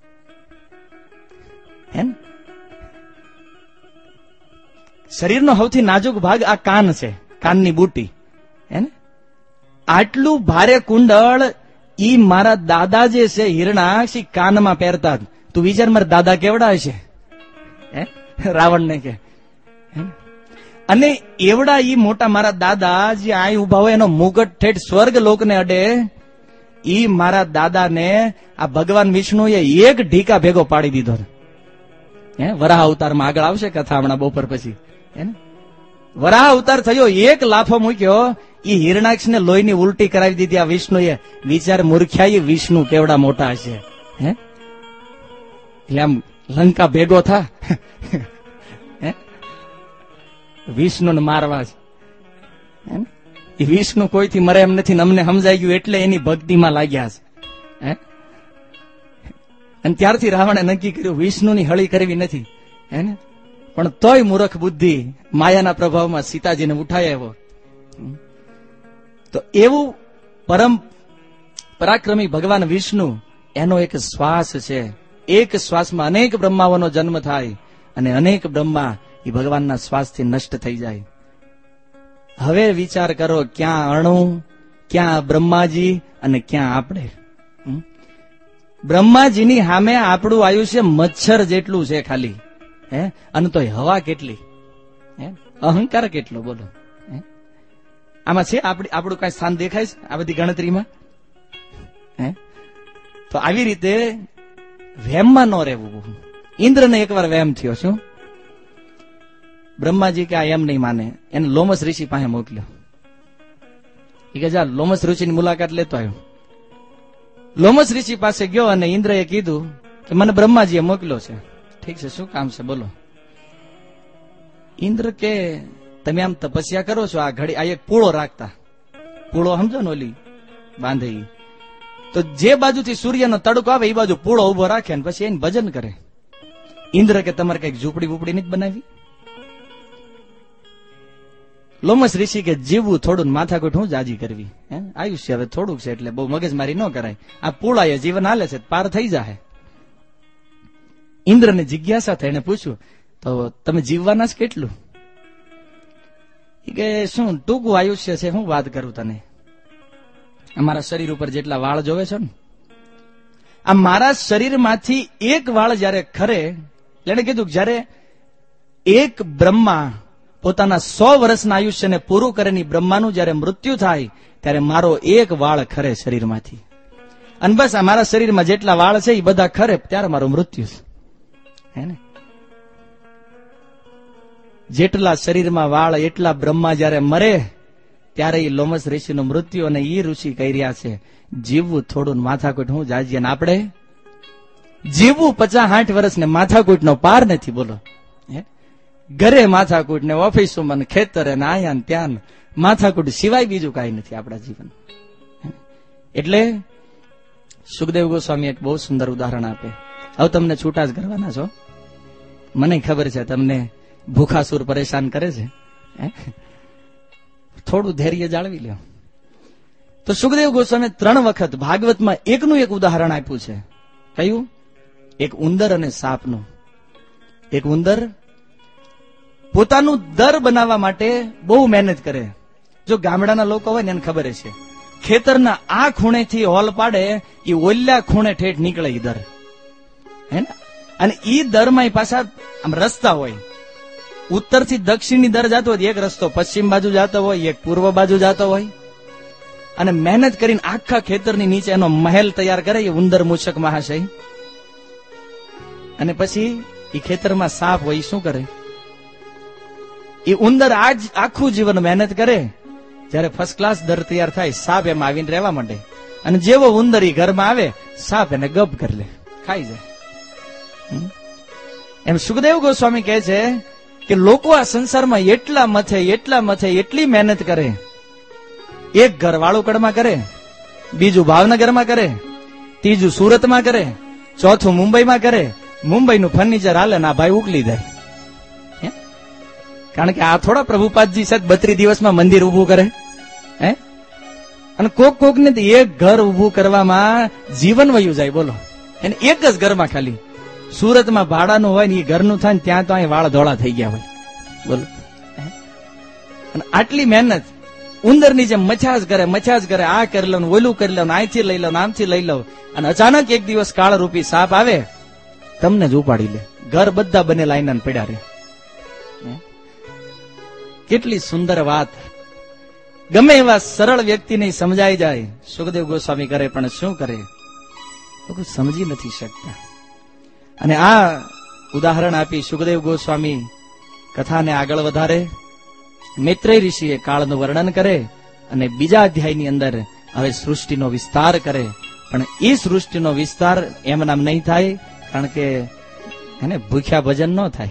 શરીરનો સૌથી નાજુક ભાગ આ કાન છે, કાનની બુટી. આટલું ભારે કુંડળ ઈ મારા દાદા જે છે હિરણાક્ષ કાનમાં પહેરતા. તું વિચાર મારા દાદા કેવડા હશે, રાવણને કે. અને એવડા ઈ મોટા મારા દાદા જે અહીં ઉભા હોય એનો મુગટ ઠેઠ સ્વર્ગ લોકને અડે, ઈ મારા દાદાને આ ભગવાન વિષ્ણુએ એક ઢીકા ભેગો પાડી દીધો. વરાહ અવતારમાં આગળ આવશે કથા હમણાં બપોર પછી. વરાહ અવતાર થયો, એક લાફો મૂક્યો, ઈ હિરણાક્ષને લોહીની ઉલટી કરાવી દીધી આ વિષ્ણુએ. વિચાર મૂર્ખ્યા, વિષ્ણુ કેવડા મોટા હશે. એટલે આમ લંકા ભેગો થા વિષ્ણુને મારવા છે. એ વિષ્ણુ કોઈથી મરે એમ નથી, અમને સમજાઈ ગયું એટલે એની ભક્તિમાં લાગ્યા છે. અને ત્યારથી રાવણે નક્કી કર્યું વિષ્ણુની હળી કરવી નથી. પણ તોય મૂર્ખ બુદ્ધિ માયાના પ્રભાવમાં સીતાજીને ઉઠાય આવ્યો. તો એવું પરમ પરાક્રમી ભગવાન વિષ્ણુ, એનો એક શ્વાસ છે. એક શ્વાસમાં અનેક બ્રહ્માઓનો જન્મ થાય અને અનેક બ્રહ્મા એ ભગવાનના શ્વાસથી નષ્ટ થઈ જાય. હવે વિચાર કરો, ક્યાં અણુ, ક્યાં બ્રહ્માજી અને ક્યાં આપણે. બ્રહ્માજીની સામે આપણું આયુષ્ય મચ્છર જેટલું છે ખાલી. અને તો હવા કેટલી, અહંકાર કેટલો, બોલો. આમાં છે આપણું કઈ સ્થાન દેખાય છે આ બધી ગણતરીમાં? તો આવી રીતે વહેમમાં ન રહેવું. ઇન્દ્રને એકવાર વહેમ થયો. શું? બ્રહ્માજી કે આ એમ નહીં માને, એને લોમસ ઋષિ પાસે મોકલ્યો. એ કે જા લોમસ ઋષિની મુલાકાત લેતો આવ્યો. લોમસ ઋષિ પાસે ગયો અને ઇન્દ્રએ કીધું કે મને બ્રહ્માજીએ મોકલ્યો છે. ઠીક છે, શું કામ છે બોલો. ઇન્દ્ર કે તમે આમ તપસ્યા કરો છો, આ ઘડી આ એક પૂળો રાખતા. પૂળો સમજો ને, ઓલી બાંધે. તો જે બાજુથી સૂર્યનો તડકો આવે એ બાજુ પૂળો ઉભો રાખે ને પછી એને ભજન કરે. ઇન્દ્ર કે તમારે કઈક ઝૂંપડી બુપડી નથી બનાવી? લોમસ ઋષિ કે જીવવું થોડું, માથાકૂટ હું જાજી કરવી. આયુષ્ય હવે થોડુંક છે એટલે બહુ મગજમારી ન કરાય. આ પૂળાએ જીવન હાલે છે, પાર થઈ જાય. ઇન્દ્રને જિજ્ઞાસા થઈ, એને પૂછ્યું તો તમે જીવવાના જ કેટલું? કે શું ટૂંકું આયુષ્ય છે, હું વાત કરું તને. અમારા શરીર ઉપર જેટલા વાળ જોવે છે ને, આ મારા શરીરમાંથી એક વાળ જયારે ખરે, એને કીધું જયારે એક બ્રહ્મા પોતાના 100 વર્ષના આયુષ્યને પૂરું કરે ની બ્રહ્માનું જયારે મૃત્યુ થાય ત્યારે મારો એક વાળ ખરે શરીરમાંથી. અને બસ આ મારા શરીરમાં જેટલા વાળ છે એ બધા ખરે ત્યારે મારું મૃત્યુ છે. હે ને? જેટલા શરીરમાં વાળ એટલા બ્રહ્મા જયારે મરે ત્યારે એ લોમસ ઋષિનું મૃત્યુ. અને એ ઋષિ કહી રહ્યા છે જીવવું થોડું, માથાકૂટ હું જાજી. અને આપણે જીવવું 50-60 વર્ષ ને માથાકૂટ નો પાર નથી. બોલો, ઘરે માથાકૂટ ને ઓફિસોમાં ખેતરે ને આયા ને ત્યાં માથાકૂટ સિવાય બીજું કઈ નથી આપણા જીવન. એટલે સુખદેવ ગોસ્વામી એક બહુ સુંદર ઉદાહરણ આપે. હવે તમને છૂટા જ કરવાના છો, મને ખબર છે તમને ભૂખાસુર પરેશાન કરે છે. થોડું ધૈર્ય જાળવી લ્યો. તો સુખદેવ ગોસ્વામી 3 વખત ભાગવતમાં એકનું એક ઉદાહરણ આપ્યું છે. કયું? એક ઉંદર અને સાપનું. એક ઉંદર પોતાનું દર બનાવવા માટે બહુ મહેનત કરે. જો ગામડાના લોકો હોય ને એને ખબર છે, ખેતરના આ ખૂણેથી હોલ પાડે એ ઓલ્યા ખૂણે ઠેઠ નીકળે ઈ દર. હે ને? અને ઈ દરમાં પાછા આમ રસ્તા હોય. ઉત્તરથી દક્ષિણની દર જતો હોય, એક રસ્તો પશ્ચિમ બાજુ જતો હોય, એક પૂર્વ બાજુ જતો હોય. અને મહેનત કરીને આખા ખેતરની નીચે એનો મહેલ તૈયાર કરે એ ઉંદર મૂષક મહાશય. અને પછી એ ખેતરમાં સાપ હોય, શું કરે? એ ઉંદર આજ આખું જીવન મહેનત કરે, જયારે ફર્સ્ટ ક્લાસ દર તૈયાર થાય સાપ એમાં આવીને રહેવા માંડે. અને જેવો ઉંદર એ ઘરમાં આવે સાપ એને ગપ કરી લે, ખાઈ જાય. એમ સુખદેવ ગોસ્વામી કહે છે કે લોકો આ સંસારમાં એટલા મથે એટલી મહેનત કરે. એક ઘર વાળુકડમાં કરે, બીજું ભાવનગરમાં કરે, ત્રીજું સુરતમાં કરે, ચોથું મુંબઈમાં કરે. મુંબઈનું ફર્નિચર હાલે ને આ ભાઈ ઉકલી જાય. કારણ કે આ થોડા પ્રભુપાદજી સાહેબ 32 દિવસમાં મંદિર ઉભું કરે. અને કોક ને એક ઘર ઉભું કરવામાં જીવન વયું જાય. બોલો, એને એક જ ઘરમાં ખાલી સુરતમાં ભાડાનું હોય ને એ ઘરનું થાય ને ત્યાં તો અહીં વાળ ધોળા થઈ ગયા હોય. બોલો, અને આટલી મહેનત ઉંદરની જેમ મછાજ કરે, આ કરી લો, ઓલું કરી લો, અહીંથી લઈ લો, આમથી લઈ લો, અને અચાનક એક દિવસ કાળરૂપી સાપ આવે, તમને જ ઉપાડી લે. ઘર બધા બનેલા આઈના પડ્યા રે. કેટલી સુંદર વાત. ગમે એવા સરળ વ્યક્તિને સમજાઈ જાય. સુખદેવ ગોસ્વામી કરે, પણ શું કરે, લોકો સમજી નથી શકતા. અને આ ઉદાહરણ આપી સુખદેવ ગોસ્વામી કથાને આગળ વધારે. મૈત્રેય ઋષિએ કાળનું વર્ણન કરે અને બીજા અધ્યાયની અંદર હવે સૃષ્ટિનો વિસ્તાર કરે. પણ એ સૃષ્ટિનો વિસ્તાર એમ નામ નહીં થાય, કારણ કે એને ભૂખ્યા ભજન ન થાય.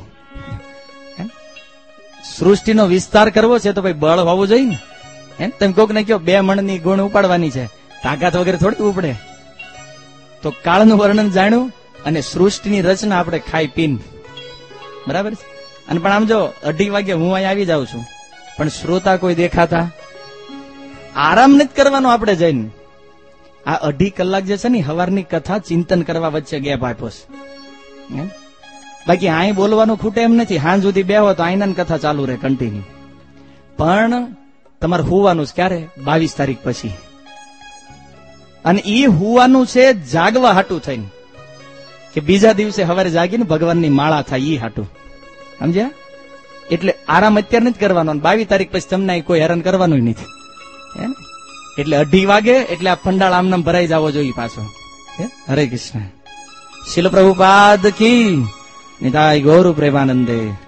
સૃષ્ટિનો વિસ્તાર કરવો છે તો ભાઈ બળ હોવું જોઈએ ને. એમ તમે કોક ને કહો 2 મણની ગુણ ઉપાડવાની છે, તાકાત વગેરે થોડી ઉપડે. તો કાળનું વર્ણન જાણ્યું અને સૃષ્ટિની રચના આપણે ખાઈ પીન, બરાબર છે. અને પણ આમ જો 2:30 વાગે હું અહીં આવી જાઉં છું, પણ શ્રોતા કોઈ દેખાતા? આરામ નથી કરવાનો આપણે જઈને. આ 2.5 કલાક જે છે ને હવારની કથા ચિંતન કરવા વચ્ચે ગેપ આપ્યો છે. બાકી અહીં બોલવાનું ખૂટે એમ નથી. હાંજ સુધી બેહો તો આઈના કથા ચાલુ રહે કન્ટિન્યુ. પણ તમારે હોવાનું ક્યારે? 22 તારીખ પછી. અને એ હોવાનું છે જાગવા હાટું થઈને, કે બીજા દિવસે સવારે જાગીને ભગવાનની માળા થાય ઈ હાટું. સમજ્યા? એટલે આરામ અત્યારે નથી કરવાનો. 22 તારીખ પછી તમને કોઈ હેરાન કરવાનું નથી. એટલે 2:30 વાગે એટલે આ પંડાળ આમનામ ભરાઈ જવો જોઈએ પાછો. હરે કૃષ્ણ. શીલ પ્રભુપાદ કી નિતાય ગૌર પ્રેમાનંદે.